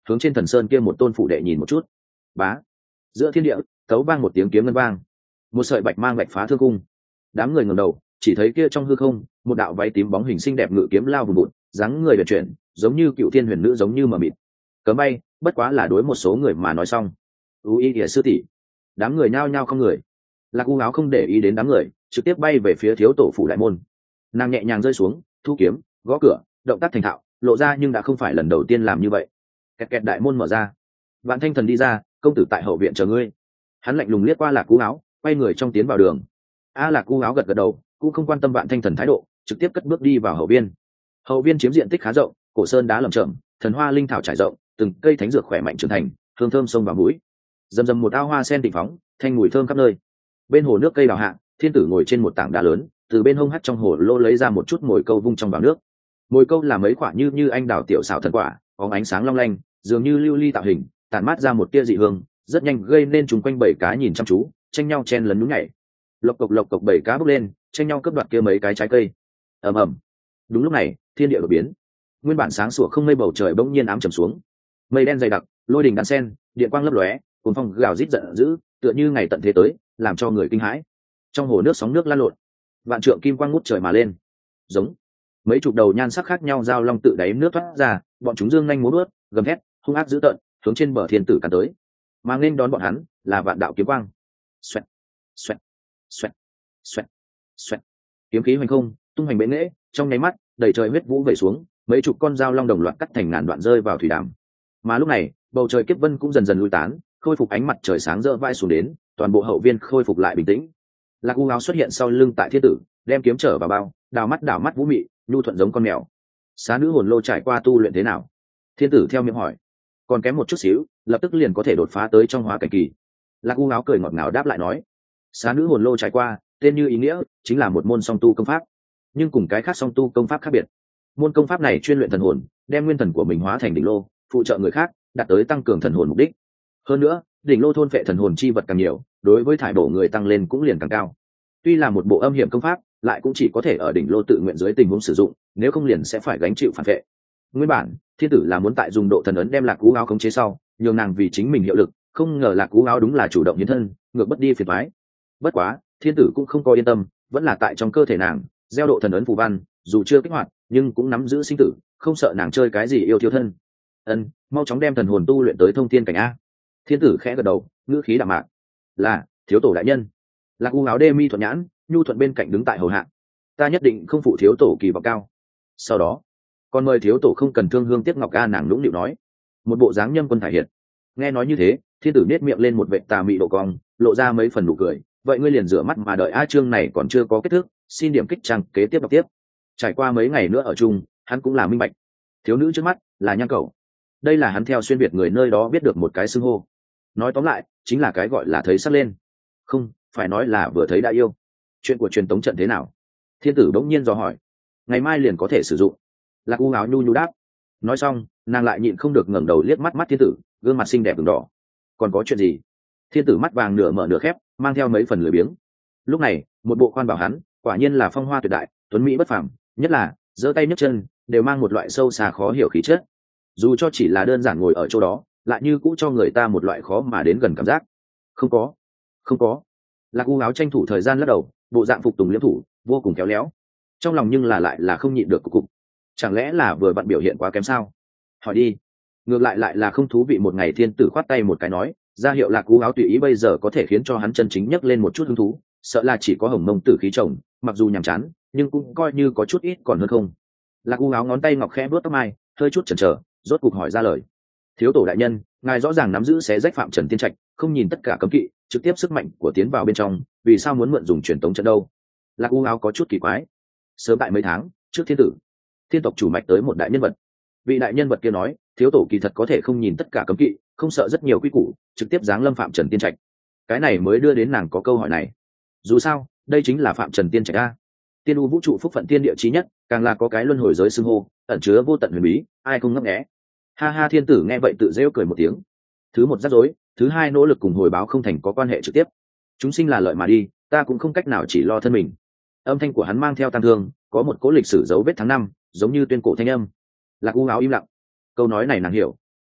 hướng trên thần sơn kia một tôn phủ đệ nhìn một chút. Bá, giữa thiên địa tấu vang một tiếng kiếm ngân vang, một sợi bạch mang bạch phá thương cung. Đám người ngẩng đầu chỉ thấy kia trong hư không một đạo váy tím bóng hình xinh đẹp ngự kiếm lao vùn vụt, dáng người vận chuyển giống như cựu thiên huyền nữ, giống như mờ mịt. Cấm bay bất quá là đối một số người mà nói xong. U y địa sư tỷ. Đám người nhao nhao không người. Lạc U áo không để ý đến đám người, trực tiếp bay về phía thiếu tổ phủ đại môn. Nàng nhẹ nhàng rơi xuống, thu kiếm gõ cửa, động tác thành thạo lộ ra, nhưng đã không phải lần đầu tiên làm như vậy. Kẹt kẹt, đại môn mở ra. Vạn Thanh Thần đi ra, công tử tại hậu viện chờ ngươi. Hắn lạnh lùng liếc qua Lạc U áo, quay người trong tiến vào đường. A Lạc U áo gật gật đầu, cũng không quan tâm Vạn Thanh Thần thái độ, trực tiếp cất bước đi vào hậu viên. Hậu viên chiếm diện tích khá rộng, cổ sơn đá lởm chởm, thần hoa linh thảo trải rộng, từng cây thánh dược khỏe mạnh trưởng thành, hương thơm sông vào mũi. Dầm dầm một ao hoa sen tịnh phóng, thanh mùi thơm khắp nơi. Bên hồ nước cây đào hạ, thiên tử ngồi trên một tảng đá lớn, từ bên hông hắt trong hồ lô lấy ra một chút mồi câu vung trong vào nước. Mồi câu là mấy quả như như anh đào tiểu xảo thần quả, có ánh sáng long lanh, dường như lưu ly tạo hình, tản mát ra một tia dị hương, rất nhanh gây nên chúng quanh bảy cá nhìn chăm chú, tranh nhau chen lấn nhún nhảy. Lộc cộc lộc cộc bảy cá bốc lên, tranh nhau cướp đoạt kia mấy cái trái cây. Ầm ầm. Đúng lúc này, thiên địa đột biến. Nguyên bản sáng sủa không mây bầu trời bỗng nhiên ám trầm xuống. Mây đen dày đặc, lôi đình đan sen, điện quang lấp lóe, cuồng phong gào rít giận dữ, tựa như ngày tận thế tới, làm cho người kinh hãi. Trong hồ nước sóng nước lan lộn, vạn trượng kim quang ngút trời mà lên. Giống. Mấy chục đầu nhan sắc khác nhau giao long tự đáy nước thoát ra, bọn chúng dương nhanh múa vuốt, gầm thét, hung ác dữ tợn, hướng trên bờ thiên tử càn tới. Mà nên đón bọn hắn là vạn đạo kiếm quang. Xoẹt, xoẹt, xoẹt, xoẹt, xoẹt. Kiếm khí hoành không, tung hoành bệ nghệ, trong nháy mắt, đầy trời huyết vũ vẩy xuống, mấy chục con dao long đồng loạt cắt thành ngàn đoạn rơi vào thủy đàm. Mà lúc này, bầu trời kiếp vân cũng dần dần lui tán, khôi phục ánh mặt trời sáng rỡ vai xuống đến, toàn bộ hậu viên khôi phục lại bình tĩnh. Lạc U áo xuất hiện sau lưng tại thiên tử, đem kiếm trở vào bao, đào mắt đảo mắt vũ mị, nhu thuận giống con mèo. Xá nữ hồn lô trải qua tu luyện thế nào? Thiên tử theo miệng hỏi. Còn kém một chút xíu, lập tức liền có thể đột phá tới trong hóa cảnh kỳ. Lạc U áo cười ngọt ngào đáp lại nói. Xá nữ hồn lô trải qua, tên như ý nghĩa, chính là một môn song tu công pháp, nhưng cùng cái khác song tu công pháp khác biệt. Môn công pháp này chuyên luyện thần hồn, đem nguyên thần của mình hóa thành đỉnh lô, phụ trợ người khác, đạt tới tăng cường thần hồn mục đích. Hơn nữa, đỉnh lô thôn phệ thần hồn chi vật càng nhiều, đối với thải bổ người tăng lên cũng liền càng cao. Tuy là một bộ âm hiểm công pháp, lại cũng chỉ có thể ở đỉnh lô tự nguyện dưới tình huống sử dụng, nếu không liền sẽ phải gánh chịu phản vệ. Nguyên bản, thiên tử là muốn tại dùng độ thần ấn đem Lạc U áo khống chế sau, nhường nàng vì chính mình hiệu lực, không ngờ Lạc U áo đúng là chủ động hiến thân, ngược bất đi phiền toái. Bất quá, thiên tử cũng không có yên tâm, vẫn là tại trong cơ thể nàng gieo độ thần ấn phù văn, dù chưa kích hoạt, nhưng cũng nắm giữ sinh tử, không sợ nàng chơi cái gì yêu thiêu thân. Ân, mau chóng đem thần hồn tu luyện tới thông thiên cảnh a. Thiên tử khẽ gật đầu, ngữ khí đạm mạc. Là, thiếu tổ đại nhân. Lạc U áo đê mi thuận nhãn, nhu thuận bên cạnh đứng tại hầu hạ. Ta nhất định không phụ thiếu tổ kỳ vọng cao. Sau đó, còn mời thiếu tổ không cần thương hương tiếc ngọc a, nàng lũng nịu nói. Một bộ dáng nhâm quân thải hiệt. Nghe nói như thế, thiên tử nết miệng lên một vệt tà mị độ cong, lộ ra mấy phần nụ cười. Vậy ngươi liền rửa mắt mà đợi a, chương này còn chưa có kết thúc, xin điểm kích trang kế tiếp đọc tiếp. Trải qua mấy ngày nữa ở chung, hắn cũng là minh bạch. Thiếu nữ trước mắt là Nhan Cẩu. Đây là hắn theo xuyên việt người nơi đó biết được một cái xưng hô. Nói tóm lại, chính là cái gọi là thấy sắc lên. Không, phải nói là vừa thấy đã yêu. Chuyện của truyền tống trận thế nào? Thiên tử bỗng nhiên dò hỏi. Ngày mai liền có thể sử dụng. Lạc U áo nhu nhu đáp. Nói xong, nàng lại nhịn không được ngẩng đầu liếc mắt mắt thiên tử, gương mặt xinh đẹp ửng đỏ. Còn có chuyện gì? Thiên tử mắt vàng nửa mở nửa khép, mang theo mấy phần lười biếng. Lúc này, một bộ khoan bảo hắn, quả nhiên là phong hoa tuyệt đại, tuấn mỹ bất phàm, nhất là giơ tay nhấc chân đều mang một loại sâu xa khó hiểu khí chất. Dù cho chỉ là đơn giản ngồi ở chỗ đó, lại như cũ cho người ta một loại khó mà đến gần cảm giác. Không có, không có. Lạc U áo tranh thủ thời gian lắc đầu, bộ dạng phục tùng liễm thủ, vô cùng khéo léo. Trong lòng nhưng là lại là không nhịn được cục cục. Chẳng lẽ là vừa vặn biểu hiện quá kém sao? Hỏi đi. Ngược lại lại là không thú vị. Một ngày thiên tử khoát tay một cái nói, ra hiệu Lạc U áo tùy ý bây giờ có thể khiến cho hắn chân chính nhấc lên một chút hứng thú, sợ là chỉ có hồng mông tử khí chồng, mặc dù nhàm chán, nhưng cũng coi như có chút ít còn hơn không. Lạc U áo ngón tay ngọc khẽ vuốt tóc mai, hơi chút chần chờ, rốt cục hỏi ra lời. Thiếu tổ đại nhân, ngài rõ ràng nắm giữ xé rách phạm trần tiên trạch, không nhìn tất cả cấm kỵ, trực tiếp sức mạnh của tiến vào bên trong, vì sao muốn mượn dùng truyền tống trận đâu? Lạc U áo có chút kỳ quái. Sớm tại mấy tháng trước, thiên tử thiên tộc chủ mạch tới một đại nhân vật. Vị đại nhân vật kia nói, thiếu tổ kỳ thật có thể không nhìn tất cả cấm kỵ, không sợ rất nhiều quy củ, trực tiếp giáng lâm phạm trần tiên trạch. Cái này mới đưa đến nàng có câu hỏi này. Dù sao, đây chính là phạm trần tiên trạch a. Tiên u vũ trụ phúc phận tiên địa chí nhất, càng là có cái luân hồi giới xưng hô, ẩn chứa vô tận huyền bí, ai không ngấp nghé. Ha ha, thiên tử nghe vậy tự rêu cười một tiếng. Thứ một rắc rối, thứ hai nỗ lực cùng hồi báo không thành có quan hệ trực tiếp. Chúng sinh là lợi mà đi, ta cũng không cách nào chỉ lo thân mình. Âm thanh của hắn mang theo tăng thương, có một cố lịch sử dấu vết tháng năm, giống như tuyên cổ thanh âm. Lạc U áo im lặng. Câu nói này nàng hiểu.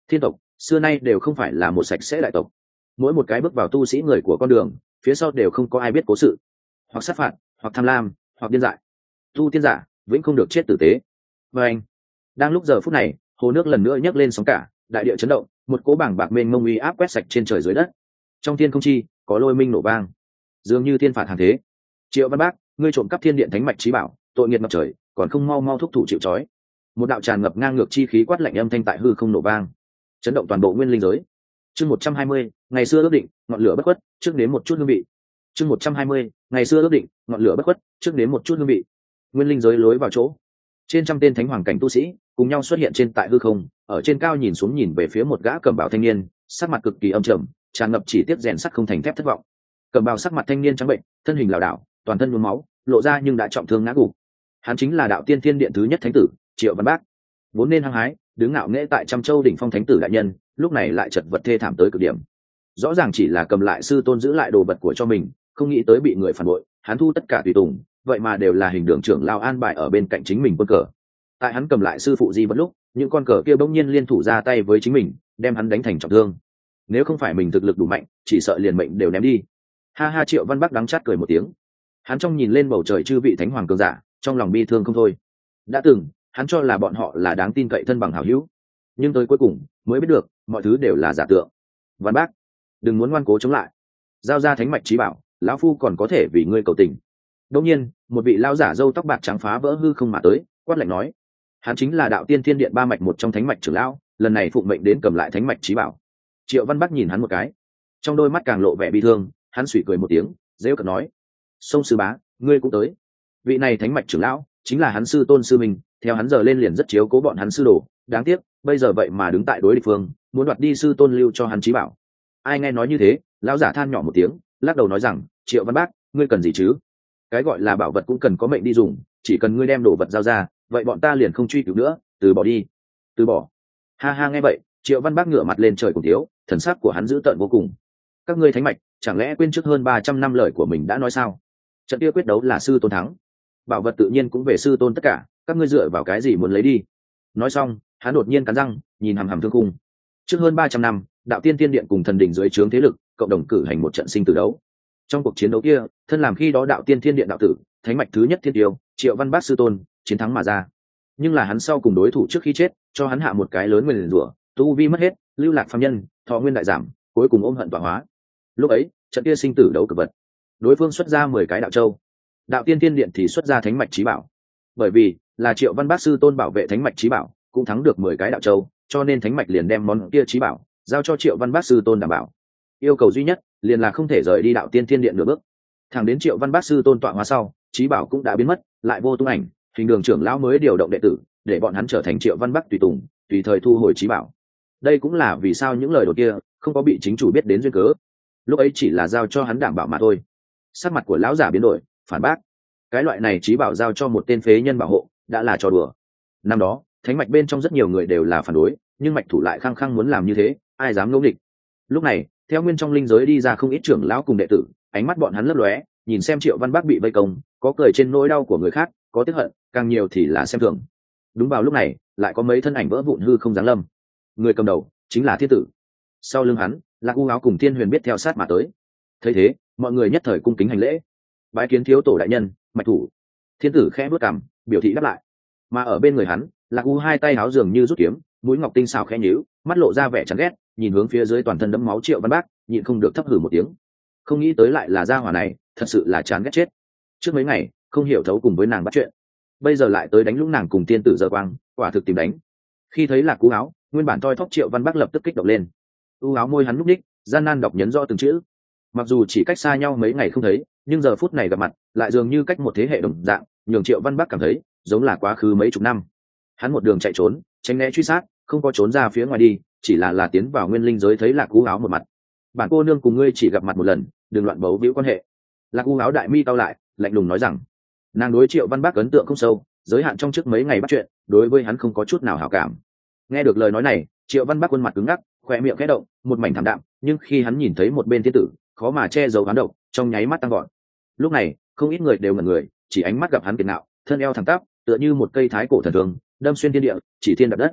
Thiên tộc xưa nay đều không phải là một sạch sẽ đại tộc, mỗi một cái bước vào tu sĩ người của con đường phía sau đều không có ai biết cố sự, hoặc sát phạt, hoặc tham lam, hoặc điên dại. Tu tiên giả vĩnh không được chết tử tế. Và anh đang lúc giờ phút này, hồ nước lần nữa nhấc lên sóng cả, đại địa chấn động, một cỗ bảng bạc mênh mông uy áp quét sạch trên trời dưới đất. Trong thiên không chi có lôi minh nổ vang, dường như thiên phạt hàng thế. Triệu Văn Bác, ngươi trộm cắp thiên điện thánh mạch trí bảo, tội nghiệt ngập trời, còn không mau mau thúc thủ chịu trói. Một đạo tràn ngập ngang ngược chi khí quát lạnh âm thanh tại hư không nổ vang, chấn động toàn bộ nguyên linh giới. Chương một trăm hai mươi, ngày xưa ước định, ngọn lửa bất khuất, trước đến một chút hương vị. Chương một trăm hai mươi, ngày xưa ước định, ngọn lửa bất khuất, trước đến một chút hương vị. Nguyên linh giới lối vào chỗ, trên trăm tên thánh hoàng cảnh tu sĩ cùng nhau xuất hiện trên tại hư không, ở trên cao nhìn xuống nhìn về phía một gã cẩm bào thanh niên, sắc mặt cực kỳ âm trầm, tràn ngập chỉ tiếc rèn sắt không thành thép thất vọng. Cẩm bào sắc mặt thanh niên trắng bệnh, thân hình lảo đảo, toàn thân nhuốm máu, lộ ra nhưng đã trọng thương ngã gục. Hắn chính là đạo tiên thiên điện thứ nhất thánh tử Triệu Văn Bác, vốn nên hăng hái đứng ngạo nghễ tại trăm châu đỉnh phong thánh tử đại nhân, lúc này lại chật vật thê thảm tới cực điểm. Rõ ràng chỉ là cầm lại sư tôn giữ lại đồ vật của cho mình, không nghĩ tới bị người phản bội. Hắn thu tất cả tùy tùng, vậy mà đều là hình đường trưởng lao an bài ở bên cạnh chính mình quân cờ. Tại hắn cầm lại sư phụ di vật lúc, những con cờ kia bỗng nhiên liên thủ ra tay với chính mình, đem hắn đánh thành trọng thương. Nếu không phải mình thực lực đủ mạnh, chỉ sợ liền mệnh đều ném đi. Ha ha, Triệu Văn Bắc đắng chát cười một tiếng. Hắn trong nhìn lên bầu trời chư vị thánh hoàng cường giả, trong lòng bi thương không thôi. Đã từng hắn cho là bọn họ là đáng tin cậy thân bằng hảo hữu, nhưng tới cuối cùng mới biết được mọi thứ đều là giả tượng. Văn Bác, đừng muốn ngoan cố chống lại, giao ra thánh mạch trí bảo, lão phu còn có thể vì ngươi cầu tình. Đột nhiên một vị lão giả râu tóc bạc trắng phá vỡ hư không mà tới, quát lạnh nói. Hắn chính là đạo tiên thiên điện ba mạch một trong thánh mạch trưởng lão, lần này phụng mệnh đến cầm lại thánh mạch trí bảo. Triệu Văn Bắc nhìn hắn một cái, trong đôi mắt càng lộ vẻ bi thương. Hắn suy cười một tiếng, dễ cợt nói: sông sư bá, ngươi cũng tới. Vị này thánh mạch trưởng lão chính là hắn sư tôn sư mình, theo hắn giờ lên liền rất chiếu cố bọn hắn sư đồ, đáng tiếc bây giờ vậy mà đứng tại đối địch phương, muốn đoạt đi sư tôn lưu cho hắn trí bảo. Ai nghe nói như thế, lão giả than nhỏ một tiếng, lắc đầu nói rằng: Triệu Văn Bác, ngươi cần gì chứ? Cái gọi là bảo vật cũng cần có mệnh đi dùng, chỉ cần ngươi đem đồ vật giao ra, vậy bọn ta liền không truy cứu nữa, từ bỏ đi. Từ bỏ? Ha ha, nghe vậy Triệu Văn Bác ngửa mặt lên trời cùng thiếu, thần sắc của hắn dữ tợn vô cùng. Các ngươi thánh mạch chẳng lẽ quên trước hơn ba trăm năm lời của mình đã nói sao? Trận kia quyết đấu là sư tôn thắng, bảo vật tự nhiên cũng về sư tôn tất cả, các ngươi dựa vào cái gì muốn lấy đi? Nói xong hắn đột nhiên cắn răng, nhìn hằm hằm thương khung. Trước hơn ba trăm năm, đạo tiên tiên điện cùng thần đỉnh dưới trướng thế lực cộng đồng cử hành một trận sinh tử đấu. Trong cuộc chiến đấu kia, thân làm khi đó đạo tiên thiên điện đạo tử, thánh mạch thứ nhất thiên tiêu Triệu Văn Bác sư tôn chiến thắng mà ra. Nhưng là hắn sau cùng đối thủ trước khi chết cho hắn hạ một cái lớn nguyền rủa, tu vi mất hết, lưu lạc phàm nhân, thọ nguyên đại giảm, cuối cùng ôm hận tọa hóa. Lúc ấy trận kia sinh tử đấu cực vật, đối phương xuất ra mười cái đạo châu, đạo tiên thiên điện thì xuất ra thánh mạch trí bảo. Bởi vì là Triệu Văn Bác sư tôn bảo vệ thánh mạch trí bảo, cũng thắng được mười cái đạo châu, cho nên thánh mạch liền đem món kia trí bảo giao cho Triệu Văn Bác sư tôn đảm bảo. Yêu cầu duy nhất liền là không thể rời đi đạo tiên thiên điện nửa bước. Thẳng đến Triệu Văn Bác sư tôn tọa hóa sau, trí bảo cũng đã biến mất, lại vô tung ảnh. Hình đường trưởng lão mới điều động đệ tử để bọn hắn trở thành Triệu Văn Bác tùy tùng, tùy thời thu hồi trí bảo. Đây cũng là vì sao những lời đồn kia không có bị chính chủ biết đến duyên cớ. Lúc ấy chỉ là giao cho hắn đảm bảo mà thôi. Sắc mặt của lão giả biến đổi, phản bác: cái loại này trí bảo giao cho một tên phế nhân bảo hộ đã là trò đùa. Năm đó thánh mạch bên trong rất nhiều người đều là phản đối, nhưng mạch thủ lại khăng khăng muốn làm như thế, ai dám ngẫu nghịch. Lúc này theo nguyên trong linh giới đi ra không ít trưởng lão cùng đệ tử, ánh mắt bọn hắn lấp lóe, nhìn xem Triệu Văn Bác bị vây công, có cười trên nỗi đau của người khác, có tiếc hận, càng nhiều thì là xem thường. Đúng vào lúc này lại có mấy thân ảnh vỡ vụn hư không giáng lâm. Người cầm đầu chính là Thiên Tử, sau lưng hắn Lạc U Áo cùng Thiên Huyền biết theo sát mà tới. Thấy thế mọi người nhất thời cung kính hành lễ, bái kiến thiếu tổ đại nhân, mạch thủ. Thiên Tử khẽ bước cằm, biểu thị đáp lại. Mà ở bên người hắn, Lạc U hai tay áo dường như rút kiếm, mũi ngọc tinh xảo khẽ nhíu, mắt lộ ra vẻ chán ghét, nhìn hướng phía dưới toàn thân đẫm máu Triệu Văn Bác, nhịn không được thấp hừ một tiếng. Không nghĩ tới lại là gia hỏa này, thật sự là chán ghét chết. Trước mấy ngày không hiểu thấu cùng với nàng bắt chuyện, bây giờ lại tới đánh lũng nàng cùng Tiên Tử Giơ Quang, quả thực tìm đánh. Khi thấy Lạc U Áo, nguyên bản toi thóp Triệu Văn Bác lập tức kích động lên. U Áo môi hắn lúc ních, gian nan đọc nhấn rõ từng chữ. Mặc dù chỉ cách xa nhau mấy ngày không thấy, nhưng giờ phút này gặp mặt lại dường như cách một thế hệ đồng dạng, nhường Triệu Văn Bác cảm thấy giống là quá khứ mấy chục năm. Hắn một đường chạy trốn, tránh né truy sát, không có trốn ra phía ngoài đi, chỉ là là tiến vào nguyên linh giới thấy Lạc U Áo một mặt. Bản cô nương cùng ngươi chỉ gặp mặt một lần, đừng loạn bấu víu quan hệ. Lạc U Áo đại mi cau lại, lạnh lùng nói rằng. Nàng đối Triệu Văn Bác ấn tượng không sâu, giới hạn trong trước mấy ngày bắt chuyện, đối với hắn không có chút nào hảo cảm. Nghe được lời nói này, Triệu Văn Bác khuôn mặt cứng ngắc, khóe miệng khẽ động, một mảnh thảm đạm, nhưng khi hắn nhìn thấy một bên Thiên Tử, khó mà che giấu hắn độc, trong nháy mắt tăng gọn. Lúc này không ít người đều ngẩn người, chỉ ánh mắt gặp hắn kiệt nạo, thân eo thẳng tắp, tựa như một cây thái cổ thần thường, đâm xuyên thiên địa, chỉ thiên đập đất.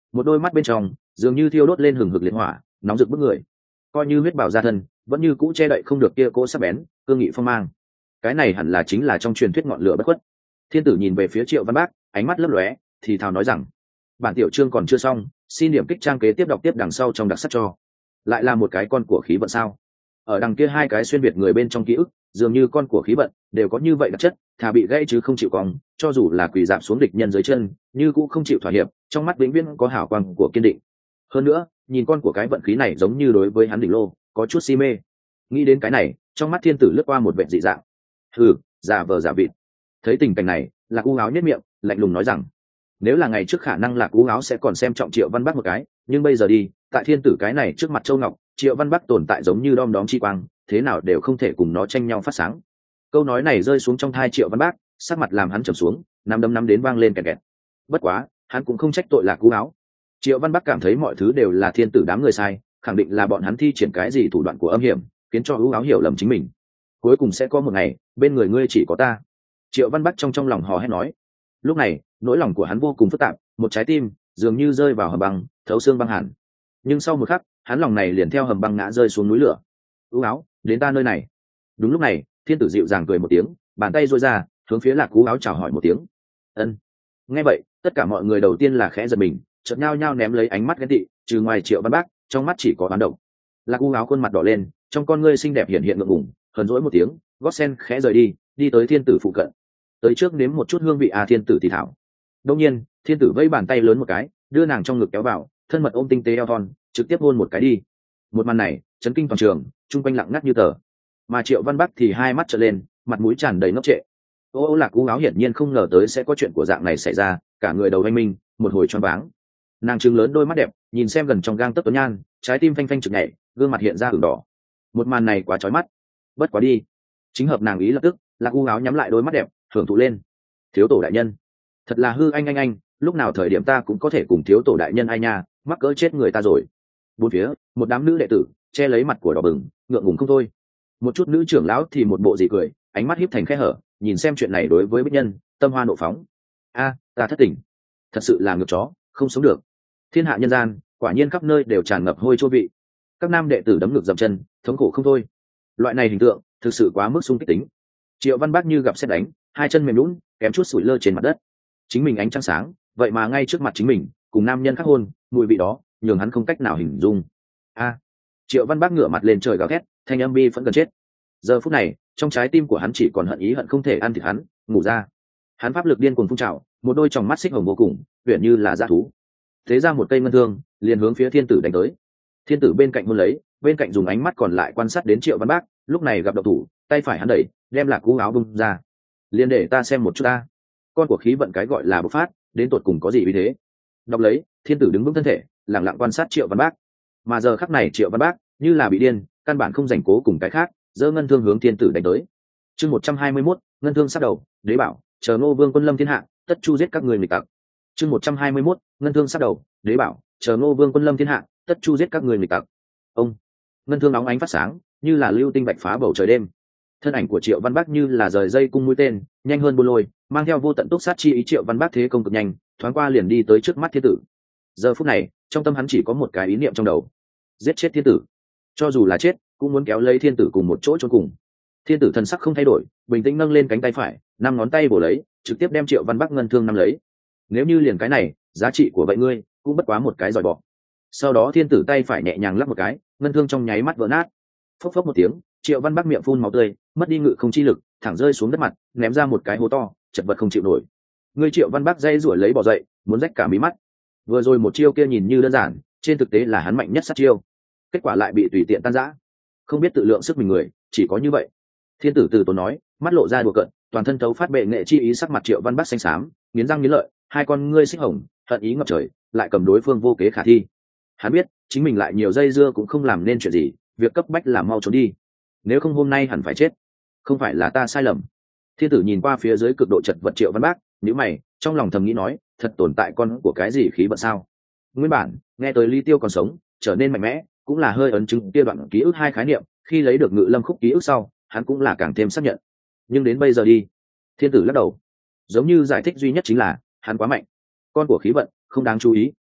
một đôi mắt bên trong dường như thiêu đốt lên hừng hực liệt hỏa, nóng rực bức người, coi như huyết bào ra thân vẫn như cũ che đậy không được kia cỗ sắc bén cương nghị phong mang. Cái này hẳn là chính là trong truyền thuyết ngọn lửa bất khuất. Thiên tử nhìn về phía Triệu Văn Bác, ánh mắt lấp lóe, thì thào nói rằng: bản tiểu chương còn chưa xong, xin điểm kích trang kế tiếp đọc tiếp đằng sau trong đặc sắc cho. Lại là một cái con của khí vận sao? Ở đằng kia hai cái xuyên việt người bên trong ký ức, dường như con của khí vận đều có như vậy đặc chất, thà bị gãy chứ không chịu cong, cho dù là quỳ dạp xuống địch nhân dưới chân, như cũng không chịu thỏa hiệp, trong mắt vĩnh viễn có hào quang của kiên định. Hơn nữa, nhìn con của cái vận khí này giống như đối với hắn đỉnh lô, có chút si mê. Nghĩ đến cái này, trong mắt thiên tử lướt qua một vẻ dị dạng. Hừ, giả vờ giả vịt. Thấy tình cảnh này, Lạc U Áo nhếch miệng, lạnh lùng nói rằng: nếu là ngày trước khả năng Lạc U Áo sẽ còn xem trọng Triệu Văn Bắc một cái, nhưng bây giờ đi, tại thiên tử cái này trước mặt Châu Ngọc, Triệu Văn Bắc tồn tại giống như đom đóm chi quang, thế nào đều không thể cùng nó tranh nhau phát sáng. Câu nói này rơi xuống trong thai Triệu Văn Bắc, sắc mặt làm hắn trầm xuống, năm đấm năm đến vang lên kẹt kẹt. Bất quá, hắn cũng không trách tội Lạc U Áo. Triệu Văn Bắc cảm thấy mọi thứ đều là thiên tử đám người sai, khẳng định là bọn hắn thi triển cái gì thủ đoạn của âm hiểm, khiến cho U Áo hiểu lầm chính mình. Cuối cùng sẽ có một ngày, bên người ngươi chỉ có ta. Triệu Văn Bắc trong trong lòng hò hét nói. Lúc này, nỗi lòng của hắn vô cùng phức tạp, một trái tim dường như rơi vào hầm băng, thấu xương băng hẳn. Nhưng sau một khắc, hắn lòng này liền theo hầm băng ngã rơi xuống núi lửa. U Áo, đến ta nơi này. Đúng lúc này, thiên tử dịu dàng cười một tiếng, bàn tay duỗi ra, hướng phía Lạc U Áo chào hỏi một tiếng. Ân. Nghe vậy, tất cả mọi người đầu tiên là khẽ giật mình, chợt nhao nhao ném lấy ánh mắt ghen tị, trừ ngoài Triệu Văn Bắc, trong mắt chỉ có oán độc. Lạc U Áo khuôn mặt đỏ lên, trong con ngươi xinh đẹp hiện hiện ngượng ngùng, hờn dỗi một tiếng, gót sen khẽ rời đi, đi tới thiên tử phụ cận. Tới trước nếm một chút hương vị à thiên tử thì thảo. Đông nhiên, thiên tử vẫy bàn tay lớn một cái, đưa nàng trong ngực kéo vào, thân mật ôm tinh tế eo thon, trực tiếp hôn một cái đi. Một màn này, chấn kinh toàn trường, chung quanh lặng ngắt như tờ. Mà Triệu Văn Bắc thì hai mắt trợn lên, mặt mũi tràn đầy ngốc trệ. Ô ô Lạc U Áo hiển nhiên không ngờ tới sẽ có chuyện của dạng này xảy ra, cả người đầu anh minh, một hồi choáng váng. Nàng trừng lớn đôi mắt đẹp, nhìn xem gần trong gang tấc tuấn nhan, trái tim phanh phanh trực nhảy, gương mặt hiện ra ửng đỏ. Một màn này quá chói mắt. Bất quá đi. Chính hợp nàng ý lập tức, Lạc U Áo nhắm lại đôi mắt đẹp, hưởng thụ lên. Thiếu tổ đại nhân, thật là hư anh anh anh, lúc nào thời điểm ta cũng có thể cùng thiếu tổ đại nhân ai nha, mắc cỡ chết người ta rồi. Bốn phía, một đám nữ đệ tử che lấy mặt của đỏ bừng, ngượng ngùng không thôi. Một chút nữ trưởng lão thì một bộ dị cười, ánh mắt híp thành khe hở, nhìn xem chuyện này đối với bích nhân, tâm hoa nộ phóng. A, ta thất tình, thật sự là ngược chó, không sống được. Thiên hạ nhân gian, quả nhiên khắp nơi đều tràn ngập hôi chua vị. Các nam đệ tử đấm ngược dậm chân, thống khổ không thôi. Loại này hình tượng thực sự quá mức xung kích tính. Triệu Văn Bắc như gặp sét đánh, hai chân mềm nhũn, kém chút sủi lơ trên mặt đất. Chính mình ánh trăng sáng, vậy mà ngay trước mặt chính mình, cùng nam nhân khác hôn, mùi vị đó, nhường hắn không cách nào hình dung. A! Triệu Văn Bắc ngửa mặt lên trời gào thét, thanh âm bi vẫn gần chết. Giờ phút này, trong trái tim của hắn chỉ còn hận ý hận không thể ăn thịt hắn, ngủ ra. Hắn pháp lực điên cuồng phun trào, một đôi tròng mắt xích hồng vô cùng, huyền như là dã thú. Thế ra một cây ngân thương, liền hướng phía thiên tử đánh tới. Thiên tử bên cạnh hôn lấy, bên cạnh dùng ánh mắt còn lại quan sát đến Triệu Văn Bắc, lúc này gặp độc thủ, tay phải hắn đẩy, đem Lạc U Áo bung ra. Liền để ta xem một chút ta, con của khí vận cái gọi là bộc phát, đến tột cùng có gì uy thế. Đọc lấy, thiên tử đứng vững thân thể, lặng lặng quan sát Triệu Văn Bắc. Mà giờ khắc này Triệu Văn Bắc như là bị điên, căn bản không rảnh cố cùng cái khác, giơ ngân thương hướng thiên tử đánh tới. Chương một trăm hai mươi mốt, ngân thương sát đầu, đế bảo, chờ Ngô Vương quân lâm thiên hạ, tất chu giết các người nghịch tặc. Chương một trăm hai mươi mốt, ngân thương sát đầu, đế bảo, chờ Ngô Vương quân lâm thiên hạ, tất chu giết các người nghịch tặc. Ông, ngân thương nóng ánh phát sáng, như là lưu tinh bạch phá bầu trời đêm. Thân ảnh của Triệu Văn Bắc như là rời dây cung mũi tên, nhanh hơn buôn lôi, mang theo vô tận túc sát chi ý. Triệu Văn Bắc thế công cực nhanh, thoáng qua liền đi tới trước mắt thiên tử. Giờ phút này, trong tâm hắn chỉ có một cái ý niệm trong đầu: giết chết thiên tử. Cho dù là chết, cũng muốn kéo lấy thiên tử cùng một chỗ chôn cùng. Thiên tử thần sắc không thay đổi, bình tĩnh nâng lên cánh tay phải, năm ngón tay bổ lấy, trực tiếp đem Triệu Văn Bắc ngân thương nắm lấy. Nếu như liền cái này, giá trị của vậy ngươi cũng bất quá một cái giỏi bỏ. Sau đó thiên tử tay phải nhẹ nhàng lắp một cái, ngân thương trong nháy mắt vỡ nát. Phốc phốc một tiếng, Triệu Văn Bắc miệng phun máu tươi, mất đi ngự không chi lực, thẳng rơi xuống đất mặt, ném ra một cái hố to, chật vật không chịu nổi. Ngươi Triệu Văn Bắc dây rủi lấy bỏ dậy, muốn rách cả mí mắt. Vừa rồi một chiêu kia nhìn như đơn giản, trên thực tế là hắn mạnh nhất sát chiêu, kết quả lại bị tùy tiện tan rã. Không biết tự lượng sức mình người, chỉ có như vậy. Thiên tử từ tốn nói, mắt lộ ra đùa cợt, toàn thân thấu phát bệ nghệ chi ý. Sắc mặt Triệu Văn Bắc xanh xám, nghiến răng nghiến lợi, hai con ngươi xích hồng, hận ý ngập trời, lại cầm đối phương vô kế khả thi. Hắn biết, chính mình lại nhiều dây dưa cũng không làm nên chuyện gì, việc cấp bách là mau trốn đi, nếu không hôm nay hẳn phải chết. Không phải là ta sai lầm. Thiên tử nhìn qua phía dưới cực độ chật vật Triệu Văn Bắc, nhíu mày, trong lòng thầm nghĩ nói, thật tồn tại con của cái gì khí vận sao? Nguyên bản nghe tới Lý Tiêu còn sống, trở nên mạnh mẽ, cũng là hơi ấn chứng kia đoạn ký ức hai khái niệm. Khi lấy được Ngự Lâm khúc ký ức sau, hắn cũng là càng thêm xác nhận. Nhưng đến bây giờ đi, thiên tử lắc đầu, giống như giải thích duy nhất chính là hắn quá mạnh, con của khí vận không đáng chú ý.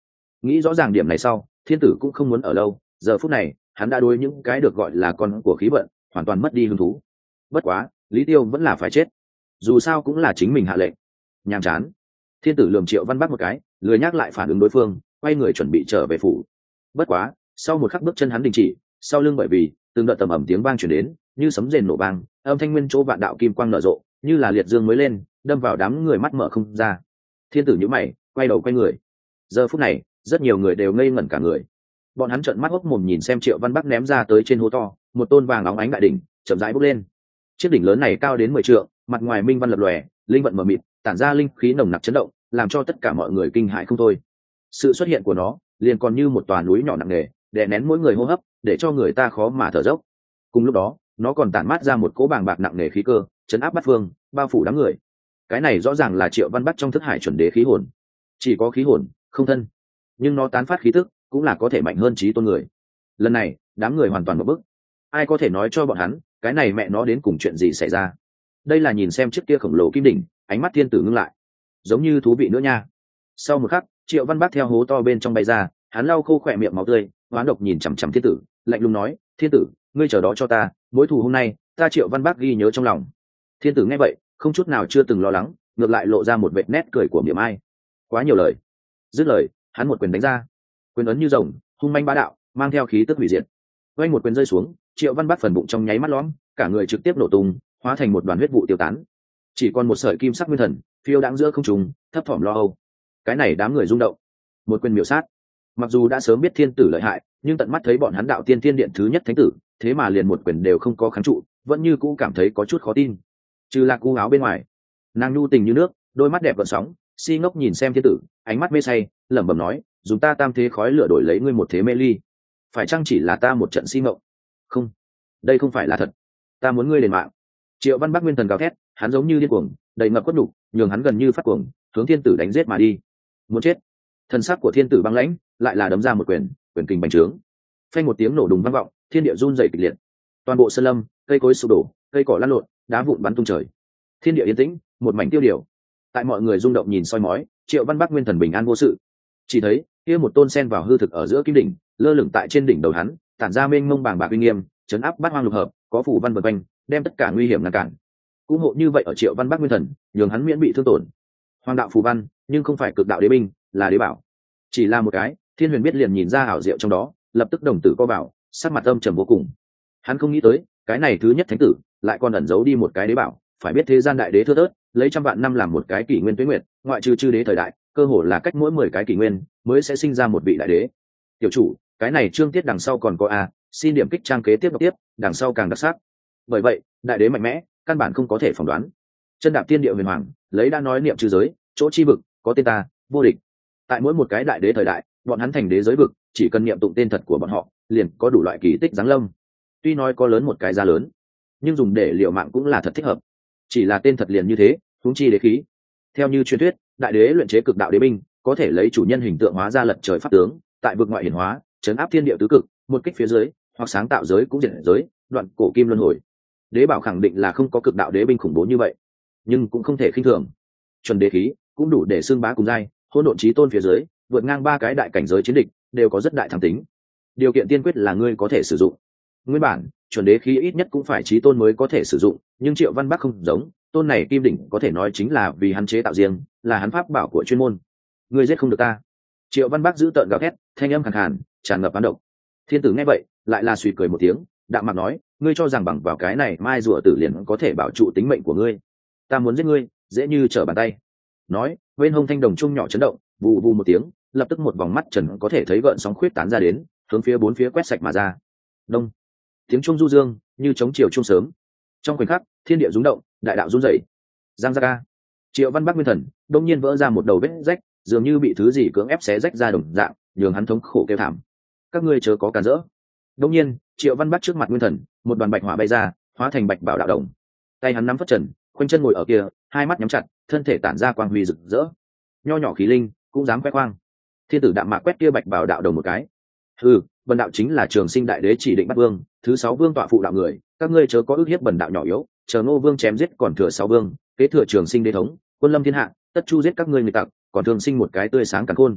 Nghĩ rõ ràng điểm này sau, thiên tử cũng không muốn ở lâu, giờ phút này hắn đã đối những cái được gọi là con của khí vận hoàn toàn mất đi hứng thú. Bất quá Lý Tiêu vẫn là phải chết, dù sao cũng là chính mình hạ lệnh. Nhàm chán. Thiên tử lườm Triệu Văn Bắc một cái, lười nhắc lại phản ứng đối phương, quay người chuẩn bị trở về phủ. Bất quá sau một khắc bước chân hắn đình chỉ, sau lưng bởi vì từng đợt tầm ẩm tiếng vang chuyển đến, như sấm rền nổ vang, âm thanh nguyên chỗ vạn đạo kim quang nở rộ, như là liệt dương mới lên, đâm vào đám người mắt mở không ra. Thiên tử nhíu mày, quay đầu quay người. Giờ phút này rất nhiều người đều ngây ngẩn cả người, bọn hắn trợn mắt hốc mồm nhìn xem Triệu Văn Bắc ném ra tới trên hố to một tôn vàng óng ánh đại đỉnh chậm rãi bốc lên. Chiếc đỉnh lớn này cao đến mười trượng, mặt ngoài minh văn lập lòe, linh vận mờ mịt, tản ra linh khí nồng nặc chấn động, làm cho tất cả mọi người kinh hãi không thôi. Sự xuất hiện của nó liền còn như một tòa núi nhỏ nặng nề, đè nén mỗi người hô hấp, để cho người ta khó mà thở dốc. Cùng lúc đó nó còn tản mát ra một cỗ bàng bạc nặng nề khí cơ, chấn áp bát phương, bao phủ đám người. Cái này rõ ràng là Triệu Văn Bắc trong thức hải chuẩn đế khí hồn. Chỉ có khí hồn không thân, nhưng nó tán phát khí tức cũng là có thể mạnh hơn trí tôn người. Lần này đám người hoàn toàn một bức, ai có thể nói cho bọn hắn cái này mẹ nó đến cùng chuyện gì xảy ra? Đây là nhìn xem chiếc kia khổng lồ kim đỉnh, ánh mắt thiên tử ngưng lại, giống như thú vị nữa nha. Sau một khắc Triệu Văn Bắc theo hố to bên trong bay ra, hắn lau khô khỏe miệng máu tươi, hoán độc nhìn chằm chằm thiên tử, lạnh lùng nói: thiên tử, ngươi chờ đó cho ta, mối thù hôm nay ta Triệu Văn Bắc ghi nhớ trong lòng. Thiên tử nghe vậy không chút nào chưa từng lo lắng, ngược lại lộ ra một vệt nét cười của miệng ai. Quá nhiều lời. Dứt lời hắn một quyền đánh ra, quyền ấn như rồng, hung manh bá đạo, mang theo khí tức hủy diệt. Vang một quyền rơi xuống, Triệu Văn Bắc phần bụng trong nháy mắt lõm, cả người trực tiếp nổ tung, hóa thành một đoàn huyết vụ tiêu tán, chỉ còn một sợi kim sắc nguyên thần phiêu đãng giữa không trung, thấp thỏm lo âu. Cái này đám người rung động, một quyền miểu sát. Mặc dù đã sớm biết thiên tử lợi hại, nhưng tận mắt thấy bọn hắn đạo tiên thiên điện thứ nhất thánh tử, thế mà liền một quyền đều không có kháng trụ, vẫn như cũ cảm thấy có chút khó tin. Trừ Lạc U áo bên ngoài, nàng nhu tình như nước, đôi mắt đẹp gợn sóng, si ngốc nhìn xem thiên tử, ánh mắt mê say, lẩm bẩm nói: dùng ta tam thế khói lửa đổi lấy ngươi một thế mê ly, phải chăng chỉ là ta một trận si ngốc? Không, đây không phải là thật, ta muốn ngươi đền mạng. Triệu Văn Bắc nguyên thần gào thét, hắn giống như điên cuồng, đầy ngập cốt nhục, nhường hắn gần như phát cuồng, hướng thiên tử đánh giết mà đi. Muốn chết. Thần sắc của thiên tử băng lãnh, lại là đấm ra một quyền, quyền kình bành trướng. Phanh một tiếng nổ đùng vang vọng, thiên địa run rẩy kịch liệt. Toàn bộ sơn lâm, cây cối sụp đổ, cây cỏ lăn lộn, đá vụn bắn tung trời. Thiên địa yên tĩnh, một mảnh tiêu điều. Tại mọi người rung động nhìn soi mói, Triệu Văn Bắc nguyên thần bình an vô sự. Chỉ thấy kia một tôn sen vào hư thực ở giữa kim đỉnh, lơ lửng tại trên đỉnh đầu hắn, tản ra mênh mông bàng bạc uy nghiêm, chấn áp bát hoang lục hợp, có phủ văn vần quanh, đem tất cả nguy hiểm ngăn cản. Cũng hộ như vậy ở Triệu Văn Bắc nguyên thần, nhường hắn miễn bị thương tổn. Hoàng đạo phù văn, nhưng không phải cực đạo đế binh, là đế bảo. Chỉ là một cái, Thiên Huyền biết liền nhìn ra ảo diệu trong đó, lập tức đồng tử co vào, sắc mặt âm trầm vô cùng. Hắn không nghĩ tới, cái này thứ nhất thánh tử, lại còn ẩn giấu đi một cái đế bảo. Phải biết thế gian đại đế thưa thớt, lấy trăm vạn năm làm một cái kỷ nguyên tuế nguyệt, ngoại trừ chư đế thời đại, cơ hồ là cách mỗi mười cái kỷ nguyên mới sẽ sinh ra một vị đại đế. Tiểu chủ, cái này chương tiết đằng sau còn có a, xin điểm kích trang kế tiếp đọc tiếp, đằng sau càng đặc sắc. Bởi vậy, đại đế mạnh mẽ, căn bản không có thể phỏng đoán. Chân đạp tiên địa huyền hoàng, lấy đã nói niệm trừ giới, chỗ chi vực, có tên ta, vô địch. Tại mỗi một cái đại đế thời đại, bọn hắn thành đế giới vực, chỉ cần niệm tụng tên thật của bọn họ, liền có đủ loại kỳ tích giáng lâm. Tuy nói có lớn một cái giá lớn, nhưng dùng để liệu mạng cũng là thật thích hợp. Chỉ là tên thật liền như thế, huống chi đế khí. Theo như truyền thuyết, đại đế luyện chế cực đạo đế binh, có thể lấy chủ nhân hình tượng hóa ra lật trời pháp tướng, tại vực ngoại hiển hóa, chấn áp thiên địa tứ cực, một kích phía dưới, hoặc sáng tạo giới cũng diệt giới, đoạn cổ kim luân hồi. Đế bảo khẳng định là không có cực đạo đế binh khủng bố như vậy, nhưng cũng không thể khinh thường. Chuẩn đế khí cũng đủ để xưng bá cùng giai, hỗn độn chí tôn phía dưới, vượt ngang ba cái đại cảnh giới chiến địch, đều có rất đại thắng tính. Điều kiện tiên quyết là ngươi có thể sử dụng. Nguyên bản, chuẩn đế khí ít nhất cũng phải chí tôn mới có thể sử dụng, nhưng Triệu Văn Bắc không giống, tôn này kim đỉnh có thể nói chính là vì hắn chế tạo riêng, là hắn pháp bảo của chuyên môn. Ngươi giết không được ta. Triệu Văn Bắc giữ tợn gào thét, thanh âm khàn khàn, tràn ngập oán độc. Thiên tử nghe vậy, lại là suy cười một tiếng, đạm mạc nói: ngươi cho rằng bằng vào cái này mai rùa tử liền có thể bảo trụ tính mệnh của ngươi? Ta muốn giết ngươi, dễ như trở bàn tay. Nói, bên hông thanh đồng trung nhỏ chấn động, vù vù một tiếng, lập tức một vòng mắt trần có thể thấy gợn sóng khuyết tán ra đến, hướng phía bốn phía quét sạch mà ra. Đông, tiếng trung du dương như chống chiều trung sớm. Trong khoảnh khắc, thiên địa rung động, đại đạo run rẩy. Giang gia ca. Triệu Văn Bắc nguyên thần đông nhiên vỡ ra một đầu vết rách, dường như bị thứ gì cưỡng ép xé rách ra đồng dạng, nhường hắn thống khổ kêu thảm. Các ngươi chớ có cản rỡ. Đông nhiên, Triệu Văn Bắc trước mặt nguyên thần, một đoàn bạch hỏa bay ra, hóa thành bạch bảo đạo đồng. Tay hắn nắm phất trần, khoanh chân ngồi ở kia, hai mắt nhắm chặt, thân thể tản ra quang huy rực rỡ. Nho nhỏ khí linh, cũng dám khoe khoang. Thiên tử đạm mạc quét kia bạch bảo đạo đồng một cái. Hừ, bần đạo chính là Trường Sinh đại đế chỉ định bắt vương, thứ sáu vương tọa phụ đạo người, các ngươi chớ có ước hiếp bần đạo nhỏ yếu, chờ Ngô vương chém giết còn thừa sáu vương, kế thừa Trường Sinh đế thống, quân lâm thiên hạ, tất chu giết các ngươi người tặc, còn thường sinh một cái tươi sáng càn khôn.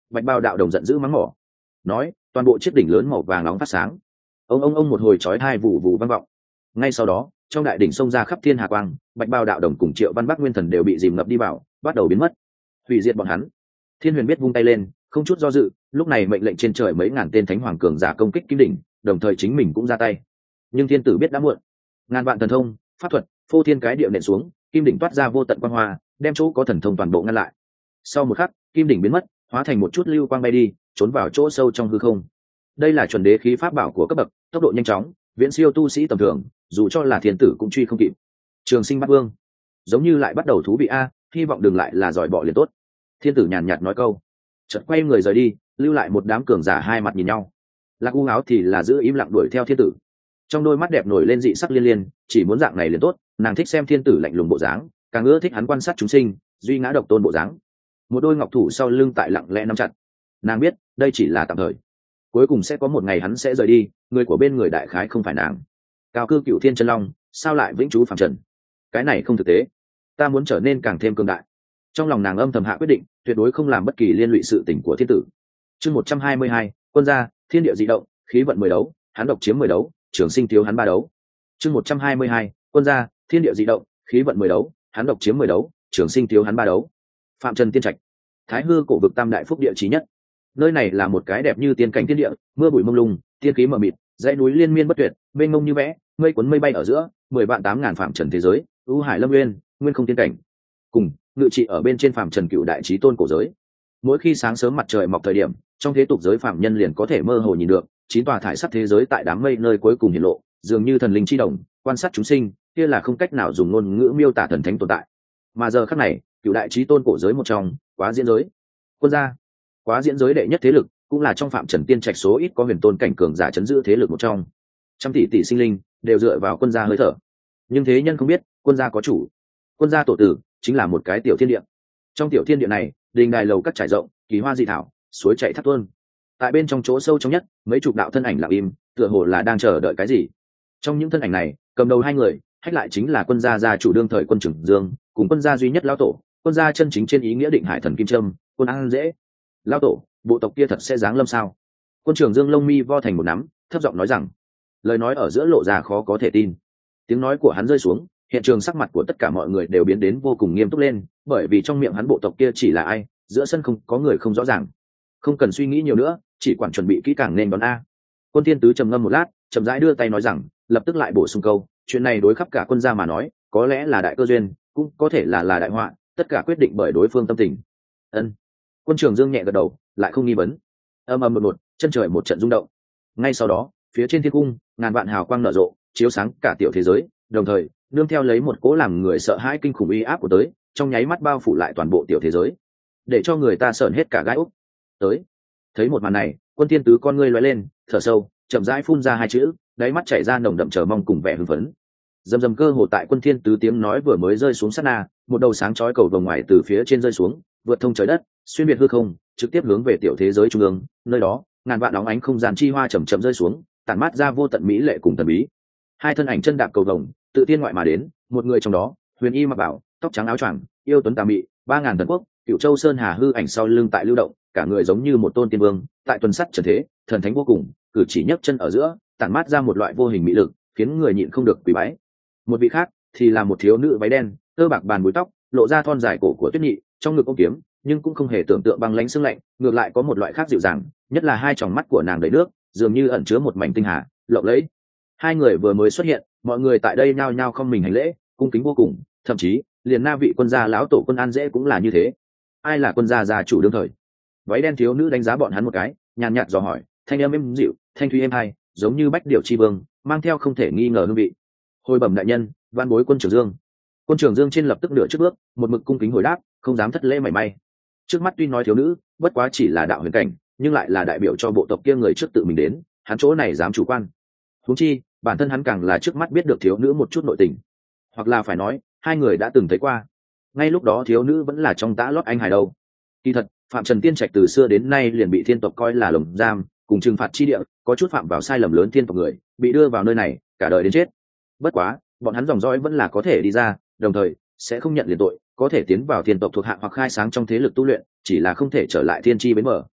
Bạch Bao đạo đồng giận dữ mắng mỏ, nói toàn bộ chiếc đỉnh lớn màu vàng nóng phát sáng. Ông ông ông một hồi chói tai vụ vụ vang vọng. Ngay sau đó, trong đại đỉnh xông ra khắp thiên hà quang, Bạch Bao đạo đồng cùng Triệu Văn Bắc Nguyên Thần đều bị dìm ngập đi vào, bắt đầu biến mất, hủy diệt bọn hắn. Thiên Huyền biết vung tay lên, không chút do dự, lúc này mệnh lệnh trên trời mấy ngàn tên thánh hoàng cường giả công kích kim đỉnh, đồng thời chính mình cũng ra tay. Nhưng thiên tử biết đã muộn, ngàn vạn thần thông, pháp thuật, phô thiên cái địa nện xuống, kim đỉnh toát ra vô tận quang hoa, đem chỗ có thần thông toàn bộ ngăn lại. Sau một khắc, kim đỉnh biến mất, hóa thành một chút lưu quang bay đi, trốn vào chỗ sâu trong hư không. Đây là chuẩn đế khí pháp bảo của cấp bậc, tốc độ nhanh chóng, viễn siêu tu sĩ tầm thường, dù cho là thiên tử cũng truy không kịp. Trường Sinh Bát Vương, giống như lại bắt đầu thú vị a, hy vọng đừng lại là giỏi bỏ liền tốt. Thiên tử nhàn nhạt nói câu, chợt quay người rời đi, lưu lại một đám cường giả hai mặt nhìn nhau. Lạc U áo thì là giữ im lặng đuổi theo thiên tử, trong đôi mắt đẹp nổi lên dị sắc liên liên, chỉ muốn dạng này liền tốt. Nàng thích xem thiên tử lạnh lùng bộ dáng, càng ưa thích hắn quan sát chúng sinh, duy ngã độc tôn bộ dáng. Một đôi ngọc thủ sau lưng tại lặng lẽ nắm chặt, nàng biết đây chỉ là tạm thời, cuối cùng sẽ có một ngày hắn sẽ rời đi, người của bên người đại khái không phải nàng. Cao cư cựu thiên chân long, sao lại vĩnh trú phàm trần? Cái này không thực tế, ta muốn trở nên càng thêm cường đại. Trong lòng nàng âm thầm hạ quyết định, tuyệt đối không làm bất kỳ liên lụy sự tình của thiên tử. Chương một trăm hai mươi hai, quân gia, thiên địa dị động, khí vận mười đấu, hắn độc chiếm mười đấu, Trường Sinh thiếu hắn ba đấu. Chương một trăm hai mươi hai, quân gia, thiên địa dị động, khí vận mười đấu, hắn độc chiếm mười đấu, Trường Sinh thiếu hắn ba đấu. Phạm Trần Tiên Trạch, Thái Hư cổ vực tam đại phúc địa chí nhất. Nơi này là một cái đẹp như tiên cảnh thiên địa, mưa bụi mông lung, tiên khí mờ mịt, dãy núi liên miên bất tuyệt, mênh mông như vẽ, mây cuốn mây bay ở giữa, mười vạn tám ngàn phạm trần thế giới, ưu hải lâm nguyên, nguyên không tiên cảnh. Cùng ngự trị ở bên trên phạm trần cựu đại chí tôn cổ giới. Mỗi khi sáng sớm mặt trời mọc thời điểm, trong thế tục giới phạm nhân liền có thể mơ hồ nhìn được chín tòa thải sắc thế giới tại đám mây nơi cuối cùng hiện lộ, dường như thần linh chi đồng, quan sát chúng sinh, kia là không cách nào dùng ngôn ngữ miêu tả thần thánh tồn tại. Mà giờ khắc này, cựu đại chí tôn cổ giới một trong, Quá Diễn giới. Quân gia, Quá Diễn giới đệ nhất thế lực, cũng là trong phạm trần tiên trạch số ít có huyền tôn cảnh cường giả chấn giữ thế lực một trong. Trăm tỷ tỷ sinh linh đều dựa vào quân gia hơi thở, nhưng thế nhân không biết quân gia có chủ. Quân gia tổ tử chính là một cái tiểu thiên địa. Trong tiểu thiên địa này, đình đài lầu các trải rộng, kỳ hoa dị thảo, suối chảy thác tuôn. Tại bên trong chỗ sâu trong nhất, mấy chục đạo thân ảnh lặng im, tựa hồ là đang chờ đợi cái gì. Trong những thân ảnh này, cầm đầu hai người, hách lại chính là quân gia gia chủ đương thời Quân Trưởng Dương, cùng quân gia duy nhất lão tổ, quân gia chân chính trên ý nghĩa định hải thần kim trâm, Quân An Dễ. Lão tổ, bộ tộc kia thật sẽ giáng lâm sao? Quân Trưởng Dương lông mi vo thành một nắm, thấp giọng nói rằng, lời nói ở giữa lộ ra khó có thể tin. Tiếng nói của hắn rơi xuống, hiện trường sắc mặt của tất cả mọi người đều biến đến vô cùng nghiêm túc lên, bởi vì trong miệng hắn bộ tộc kia chỉ là ai, giữa sân không có người không rõ ràng. Không cần suy nghĩ nhiều nữa, chỉ quản chuẩn bị kỹ càng nên đón a. Quân Thiên Tứ trầm ngâm một lát, chậm rãi đưa tay nói rằng, lập tức lại bổ sung câu, chuyện này đối khắp cả quân gia mà nói, có lẽ là đại cơ duyên, cũng có thể là là đại họa, tất cả quyết định bởi đối phương tâm tình. Ân. Quân Trường Dương nhẹ gật đầu, lại không nghi vấn. Âm ầm một một, chân trời một trận rung động. Ngay sau đó, phía trên thiên cung, ngàn vạn hào quang nở rộ, chiếu sáng cả tiểu thế giới, đồng thời, nương theo lấy một cỗ làm người sợ hãi kinh khủng uy áp của tới, trong nháy mắt bao phủ lại toàn bộ tiểu thế giới, để cho người ta sởn hết cả gai ốc. Tới. Thấy một màn này, Quân Thiên Tứ con ngươi lóe lên, thở sâu, chậm rãi phun ra hai chữ, đáy mắt chảy ra nồng đậm chờ mong cùng vẻ hưng phấn. Dầm dầm cơ hồ tại Quân Thiên Tứ tiếng nói vừa mới rơi xuống sát na, một đầu sáng chói cầu vồng ngoài từ phía trên rơi xuống, vượt thông trời đất, xuyên biệt hư không, trực tiếp hướng về tiểu thế giới trung ương, nơi đó, ngàn vạn óng ánh không gian chi hoa chậm chậm rơi xuống, tản mát ra vô tận mỹ lệ cùng thần bí. Hai thân ảnh chân đạp cầu vồng, tự tiên ngoại mà đến, một người trong đó, huyền y mặc bảo, tóc trắng áo choàng, yêu tuấn tà mị, ba ngàn thần quốc, Cựu Châu Sơn Hà hư ảnh sau lưng tại lưu động, cả người giống như một tôn tiên vương, tại tuần sắt trần thế, thần thánh vô cùng, cử chỉ nhấc chân ở giữa, tản mát ra một loại vô hình mỹ lực, khiến người nhịn không được quỳ bái. Một vị khác thì là một thiếu nữ váy đen, tơ bạc bàn búi tóc, lộ ra thon dài cổ của Tuyết Nhị, trong ngực ôm kiếm, nhưng cũng không hề tưởng tượng băng lãnh sương lạnh, ngược lại có một loại khác dịu dàng, nhất là hai tròng mắt của nàng đầy nước, dường như ẩn chứa một mảnh tinh hà, lộng lẫy. Hai người vừa mới xuất hiện, mọi người tại đây nhao nhao không mình hành lễ, cung kính vô cùng, thậm chí liền na vị quân gia lão tổ Quân An Dễ cũng là như thế. Ai là quân gia gia chủ đương thời? Váy đen thiếu nữ đánh giá bọn hắn một cái, nhàn nhạt dò hỏi, thanh âm êm dịu, thanh thúy êm hay, giống như bách điệu chi vương, mang theo không thể nghi ngờ hương vị. Hồi bẩm đại nhân, van bối Quân Trường Dương. Quân Trường Dương trên lập tức nửa trước bước, một mực cung kính hồi đáp, không dám thất lễ mảy may. Trước mắt tuy nói thiếu nữ, bất quá chỉ là đạo huyền cảnh, nhưng lại là đại biểu cho bộ tộc kia người trước tự mình đến, hắn chỗ này dám chủ quan. Huống chi, bản thân hắn càng là trước mắt biết được thiếu nữ một chút nội tình, hoặc là phải nói, hai người đã từng thấy qua. Ngay lúc đó thiếu nữ vẫn là trong tã lót anh hài đâu. Kỳ thật, Phạm Trần Tiên Trạch từ xưa đến nay liền bị thiên tộc coi là lồng giam, cùng trừng phạt chi địa, có chút phạm vào sai lầm lớn thiên tộc người, bị đưa vào nơi này, cả đời đến chết. Bất quá, bọn hắn dòng dõi vẫn là có thể đi ra, đồng thời sẽ không nhận liền tội, có thể tiến vào thiên tộc thuộc hạ hoặc khai sáng trong thế lực tu luyện, chỉ là không thể trở lại thiên chi bến mở,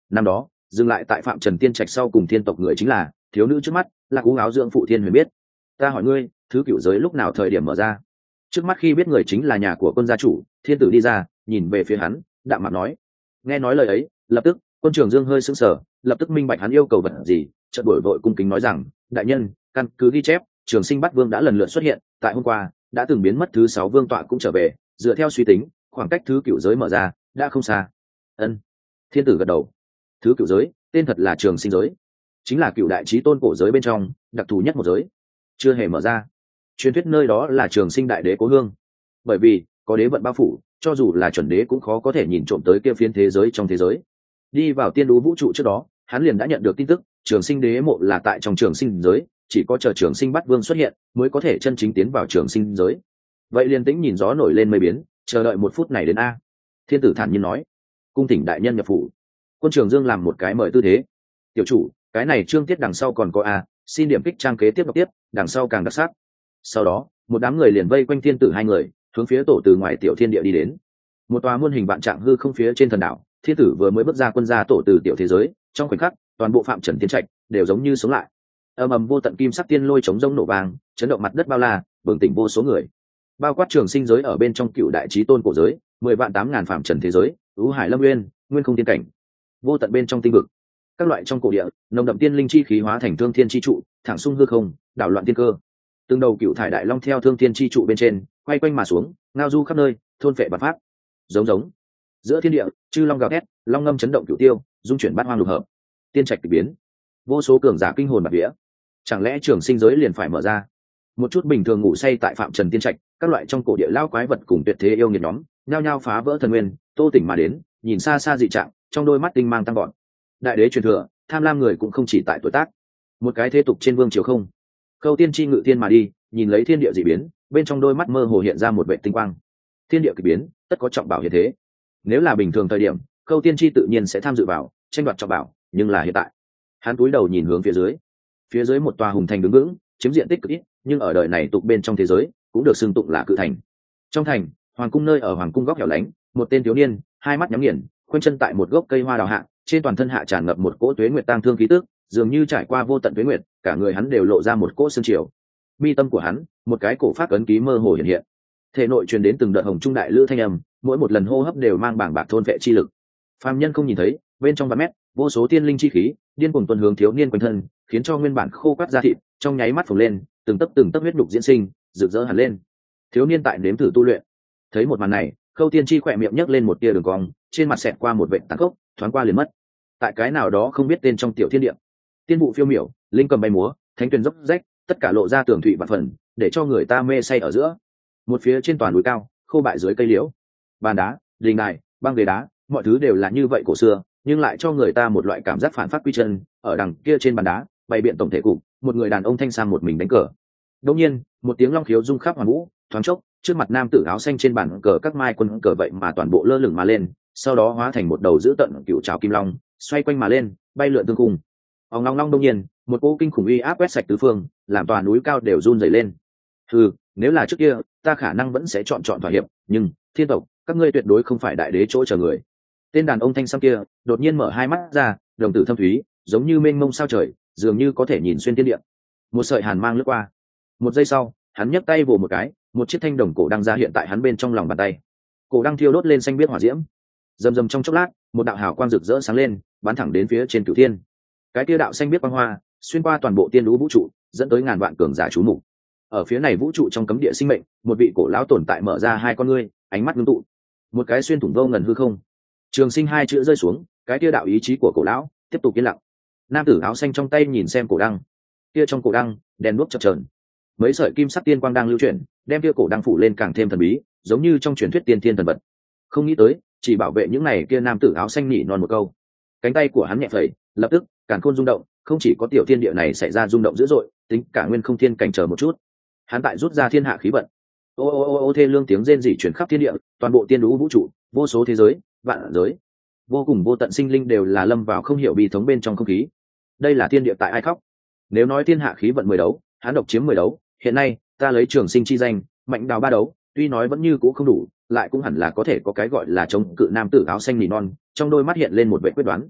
năm đó dừng lại tại phạm trần tiên trạch sau cùng thiên tộc người chính là thiếu nữ trước mắt là cú áo dưỡng phụ thiên huyền biết. Ta hỏi ngươi, thứ cựu giới lúc nào thời điểm mở ra? Trước mắt khi biết người chính là nhà của quân gia chủ, thiên tử đi ra nhìn về phía hắn, đạm mặt nói. Nghe nói lời ấy, lập tức quân trường dương hơi sững sờ, lập tức minh bạch hắn yêu cầu vật gì, chợt đổi vội cung kính nói rằng, đại nhân, căn cứ ghi chép, trường sinh bắt vương đã lần lượt xuất hiện, tại hôm qua đã từng biến mất thứ sáu vương tọa cũng trở về, dựa theo suy tính khoảng cách thứ cựu giới mở ra đã không xa. Ân. Thiên tử gật đầu. Thứ cựu giới tên thật là trường sinh giới, chính là cựu đại chí tôn cổ giới bên trong đặc thù nhất một giới, chưa hề mở ra. Truyền thuyết nơi đó là trường sinh đại đế cố hương, bởi vì có đế vận bao phủ, cho dù là chuẩn đế cũng khó có thể nhìn trộm tới kia phiến thế giới trong thế giới. Đi vào tiên đú vũ trụ trước đó, hắn liền đã nhận được tin tức trường sinh đế mộ là tại trong trường sinh giới, chỉ có chờ trường sinh bắt vương xuất hiện mới có thể chân chính tiến vào trường sinh giới. Vậy liền tĩnh nhìn gió nổi lên mây biến, chờ đợi một phút này đến a. Thiên tử thản nhiên nói. Cung thỉnh đại nhân nhập phủ. Quân trường dương làm một cái mời tư thế. Tiểu chủ, cái này chương tiết đằng sau còn có a, xin điểm kích trang kế tiếp đọc tiếp, đằng sau càng đặc sắc. Sau đó một đám người liền vây quanh thiên tử hai người, hướng phía tổ từ ngoài tiểu thiên địa đi đến. Một tòa muôn hình vạn trạng hư không phía trên thần đảo, thiên tử vừa mới bước ra quân gia tổ từ tiểu thế giới, trong khoảnh khắc toàn bộ phạm trần tiên trạch đều giống như sống lại. Ầm ầm vô tận kim sắc tiên lôi chống rông nổ vang, chấn động mặt đất bao la, bừng tỉnh vô số người. Bao quát trường sinh giới ở bên trong cựu đại chí tôn cổ giới, mười vạn tám ngàn phạm trần thế giới, ưu hải lâm nguyên, nguyên không tiên cảnh, vô tận bên trong tinh vực, các loại trong cổ địa, nồng đậm tiên linh chi khí hóa thành thương thiên chi trụ, thẳng sung hư không, đảo loạn tiên cơ. Từng đầu cựu thải đại long theo thương thiên chi trụ bên trên quay quanh mà xuống, ngao du khắp nơi, thôn phệ bạt pháp. Giống giống giữa thiên địa, chư long gào thét, long ngâm chấn động cửu tiêu, dung chuyển bát hoang lục hợp, tiên trạch kỳ biến, vô số cường giả kinh hồn bạt vía. Chẳng lẽ trường sinh giới liền phải mở ra? Một chút bình thường ngủ say tại phạm trần tiên trạch, các loại trong cổ địa lao quái vật cùng tuyệt thế yêu nghiệt nhóm nhao nhao phá vỡ thần nguyên, tô tỉnh mà đến, nhìn xa xa dị trạng, trong đôi mắt tinh mang tăng gọn. Đại đế truyền thừa, tham lam người cũng không chỉ tại tuổi tác. Một cái thế tục trên vương triều không. Khâu tiên chi ngự thiên mà đi, nhìn lấy thiên địa dị biến, bên trong đôi mắt mơ hồ hiện ra một vệ tinh quang. Thiên địa kỳ biến, tất có trọng bảo hiện thế. Nếu là bình thường thời điểm, Khâu tiên chi tự nhiên sẽ tham dự vào tranh đoạt trọng bảo, nhưng là hiện tại, hắn cúi đầu nhìn hướng phía dưới. Phía dưới một tòa hùng thành đứng vững, chiếm diện tích cực ít, nhưng ở đời này tục bên trong thế giới cũng được xưng tụng là cự thành. Trong thành, hoàng cung nơi ở hoàng cung góc hẻo lánh, một tên thiếu niên, hai mắt nhắm nghiền, khoanh chân tại một gốc cây hoa đào hạ, trên toàn thân hạ tràn ngập một cỗ tuế nguyệt tang thương khí tức, dường như trải qua vô tận tuế nguyệt, cả người hắn đều lộ ra một cỗ sương chiều. Mi tâm của hắn, một cái cổ pháp ấn ký mơ hồ hiện hiện. Thể nội truyền đến từng đợt hồng trung đại lữ thanh âm, mỗi một lần hô hấp đều mang bảng bạc thôn vệ chi lực. Phàm nhân không nhìn thấy, bên trong vạn mét, vô số tiên linh chi khí điên cuồng tuần hướng thiếu niên quanh thân, khiến cho nguyên bản khô quắt da thịt trong nháy mắt phồng lên, từng tấc từng tấc huyết nhục diễn sinh, rực rỡ hẳn lên. Thiếu niên tại nếm thử tu luyện. Thấy một màn này, Khâu Tiên Chi khỏe miệng nhấc lên một tia đường cong, trên mặt xẹt qua một vệt tàn khốc, thoáng qua liền mất. Tại cái nào đó không biết tên trong tiểu thiên địa, tiên vụ phiêu miểu, linh cầm bay múa, thánh tuyền dốc rách, tất cả lộ ra tường thụy vạn phần, để cho người ta mê say ở giữa. Một phía trên toàn núi cao, khô bại dưới cây liễu, bàn đá, đình đài, băng ghế đá, mọi thứ đều là như vậy cổ xưa, nhưng lại cho người ta một loại cảm giác phản phát quy chân. Ở đằng kia trên bàn đá, bày biện tổng thể cục, một người đàn ông thanh sam một mình đánh cờ. Đột nhiên, một tiếng long khiếu rung khắp hoàn vũ, thoáng chốc, trước mặt nam tử áo xanh trên bàn cờ các mai quân cờ vậy mà toàn bộ lơ lửng mà lên, sau đó hóa thành một đầu dữ tận cựu trảo kim long, xoay quanh mà lên, bay lượn tương cung. Ong long long đông nhiên, một cỗ kinh khủng uy áp quét sạch tứ phương, làm toàn núi cao đều run rẩy lên. Hừ, nếu là trước kia, ta khả năng vẫn sẽ chọn chọn thỏa hiệp, nhưng thiên tộc, các ngươi tuyệt đối không phải đại đế chỗ chờ người. Tên đàn ông thanh sam kia đột nhiên mở hai mắt ra, đồng tử thâm thúy, giống như mênh mông sao trời, dường như có thể nhìn xuyên thiên địa. Một sợi hàn mang lướt qua. Một giây sau, hắn nhấc tay vồ một cái, một chiếc thanh đồng cổ đăng ra hiện tại hắn bên trong lòng bàn tay. Cổ đăng thiêu đốt lên xanh biếc hỏa diễm. Rầm rầm trong chốc lát, một đạo hào quang rực rỡ sáng lên, bắn thẳng đến phía trên cửu thiên. Cái kia đạo xanh biếc quang hoa, xuyên qua toàn bộ tiên đũ vũ trụ, dẫn tới ngàn vạn cường giả chú mục. Ở phía này vũ trụ trong cấm địa sinh mệnh, một vị cổ lão tồn tại mở ra hai con ngươi, ánh mắt ngưng tụ. Một cái xuyên thủng vô ngần hư không. Trường sinh hai chữ rơi xuống, cái kia đạo ý chí của cổ lão tiếp tục yên lặng. Nam tử áo xanh trong tay nhìn xem cổ đăng. Kia trong cổ đăng, đèn đuốc chập chờn. Mấy sợi kim sắc tiên quang đang lưu chuyển, đem kia cổ đăng phủ lên càng thêm thần bí, giống như trong truyền thuyết tiên thiên thần vật. Không nghĩ tới, chỉ bảo vệ những này kia nam tử áo xanh nhỉ non một câu. Cánh tay của hắn nhẹ phẩy, lập tức, càn khôn rung động, không chỉ có tiểu thiên địa này xảy ra rung động dữ dội, tính cả nguyên không thiên cảnh chờ một chút. Hắn tại rút ra thiên hạ khí vận. Ô ô ô ô thê lương tiếng rên rỉ truyền khắp thiên địa, toàn bộ tiên đũ vũ trụ, vô số thế giới, vạn giới, vô cùng vô tận sinh linh đều là lâm vào không hiểu bi thống bên trong không khí. Đây là thiên địa tại ai khóc? Nếu nói thiên hạ khí vận mười đấu, hắn độc chiếm mười đấu, hiện nay ta lấy trường sinh chi danh, mạnh đào ba đấu, tuy nói vẫn như cũ không đủ, lại cũng hẳn là có thể có cái gọi là chống cự nam tử áo xanh nỉ non, trong đôi mắt hiện lên một vẻ quyết đoán.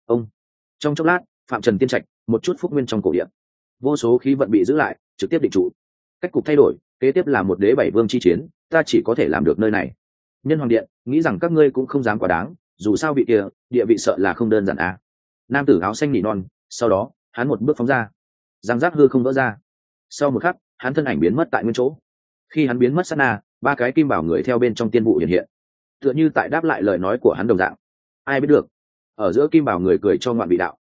ông trong chốc lát phạm trần tiên trạch một chút phúc nguyên trong cổ điện, vô số khí vận bị giữ lại trực tiếp định trụ. Cách cục thay đổi, kế tiếp là một đế bảy vương chi chiến, ta chỉ có thể làm được nơi này. Nhân hoàng điện nghĩ rằng các ngươi cũng không dám quá đáng, dù sao vị kia địa vị sợ là không đơn giản à. Nam tử áo xanh nỉ non, sau đó hắn một bước phóng ra, giang giác hư không vỡ ra. Sau một khắc hắn thân ảnh biến mất tại nguyên chỗ. Khi hắn biến mất sát na, ba cái kim bảo người theo bên trong tiên vụ hiện hiện, tựa như tại đáp lại lời nói của hắn đồng dạng. Ai biết được, ở giữa kim bảo người cười cho ngoạn vị đạo,